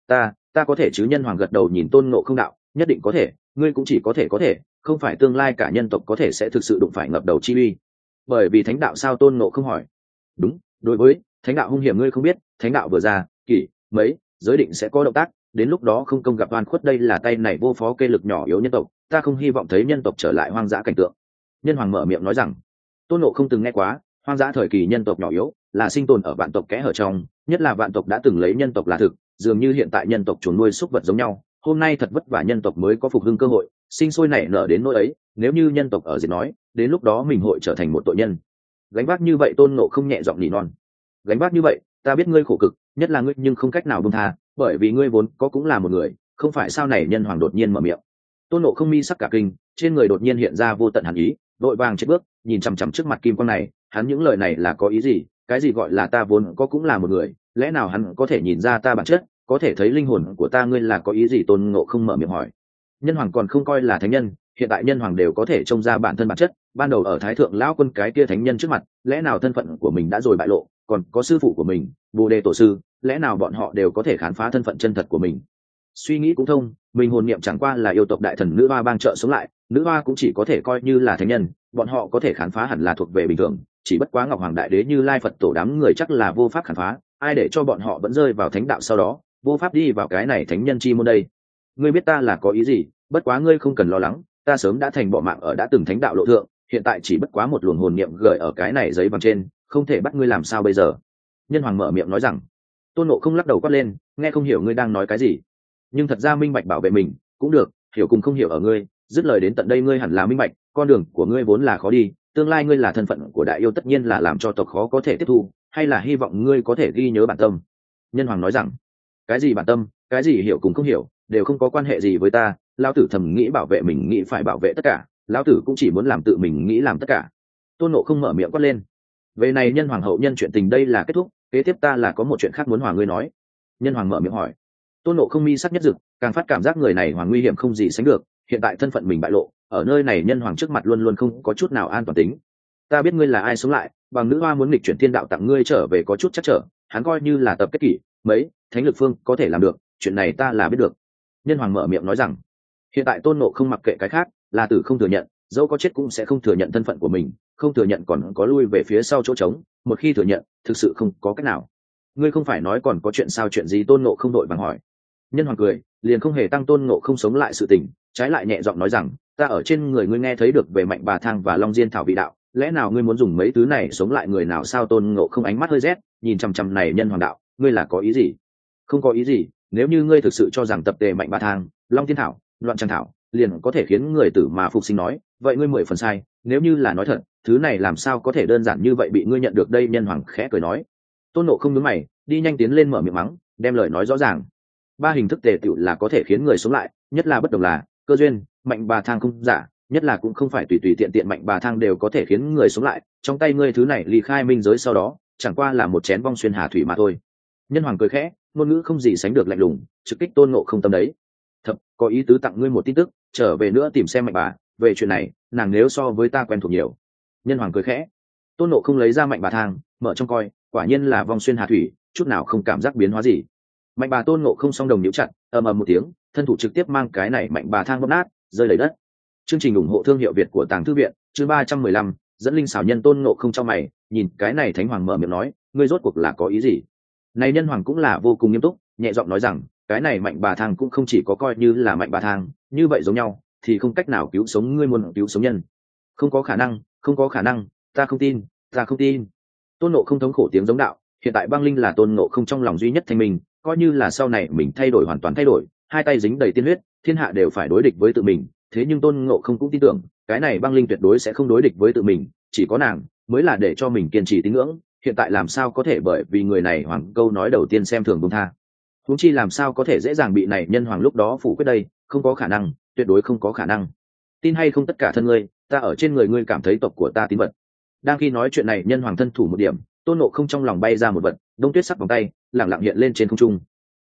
Ta có thể chứ? Nhân hoàng gật đầu nhìn tôn ngộ không đạo, nhất định có thể, ngươi cũng chỉ có thể, không phải tương lai cả nhân tộc có thể sẽ thực sự đụng phải ngập đầu chi uy. Bởi vì thánh đạo sao? Tôn ngộ không hỏi. Đúng, đối với thánh đạo hung hiểm ngươi không biết, thánh đạo vừa ra kỷ mấy giới định sẽ có động tác, đến lúc đó không công gặp oan khuất, đây là tay này vô phó kê lực nhỏ yếu nhân tộc, ta không hy vọng thấy nhân tộc trở lại hoang dã cảnh tượng. Nhân hoàng mở miệng nói rằng, tôn ngộ không từng nghe quá hoang dã thời kỳ nhân tộc nhỏ yếu là sinh tồn ở vạn tộc kẽ hở trong, nhất là vạn tộc đã từng lấy nhân tộc là thực, dường như hiện tại nhân tộc chuồn nuôi súc vật giống nhau, hôm nay thật vất vả nhân tộc mới có phục hưng cơ hội sinh sôi nảy nở đến nỗi ấy, nếu như nhân tộc ở diệt nói, đến lúc đó mình hội trở thành một tội nhân. Gánh vác như vậy, tôn ngộ không nhẹ giọng nỉ non. Gánh vác như vậy, ta biết ngươi khổ cực, nhất là ngươi nhưng không cách nào buông tha, bởi vì ngươi vốn có cũng là một người, không phải sao? Này nhân hoàng đột nhiên mở miệng. Tôn ngộ không mi sắc cả kinh, trên người đột nhiên hiện ra vô tận hàn ý, đội vàng chết bước nhìn chằm chằm trước mặt kim quang này, hắn những lời này là có ý gì? Cái gì gọi là ta vốn có cũng là một người, lẽ nào hắn có thể nhìn ra ta bản chất, có thể thấy linh hồn của ta? Ngươi là có ý gì? Tôn ngộ không mở miệng hỏi. Nhân hoàng còn không coi là thánh nhân, hiện tại nhân hoàng đều có thể trông ra bản thân bản chất, ban đầu ở thái thượng lão quân cái kia thánh nhân trước mặt, lẽ nào thân phận của mình đã rồi bại lộ, còn có sư phụ của mình Bồ Đề tổ sư, lẽ nào bọn họ đều có thể khám phá thân phận chân thật của mình? Suy nghĩ cũng thông, mình hồn niệm chẳng qua là yêu tộc đại thần nữ hoa bang trợ sống lại, nữ hoa cũng chỉ có thể coi như là thánh nhân, bọn họ có thể khám phá hẳn là thuộc về bình thường, chỉ bất quá ngọc hoàng đại đế như lai phật tổ đám người chắc là vô pháp khám phá, ai để cho bọn họ vẫn rơi vào thánh đạo sau đó vô pháp đi vào cái này thánh nhân chi môn đây? Ngươi biết ta là có ý gì, bất quá ngươi không cần lo lắng, ta sớm đã thành bỏ mạng ở đã từng thánh đạo lộ thượng, hiện tại chỉ bất quá một luồng hồn niệm gửi ở cái này giấy vàng trên, không thể bắt ngươi làm sao bây giờ? Nhân hoàng mở miệng nói rằng. Tôn Ngộ không lắc đầu quát lên, nghe không hiểu ngươi đang nói cái gì, nhưng thật ra minh bạch bảo vệ mình cũng được, hiểu cùng không hiểu ở ngươi, dứt lời đến tận đây ngươi hẳn là minh bạch, con đường của ngươi vốn là khó đi, tương lai ngươi là thân phận của đại yêu tất nhiên là làm cho tộc khó có thể tiếp thu, hay là hy vọng ngươi có thể ghi nhớ bản tâm. Nhân hoàng nói rằng, cái gì bản tâm, cái gì hiểu cùng không hiểu, đều không có quan hệ gì với ta, lão tử thầm nghĩ bảo vệ mình, nghĩ phải bảo vệ tất cả, lão tử cũng chỉ muốn làm tự mình nghĩ làm tất cả. Tôn Ngộ không mở miệng quát lên. Về này nhân hoàng hậu nhân chuyện tình đây là kết thúc, kế tiếp ta là có một chuyện khác muốn hòa ngươi nói. Nhân hoàng mở miệng hỏi. Tôn Ngộ không mi sắc nhất dực, càng phát cảm giác người này hoàng nguy hiểm không gì sánh được, hiện tại thân phận mình bại lộ, ở nơi này nhân hoàng trước mặt luôn luôn không có chút nào an toàn tính. Ta biết ngươi là ai sống lại, bằng nữ hoa muốn nghịch chuyển thiên đạo tặng ngươi trở về có chút chắc trở, hắn coi như là tập kết kỷ mấy thánh lực phương có thể làm được, chuyện này ta là biết được. Nhân hoàng mở miệng nói rằng, hiện tại Tôn Ngộ không mặc kệ cái khác, là tử không thừa nhận, dẫu có chết cũng sẽ không thừa nhận thân phận của mình, không thừa nhận còn có lui về phía sau chỗ trống, một khi thừa nhận thực sự không có cách nào. Ngươi không phải nói còn có chuyện sao? Chuyện gì? Tôn Ngộ không đội vàng hỏi. Nhân hoàng cười, liền không hề tăng Tôn Ngộ không sống lại sự tình, trái lại nhẹ giọng nói rằng, ta ở trên người ngươi nghe thấy được về mạnh bà thang và long diên thảo vị đạo, lẽ nào ngươi muốn dùng mấy thứ này sống lại người nào sao? Tôn Ngộ không ánh mắt hơi rét, nhìn chằm chằm này nhân hoàng đạo, ngươi là có ý gì? Không có ý gì, nếu như ngươi thực sự cho rằng tập tề mạnh bà thang, long tiên thảo, loạn trang thảo liền có thể khiến người tử mà phục sinh nói, vậy ngươi 10 phần sai, nếu như là nói thật, thứ này làm sao có thể đơn giản như vậy bị ngươi nhận được đây? Nhân hoàng khẽ cười nói. Tôn Ngộ không nhướng mày, đi nhanh tiến lên mở miệng mắng, đem lời nói rõ ràng. Ba hình thức tề tựu là có thể khiến người sống lại, nhất là bất đồng là cơ duyên, mạnh bà thang không giả, nhất là cũng không phải tùy tùy tiện tiện mạnh bà thang đều có thể khiến người sống lại, trong tay ngươi thứ này ly khai minh giới sau đó chẳng qua là một chén vong xuyên hà thủy mà thôi. Nhân hoàng cười khẽ, ngôn ngữ không gì sánh được lạnh lùng, trực kích Tôn Ngộ không tâm đấy. Thập có ý tứ tặng ngươi một tin tức, trở về nữa tìm xem mạnh bà, về chuyện này nàng nếu so với ta quen thuộc nhiều. Nhân hoàng cười khẽ. Tôn Ngộ không lấy ra mạnh bà thang, mở trong coi, quả nhiên là vong xuyên hà thủy, chút nào không cảm giác biến hóa gì. Mạnh bà Tôn Ngộ không song đồng nhíu chặt, ầm ầm một tiếng, thân thủ trực tiếp mang cái này mạnh bà thang bóp nát, rơi đầy đất. Chương trình ủng hộ thương hiệu Việt của Tàng Thư viện, chương 315, dẫn linh xảo nhân. Tôn Ngộ không trong mày, nhìn cái này thánh hoàng mở miệng nói, ngươi rốt cuộc là có ý gì? Này nhân hoàng cũng là vô cùng nghiêm túc, nhẹ giọng nói rằng, cái này mạnh bà thang cũng không chỉ có coi như là mạnh bà thang, như vậy giống nhau, thì không cách nào cứu sống ngươi, muốn cứu sống nhân. Không có khả năng, không có khả năng, ta không tin, ta không tin. Tôn Ngộ không thống khổ tiếng giống đạo, hiện tại băng linh là Tôn Ngộ không trong lòng duy nhất thanh minh, coi như là sau này mình thay đổi hoàn toàn thay đổi, hai tay dính đầy tiên huyết, thiên hạ đều phải đối địch với tự mình, thế nhưng Tôn Ngộ không cũng tin tưởng, cái này băng linh tuyệt đối sẽ không đối địch với tự mình, chỉ có nàng mới là để cho mình kiên trì tín ngưỡng, hiện tại làm sao có thể bởi vì người này hoàng câu nói đầu tiên xem thường buông tha. Huống chi làm sao có thể dễ dàng bị này nhân hoàng lúc đó phủ quyết đây, không có khả năng, tuyệt đối không có khả năng. Tin hay không tất cả thân ngươi, ta ở trên người ngươi cảm thấy tộc của ta tín vật. Đang khi nói chuyện này nhân hoàng thân thủ một điểm, Tôn Ngộ không trong lòng bay ra một vật, đông tuyết sắc vòng tay lẳng lặng hiện lên trên không trung.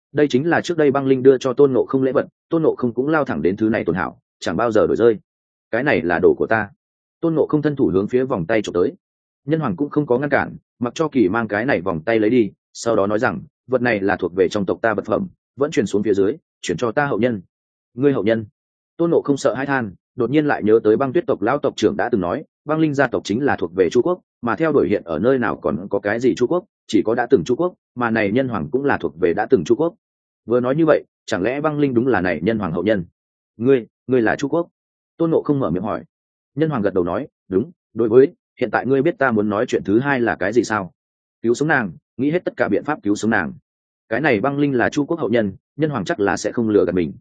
đây chính là trước đây băng linh đưa cho tôn nộ không lễ vật, tôn nộ không cũng lao thẳng đến thứ này tồn hảo, chẳng bao giờ đổi rơi. Cái này là đồ của ta. Tôn nộ không thân thủ hướng phía vòng tay trộm tới. Nhân hoàng cũng không có ngăn cản, mặc cho Kỳ mang cái này vòng tay lấy đi, sau đó nói rằng vật này là thuộc về trong tộc ta vật phẩm, vẫn truyền xuống phía dưới, chuyển cho ta hậu nhân. Ngươi hậu nhân? Tôn nộ không sợ hãi than, đột nhiên lại nhớ tới băng tuyết tộc lão tộc trưởng đã từng nói băng linh gia tộc chính là thuộc về Chu quốc, mà theo đuổi hiện ở nơi nào còn có cái gì Chu quốc, chỉ có đã từng Chu quốc, mà này nhân hoàng cũng là thuộc về đã từng Chu quốc. Vừa nói như vậy, chẳng lẽ băng linh đúng là này nhân hoàng hậu nhân? Ngươi là Chu quốc? Tôn nộ không mở miệng hỏi. Nhân hoàng gật đầu nói đúng. Đối với hiện tại ngươi biết ta muốn nói chuyện thứ hai là cái gì sao? Cứu sống nàng, nghĩ hết tất cả biện pháp cứu sống nàng. Cái này băng linh là Chu quốc hậu nhân, nhân hoàng chắc là sẽ không lừa gạt mình.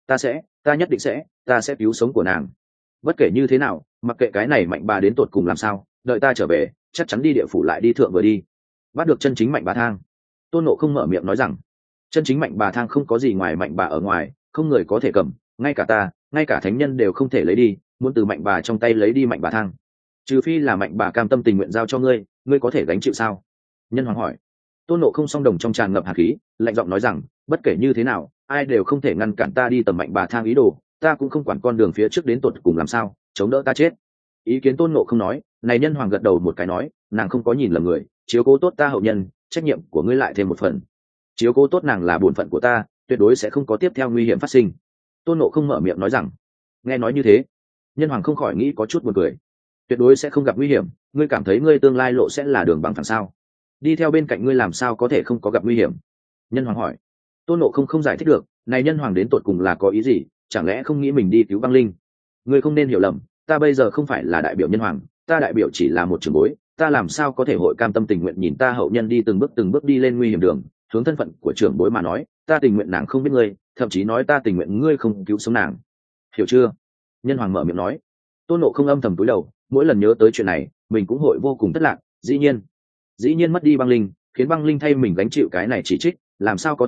Ta nhất định ta sẽ cứu sống của nàng. Bất kể như thế nào, mặc kệ cái này mạnh bà đến tột cùng làm sao, đợi ta trở về chắc chắn đi địa phủ lại đi thượng vừa đi bắt được chân chính mạnh bà thang. Tôn nộ không mở miệng nói rằng chân chính mạnh bà thang không có gì ngoài mạnh bà ở ngoài, không người có thể cầm, ngay cả ta, ngay cả thánh nhân đều không thể lấy đi, muốn từ mạnh bà trong tay lấy đi mạnh bà thang, trừ phi là mạnh bà cam tâm tình nguyện giao cho ngươi, ngươi có thể gánh chịu sao? Nhân hoàng hỏi. Tôn nộ không song đồng trong tràn ngập hạt khí, lạnh giọng nói rằng bất kể như thế nào, ai đều không thể ngăn cản ta đi tầm mạnh bà thang ý đồ, ta cũng không quản con đường phía trước đến tột cùng làm sao, chống đỡ ta chết. Ý kiến Tôn nộ không nói, này nhân hoàng gật đầu một cái nói, nàng không có nhìn lầm người, chiếu cố tốt ta hậu nhân, trách nhiệm của ngươi lại thêm một phần. Chiếu cố tốt nàng là bổn phận của ta, tuyệt đối sẽ không có tiếp theo nguy hiểm phát sinh. Tôn nộ không mở miệng nói rằng. Nghe nói như thế, nhân hoàng không khỏi nghĩ có chút buồn cười. Tuyệt đối sẽ không gặp nguy hiểm, ngươi cảm thấy ngươi tương lai lộ sẽ là đường bằng phẳng sao? Đi theo bên cạnh ngươi làm sao có thể không có gặp nguy hiểm? Nhân hoàng hỏi. Tôn nộ không giải thích được, này nhân hoàng đến tột cùng là có ý gì, chẳng lẽ không nghĩ mình đi cứu băng linh? Ngươi không nên hiểu lầm, ta bây giờ không phải là đại biểu nhân hoàng, ta đại biểu chỉ là một trưởng bối, ta làm sao có thể hội cam tâm tình nguyện nhìn ta hậu nhân đi từng bước đi lên nguy hiểm đường. Hướng thân phận của trưởng bối mà nói, ta tình nguyện nàng không biết ngươi, thậm chí nói ta tình nguyện ngươi không cứu sống nàng, hiểu chưa? Nhân hoàng mở miệng nói. Tôn nộ không âm thầm cúi đầu, mỗi lần nhớ tới chuyện này mình cũng hội vô cùng thất lạc. Dĩ nhiên mất đi băng linh, khiến băng linh thay mình gánh chịu cái này chỉ trích, làm sao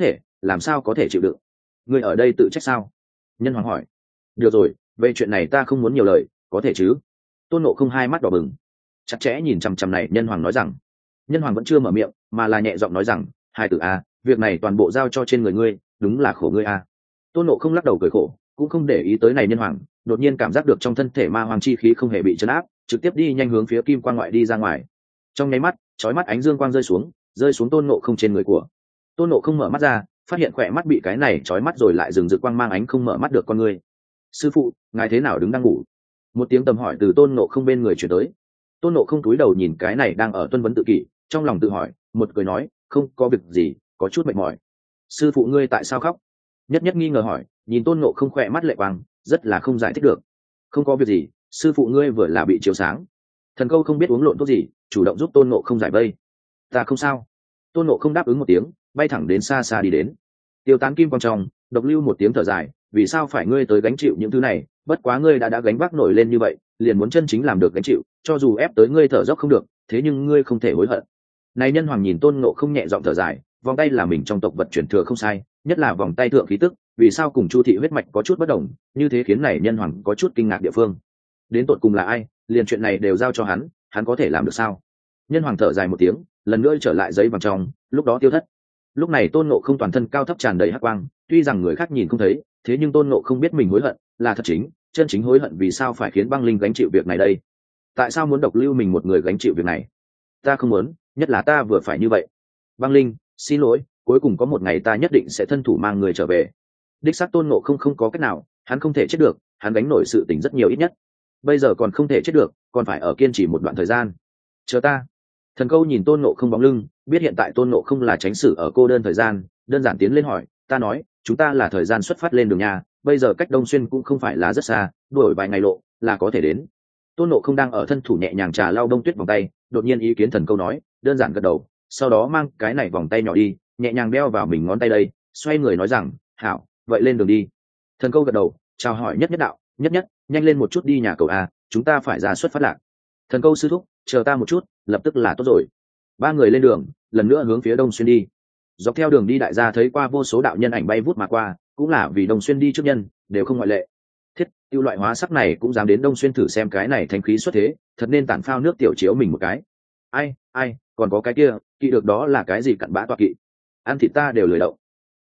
có thể chịu đựng? Ngươi ở đây tự trách sao? Nhân hoàng hỏi. Được rồi, về chuyện này ta không muốn nhiều lời, có thể chứ? Tôn nộ không hai mắt đỏ bừng, chặt chẽ nhìn chằm chằm này nhân hoàng nói rằng. Nhân hoàng vẫn chưa mở miệng, mà là nhẹ giọng nói rằng hai tử a, việc này toàn bộ giao cho trên người ngươi, đúng là khổ ngươi a. Tôn nộ không lắc đầu cười khổ, cũng không để ý tới này nhân hoàng, đột nhiên cảm giác được trong thân thể ma hoàng chi khí không hề bị chấn áp, trực tiếp đi nhanh hướng phía kim quang ngoại đi ra ngoài. Trong nháy mắt, chói mắt ánh dương quang rơi xuống tôn nộ không trên người của. Tôn nộ không mở mắt ra, phát hiện khỏe mắt bị cái này chói mắt rồi lại dừng rực quang mang ánh không mở mắt được con người. Sư phụ, ngài thế nào đứng đang ngủ? Một tiếng tầm hỏi từ tôn nộ không bên người chuyển tới. Tôn nộ không cúi đầu nhìn cái này đang ở tuân vấn tự kỷ, trong lòng tự hỏi, một cười nói, không có việc gì, có chút mệt mỏi. Sư phụ ngươi tại sao khóc? Nhất nhất nghi ngờ hỏi, nhìn tôn nộ không khỏe mắt lệ quang, rất là không giải thích được. Không có việc gì, sư phụ ngươi vừa là bị chiếu sáng. Thần câu không biết uống lộn thuốc gì, chủ động giúp tôn nộ không giải vây. Ta không sao. Tôn nộ không đáp ứng một tiếng, bay thẳng đến xa xa đi đến. Tiêu tán kim quang trong, độc lưu một tiếng thở dài, vì sao phải ngươi tới gánh chịu những thứ này? Bất quá ngươi đã gánh vác nổi lên như vậy, liền muốn chân chính làm được gánh chịu, cho dù ép tới ngươi thở dốc không được, thế nhưng ngươi không thể hối hận. Này nhân hoàng nhìn tôn nộ không nhẹ giọng thở dài, vòng tay là mình trong tộc vật truyền thừa không sai, nhất là vòng tay thượng khí tức, vì sao cùng Chu thị huyết mạch có chút bất đồng, như thế khiến này nhân hoàng có chút kinh ngạc địa phương. Đến tột cùng là ai, liền chuyện này đều giao cho hắn có thể làm được sao? Nhân hoàng thở dài một tiếng, lần nữa trở lại giấy vàng trong, lúc đó tiêu thất. Lúc này tôn nộ không toàn thân cao thấp tràn đầy hắc quang, tuy rằng người khác nhìn không thấy, thế nhưng tôn nộ không biết mình hối hận là thật chân chính hối hận. Vì sao phải khiến băng linh gánh chịu việc này đây? Tại sao muốn độc lưu mình một người gánh chịu việc này? Ta không muốn, nhất là ta vừa phải như vậy. Băng linh, xin lỗi, cuối cùng có một ngày ta nhất định sẽ thân thủ mang người trở về. Đích xác tôn nộ không có cách nào, hắn không thể chết được, hắn gánh nổi sự tình rất nhiều ít nhất. Bây giờ còn không thể chết được, còn phải ở kiên trì một đoạn thời gian. Chờ ta. Thần câu nhìn tôn nộ không bóng lưng, biết hiện tại tôn nộ không là tránh xử ở cô đơn thời gian, đơn giản tiến lên hỏi, ta nói, chúng ta là thời gian xuất phát lên đường nhà, bây giờ cách Đông Xuyên cũng không phải là rất xa, đổi vài ngày lộ là có thể đến. Tôn nộ không đang ở thân thủ nhẹ nhàng trà lau đông tuyết vòng tay, đột nhiên ý kiến thần câu nói, đơn giản gật đầu, sau đó mang cái này vòng tay nhỏ đi, nhẹ nhàng đeo vào mình ngón tay đây, xoay người nói rằng, hảo, vậy lên đường đi. Thần câu gật đầu, chào hỏi nhất nhất đạo, nhất nhất, nhanh lên một chút đi nhà cầu a, chúng ta phải ra xuất phát lạc. Thần câu sư thúc, chờ ta một chút, lập tức là tốt rồi. Ba người lên đường, lần nữa hướng phía Đông Xuyên đi. Dọc theo đường đi đại gia thấy qua vô số đạo nhân ảnh bay vút mà qua, cũng là vì Đông Xuyên đi trước nhân, đều không ngoại lệ. Thiết, tiêu loại hóa sắc này cũng dám đến Đông Xuyên thử xem cái này thanh khí xuất thế, thật nên tản phao nước tiểu chiếu mình một cái. Ai, còn có cái kia, kỵ được đó là cái gì cặn bã toạc kỵ. Ăn thịt ta đều lười đậu.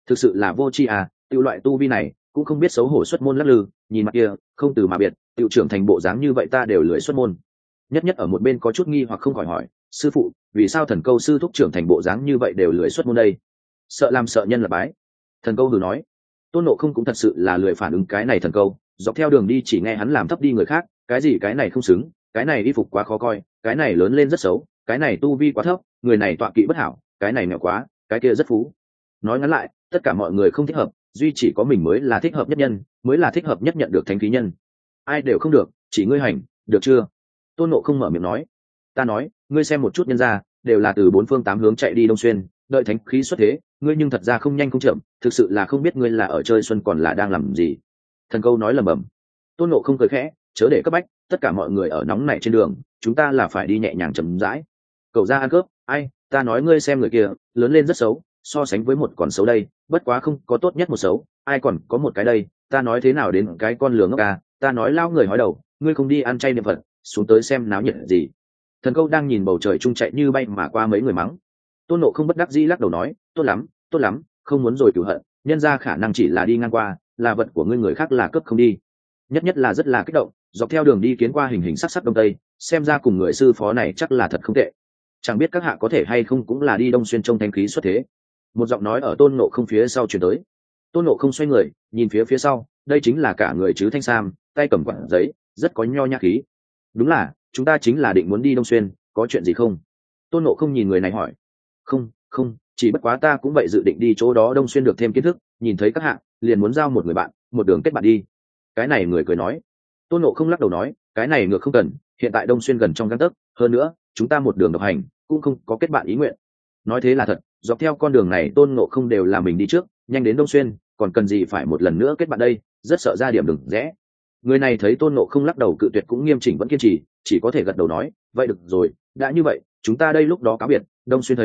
thực sự là vô tri à, tự loại tu vi này cũng không biết xấu hổ xuất môn lắc lư, nhìn mặt kia không từ mà biệt, tự trưởng thành bộ dáng như vậy ta đều lười xuất môn. Nhất nhất ở một bên có chút nghi hoặc không khỏi hỏi, sư phụ vì sao thần câu sư thúc trưởng thành bộ dáng như vậy đều lười xuất môn đây? Sợ làm sợ nhân là bái. Thần câu hừ nói. Tôn Ngộ Không cũng thật sự là lười phản ứng cái này thần câu, dọc theo đường đi chỉ nghe hắn làm thấp đi người khác, cái gì cái này không xứng, cái này y phục quá khó coi, cái này lớn lên rất xấu, cái này tu vi quá thấp, người này tọa kỵ bất hảo, cái này nghèo quá, cái kia rất phú. Nói ngắn lại, tất cả mọi người không thích hợp, duy chỉ có mình mới là thích hợp nhất nhân, mới là thích hợp nhất nhận được thánh khí nhân. Ai đều không được, chỉ ngươi hành, được chưa? Tôn Ngộ Không mở miệng nói. Ta nói, ngươi xem một chút nhân gia, đều là từ bốn phương tám hướng chạy đi Đông Xuyên, đợi thánh khí xuất thế, ngươi nhưng thật ra không nhanh không chậm, thực sự là không biết ngươi là ở chơi xuân còn là đang làm gì. Thần câu nói lẩm bẩm. Tôn Ngộ Không cười khẽ, chớ để cấp bách, tất cả mọi người ở nóng này trên đường, chúng ta là phải đi nhẹ nhàng chậm rãi. Cậu ra ăn cướp, ai, ta nói ngươi xem người kia, lớn lên rất xấu, so sánh với một còn xấu đây, bất quá không có tốt nhất một xấu, ai còn có một cái đây, ta nói thế nào đến cái con lừa ngốc à, ta nói lao người hói đầu, ngươi không đi ăn chay niệm Phật, xuống tới xem náo nhiệt gì. Thần câu đang nhìn bầu trời trung chạy như bay mà qua mấy người mắng. Tôn Ngộ Không bất đắc dĩ lắc đầu nói, tốt lắm, không muốn rồi cửu hận, nhân ra khả năng chỉ là đi ngang qua, là vật của ngươi người khác là cướp không đi. Nhất nhất là rất là kích động, dọc theo đường đi kiến qua hình hình sắc sắc đông tây, xem ra cùng người sư phó này chắc là thật không tệ. Chẳng biết các hạ có thể hay không cũng là đi Đông Xuyên trông thánh khí xuất thế. Một giọng nói ở Tôn Ngộ Không phía sau truyền tới. Tôn Ngộ Không xoay người, nhìn phía sau, đây chính là cả người chứ thanh sam, tay cầm quạt giấy, rất có nho nhã khí. Đúng là, chúng ta chính là định muốn đi Đông Xuyên, có chuyện gì không? Tôn Ngộ Không nhìn người này hỏi. Không, chỉ bất quá ta cũng vậy dự định đi chỗ đó Đông Xuyên được thêm kiến thức, nhìn thấy các hạ, liền muốn giao một người bạn, một đường kết bạn đi. Cái này người cười nói. Tôn Ngộ Không lắc đầu nói, cái này ngược không cần, hiện tại Đông Xuyên gần trong gang tấc, hơn nữa, chúng ta một đường độc hành, cũng không có kết bạn ý nguyện. Nói thế là thật, dọc theo con đường này Tôn Ngộ Không đều là mình đi trước, nhanh đến Đông Xuyên, còn cần gì phải một lần nữa kết bạn đây, rất sợ ra điểm đừng rẽ. Người này thấy Tôn Ngộ Không lắc đầu cự tuyệt cũng nghiêm chỉnh vẫn kiên trì, chỉ có thể gật đầu nói, vậy được rồi, đã như vậy, chúng ta đây lúc đó cáo biệt, Đông Xuyên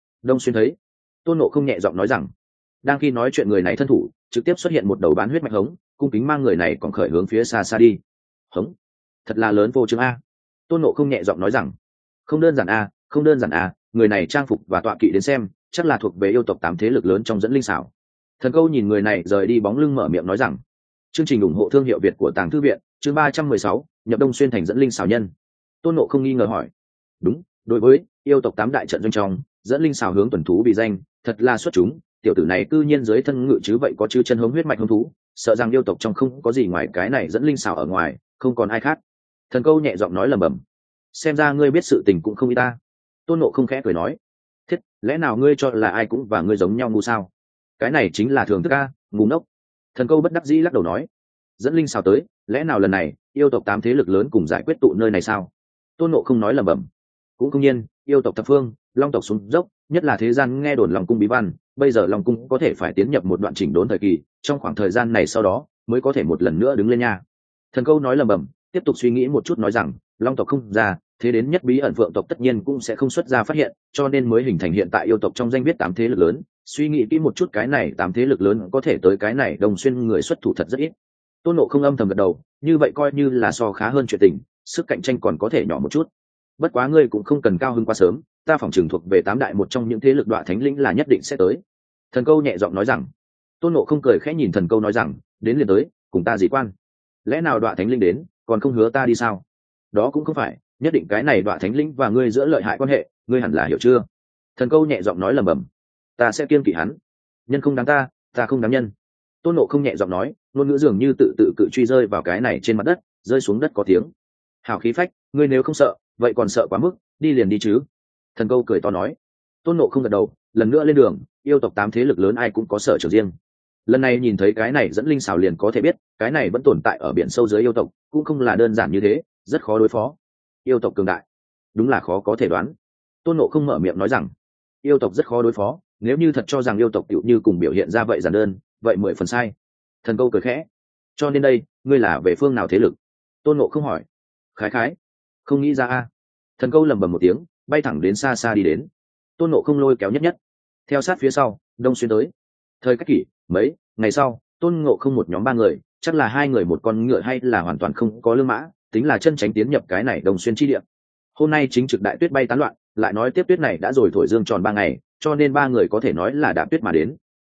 thấy. Tôn Ngộ Không nhẹ giọng nói rằng. Đang khi nói chuyện người này thân thủ trực tiếp xuất hiện một đầu bán huyết mạch hống, cung kính mang người này còn khởi hướng phía xa xa đi. Hống, thật là lớn vô chứng a. Tôn Ngộ Không nhẹ giọng nói rằng. Không đơn giản a, người này trang phục và tọa kỵ đến xem chắc là thuộc về yêu tộc 8 thế lực lớn trong dẫn linh xảo. Thần câu nhìn người này rời đi bóng lưng mở miệng nói rằng. Chương trình ủng hộ thương hiệu Việt của Tàng Thư viện, chương 316, nhập Đông Xuyên thành dẫn linh xảo nhân. Tôn Ngộ Không nghi ngờ hỏi. Đúng, đối với yêu tộc 8 đại trận doanh trong, dẫn linh xảo hướng tuần thú bị danh, thật là xuất chúng, tiểu tử này cư nhiên dưới thân ngự chứ vậy có chứ chân hống huyết mạch hung thú, sợ rằng yêu tộc trong không có gì ngoài cái này dẫn linh xảo ở ngoài, không còn ai khác. Thần câu nhẹ giọng nói lẩm bẩm. Xem ra ngươi biết sự tình cũng không ít ta. Tôn Ngộ Không khẽ cười nói. Thiết, lẽ nào ngươi cho là ai cũng và ngươi giống nhau ngu sao? Cái này chính là thường thức a, ngu ngốc. Thần câu bất đắc dĩ lắc đầu nói. Dẫn linh xảo tới, lẽ nào lần này yêu tộc 8 thế lực lớn cùng giải quyết tụ nơi này sao? Tôn Ngộ Không nói lẩm bẩm. Cũng không nhiên, yêu tộc thập phương, long tộc xuống dốc, nhất là thế gian nghe đồn Long Cung bí văn, bây giờ Long Cung có thể phải tiến nhập một đoạn chỉnh đốn thời kỳ, trong khoảng thời gian này sau đó mới có thể một lần nữa đứng lên nha. Thần câu nói lẩm bẩm, tiếp tục suy nghĩ một chút nói rằng, long tộc không ra, thế đến nhất bí ẩn phượng tộc tất nhiên cũng sẽ không xuất ra phát hiện, cho nên mới hình thành hiện tại yêu tộc trong danh viết 8 thế lực lớn. Suy nghĩ kỹ một chút cái này 8 thế lực lớn có thể tới cái này Đông Xuyên người xuất thủ thật rất ít. Tôn Ngộ Không âm thầm gật đầu, như vậy coi như là so khá hơn chuyện tình, sức cạnh tranh còn có thể nhỏ một chút. Bất quá ngươi cũng không cần cao hứng quá sớm, ta phỏng chừng thuộc về 8 đại một trong những thế lực Đoạ Thánh Lĩnh là nhất định sẽ tới. Thần câu nhẹ giọng nói rằng. Tôn Ngộ Không cười khẽ nhìn thần câu nói rằng, đến liền tới, cùng ta gì quan? Lẽ nào Đoạ Thánh Lĩnh đến, còn không hứa ta đi sao? Đó cũng không phải, nhất định cái này Đoạ Thánh Lĩnh và ngươi giữa lợi hại quan hệ, ngươi hẳn là hiểu chưa? Thần câu nhẹ giọng nói lẩm bẩm. Ta sẽ kiêng kỵ hắn. Nhân không đáng ta không đáng nhân. Tôn Ngộ Không nhẹ giọng nói, ngôn ngữ dường như tự cự truy rơi vào cái này trên mặt đất, rơi xuống đất có tiếng. Hào khí phách, ngươi nếu không sợ, vậy còn sợ quá mức, đi liền đi chứ. Thần câu cười to nói. Tôn Ngộ Không gật đầu, lần nữa lên đường, yêu tộc 8 thế lực lớn ai cũng có sở trường riêng. Lần này nhìn thấy cái này dẫn linh xảo liền có thể biết, cái này vẫn tồn tại ở biển sâu dưới yêu tộc, cũng không là đơn giản như thế, rất khó đối phó. Yêu tộc cường đại, đúng là khó có thể đoán. Tôn Ngộ Không mở miệng nói rằng, yêu tộc rất khó đối phó, nếu như thật cho rằng yêu tộc tựu như cùng biểu hiện ra vậy giản đơn, vậy 10 phần sai. Thần câu cười khẽ. Cho nên đây, ngươi là về phương nào thế lực? Tôn Ngộ Không hỏi. Khái, không nghĩ ra a. Thần câu lẩm bẩm một tiếng, bay thẳng đến xa xa đi đến. Tôn Ngộ Không lôi kéo nhất theo sát phía sau, Đông Xuyên tới. Thời cách kỷ mấy ngày sau, Tôn Ngộ Không một nhóm 3 người, chắc là 2 người một con ngựa hay là hoàn toàn không có lương mã, tính là chân tránh tiến nhập cái này Đông Xuyên chi địa. Hôm nay chính trực đại tuyết bay tán loạn, lại nói tiếp tuyết này đã rồi thổi dương tròn 3 ngày, cho nên 3 người có thể nói là đạp tuyết mà đến.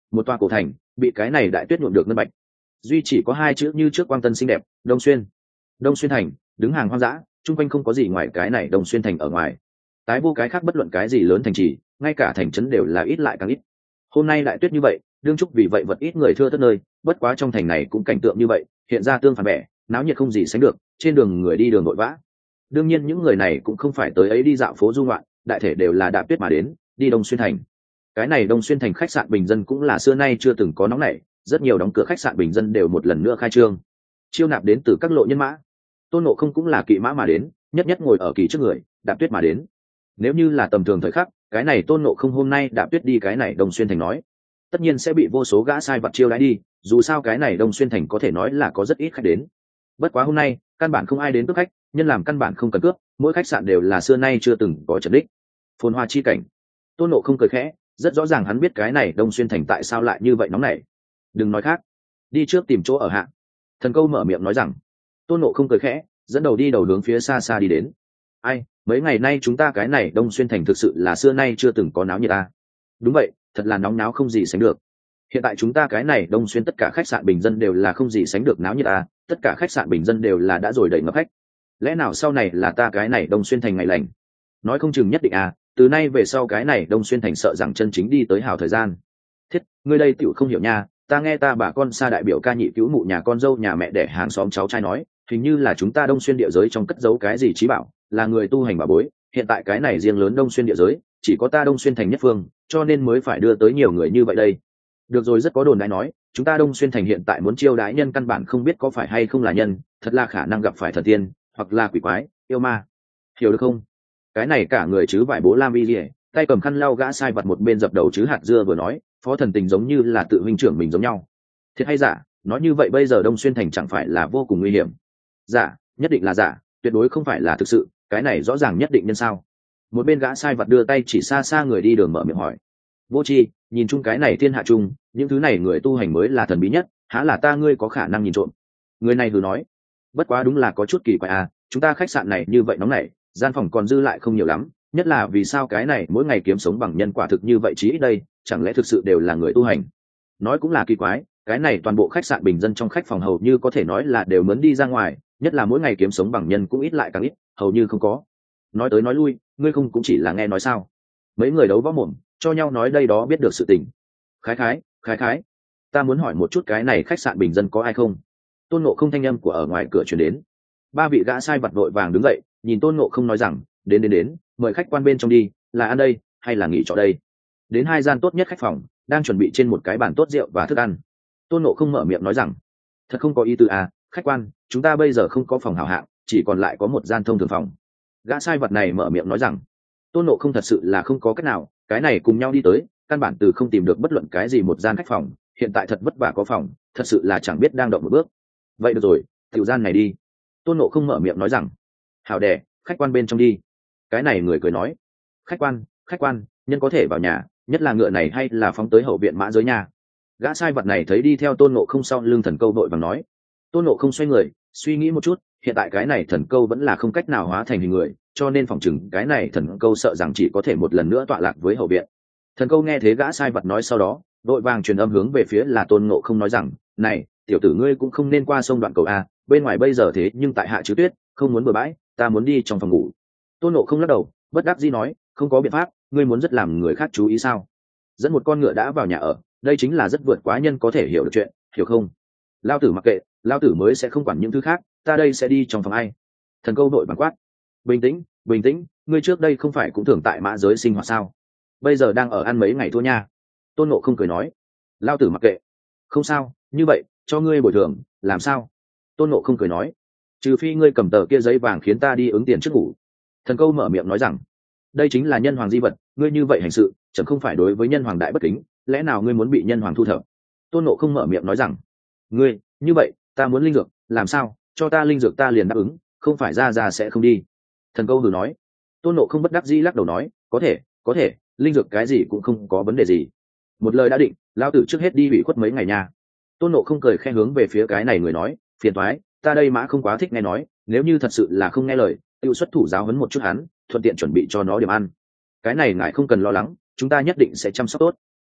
một tòa cổ thành bị cái này đại tuyết nhuộm được ngân bạch, duy chỉ có hai chữ như trước quang tân xinh đẹp: Đông Xuyên. Đông Xuyên thành đứng hàng hoang dã, chung quanh không có gì ngoài cái này Đông Xuyên thành ở ngoài, tái vô cái khác bất luận cái gì lớn thành trì, ngay cả thành trấn đều là ít lại càng ít. Hôm nay đại tuyết như vậy, đương chúc vì vậy vật ít người thưa tất nơi, bất quá trong thành này cũng cảnh tượng như vậy, hiện ra tương phản vẻ, náo nhiệt không gì sánh được, trên đường người đi đường vội vã. Đương nhiên những người này cũng không phải tới ấy đi dạo phố du ngoạn, đại thể đều là đạp tuyết mà đến, đi Đông Xuyên thành. Cái này Đông Xuyên thành khách sạn bình dân cũng là xưa nay chưa từng có nóng nảy, rất nhiều đóng cửa khách sạn bình dân đều một lần nữa khai trương, chiêu nạp đến từ các lộ nhân mã. Tôn Ngộ Không cũng là kỵ mã mà đến, nhất nhất ngồi ở kỳ trước người, đạp tuyết mà đến. Nếu như là tầm thường thời khắc, cái này Tôn Ngộ Không hôm nay đạp tuyết đi cái này Đông Xuyên thành nói, tất nhiên sẽ bị vô số gã sai vặt chiêu đãi đi, dù sao cái này Đông Xuyên thành có thể nói là có rất ít khách đến. Bất quá hôm nay căn bản không ai đến cướp khách, nhân làm căn bản không cần cướp, mỗi khách sạn đều là xưa nay chưa từng có trận đích phồn hoa chi cảnh. Tôn Ngộ Không cười khẽ, rất rõ ràng hắn biết cái này Đông Xuyên thành tại sao lại như vậy nóng nảy. Đừng nói khác, đi trước tìm chỗ ở hạ. Thần Câu mở miệng nói rằng. Tôn Ngộ Không cười khẽ, dẫn đầu đi đầu hướng phía xa xa đi đến. Ai, mấy ngày nay chúng ta cái này Đông Xuyên thành thực sự là xưa nay chưa từng có náo nhiệt ta. Đúng vậy, thật là nóng náo không gì sánh được. Hiện tại chúng ta cái này Đông Xuyên tất cả khách sạn bình dân đều là không gì sánh được náo nhiệt ta, tất cả khách sạn bình dân đều là đã rồi đầy ngập khách. Lẽ nào sau này là ta cái này Đông Xuyên thành ngày lành? Nói không chừng nhất định à, từ nay về sau cái này Đông Xuyên thành sợ rằng chân chính đi tới hào thời gian. Thiết, ngươi đây tiểu không hiểu nha, ta nghe ta bà con xa đại biểu ca nhị cứu mụ nhà con dâu nhà mẹ đẻ hàng xóm cháu trai nói, hình như là chúng ta Đông Xuyên địa giới trong cất giấu cái gì trí bảo, là người tu hành bảo bối, hiện tại cái này riêng lớn Đông Xuyên địa giới, chỉ có ta Đông Xuyên thành nhất phương, cho nên mới phải đưa tới nhiều người như vậy đây. Được rồi, rất có đồn đại nói, chúng ta Đông Xuyên thành hiện tại muốn chiêu đãi nhân căn bản không biết có phải hay không là nhân, thật là khả năng gặp phải thần tiên, hoặc là quỷ quái, yêu ma. Hiểu được không? Cái này cả người chứ vải bố lam vi liễu, tay cầm khăn lau gã sai vặt một bên dập đầu chứ hạt dưa vừa nói, phó thần tình giống như là tự huynh trưởng mình giống nhau. Thiệt hay giả? Nói như vậy bây giờ Đông Xuyên thành chẳng phải là vô cùng nguy hiểm? Giả, nhất định là giả, tuyệt đối không phải là thực sự, cái này rõ ràng nhất định nhân sao? Một bên gã sai vặt đưa tay chỉ xa xa người đi đường mở miệng hỏi. Vô tri, nhìn chung cái này thiên hạ chung, những thứ này người tu hành mới là thần bí nhất, há là ta ngươi có khả năng nhìn trộm? Người này vừa nói, bất quá đúng là có chút kỳ quái à, chúng ta khách sạn này như vậy nóng nảy, gian phòng còn dư lại không nhiều lắm, nhất là vì sao cái này mỗi ngày kiếm sống bằng nhân quả thực như vậy chí ít đây, chẳng lẽ thực sự đều là người tu hành? Nói cũng là kỳ quái, cái này toàn bộ khách sạn bình dân trong khách phòng hầu như có thể nói là đều mướn đi ra ngoài, nhất là mỗi ngày kiếm sống bằng nhân cũng ít lại càng ít, hầu như không có. Nói tới nói lui, ngươi không cũng chỉ là nghe nói sao? Mấy người đấu võ mồm, cho nhau nói đây đó biết được sự tình. Khái khái, ta muốn hỏi một chút cái này khách sạn bình dân có ai không? Tôn Ngộ Không thanh âm của ở ngoài cửa truyền đến. Ba vị gã sai vặt vội vàng đứng dậy, nhìn Tôn Ngộ Không nói rằng, đến, mời khách quan bên trong đi, là ăn đây, hay là nghỉ trọ đây? Đến hai gian tốt nhất khách phòng, đang chuẩn bị trên một cái bàn tốt rượu và thức ăn. Tôn Ngộ Không mở miệng nói rằng, thật không có ý tư à, khách quan, chúng ta bây giờ không có phòng hảo hạng, chỉ còn lại có một gian thông thường phòng. Gã sai vặt này mở miệng nói rằng. Tôn Ngộ Không thật sự là không có cách nào, cái này cùng nhau đi tới, căn bản từ không tìm được bất luận cái gì một gian khách phòng, hiện tại thật vất vả có phòng, thật sự là chẳng biết đang động một bước. Vậy được rồi, tiểu gian này đi. Tôn Ngộ Không mở miệng nói rằng. Hảo đẻ, khách quan bên trong đi. Cái này người cười nói. Khách quan, nhân có thể vào nhà, nhất là ngựa này hay là phóng tới hậu viện mã giới nha. Gã sai vật này thấy đi theo Tôn Ngộ Không sau lưng Thần Câu đội vàng nói. Tôn Ngộ Không xoay người, suy nghĩ một chút, hiện tại cái này Thần Câu vẫn là không cách nào hóa thành hình người, cho nên phỏng chừng cái này Thần Câu sợ rằng chỉ có thể một lần nữa tọa lạc với hậu viện. Thần Câu nghe thế gã sai vật nói sau đó, đội vàng truyền âm hướng về phía là Tôn Ngộ Không nói rằng, này, tiểu tử ngươi cũng không nên qua sông Đoạn Cầu a, bên ngoài bây giờ thế nhưng tại hạ chứ tuyết, không muốn bừa bãi, ta muốn đi trong phòng ngủ. Tôn Ngộ Không lắc đầu, bất đắc dĩ nói, không có biện pháp, ngươi muốn rất làm người khác chú ý sao? Dẫn một con ngựa đã vào nhà ở, đây chính là rất vượt quá nhân có thể hiểu được chuyện, hiểu không? Lao tử mặc kệ, lao tử mới sẽ không quản những thứ khác, ta đây sẽ đi trong phòng ai? Thần Câu đội bằng quát. Bình tĩnh, ngươi trước đây không phải cũng thường tại mã giới sinh hoạt sao? Bây giờ đang ở ăn mấy ngày thua nha. Tôn Ngộ Không cười nói, lao tử mặc kệ. Không sao, như vậy, cho ngươi bồi thường, làm sao? Tôn Ngộ Không cười nói, trừ phi ngươi cầm tờ kia giấy vàng khiến ta đi ứng tiền trước ngủ. Thần Câu mở miệng nói rằng, đây chính là nhân hoàng di vật, ngươi như vậy hành sự chẳng không phải đối với nhân hoàng đại bất kính, lẽ nào ngươi muốn bị nhân hoàng thu thập? Tôn Ngộ Không mở miệng nói rằng, ngươi như vậy, ta muốn linh dược, làm sao? Cho ta linh dược ta liền đáp ứng, không phải ra sẽ không đi. Thần Câu hừ nói. Tôn Ngộ Không bất đắc dĩ lắc đầu nói, có thể, linh dược cái gì cũng không có vấn đề gì. Một lời đã định, lão tử trước hết đi bị khuất mấy ngày nha. Tôn Ngộ Không cười khẽ hướng về phía cái này người nói, phiền toái, ta đây mã không quá thích nghe nói, nếu như thật sự là không nghe lời, tiêu xuất thủ giáo huấn một chút hắn, thuận tiện chuẩn bị cho nó điểm ăn. Cái này ngài không cần lo lắng, chúng ta nhất định sẽ chăm sóc tốt.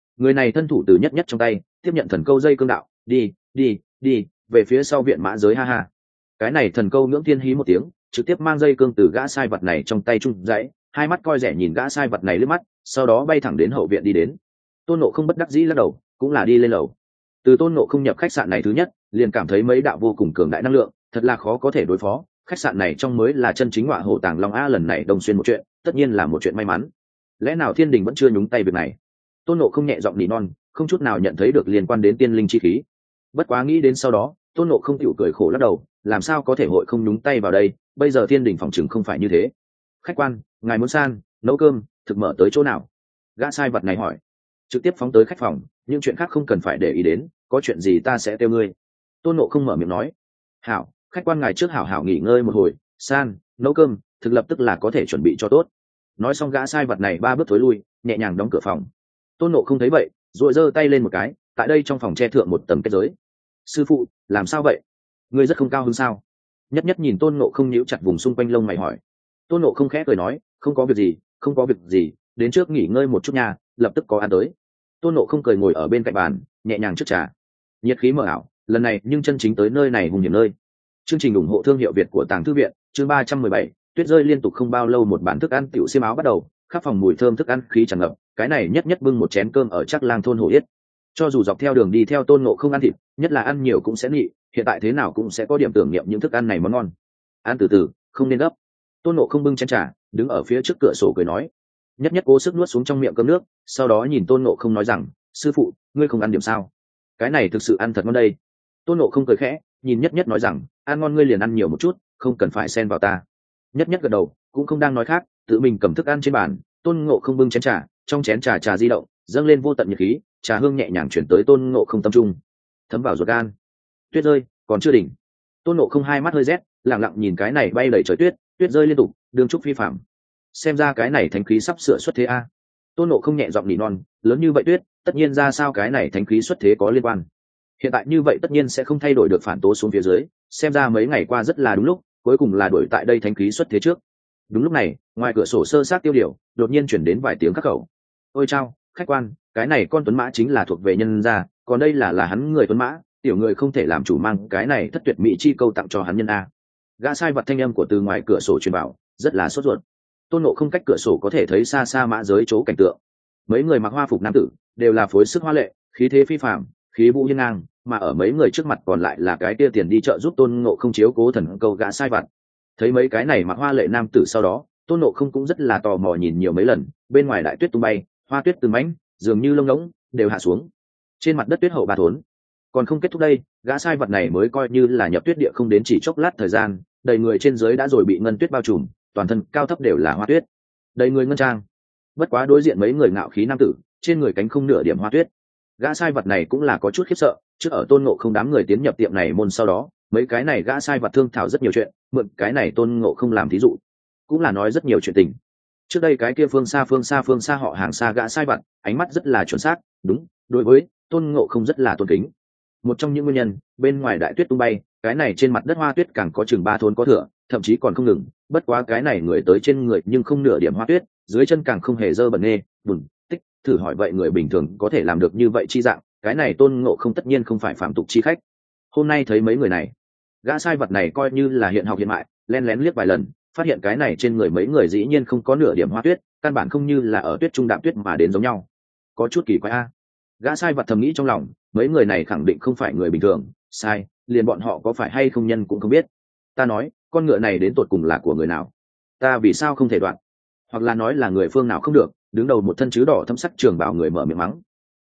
Người này thân thủ từ nhất nhất trong tay tiếp nhận thần câu dây cương đạo, đi đi đi về phía sau viện mã giới, ha ha. Cái này thần câu ngưỡng thiên hí một tiếng, trực tiếp mang dây cương từ gã sai vật này trong tay trung dãy, hai mắt coi rẻ nhìn gã sai vật này lướt mắt, sau đó bay thẳng đến hậu viện đi đến. Tôn Ngộ không bất đắc dĩ lắc đầu, cũng là đi lên lầu. Từ Tôn Ngộ không nhập khách sạn này thứ nhất, liền cảm thấy mấy đạo vô cùng cường đại năng lượng, thật là khó có thể đối phó. Khách sạn này trong mới là chân chính ngọa hổ tàng long a, lần này đồng xuyên một chuyện, tất nhiên là một chuyện may mắn. Lẽ nào thiên đình vẫn chưa nhúng tay việc này? Tôn Ngộ không nhẹ giọng nỉ non, không chút nào nhận thấy được liên quan đến tiên linh chi khí. Bất quá nghĩ đến sau đó, Tôn Ngộ không chịu cười khổ lắc đầu, làm sao có thể hội không nhúng tay vào đây, bây giờ thiên đình phòng chừng không phải như thế. Khách quan, ngài muốn san nấu cơm thực mở tới chỗ nào? Gã sai vật này hỏi. Trực tiếp phóng tới khách phòng, những chuyện khác không cần phải để ý đến, có chuyện gì ta sẽ kêu ngươi. Tôn Ngộ không mở miệng nói. Hảo, khách quan ngài trước hảo hảo nghỉ ngơi một hồi, san nấu cơm thực lập tức là có thể chuẩn bị cho tốt. Nói xong gã sai vật này ba bước thối lui, nhẹ nhàng đóng cửa phòng. Tôn Ngộ không thấy vậy, rồi giơ tay lên một cái, tại đây trong phòng che thượng một tầng kết giới. Sư phụ, làm sao vậy? Ngươi rất không cao hứng sao? Nhất nhất nhìn Tôn Ngộ không nhíu chặt vùng xung quanh lông mày hỏi. Tôn Ngộ không khẽ cười nói, không có việc gì, không có việc gì, đến trước nghỉ ngơi một chút nha, lập tức có ăn tới. Tôn Ngộ không cười ngồi ở bên cạnh bàn, nhẹ nhàng trước trà. Nhiệt khí mờ ảo, lần này nhưng chân chính tới nơi này hùng hiểm nơi. Chương trình ủng hộ thương hiệu Việt của Tàng Thư viện, chương 317, tuyết rơi liên tục không bao lâu, một bản thức ăn tiểu xiêm áo bắt đầu, khắp phòng mùi thơm thức ăn khí tràn ngập, cái này nhất nhất bưng một chén cơm ở Trác Lang thôn Hồ Yết. Cho dù dọc theo đường đi theo Tôn Ngộ không ăn thịt, nhất là ăn nhiều cũng sẽ nghỉ, hiện tại thế nào cũng sẽ có điểm tưởng niệm những thức ăn này món ngon. Ăn từ từ, không nên gấp. Tôn Ngộ không bưng chén trà, đứng ở phía trước cửa sổ cười nói. Nhất nhất cố sức nuốt xuống trong miệng cơm nước, sau đó nhìn Tôn Ngộ không nói rằng, sư phụ, ngươi không ăn điểm sao? Cái này thực sự ăn thật ngon đây. Tôn Ngộ không cười khẽ, nhìn nhất nhất nói rằng, ăn ngon ngươi liền ăn nhiều một chút, không cần phải xen vào ta. Nhất nhất gật đầu, cũng không đang nói khác, tự mình cầm thức ăn trên bàn. Tôn Ngộ không bưng chén trà, trong chén trà trà di động, dâng lên vô tận nhiệt khí, trà hương nhẹ nhàng chuyển tới Tôn Ngộ không tâm trung, thấm vào ruột gan. Tuyết rơi, còn chưa đỉnh. Tôn Ngộ không hai mắt hơi rét, lặng lặng nhìn cái này bay đầy trời tuyết, tuyết rơi liên tục, đường trúc phi phạm. Xem ra cái này thánh khí sắp sửa xuất thế a. Tôn Ngộ không nhẹ giọng nỉ non, lớn như vậy tuyết, tất nhiên ra sao cái này thánh khí xuất thế có liên quan. Hiện tại như vậy tất nhiên sẽ không thay đổi được phản tố xuống phía dưới, xem ra mấy ngày qua rất là đúng lúc, cuối cùng là đuổi tại đây thánh khí xuất thế trước. Đúng lúc này, ngoài cửa sổ sơ sát tiêu điều, đột nhiên chuyển đến vài tiếng khắc khẩu. Ôi chao, khách quan, cái này con tuấn mã chính là thuộc về nhân gia, còn đây là hắn người tuấn mã, tiểu người không thể làm chủ mang cái này thất tuyệt mỹ chi câu tặng cho hắn nhân a. Gã sai vật thanh âm của từ ngoài cửa sổ truyền vào, rất là sốt ruột. Tôn Ngộ không cách cửa sổ có thể thấy xa xa mã giới chỗ cảnh tượng. Mấy người mặc hoa phục nam tử đều là phối sức hoa lệ, khí thế phi phàm, khí vũ hiên ngang, mà ở mấy người trước mặt còn lại là cái kia tiền đi chợ giúp Tôn Ngộ không chiếu cố thần câu gã sai vật. Thấy mấy cái này mặc hoa lệ nam tử sau đó, Tôn Ngộ không cũng rất là tò mò nhìn nhiều mấy lần, bên ngoài đại tuyết tung bay, hoa tuyết từng mảnh, dường như lông ngỗng đều hạ xuống. Trên mặt đất tuyết hậu ba thốn. Còn không kết thúc đây, gã sai vật này mới coi như là nhập tuyết địa không đến chỉ chốc lát thời gian, đầy người trên dưới đã rồi bị ngân tuyết bao trùm, toàn thân cao thấp đều là hoa tuyết, đầy người ngân trang. Bất quá đối diện mấy người ngạo khí nam tử, trên người cánh không nửa điểm hoa tuyết. Gã sai vật này cũng là có chút khiếp sợ, trước ở Tôn Ngộ không đám người tiến nhập tiệm này môn sau đó, mấy cái này gã sai vật thương thảo rất nhiều chuyện, mượn cái này Tôn Ngộ không làm thí dụ, cũng là nói rất nhiều chuyện tình. Trước đây cái kia phương xa họ hàng xa gã sai vật, ánh mắt rất là chuẩn xác, đúng, đối với Tôn Ngộ không rất là tôn kính. Một trong những nguyên nhân, bên ngoài đại tuyết tung bay, cái này trên mặt đất hoa tuyết càng có chừng 3 thốn có thừa, thậm chí còn không ngừng. Bất quá cái này người tới trên người nhưng không nửa điểm hoa tuyết, dưới chân càng không hề dơ bẩn nê, bùn tích. Thử hỏi vậy người bình thường có thể làm được như vậy chi dạng? Cái này Tôn Ngộ không tất nhiên không phải phạm tục chi khách. Hôm nay thấy mấy người này, gã sai vật này coi như là hiện học hiện mại, lén lén liếc vài lần, phát hiện cái này trên người mấy người dĩ nhiên không có nửa điểm hoa tuyết, căn bản không như là ở tuyết trung đạm tuyết mà đến giống nhau. Có chút kỳ quái a. Gã sai vật thầm nghĩ trong lòng, mấy người này khẳng định không phải người bình thường. Sai, liền bọn họ có phải hay không nhân cũng không biết. Ta nói, con ngựa này đến tột cùng là của người nào? Ta vì sao không thể đoạn? Hoặc là nói là người phương nào không được, đứng đầu một thân chứ đỏ thâm sắc trường bảo người mở miệng mắng.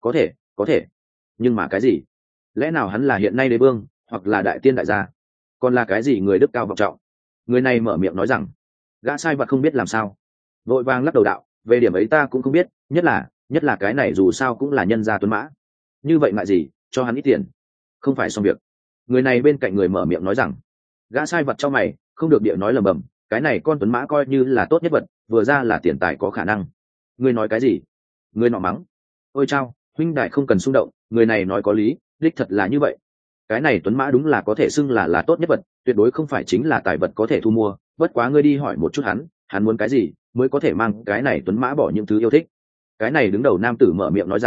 Có thể, nhưng mà cái gì? Lẽ nào hắn là hiện nay đế vương, hoặc là đại tiên đại gia? Còn là cái gì người đức cao vọng trọng? Người này mở miệng nói rằng, gã sai vật không biết làm sao, vội vàng lắc đầu đạo, về điểm ấy ta cũng không biết, nhất là cái này dù sao cũng là nhân gia tuấn mã, như vậy ngại gì, cho hắn ít tiền không phải xong việc. Người này bên cạnh người mở miệng nói rằng, gã sai vật cho mày, không được địa nói lầm bầm, cái này con tuấn mã coi như là tốt nhất vật, vừa ra là tiền tài có khả năng. Người nói cái gì? Người nọ mắng, ôi chao, huynh đại không cần xung động, người này nói có lý, đích thật là như vậy. Cái này tuấn mã đúng là có thể xưng là tốt nhất vật, tuyệt đối không phải chính là tài vật có thể thu mua. Bất quá ngươi đi hỏi một chút hắn muốn cái gì mới có thể mang cái này tuấn mã bỏ những thứ yêu thích. Cái này đứng đầu nam tử mở miệng nói rằng,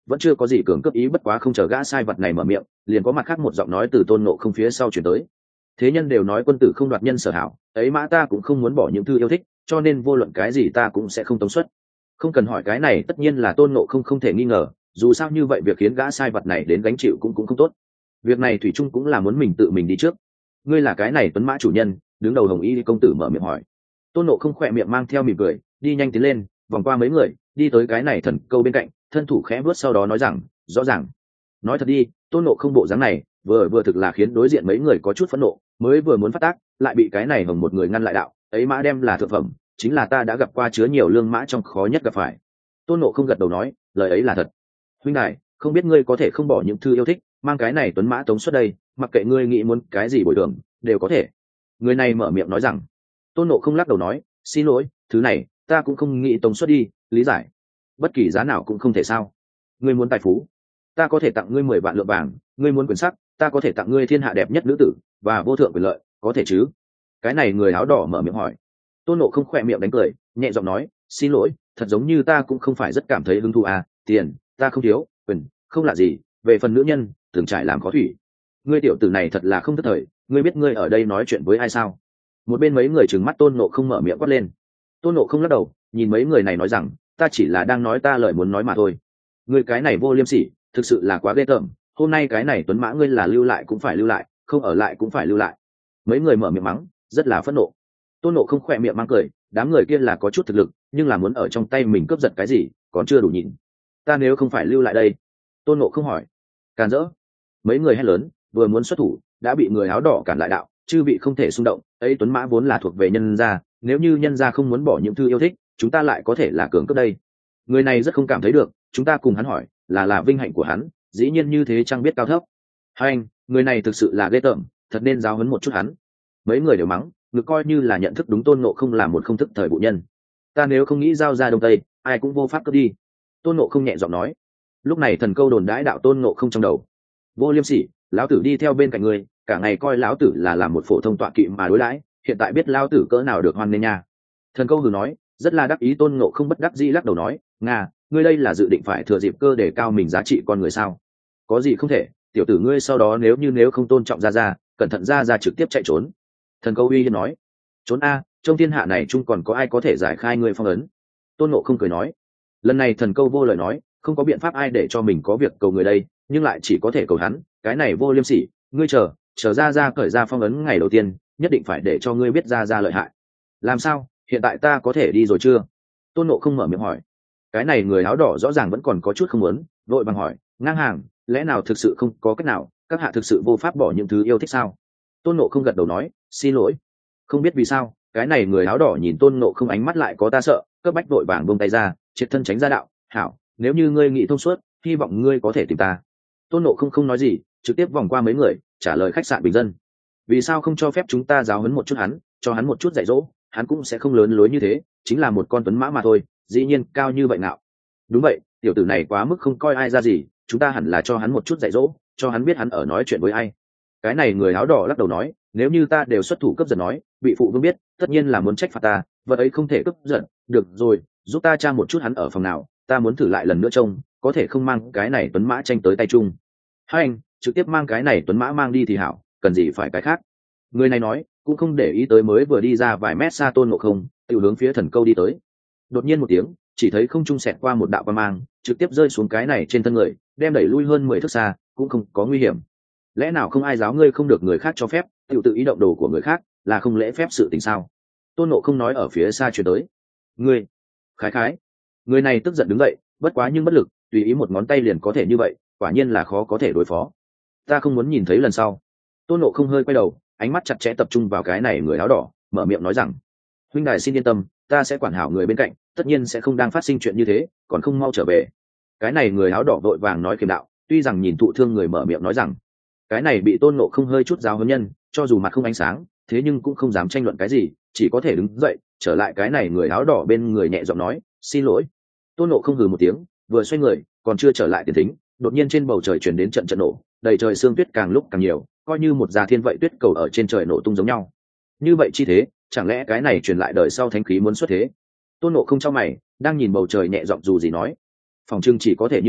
vẫn chưa có gì cường cấp ý, bất quá không chờ gã sai vật này mở miệng, liền có mặt khác một giọng nói từ Tôn Ngộ Không phía sau chuyển tới. Thế nhân đều nói quân tử không đoạt nhân sở hảo, ấy mã ta cũng không muốn bỏ những thư yêu thích, cho nên vô luận cái gì ta cũng sẽ không tống xuất. Không cần hỏi, cái này tất nhiên là Tôn Ngộ Không không thể nghi ngờ, dù sao như vậy việc khiến gã sai vật này đến gánh chịu cũng không tốt. Việc này thủy chung cũng là muốn mình tự mình đi trước. Ngươi là cái này tuấn mã chủ nhân? Đứng đầu Hồng Y công tử mở miệng hỏi. Tôn Ngộ Không khỏe miệng mang theo mỉm cười, đi nhanh tiến lên, vòng qua mấy người, đi tới cái này thần câu bên cạnh, thân thủ khẽ vuốt, sau đó nói rằng, rõ ràng. Nói thật đi, Tôn Ngộ Không bộ dáng này vừa thực là khiến đối diện mấy người có chút phẫn nộ, mới vừa muốn phát tác lại bị cái này hồng một người ngăn lại. Đạo ấy mã đem là thượng phẩm, chính là ta đã gặp qua chứa nhiều lương mã trong khó nhất gặp phải. Tôn Ngộ Không gật đầu nói, lời ấy là thật. Huynh đại, không biết ngươi có thể không bỏ những thư yêu thích, mang cái này tuấn mã tống xuất đây, mặc kệ ngươi nghĩ muốn cái gì bồi thường đều có thể. Người này mở miệng nói rằng. Tôn Ngộ Không lắc đầu nói, xin lỗi, thứ này ta cũng không nghĩ tống xuất đi, lý giải. Bất kỳ giá nào cũng không thể sao? Ngươi muốn tài phú, ta có thể tặng ngươi 10 vạn lượng vàng. Ngươi muốn quyền sắc, ta có thể tặng ngươi thiên hạ đẹp nhất nữ tử và vô thượng quyền lợi, có thể chứ? Cái này người áo đỏ mở miệng hỏi. Tôn Ngộ Không khỏe miệng đánh cười, nhẹ giọng nói, xin lỗi, thật giống như ta cũng không phải rất cảm thấy hứng thú à, tiền ta không thiếu, quyền không lạ gì, về phần nữ nhân thường trải làm khó thủy. Ngươi tiểu tử này thật là không thất thời, ngươi biết ngươi ở đây nói chuyện với ai sao? Một bên mấy người trừng mắt Tôn Ngộ Không mở miệng quát lên. Tôn Ngộ Không lắc đầu, nhìn mấy người này nói rằng, ta chỉ là đang nói ta lời muốn nói mà thôi. Ngươi cái này vô liêm sỉ, thực sự là quá ghê tởm. Hôm nay cái này tuấn mã ngươi là lưu lại cũng phải lưu lại, không ở lại cũng phải lưu lại. Mấy người mở miệng mắng, rất là phẫn nộ. Tôn Ngộ Không khỏe miệng mang cười, đám người kia là có chút thực lực, nhưng là muốn ở trong tay mình cướp giật cái gì còn chưa đủ nhịn. Ta nếu không phải lưu lại đây? Tôn Ngộ Không hỏi. Càn rỡ. Mấy người hét lớn, vừa muốn xuất thủ đã bị người áo đỏ cản lại. Đạo chư vị không thể xung động, ấy tuấn mã vốn là thuộc về nhân gia, nếu như nhân gia không muốn bỏ những thư yêu thích, chúng ta lại có thể là cường cướp đây. Người này rất không cảm thấy được, chúng ta cùng hắn hỏi, là vinh hạnh của hắn, dĩ nhiên như thế chẳng biết cao thấp. Hai anh, người này thực sự là ghê tởm, thật nên giáo huấn một chút hắn. Mấy người đều mắng, ngược coi như là nhận thức đúng Tôn Ngộ Không là một không thức thời bụ nhân. Ta nếu không nghĩ giao ra đông tây, ai cũng vô pháp cướp đi. Tôn Ngộ Không nhẹ giọng nói. Lúc này thần câu đồn đãi đạo Tôn Ngộ Không trong đầu. Vô liêm sỉ, lão tử đi theo bên cạnh ngươi, cả ngày coi lão tử là làm một phổ thông tọa kỵ mà đối đãi, hiện tại biết lão tử cỡ nào được hoan nghênh nha. Thần câu hừ nói, rất là đắc ý. Tôn Ngộ Không bất đắc dĩ lắc đầu nói, nga, ngươi đây là dự định phải thừa dịp cơ để cao mình giá trị con người sao? Có gì không thể, tiểu tử ngươi sau đó nếu không tôn trọng ra, cẩn thận ra trực tiếp chạy trốn. Thần câu uy hiếp nói, trốn a, trong thiên hạ này chung còn có ai có thể giải khai ngươi phong ấn? Tôn Ngộ Không cười nói. Lần này thần câu vô lời nói, không có biện pháp ai để cho mình có việc cầu người đây, nhưng lại chỉ có thể cầu hắn. Cái này vô liêm sỉ, ngươi chờ ra cởi ra phong ấn ngày đầu tiên, nhất định phải để cho ngươi biết ra lợi hại. Làm sao, hiện tại ta có thể đi rồi chưa? Tôn Ngộ Không mở miệng hỏi. Cái này người áo đỏ rõ ràng vẫn còn có chút không muốn, vội bằng hỏi, ngang hàng, lẽ nào thực sự không có cách nào, các hạ thực sự vô pháp bỏ những thứ yêu thích sao? Tôn Ngộ Không gật đầu nói, xin lỗi. Không biết vì sao, cái này người áo đỏ nhìn Tôn Ngộ Không ánh mắt lại có ta sợ, cấp bách vội vàng buông tay ra, triệt thân tránh ra. Đạo hảo, nếu như ngươi nghĩ thông suốt, hy vọng ngươi có thể tìm ta. Tôn Ngộ Không không nói gì, trực tiếp vòng qua mấy người, trả lời khách sạn bình dân. Vì sao không cho phép chúng ta giáo huấn một chút hắn, cho hắn một chút dạy dỗ, hắn cũng sẽ không lớn lối như thế, chính là một con tuấn mã mà thôi, dĩ nhiên cao như vậy nào? Đúng vậy, tiểu tử này quá mức không coi ai ra gì, chúng ta hẳn là cho hắn một chút dạy dỗ, cho hắn biết hắn ở nói chuyện với ai. Cái này người áo đỏ lắc đầu nói, nếu như ta đều xuất thủ cướp giật nói, bị phụ vương biết, tất nhiên là muốn trách phạt ta, vật ấy không thể cướp giật. Được rồi, giúp ta tra một chút hắn ở phòng nào, ta muốn thử lại lần nữa trông, có thể không mang cái này tuấn mã tranh tới tay chung. Hai anh, trực tiếp mang cái này tuấn mã mang đi thì hảo, cần gì phải cái khác. Người này nói, cũng không để ý tới mới vừa đi ra vài mét xa Tôn Ngộ Không, tự hướng phía thần câu đi tới. Đột nhiên một tiếng, chỉ thấy không trung xẹt qua một đạo quang mang, trực tiếp rơi xuống cái này trên thân người, đem đẩy lui hơn 10 thước xa, cũng không có nguy hiểm. Lẽ nào không ai giáo ngươi không được người khác cho phép, tự ý động đồ của người khác, là không lễ phép sự tình sao? Tôn Ngộ Không nói ở phía xa truyền tới. Ngươi, khái, người này tức giận đứng dậy, bất quá nhưng bất lực, tùy ý một ngón tay liền có thể như vậy, quả nhiên là khó có thể đối phó. Ta không muốn nhìn thấy lần sau. Tôn Ngộ Không hơi quay đầu, ánh mắt chặt chẽ tập trung vào cái này người áo đỏ, mở miệng nói rằng, huynh đài xin yên tâm, ta sẽ quản hảo người bên cạnh, tất nhiên sẽ không đang phát sinh chuyện như thế, còn không mau trở về. Cái này người áo đỏ vội vàng nói kiềm đạo, tuy rằng nhìn thụ thương người mở miệng nói rằng, cái này bị Tôn Ngộ Không hơi chút giáo huấn nhân, cho dù mặt không ánh sáng, thế nhưng cũng không dám tranh luận cái gì, chỉ có thể đứng dậy, trở lại cái này người áo đỏ bên người nhẹ giọng nói, xin lỗi. Tôn Ngộ Không hừ một tiếng, vừa xoay người, còn chưa trở lại tiền thính, đột nhiên trên bầu trời chuyển đến trận trận nổ, đầy trời sương tuyết càng lúc càng nhiều, coi như một già thiên vậy tuyết cầu ở trên trời nổ tung giống nhau. Như vậy chi thế, chẳng lẽ cái này truyền lại đời sau thánh khí muốn xuất thế? Tôn Ngộ Không trong mày, đang nhìn bầu trời nhẹ giọng dù gì nói, phòng trưng chỉ có thể như thế,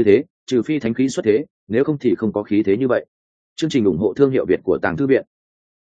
trừ phi thánh khí xuất thế, nếu không thì không có khí thế như vậy. Chương trình ủng hộ thương hiệu Việt của Tàng Thư viện.